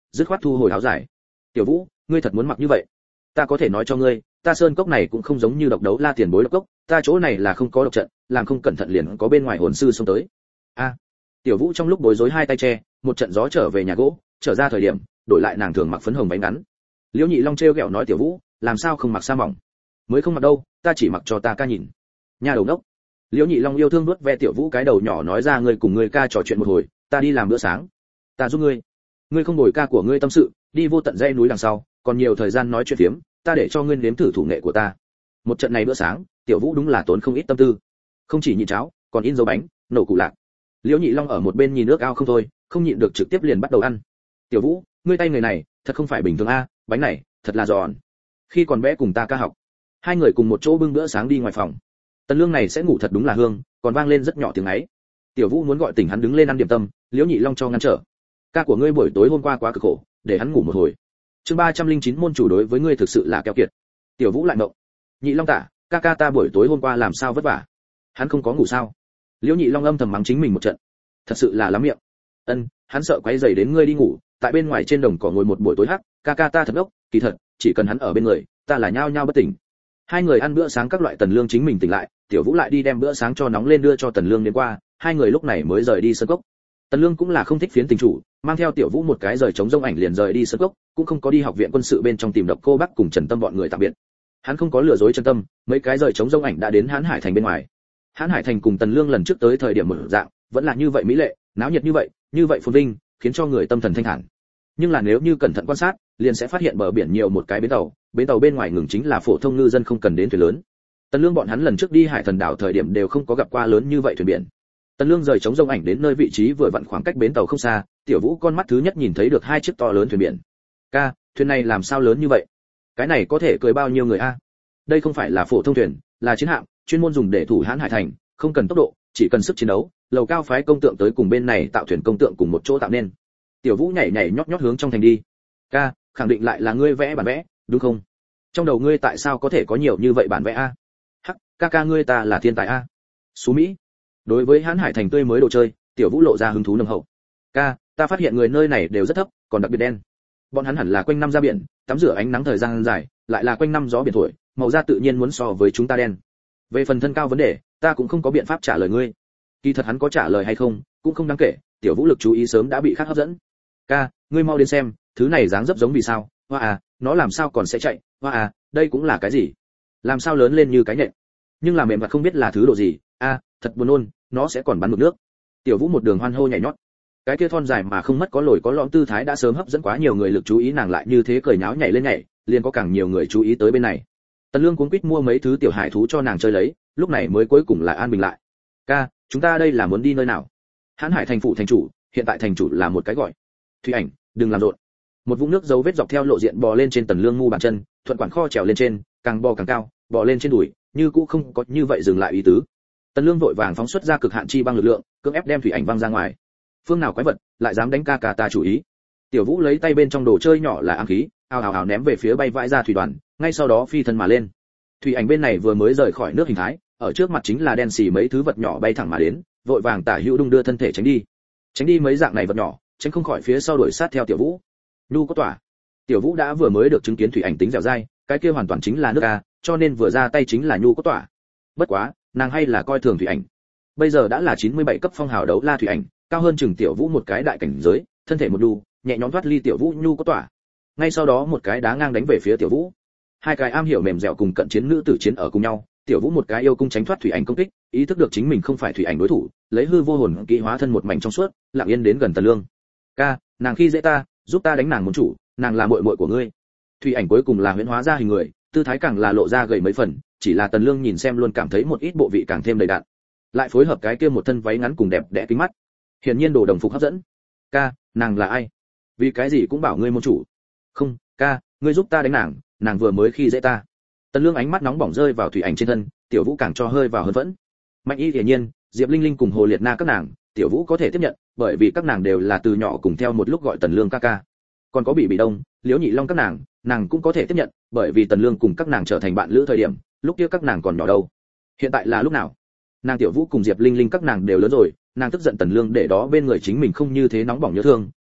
dứt khoát thu hồi áo dài. Tiểu Vũ, ngươi thật muốn mặc như vậy? Ta có thể nói cho ngươi, ta sơn cốc này cũng không giống như độc đấu la tiền bối độc cốc, ta chỗ này là không có độc trận, làm không cẩn thận liền có bên ngoài hồn sư xông tới. A. Tiểu Vũ trong lúc bối rối hai tay che, một trận gió trở về nhà gỗ, trở ra thời điểm, đổi lại nàng thường mặc phấn hồng váy ngắn. Liễu Nhị Long trêu ghẹo nói Tiểu Vũ, làm sao không mặc sa mỏng? Mới không mặc đâu, ta chỉ mặc cho ta ca nhìn. Nhà đầu đốc. Liễu Nhị Long yêu thương nuốt ve Tiểu Vũ cái đầu nhỏ nói ra ngươi cùng ngươi ca trò chuyện một hồi, ta đi làm bữa sáng. Ta giúp ngươi. Ngươi không đổi ca của ngươi tâm sự, đi vô tận dãy núi đằng sau, còn nhiều thời gian nói chuyện phiếm, ta để cho ngươi nếm thử thủ nghệ của ta. Một trận này bữa sáng, Tiểu Vũ đúng là tốn không ít tâm tư. Không chỉ nhịn cháo, còn in dấu bánh, nổ củ lạc. Liễu Nhị Long ở một bên nhìn nước ao không thôi, không nhịn được trực tiếp liền bắt đầu ăn. Tiểu Vũ, ngươi tay người này, thật không phải bình thường a, bánh này, thật là giòn. Khi còn bé cùng ta ca học, hai người cùng một chỗ bưng bữa sáng đi ngoài phòng. Tần Lương này sẽ ngủ thật đúng là hương, còn vang lên rất nhỏ tiếng ấy. Tiểu Vũ muốn gọi tỉnh hắn đứng lên ăn điểm tâm, Liễu Nhị Long cho ngăn trở. Ca của ngươi buổi tối hôm qua quá cực khổ, để hắn ngủ một hồi. Chương ba trăm linh chín môn chủ đối với ngươi thực sự là keo kiệt. Tiểu Vũ lại ngộng. Nhị Long tả, ca ca ta buổi tối hôm qua làm sao vất vả? Hắn không có ngủ sao? Liễu Nhị Long âm thầm mắng chính mình một trận. Thật sự là lắm miệng. Ân, hắn sợ quấy rầy đến ngươi đi ngủ, tại bên ngoài trên đồng cỏ ngồi một buổi tối hắc, ca ca ta thật ngốc, kỳ thật, chỉ cần hắn ở bên người, ta là nhao nhao bất tỉnh. Hai người ăn bữa sáng các loại Tần Lương chính mình tỉnh lại, Tiểu Vũ lại đi đem bữa sáng cho nóng lên đưa cho Tần Lương đến qua, hai người lúc này mới rời đi sân cốc. Tần Lương cũng là không thích phiến tình chủ, mang theo Tiểu Vũ một cái rời chống rông ảnh liền rời đi sân cốc, cũng không có đi học viện quân sự bên trong tìm Độc Cô Bắc cùng Trần Tâm bọn người tạm biệt. Hắn không có lừa dối Trần Tâm, mấy cái rời chống rông ảnh đã đến Hán Hải thành bên ngoài. Hán Hải thành cùng Tần Lương lần trước tới thời điểm một dạng, vẫn là như vậy mỹ lệ, náo nhiệt như vậy, như vậy phồn vinh, khiến cho người tâm thần thanh thản. Nhưng là nếu như cẩn thận quan sát, liền sẽ phát hiện bờ biển nhiều một cái bến tàu, bến tàu bên ngoài ngừng chính là phổ thông ngư dân không cần đến thuyền lớn. Tần Lương bọn hắn lần trước đi Hải Thần đảo thời điểm đều không có gặp qua lớn như vậy thuyền biển. Tần Lương rời chống rông ảnh đến nơi vị trí vừa vặn khoảng cách bến tàu không xa, Tiểu Vũ con mắt thứ nhất nhìn thấy được hai chiếc to lớn thuyền biển. Ca, thuyền này làm sao lớn như vậy? Cái này có thể cưỡi bao nhiêu người a? Đây không phải là phổ thông thuyền, là chiến hạm, chuyên môn dùng để thủ hãn Hải thành, không cần tốc độ, chỉ cần sức chiến đấu. Lầu cao phái công tượng tới cùng bên này tạo thuyền công tượng cùng một chỗ tạo nên. Tiểu Vũ nhảy nhảy nhót nhót hướng trong thành đi. Ca, khẳng định lại là ngươi vẽ bản vẽ, đúng không? Trong đầu ngươi tại sao có thể có nhiều như vậy bản vẽ a? Hắc, ca ca ngươi ta là thiên tài a. Xú Mỹ. Đối với Hán Hải thành tươi mới đồ chơi, Tiểu Vũ lộ ra hứng thú nồng hậu. Ca, ta phát hiện người nơi này đều rất thấp, còn đặc biệt đen. Bọn hắn hẳn là quanh năm ra biển, tắm rửa ánh nắng thời gian dài, lại là quanh năm gió biển thổi, màu da tự nhiên muốn so với chúng ta đen. Về phần thân cao vấn đề, ta cũng không có biện pháp trả lời ngươi. Kỳ thật hắn có trả lời hay không, cũng không đáng kể, Tiểu Vũ lực chú ý sớm đã bị khác hấp dẫn. Ca, ngươi mau đến xem, thứ này dáng dấp giống vì sao? Hoa à, nó làm sao còn sẽ chạy? Hoa à, đây cũng là cái gì? Làm sao lớn lên như cái nhện? Nhưng là mềm mặt không biết là thứ độ gì? A, thật buồn nôn, nó sẽ còn bắn mực nước. Tiểu Vũ một đường hoan hô nhảy nhót. Cái kia thon dài mà không mất có lồi có lõm tư thái đã sớm hấp dẫn quá nhiều người lực chú ý, nàng lại như thế cười nháo nhảy lên nhảy, liền có càng nhiều người chú ý tới bên này. Tần Lương cuống quýt mua mấy thứ tiểu hải thú cho nàng chơi lấy, lúc này mới cuối cùng là an bình lại. Ca, chúng ta đây là muốn đi nơi nào? Hán Hải thành phụ thành chủ, hiện tại thành chủ là một cái gọi. Thủy Ảnh, đừng làm rộn. Một vũng nước dấu vết dọc theo lộ diện bò lên trên Tần Lương ngu bàn chân, thuận quản kho trèo lên trên, càng bò càng cao, bò lên trên đùi, như cũ không có như vậy dừng lại ý tứ. Tần Lương vội vàng phóng xuất ra cực hạn chi băng lực lượng, cưỡng ép đem Thủy Ảnh văng ra ngoài. Phương nào quái vật, lại dám đánh ca ca ta chủ ý. Tiểu Vũ lấy tay bên trong đồ chơi nhỏ là ám khí, ào ào ào ném về phía bay vãi ra thủy đoàn, ngay sau đó phi thân mà lên. Thủy Ảnh bên này vừa mới rời khỏi nước hình thái, ở trước mặt chính là đen xì mấy thứ vật nhỏ bay thẳng mà đến, vội vàng tả hữu đung đưa thân thể tránh đi. Tránh đi mấy dạng này vật nhỏ, tránh không khỏi phía sau đuổi sát theo Tiểu Vũ. Nhu có tỏa. Tiểu Vũ đã vừa mới được chứng kiến Thủy Ảnh tính dẻo dai, cái kia hoàn toàn chính là nước a, cho nên vừa ra tay chính là nhu có tỏa. Bất quá, nàng hay là coi thường Thủy Ảnh. Bây giờ đã là chín mươi bảy cấp phong hào đấu la Thủy Ảnh, cao hơn chừng Tiểu Vũ một cái đại cảnh giới, thân thể một đu, nhẹ nhõm thoát ly Tiểu Vũ nhu có tỏa. Ngay sau đó một cái đá ngang đánh về phía Tiểu Vũ. Hai cái am hiểu mềm dẻo cùng cận chiến nữ tử chiến ở cùng nhau, Tiểu Vũ một cái yêu cung tránh thoát Thủy Ảnh công kích, ý thức được chính mình không phải Thủy Ảnh đối thủ, lấy hư vô hồn kỹ hóa thân một mảnh trong suốt, lặng yên đến gần Tần Lương. Ca, nàng khi dễ ta, giúp ta đánh nàng môn chủ, nàng là muội muội của ngươi. Thủy Ảnh cuối cùng là huyễn hóa ra hình người, tư thái càng là lộ ra gầy mấy phần, chỉ là Tần Lương nhìn xem luôn cảm thấy một ít bộ vị càng thêm đầy đặn. Lại phối hợp cái kia một thân váy ngắn cùng đẹp đẽ kính mắt, hiển nhiên đồ đồng phục hấp dẫn. Ca, nàng là ai? Vì cái gì cũng bảo ngươi môn chủ? Không, ca, ngươi giúp ta đánh nàng, nàng vừa mới khi dễ ta. Tần Lương ánh mắt nóng bỏng rơi vào Thủy Ảnh trên thân, Tiểu Vũ càng cho hơi vào hơn vẫn. Mạnh Y hiển nhiên, Diệp Linh Linh cùng Hồ Liệt Na các nàng, Tiểu Vũ có thể tiếp nhận, bởi vì các nàng đều là từ nhỏ cùng theo một lúc gọi Tần Lương ca ca. Còn có Bỉ Bỉ Đông, Liễu Nhị Long các nàng, nàng cũng có thể tiếp nhận, bởi vì Tần Lương cùng các nàng trở thành bạn lữ thời điểm, lúc kia các nàng còn nhỏ đâu. Hiện tại là lúc nào? Nàng Tiểu Vũ cùng Diệp Linh Linh các nàng đều lớn rồi, nàng tức giận Tần Lương để đó bên người chính mình không như thế nóng bỏng nhớ thương,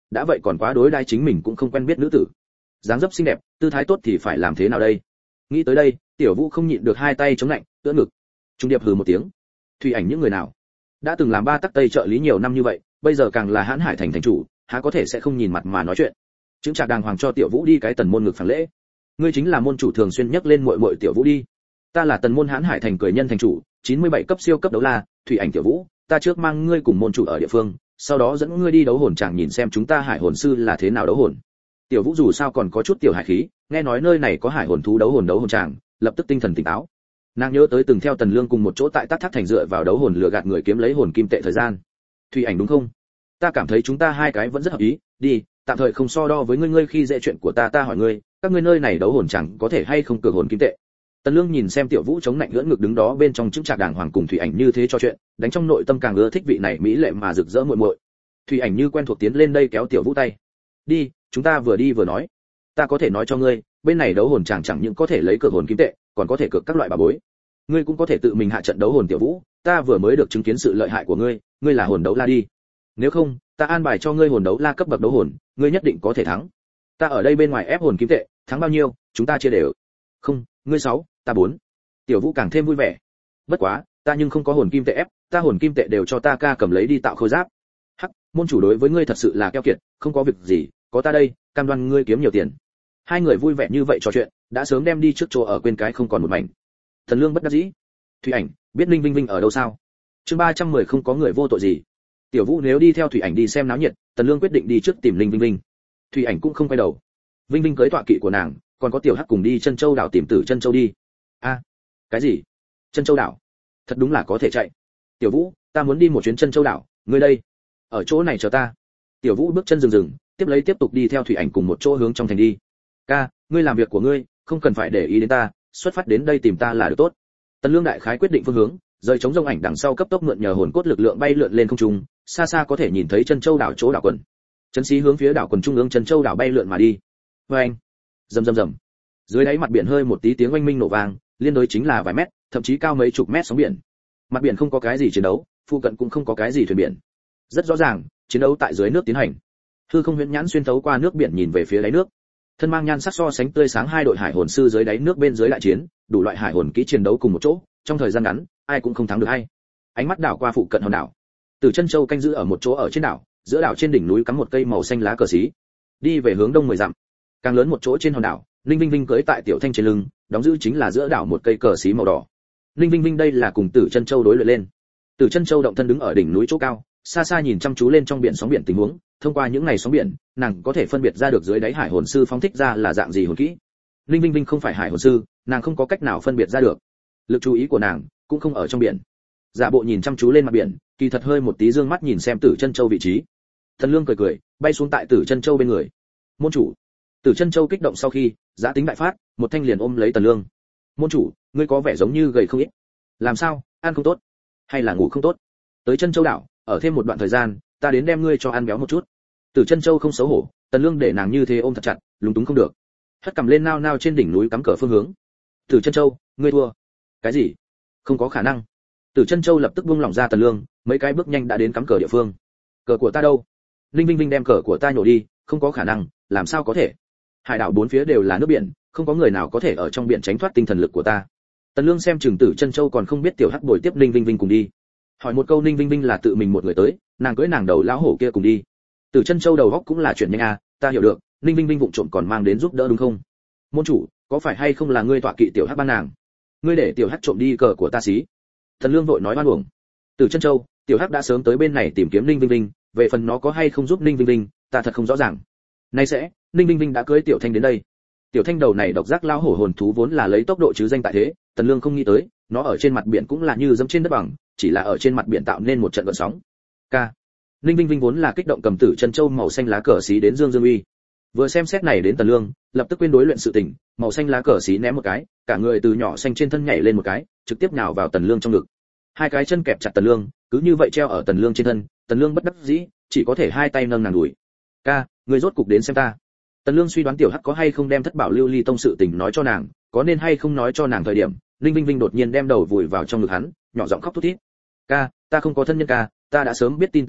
đã vậy còn quá đối đãi chính mình cũng không quen biết nữ tử. Dáng dấp xinh đẹp, tư thái tốt thì phải làm thế nào đây? Nghĩ tới đây, Tiểu Vũ không nhịn được hai tay chống lạnh, ưỡn ngực. Trung điệp hừ một tiếng. Thủy Ảnh những người nào đã từng làm ba tắc tây trợ lý nhiều năm như vậy, bây giờ càng là Hãn Hải thành thành chủ, há có thể sẽ không nhìn mặt mà nói chuyện. Chứng trạc đàng hoàng cho Tiểu Vũ đi cái tần môn ngực phản lễ. Ngươi chính là môn chủ thường xuyên nhắc lên muội muội Tiểu Vũ đi. Ta là tần môn Hãn Hải thành cười nhân thành chủ, chín mươi bảy cấp siêu cấp đấu la, Thủy Ảnh Tiểu Vũ, ta trước mang ngươi cùng môn chủ ở địa phương, sau đó dẫn ngươi đi đấu hồn tràng nhìn xem chúng ta hải hồn sư là thế nào đấu hồn. Tiểu Vũ dù sao còn có chút tiểu hải khí, nghe nói nơi này có hải hồn thú đấu hồn đấu hồn tràng, lập tức tinh thần tỉnh táo. Nàng nhớ tới từng theo Tần Lương cùng một chỗ tại Tát Thác thành dựa vào đấu hồn lừa gạt người kiếm lấy hồn kim tệ thời gian. Thủy Ảnh đúng không? Ta cảm thấy chúng ta hai cái vẫn rất hợp ý, đi, tạm thời không so đo với ngươi ngươi khi dễ chuyện của ta ta hỏi ngươi, các ngươi nơi này đấu hồn chẳng có thể hay không cược hồn kim tệ. Tần Lương nhìn xem Tiểu Vũ chống lạnh lưỡn ngực đứng đó bên trong chứng trạc đàng hoàng cùng Thủy Ảnh như thế cho chuyện, đánh trong nội tâm càng ưa thích vị này mỹ lệ mà rực rỡ muội muội. Thủy Ảnh như quen thuộc tiến lên đây kéo Tiểu Vũ tay. Đi, chúng ta vừa đi vừa nói. Ta có thể nói cho ngươi, bên này đấu hồn chẳng chẳng những có thể lấy cược hồn kim tệ, còn có thể cược các loại bảo bối. Ngươi cũng có thể tự mình hạ trận đấu hồn Tiểu Vũ, ta vừa mới được chứng kiến sự lợi hại của ngươi, ngươi là hồn đấu la đi. Nếu không, ta an bài cho ngươi hồn đấu la cấp bậc đấu hồn, ngươi nhất định có thể thắng. Ta ở đây bên ngoài ép hồn kim tệ, thắng bao nhiêu, chúng ta chia đều. Không, ngươi sáu, ta bốn. Tiểu Vũ càng thêm vui vẻ. Bất quá, ta nhưng không có hồn kim tệ ép, ta hồn kim tệ đều cho ta ca cầm lấy đi tạo khôi giáp. Hắc, môn chủ đối với ngươi thật sự là keo kiệt, không có việc gì, có ta đây, cam đoan ngươi kiếm nhiều tiền. Hai người vui vẻ như vậy trò chuyện, đã sớm đem đi trước chỗ ở quên cái không còn một mảnh. Thần Lương bất đắc dĩ. Thủy Ảnh, biết Ninh Vinh Vinh ở đâu sao? Chương ba trăm mười không có người vô tội gì. Tiểu Vũ nếu đi theo Thủy Ảnh đi xem náo nhiệt, Tần Lương quyết định đi trước tìm Ninh Vinh Vinh. Thủy Ảnh cũng không quay đầu. Vinh Vinh cưới tọa kỵ của nàng, còn có Tiểu Hắc cùng đi Chân Châu đảo tìm Tử Chân Châu đi. A, cái gì? Chân Châu đảo? Thật đúng là có thể chạy. Tiểu Vũ, ta muốn đi một chuyến Chân Châu đảo, ngươi đây, ở chỗ này chờ ta. Tiểu Vũ bước chân dừng dừng, tiếp lấy tiếp tục đi theo Thủy Ảnh cùng một chỗ hướng trong thành đi. Ca, ngươi làm việc của ngươi, không cần phải để ý đến ta, xuất phát đến đây tìm ta là được tốt. Tần Lương đại khái quyết định phương hướng, rời chống rông ảnh đằng sau cấp tốc mượn nhờ hồn cốt lực lượng bay lượn lên không trung, xa xa có thể nhìn thấy Chân Châu đảo chỗ đảo quần. Trấn Sĩ hướng phía đảo quần trung ương Chân Châu đảo bay lượn mà đi. Oeng, rầm rầm rầm. Dưới đáy mặt biển hơi một tí tiếng oanh minh nổ vang, liên đối chính là vài mét, thậm chí cao mấy chục mét sóng biển. Mặt biển không có cái gì chiến đấu, phụ cận cũng không có cái gì thuyền biển. Rất rõ ràng, chiến đấu tại dưới nước tiến hành. Hư không huyễn nhãn xuyên thấu qua nước biển nhìn về phía đáy nước. Thân mang nhan sắc so sánh tươi sáng hai đội hải hồn sư dưới đáy nước bên dưới đại chiến, đủ loại hải hồn kỹ chiến đấu cùng một chỗ, trong thời gian ngắn, ai cũng không thắng được ai. Ánh mắt đảo qua phụ cận hòn đảo. Từ Chân Châu canh giữ ở một chỗ ở trên đảo, giữa đảo trên đỉnh núi cắm một cây màu xanh lá cờ xí. Đi về hướng đông mười dặm. Càng lớn một chỗ trên hòn đảo, Linh Vinh Vinh cưỡi tại Tiểu Thanh trên lưng, đóng giữ chính là giữa đảo một cây cờ xí màu đỏ. Linh Vinh Vinh đây là cùng Tử Chân Châu đối luyện lên. Tử Chân Châu động thân đứng ở đỉnh núi chỗ cao, xa xa nhìn chăm chú lên trong biển sóng biển tình huống, thông qua những ngày sóng biển, nàng có thể phân biệt ra được dưới đáy hải hồn sư phóng thích ra là dạng gì hồn kỹ. Linh Vinh Vinh không phải hải hồn sư, nàng không có cách nào phân biệt ra được. Lực chú ý của nàng cũng không ở trong biển. Giả bộ nhìn chăm chú lên mặt biển, kỳ thật hơi một tí dương mắt nhìn xem Tử Chân Châu vị trí. Thần Lương cười cười, bay xuống tại Tử Chân Châu bên người. Môn chủ. Tử Chân Châu kích động sau khi, giá tính đại phát, một thanh liền ôm lấy Tần Lương. Môn chủ, ngươi có vẻ giống như gầy không ít. Làm sao, ăn không tốt, hay là ngủ không tốt? Tới Chân Châu đảo, ở thêm một đoạn thời gian, ta đến đem ngươi cho ăn béo một chút. Tử Chân Châu không xấu hổ, Tần Lương để nàng như thế ôm thật chặt, lúng túng không được. Hất cầm lên nao nao trên đỉnh núi cắm cờ phương hướng. Tử Chân Châu, ngươi thua. Cái gì? Không có khả năng. Tử Chân Châu lập tức buông lỏng ra Tần Lương, mấy cái bước nhanh đã đến cắm cờ địa phương. Cờ của ta đâu? Linh Vinh Vinh đem cờ của ta nhổ đi, không có khả năng, làm sao có thể? Hải đảo bốn phía đều là nước biển, không có người nào có thể ở trong biển tránh thoát tinh thần lực của ta. Tần Lương xem chừng Tử Chân Châu còn không biết Tiểu Hắc bồi tiếp Linh Vinh Vinh cùng đi. Hỏi một câu Linh Vinh Vinh là tự mình một người tới, nàng cưỡi nàng đầu lão hổ kia cùng đi. Tử Chân Châu đầu góc cũng là chuyện nhanh à, ta hiểu được, Linh Vinh Vinh vụng trộm còn mang đến giúp đỡ đúng không? Môn chủ, có phải hay không là ngươi tọa kỵ Tiểu Hắc ban nàng? Ngươi để Tiểu Hắc trộm đi cờ của ta xí. Thần Lương vội nói oan uổng. Tử Chân Châu, Tiểu Hắc đã sớm tới bên này tìm kiếm Linh Vinh Vinh, về phần nó có hay không giúp Linh Vinh Vinh, ta thật không rõ ràng. Nay sẽ, Linh Vinh Vinh đã cưới Tiểu Thanh đến đây. Tiểu Thanh đầu này độc giác lão hổ hồn thú vốn là lấy tốc độ chứ danh tại thế, Tần Lương không nghĩ tới, nó ở trên mặt biển cũng là như dẫm trên đất bằng, chỉ là ở trên mặt biển tạo nên một trận gợn sóng. Ca. Linh Vinh Vinh vốn là kích động cầm Tử Chân Châu màu xanh lá cờ xí đến Dương Dương Uy. Vừa xem xét này đến Tần Lương, lập tức quên đối luyện sự tình, màu xanh lá cờ xí ném một cái, cả người từ nhỏ xanh trên thân nhảy lên một cái, trực tiếp nhào vào Tần Lương trong ngực. Hai cái chân kẹp chặt Tần Lương, cứ như vậy treo ở Tần Lương trên thân, Tần Lương bất đắc dĩ, chỉ có thể hai tay nâng nàng đùi. Ca, ngươi rốt cục đến xem ta. Tần Lương suy đoán Tiểu Hắc có hay không đem thất bảo lưu ly tông sự tình nói cho nàng, có nên hay không nói cho nàng thời điểm, Linh Vinh Vinh đột nhiên đem đầu vùi vào trong ngực hắn, nhỏ giọng khóc thút thít. Ca, ta không có thân nhân ca, ta đã sớm biết tin tức này,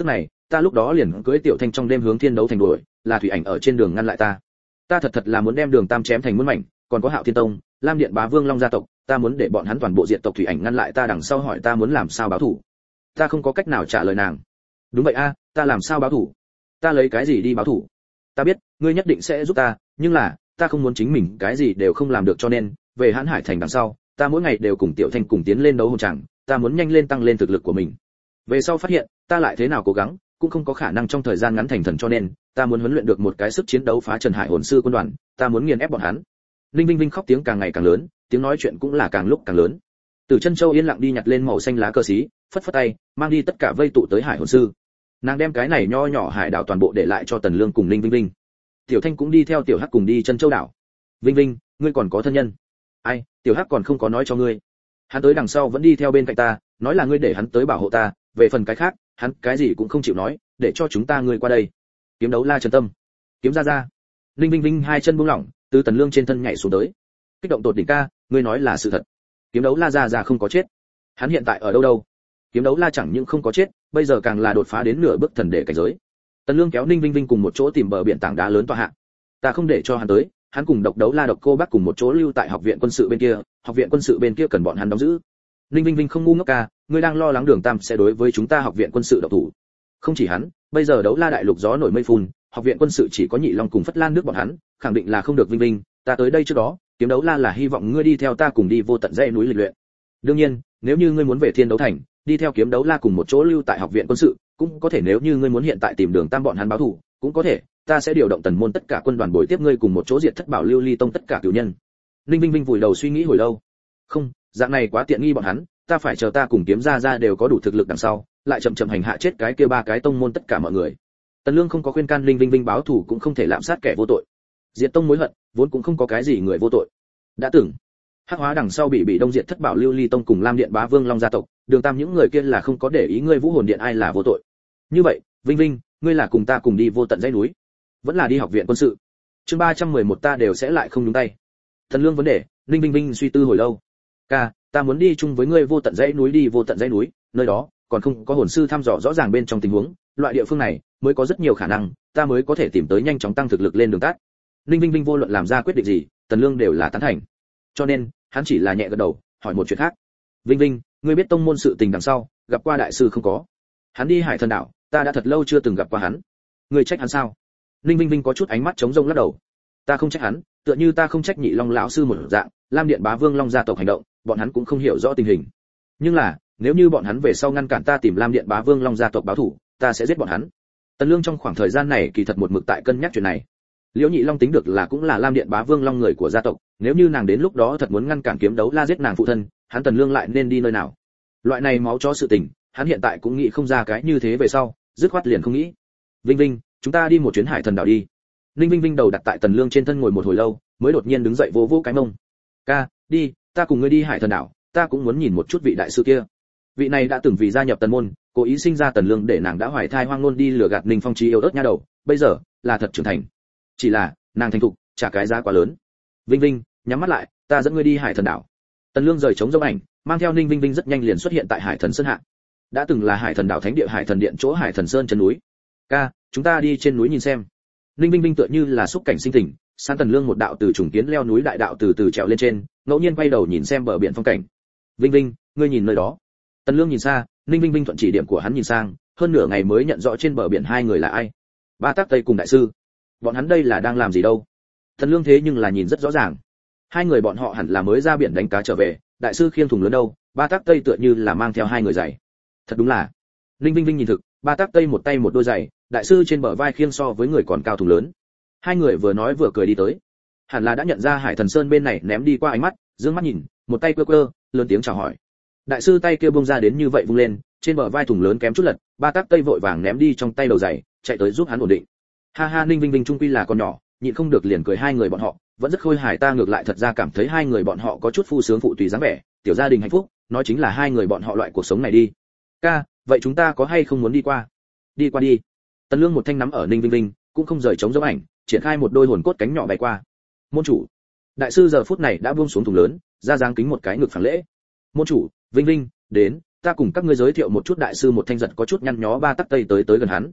ta lúc đó liền cưỡi tiểu thanh trong đêm hướng thiên đấu thành đuổi, là thủy ảnh ở trên đường ngăn lại ta. Ta thật thật là muốn đem đường tam chém thành muôn mảnh, còn có Hạo Thiên Tông, Lam Điện Bá Vương Long gia tộc, ta muốn để bọn hắn toàn bộ diệt tộc. Thủy ảnh ngăn lại ta đằng sau hỏi ta muốn làm sao báo thù. Ta không có cách nào trả lời nàng. Đúng vậy a, ta làm sao báo thù? Ta lấy cái gì đi báo thù? Ta biết ngươi nhất định sẽ giúp ta, nhưng là ta không muốn chính mình cái gì đều không làm được, cho nên về Hãn Hải thành đằng sau, ta mỗi ngày đều cùng tiểu thanh cùng tiến lên đấu hồn tràng, ta muốn nhanh lên tăng lên thực lực của mình. Về sau phát hiện ta lại thế nào cố gắng cũng không có khả năng trong thời gian ngắn thành thần, cho nên ta muốn huấn luyện được một cái sức chiến đấu phá trần hải hồn sư quân đoàn, ta muốn nghiền ép bọn hắn. Ninh Vinh Vinh khóc tiếng càng ngày càng lớn, tiếng nói chuyện cũng là càng lúc càng lớn. Từ Chân Châu yên lặng đi nhặt lên màu xanh lá cờ xí, phất phất tay, mang đi tất cả vây tụ tới hải hồn sư. Nàng đem cái này nho nhỏ hải đảo toàn bộ để lại cho Tần Lương cùng Ninh Vinh Vinh. Tiểu Thanh cũng đi theo Tiểu Hắc cùng đi Chân Châu đảo. Vinh Vinh, ngươi còn có thân nhân? Ai, Tiểu Hắc còn không có nói cho ngươi. Hắn tới đằng sau vẫn đi theo bên cạnh ta, nói là ngươi để hắn tới bảo hộ ta, về phần cái khác, hắn cái gì cũng không chịu nói, để cho chúng ta ngươi qua đây. Kiếm đấu la Trần Tâm, kiếm ra ra. Ninh Vinh Vinh hai chân buông lỏng, từ Tần Lương trên thân nhảy xuống tới. Kích động tột đỉnh ca, ngươi nói là sự thật. Kiếm đấu la ra ra không có chết. Hắn hiện tại ở đâu đâu? Kiếm đấu la chẳng những không có chết, bây giờ càng là đột phá đến nửa bước thần đệ cảnh giới. Tần Lương kéo Ninh Vinh Vinh cùng một chỗ tìm bờ biển tảng đá lớn tọa hạ. Ta không để cho hắn tới, hắn cùng độc đấu la độc cô bác cùng một chỗ lưu tại học viện quân sự bên kia, học viện quân sự bên kia cần bọn hắn đóng giữ. Ninh Vinh Vinh không ngu ngốc ca, ngươi đang lo lắng Đường Tam sẽ đối với chúng ta học viện quân sự độc thủ. Không chỉ hắn, bây giờ đấu la đại lục gió nổi mây phun, học viện quân sự chỉ có Nhị Long cùng Phất Lan nước bọn hắn, khẳng định là không được. Vinh Vinh, ta tới đây trước đó, kiếm đấu la là hy vọng ngươi đi theo ta cùng đi vô tận dãy núi lịch luyện. Đương nhiên, nếu như ngươi muốn về Thiên Đấu Thành, đi theo kiếm đấu la cùng một chỗ lưu tại học viện quân sự, cũng có thể. Nếu như ngươi muốn hiện tại tìm Đường Tam bọn hắn báo thù, cũng có thể, ta sẽ điều động tần môn tất cả quân đoàn bồi tiếp ngươi cùng một chỗ diệt Thất Bảo Lưu Ly Tông tất cả cửu nhân. Ninh Vinh Vinh vùi đầu suy nghĩ hồi lâu. Không, dạng này quá tiện nghi bọn hắn, ta phải chờ ta cùng kiếm ra ra đều có đủ thực lực đằng sau, lại chậm chậm hành hạ chết cái kia ba cái tông môn tất cả mọi người. Tần Lương không có khuyên can Ninh Vinh Vinh báo thù, cũng không thể lạm sát kẻ vô tội. Diệt tông mối hận, vốn cũng không có cái gì người vô tội. Đã từng hắc hóa đằng sau bị bị đông diệt Thất Bảo Lưu Ly Tông cùng Lam Điện Bá Vương Long gia tộc, Đường Tam những người kia là không có để ý ngươi Vũ Hồn Điện ai là vô tội. Như vậy, Vinh Vinh, ngươi là cùng ta cùng đi vô tận dãy núi, vẫn là đi học viện quân sự? Chương ba trăm mười một ta đều sẽ lại không nhúng tay. Tần Lương vấn đề, Ninh Vinh Vinh suy tư hồi lâu. Ca, ta muốn đi chung với ngươi vô tận dãy núi. Đi vô tận dãy núi, nơi đó còn không có hồn sư thăm dò rõ ràng bên trong tình huống, loại địa phương này mới có rất nhiều khả năng, ta mới có thể tìm tới nhanh chóng tăng thực lực lên đường tắt. Ninh Vinh Vinh vô luận làm ra quyết định gì, Tần Lương đều là tán thành. Cho nên, hắn chỉ là nhẹ gật đầu, hỏi một chuyện khác. Vinh Vinh, ngươi biết tông môn sự tình đằng sau, gặp qua đại sư không có? Hắn đi Hải Thần đảo, ta đã thật lâu chưa từng gặp qua hắn. Ngươi trách hắn sao? Ninh Vinh Vinh có chút ánh mắt trống rỗng lắc đầu. Ta không trách hắn, tựa như ta không trách Nhị Long lão sư một dạng, Lam Điện Bá Vương Long gia tộc hành động, bọn hắn cũng không hiểu rõ tình hình. Nhưng là, nếu như bọn hắn về sau ngăn cản ta tìm Lam Điện Bá Vương Long gia tộc báo thù, ta sẽ giết bọn hắn. Tần Lương trong khoảng thời gian này kỳ thật một mực tại cân nhắc chuyện này. Liễu Nhị Long tính được là cũng là Lam Điện Bá Vương Long người của gia tộc, nếu như nàng đến lúc đó thật muốn ngăn cản kiếm đấu la giết nàng phụ thân, hắn Tần Lương lại nên đi nơi nào? Loại này máu chó sự tình, hắn hiện tại cũng nghĩ không ra cái như thế về sau, dứt khoát liền không nghĩ. Vinh Vinh, chúng ta đi một chuyến Hải Thần đảo đi. Ninh Vinh Vinh đầu đặt tại Tần Lương trên thân ngồi một hồi lâu, mới đột nhiên đứng dậy vỗ vỗ cái mông. Ca, đi, ta cùng ngươi đi Hải Thần đảo, ta cũng muốn nhìn một chút vị đại sư kia. Vị này đã từng vì gia nhập Tần môn, cố ý sinh ra Tần Lương để nàng đã hoài thai hoang ngôn đi lừa gạt Ninh Phong Chí yêu ớt nha đầu, bây giờ là thật trưởng thành. Chỉ là, nàng thành thục, trả cái giá quá lớn. Vinh Vinh, nhắm mắt lại, ta dẫn ngươi đi Hải Thần đảo. Tần Lương rời trống dấu ảnh, mang theo Ninh Vinh Vinh rất nhanh liền xuất hiện tại Hải Thần Sơn hạ. Đã từng là Hải Thần đảo thánh địa Hải Thần điện chỗ Hải Thần Sơn chân núi. Ca, chúng ta đi trên núi nhìn xem. Ninh Vinh Vinh tựa như là xúc cảnh sinh tình, san Tần Lương một đạo từ trùng kiến leo núi đại đạo từ từ trèo lên trên, ngẫu nhiên quay đầu nhìn xem bờ biển phong cảnh. Vinh Vinh, ngươi nhìn nơi đó. Tần Lương nhìn xa, Ninh Vinh Vinh thuận chỉ điểm của hắn nhìn sang, hơn nửa ngày mới nhận rõ trên bờ biển hai người là ai. Ba Tác Tây cùng đại sư. Bọn hắn đây là đang làm gì đâu? Tần Lương thế nhưng là nhìn rất rõ ràng. Hai người bọn họ hẳn là mới ra biển đánh cá trở về, đại sư khiêng thùng lớn đâu, Ba Tác Tây tựa như là mang theo hai người giày. Thật đúng là. Ninh Vinh Vinh nhìn thực, Ba Tác Tây một tay một đôi giày, đại sư trên bờ vai khiêng so với người còn cao thùng lớn. Hai người vừa nói vừa cười đi tới, hẳn là đã nhận ra Hải Thần Sơn bên này ném đi qua ánh mắt, dương mắt nhìn, một tay quơ quơ, lớn tiếng chào hỏi. Đại sư tay kia bung ra đến như vậy vung lên, trên bờ vai thùng lớn kém chút lật, Ba Tác Tây vội vàng ném đi trong tay đầu giày, chạy tới giúp hắn ổn định. Ha ha, Ninh Vinh Vinh trung quy là con nhỏ, nhịn không được liền cười. Hai người bọn họ vẫn rất khôi hài, ta ngược lại thật ra cảm thấy hai người bọn họ có chút phu sướng phụ tùy dáng vẻ, tiểu gia đình hạnh phúc, nói chính là hai người bọn họ loại cuộc sống này đi. Ca, vậy chúng ta có hay không muốn đi qua? Đi qua đi. Tần Lương một thanh nắm ở Ninh Vinh Vinh, cũng không rời chống dấu ảnh, triển khai một đôi hồn cốt cánh nhỏ bay qua. Môn chủ. Đại sư giờ phút này đã buông xuống thùng lớn, ra dáng kính một cái ngực phản lễ. Môn chủ, Vinh Vinh, đến, ta cùng các ngươi giới thiệu một chút. Đại sư một thanh giật có chút nhăn nhó. Ba Tắc Tây tới tới gần hắn,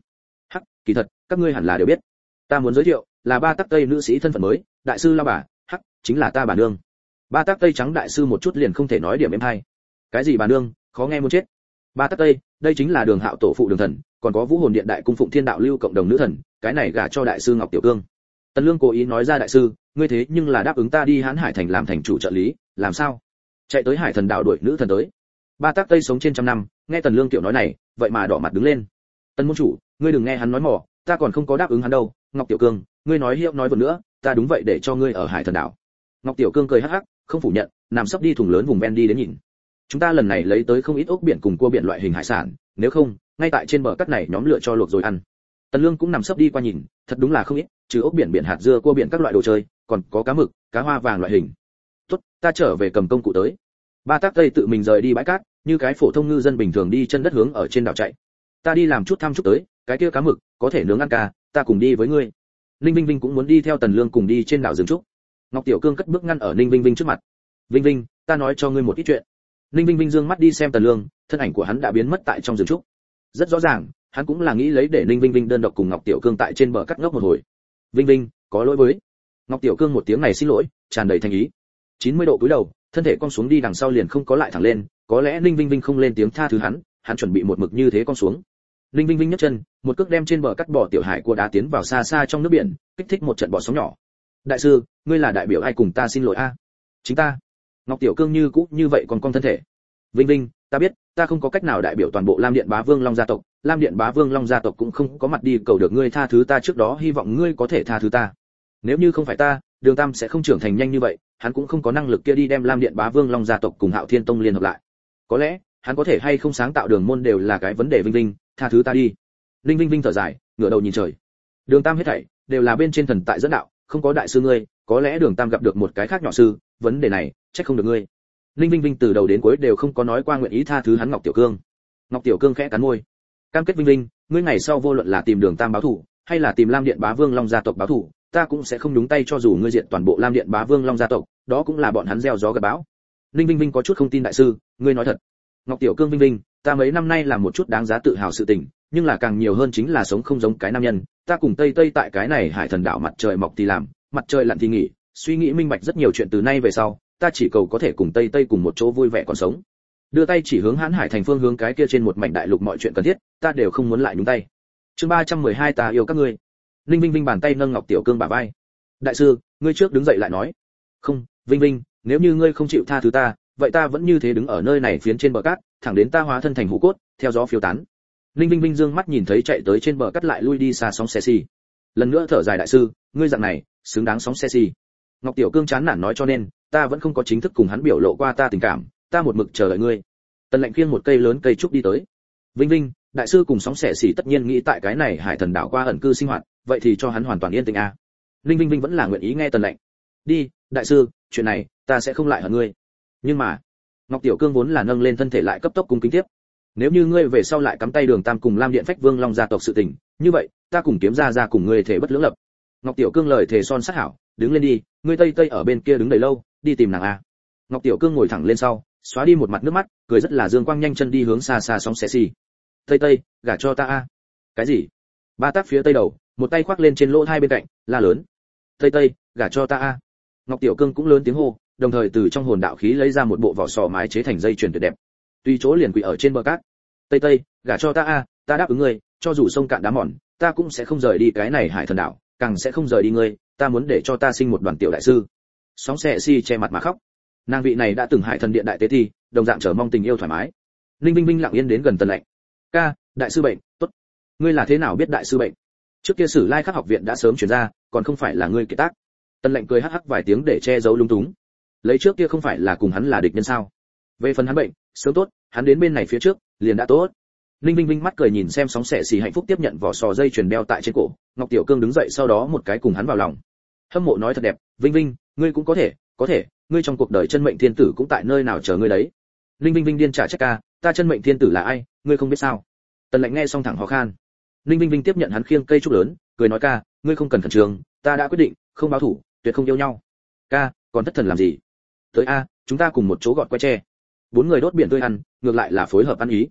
hắc, kỳ thật các ngươi hẳn là đều biết, ta muốn giới thiệu là ba tắc tây nữ sĩ thân phận mới, đại sư La bà, hắc, chính là ta bà nương. Ba tắc tây trắng đại sư một chút liền không thể nói điểm em hay. Cái gì bà nương, khó nghe muốn chết. Ba tắc tây, đây chính là Đường Hạo tổ phụ Đường Thần, còn có Vũ Hồn Điện đại cung phụng Thiên Đạo Lưu cộng đồng nữ thần, cái này gả cho đại sư Ngọc Tiểu Cương. Tần Lương cố ý nói ra, đại sư, ngươi thế nhưng là đáp ứng ta đi Hán Hải thành làm thành chủ trợ lý, làm sao? Chạy tới Hải Thần đảo đuổi nữ thần tới. Ba tắc tây sống trên trăm năm, nghe Tần Lương tiểu nói này, vậy mà đỏ mặt đứng lên. Tần môn chủ, ngươi đừng nghe hắn nói mỏ, ta còn không có đáp ứng hắn đâu. Ngọc Tiểu Cương, ngươi nói hiệu nói vượt nữa, ta đúng vậy để cho ngươi ở Hải Thần đảo. Ngọc Tiểu Cương cười hắc hắc, không phủ nhận, nằm sấp đi thùng lớn vùng ven đi đến nhìn. Chúng ta lần này lấy tới không ít ốc biển cùng cua biển loại hình hải sản, nếu không, ngay tại trên bờ cắt này nhóm lựa cho luộc rồi ăn. Tần Lương cũng nằm sấp đi qua nhìn, thật đúng là không ít, trừ ốc biển biển hạt dưa cua biển các loại đồ chơi, còn có cá mực, cá hoa vàng loại hình. Tốt, ta trở về cầm công cụ tới. Ba Tác Tây tự mình rời đi bãi cát, như cái phổ thông ngư dân bình thường đi chân đất hướng ở trên đảo chạy. Ta đi làm chút thăm chút tới, cái kia cá mực có thể nướng ăn ca, ta cùng đi với ngươi. Ninh Vinh Vinh cũng muốn đi theo Tần Lương cùng đi trên đảo rừng trúc. Ngọc Tiểu Cương cất bước ngăn ở Ninh Vinh Vinh trước mặt. Vinh Vinh, ta nói cho ngươi một ít chuyện. Ninh Vinh Vinh dương mắt đi xem Tần Lương, thân ảnh của hắn đã biến mất tại trong rừng trúc. Rất rõ ràng, hắn cũng là nghĩ lấy để Ninh Vinh Vinh đơn độc cùng Ngọc Tiểu Cương tại trên bờ cắt ngốc một hồi. Vinh Vinh, có lỗi với. Ngọc Tiểu Cương một tiếng này xin lỗi, tràn đầy thành ý. chín mươi độ cúi đầu, thân thể cong xuống đi đằng sau liền không có lại thẳng lên, có lẽ Ninh Vinh Vinh không lên tiếng tha thứ hắn, hắn chuẩn bị một mực như thế cong xuống. Ninh Vinh Vinh nhấc chân, một cước đem trên bờ cắt bỏ tiểu hải cua đá tiến vào xa xa trong nước biển, kích thích một trận bọt sóng nhỏ. Đại sư, ngươi là đại biểu ai cùng ta xin lỗi a? Chính ta. Ngọc Tiểu Cương như cũ như vậy còn cong thân thể. Vinh Vinh, ta biết, ta không có cách nào đại biểu toàn bộ Lam Điện Bá Vương Long gia tộc, Lam Điện Bá Vương Long gia tộc cũng không có mặt đi cầu được ngươi tha thứ ta, trước đó hy vọng ngươi có thể tha thứ ta. Nếu như không phải ta, Đường Tam sẽ không trưởng thành nhanh như vậy, hắn cũng không có năng lực kia đi đem Lam Điện Bá Vương Long gia tộc cùng Hạo Thiên Tông liên hợp lại. Có lẽ, hắn có thể hay không sáng tạo đường môn đều là cái vấn đề. Vinh Vinh, tha thứ ta đi. Linh Vinh Vinh thở dài, ngửa đầu nhìn trời. Đường Tam hết thảy đều là bên trên thần tại dẫn đạo, không có đại sư ngươi, có lẽ Đường Tam gặp được một cái khác nhỏ sư, vấn đề này, trách không được ngươi. Linh Vinh Vinh từ đầu đến cuối đều không có nói qua nguyện ý tha thứ hắn. Ngọc Tiểu Cương. Ngọc Tiểu Cương khẽ cắn môi. Cam kết Vinh Vinh, ngươi ngày sau vô luận là tìm Đường Tam báo thù, hay là tìm Lam Điện Bá Vương Long gia tộc báo thù, ta cũng sẽ không nhúng tay, cho dù ngươi diệt toàn bộ Lam Điện Bá Vương Long gia tộc, đó cũng là bọn hắn gieo gió gặt bão. Linh Vinh Vinh có chút không tin, đại sư, ngươi nói thật. Ngọc Tiểu Cương. Vinh Vinh, ta mấy năm nay làm một chút đáng giá tự hào sự tình, nhưng là càng nhiều hơn chính là sống không giống cái nam nhân, ta cùng Tây Tây tại cái này Hải Thần đảo mặt trời mọc thì làm, mặt trời lặn thì nghỉ, suy nghĩ minh bạch rất nhiều chuyện, từ nay về sau, ta chỉ cầu có thể cùng Tây Tây cùng một chỗ vui vẻ còn sống. Đưa tay chỉ hướng Hán Hải thành phương hướng cái kia trên một mảnh đại lục, mọi chuyện cần thiết, ta đều không muốn lại nhúng tay. Chương ba trăm mười hai, ta yêu các ngươi. Linh Vinh Vinh bàn tay nâng Ngọc Tiểu Cương bả vai. Đại sư, ngươi trước đứng dậy lại nói. Không, Vinh Vinh, nếu như ngươi không chịu tha thứ ta, vậy ta vẫn như thế đứng ở nơi này phiến trên bờ cát, thẳng đến ta hóa thân thành hũ cốt, theo gió phiêu tán. Linh Vinh Vinh dương mắt nhìn thấy chạy tới trên bờ cát lại lui đi xa sóng xe xì. Lần nữa thở dài, đại sư, ngươi dạng này, xứng đáng sóng xe xì. Ngọc Tiểu Cương chán nản nói, cho nên, ta vẫn không có chính thức cùng hắn biểu lộ qua ta tình cảm, ta một mực chờ đợi ngươi. Tần Lệnh khiêng một cây lớn cây trúc đi tới. Vinh Vinh, đại sư cùng sóng xẻ xỉ tất nhiên nghĩ tại cái này Hải Thần đảo qua ẩn cư sinh hoạt, vậy thì cho hắn hoàn toàn yên tĩnh a. Linh Vinh Vinh vẫn là nguyện ý nghe Tần Lệnh. Đi, đại sư, chuyện này, ta sẽ không lại hận ngươi. Nhưng mà, Ngọc Tiểu Cương vốn là nâng lên thân thể lại cấp tốc cung kính tiếp. Nếu như ngươi về sau lại cắm tay Đường Tam cùng Lam Điện Phách Vương Long gia tộc sự tình, như vậy, ta cùng Kiếm gia gia cùng ngươi thể bất lưỡng lập. Ngọc Tiểu Cương lời thề son sắt hảo, đứng lên đi, ngươi Tây Tây ở bên kia đứng đầy lâu, đi tìm nàng a. Ngọc Tiểu Cương ngồi thẳng lên sau, xóa đi một mặt nước mắt, cười rất là dương quang, nhanh chân đi hướng xa xa sóng xe xì. Tây Tây, gả cho ta a. Cái gì? Ba Tác phía tây đầu, một tay khoác lên trên lỗ hai bên cạnh, la lớn. Tây Tây, gả cho ta a. Ngọc Tiểu Cương cũng lớn tiếng hô, đồng thời từ trong hồn đạo khí lấy ra một bộ vỏ sò mái chế thành dây chuyền tuyệt đẹp. Tuy chỗ liền quỳ ở trên bờ cát. Tây Tây, gả cho ta a, ta đáp ứng ngươi, cho dù sông cạn đá mòn, ta cũng sẽ không rời đi cái này Hải Thần đảo, càng sẽ không rời đi ngươi, ta muốn để cho ta sinh một đoàn tiểu đại sư. Sóng xe si che mặt mà khóc. Nàng vị này đã từng Hải Thần điện đại tế thi, đồng dạng chờ mong tình yêu thoải mái. Linh Vinh Vinh lặng yên đến gần Tần Lệnh. Ca, đại sư bệnh, tốt. Ngươi là thế nào biết đại sư bệnh? Trước kia Sử Lai Khắc học viện đã sớm truyền ra, còn không phải là ngươi kiệt tác. Tần Lệnh cười hắc hắc vài tiếng để che giấu lung túng. Lấy trước kia không phải là cùng hắn là địch nhân sao? Về phần hắn bệnh, sớm tốt, hắn đến bên này phía trước, liền đã tốt. Linh Vinh Vinh mắt cười nhìn xem sóng xẻ xì hạnh phúc tiếp nhận vỏ sò dây chuyền đeo tại trên cổ. Ngọc Tiểu Cương đứng dậy sau đó một cái cùng hắn vào lòng. Hâm mộ nói thật đẹp, Vinh Vinh, ngươi cũng có thể, có thể, ngươi trong cuộc đời chân mệnh thiên tử cũng tại nơi nào chờ ngươi đấy. Linh Vinh Vinh điên trả trách ca, ta chân mệnh thiên tử là ai, ngươi không biết sao? Tần Lệnh nghe xong thẳng ho khan. Linh Vinh Vinh tiếp nhận hắn khiêng cây trúc lớn, cười nói, ca, ngươi không cần khẩn trương, ta đã quyết định, không báo thủ, tuyệt không yêu nhau. Ca, còn thất thần làm gì? Tới a, chúng ta cùng một chỗ gọt que tre. Bốn người đốt biển tươi ăn, ngược lại là phối hợp ăn ý.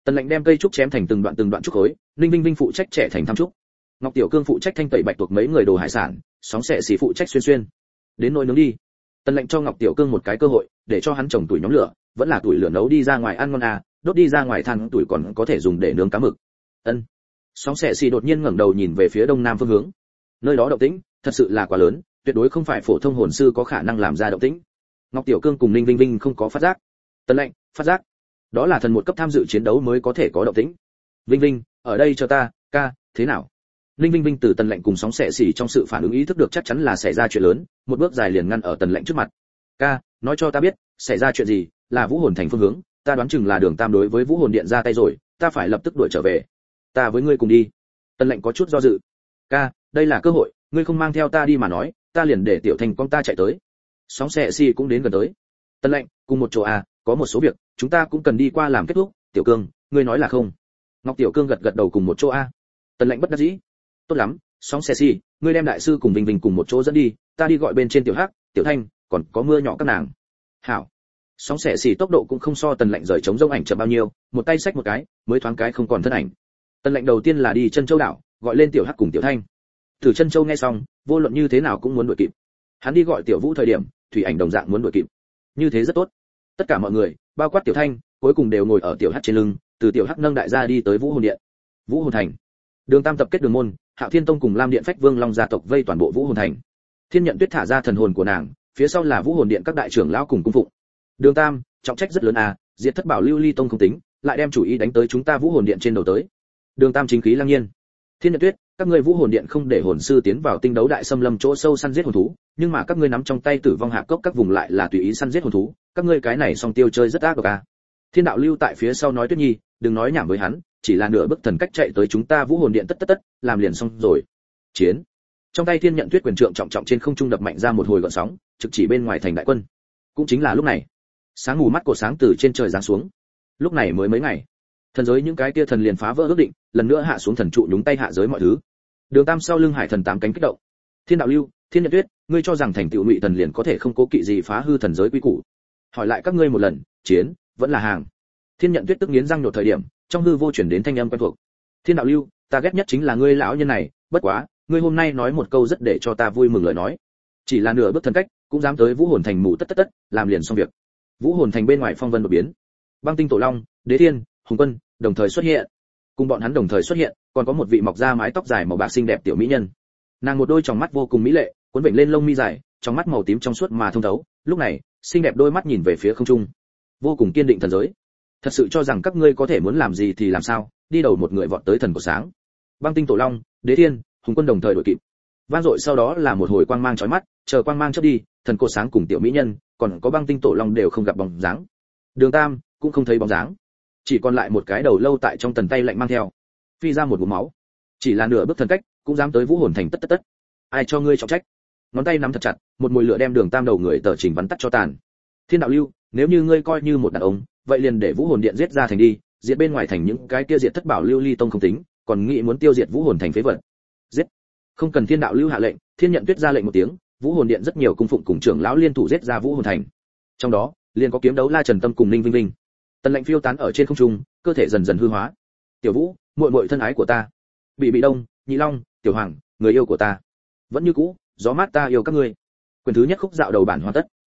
Tần Lệnh đem cây trúc chém thành từng đoạn từng đoạn trúc khối, Ninh Vinh Vinh phụ trách trẻ thành tham trúc. Ngọc Tiểu Cương phụ trách thanh tẩy bạch tuộc mấy người đồ hải sản, sóng xệ xỉ phụ trách xuyên xuyên. Đến nồi nướng đi. Tần Lệnh cho Ngọc Tiểu Cương một cái cơ hội, để cho hắn trồng tuổi nhóm lửa, vẫn là tuổi lửa nấu đi ra ngoài ăn ngon à, đốt đi ra ngoài than tuổi còn có thể dùng để nướng cá mực. Ân. Sóng xệ xỉ đột nhiên ngẩng đầu nhìn về phía đông nam phương hướng. Nơi đó động tĩnh thật sự là quá lớn, tuyệt đối không phải phổ thông hồn sư có khả năng làm ra động tĩnh. Ngọc Tiểu Cương cùng Ninh Vinh Vinh không có phát giác. Tần Lệnh, phát giác. Đó là thần một cấp tham dự chiến đấu mới có thể có động tĩnh. Vinh Vinh, ở đây cho ta, ca, thế nào? Ninh Vinh Vinh từ Tần Lệnh cùng sóng xệ xỉ trong sự phản ứng ý thức được chắc chắn là xảy ra chuyện lớn, một bước dài liền ngăn ở Tần Lệnh trước mặt. Ca, nói cho ta biết, xảy ra chuyện gì? Là Vũ Hồn Thành phương hướng, ta đoán chừng là Đường Tam đối với Vũ Hồn Điện ra tay rồi, ta phải lập tức đuổi trở về. Ta với ngươi cùng đi. Tần Lệnh có chút do dự. Ca, đây là cơ hội, ngươi không mang theo ta đi mà nói, ta liền để Tiểu Thành con ta chạy tới. Sóng xệ xỉ cũng đến gần tới. Tần Lệnh, cùng một chỗ à, có một số việc, chúng ta cũng cần đi qua làm kết thúc. Tiểu Cương, ngươi nói là không? Ngọc Tiểu Cương gật gật đầu cùng một chỗ a. Tần Lệnh bất đắc dĩ. Tốt lắm, sóng xệ xỉ, ngươi đem đại sư cùng Vinh Vinh cùng một chỗ dẫn đi, ta đi gọi bên trên Tiểu Hắc, Tiểu Thanh, còn có mưa nhỏ các nàng. Hảo. Sóng xệ xỉ tốc độ cũng không so Tần Lệnh rời chống rông ảnh chậm bao nhiêu, một tay xách một cái, mới thoáng cái không còn thân ảnh. Tần Lệnh đầu tiên là đi Chân Châu đảo, gọi lên Tiểu Hắc cùng Tiểu Thanh. Từ Chân Châu nghe xong, vô luận như thế nào cũng muốn đuổi kịp. Hắn đi gọi Tiểu Vũ thời điểm, Thủy Ảnh đồng dạng muốn đuổi kịp. Như thế rất tốt. Tất cả mọi người, bao quát Tiểu Thanh, cuối cùng đều ngồi ở Tiểu Hắc trên lưng, từ Tiểu Hắc nâng đại gia đi tới Vũ Hồn Điện. Vũ Hồn Thành. Đường Tam tập kết đường môn, Hạo Thiên Tông cùng Lam Điện Phách Vương Long gia tộc vây toàn bộ Vũ Hồn Thành. Thiên Nhận Tuyết thả ra thần hồn của nàng, phía sau là Vũ Hồn Điện các đại trưởng lão cùng cung phụng. Đường Tam, trọng trách rất lớn à, diệt thất bảo Lưu Ly Tông không tính, lại đem chủ ý đánh tới chúng ta Vũ Hồn Điện trên đầu tới. Đường Tam chính khí lăng nhiên. Thiên Nhận Tuyết, các ngươi Vũ Hồn Điện không để hồn sư tiến vào tinh đấu đại xâm lâm chỗ sâu săn giết hồn thú, nhưng mà các ngươi nắm trong tay Tử Vong Hạ Cốc các vùng lại là tùy ý săn giết hồn thú, các ngươi cái này song tiêu chơi rất ác độc à. Thiên Đạo Lưu tại phía sau nói Tuyết Nhi, đừng nói nhảm với hắn, chỉ là nửa bước thần cách chạy tới chúng ta Vũ Hồn Điện tất tất tất, làm liền xong rồi. Chiến. Trong tay Thiên Nhận Tuyết quyền trượng trọng trọng trên không trung đập mạnh ra một hồi gợn sóng, trực chỉ bên ngoài thành đại quân. Cũng chính là lúc này, sáng mù mắt của sáng từ trên trời giáng xuống. Lúc này mới mấy ngày, thần giới những cái kia thần liền phá vỡ ước định, lần nữa hạ xuống thần trụ nhúng tay hạ giới mọi thứ. Đường Tam sau lưng Hải Thần tám cánh kích động. Thiên Đạo Lưu, Thiên Nhận Tuyết, ngươi cho rằng thành tựu ngụy thần liền có thể không cố kỵ gì phá hư thần giới quy củ? Hỏi lại các ngươi một lần, chiến vẫn là hàng. Thiên Nhận Tuyết tức nghiến răng nhột thời điểm, trong hư vô chuyển đến thanh âm quen thuộc. Thiên Đạo Lưu, ta ghét nhất chính là ngươi lão nhân này, bất quá, ngươi hôm nay nói một câu rất để cho ta vui mừng lời nói. Chỉ là nửa bước thần cách, cũng dám tới Vũ Hồn Thành mù tất tất tất, làm liền xong việc. Vũ Hồn Thành bên ngoài phong vân đột biến. Băng Tinh Tổ Long, Đế Thiên, Hùng Quân đồng thời xuất hiện. Cùng bọn hắn đồng thời xuất hiện, còn có một vị mọc ra mái tóc dài màu bạc xinh đẹp tiểu mỹ nhân. Nàng một đôi tròng mắt vô cùng mỹ lệ, cuốn vểnh lên lông mi dài, trong mắt màu tím trong suốt mà thông thấu, lúc này, xinh đẹp đôi mắt nhìn về phía không trung, vô cùng kiên định thần giới. Thật sự cho rằng các ngươi có thể muốn làm gì thì làm sao, đi đầu một người vọt tới thần của sáng. Băng Tinh Tổ Long, Đế Thiên, Hùng Quân đồng thời đội kịp. Vang dội sau đó là một hồi quang mang chói mắt, chờ quang mang chớp đi, thần cột sáng cùng tiểu mỹ nhân, còn có Băng Tinh Tổ Long đều không gặp bóng dáng. Đường Tam cũng không thấy bóng dáng, chỉ còn lại một cái đầu lâu tại trong tần tay lạnh mang theo, phi ra một ngụm máu. Chỉ là nửa bước thần cách, cũng dám tới Vũ Hồn Thành tất tất tất. Ai cho ngươi trọng trách? Ngón tay nắm thật chặt, một mùi lửa đem Đường Tam đầu người tờ trình bắn tắt cho tàn. Thiên Đạo Lưu, nếu như ngươi coi như một đàn ông, vậy liền để Vũ Hồn Điện giết ra thành đi, diệt bên ngoài thành những cái kia diệt thất bảo Lưu Ly Tông không tính, còn nghĩ muốn tiêu diệt Vũ Hồn Thành phế vật. Giết. Không cần Thiên Đạo Lưu hạ lệnh, Thiên Nhận Tuyết ra lệnh một tiếng, Vũ Hồn Điện rất nhiều cung phụng cùng trưởng lão liên thủ giết ra Vũ Hồn Thành. Trong đó, liền có kiếm đấu La Trần Tâm cùng Ninh Vinh Vinh. Tần Lệnh phiêu tán ở trên không trung, cơ thể dần dần hư hóa. Tiểu Vũ, muội muội thân ái của ta. Bị Bị Đông, Nhị Long, Tiểu Hoàng, người yêu của ta. Vẫn như cũ, gió mát ta yêu các ngươi. Quyền thứ nhất khúc dạo đầu bản hoàn tất.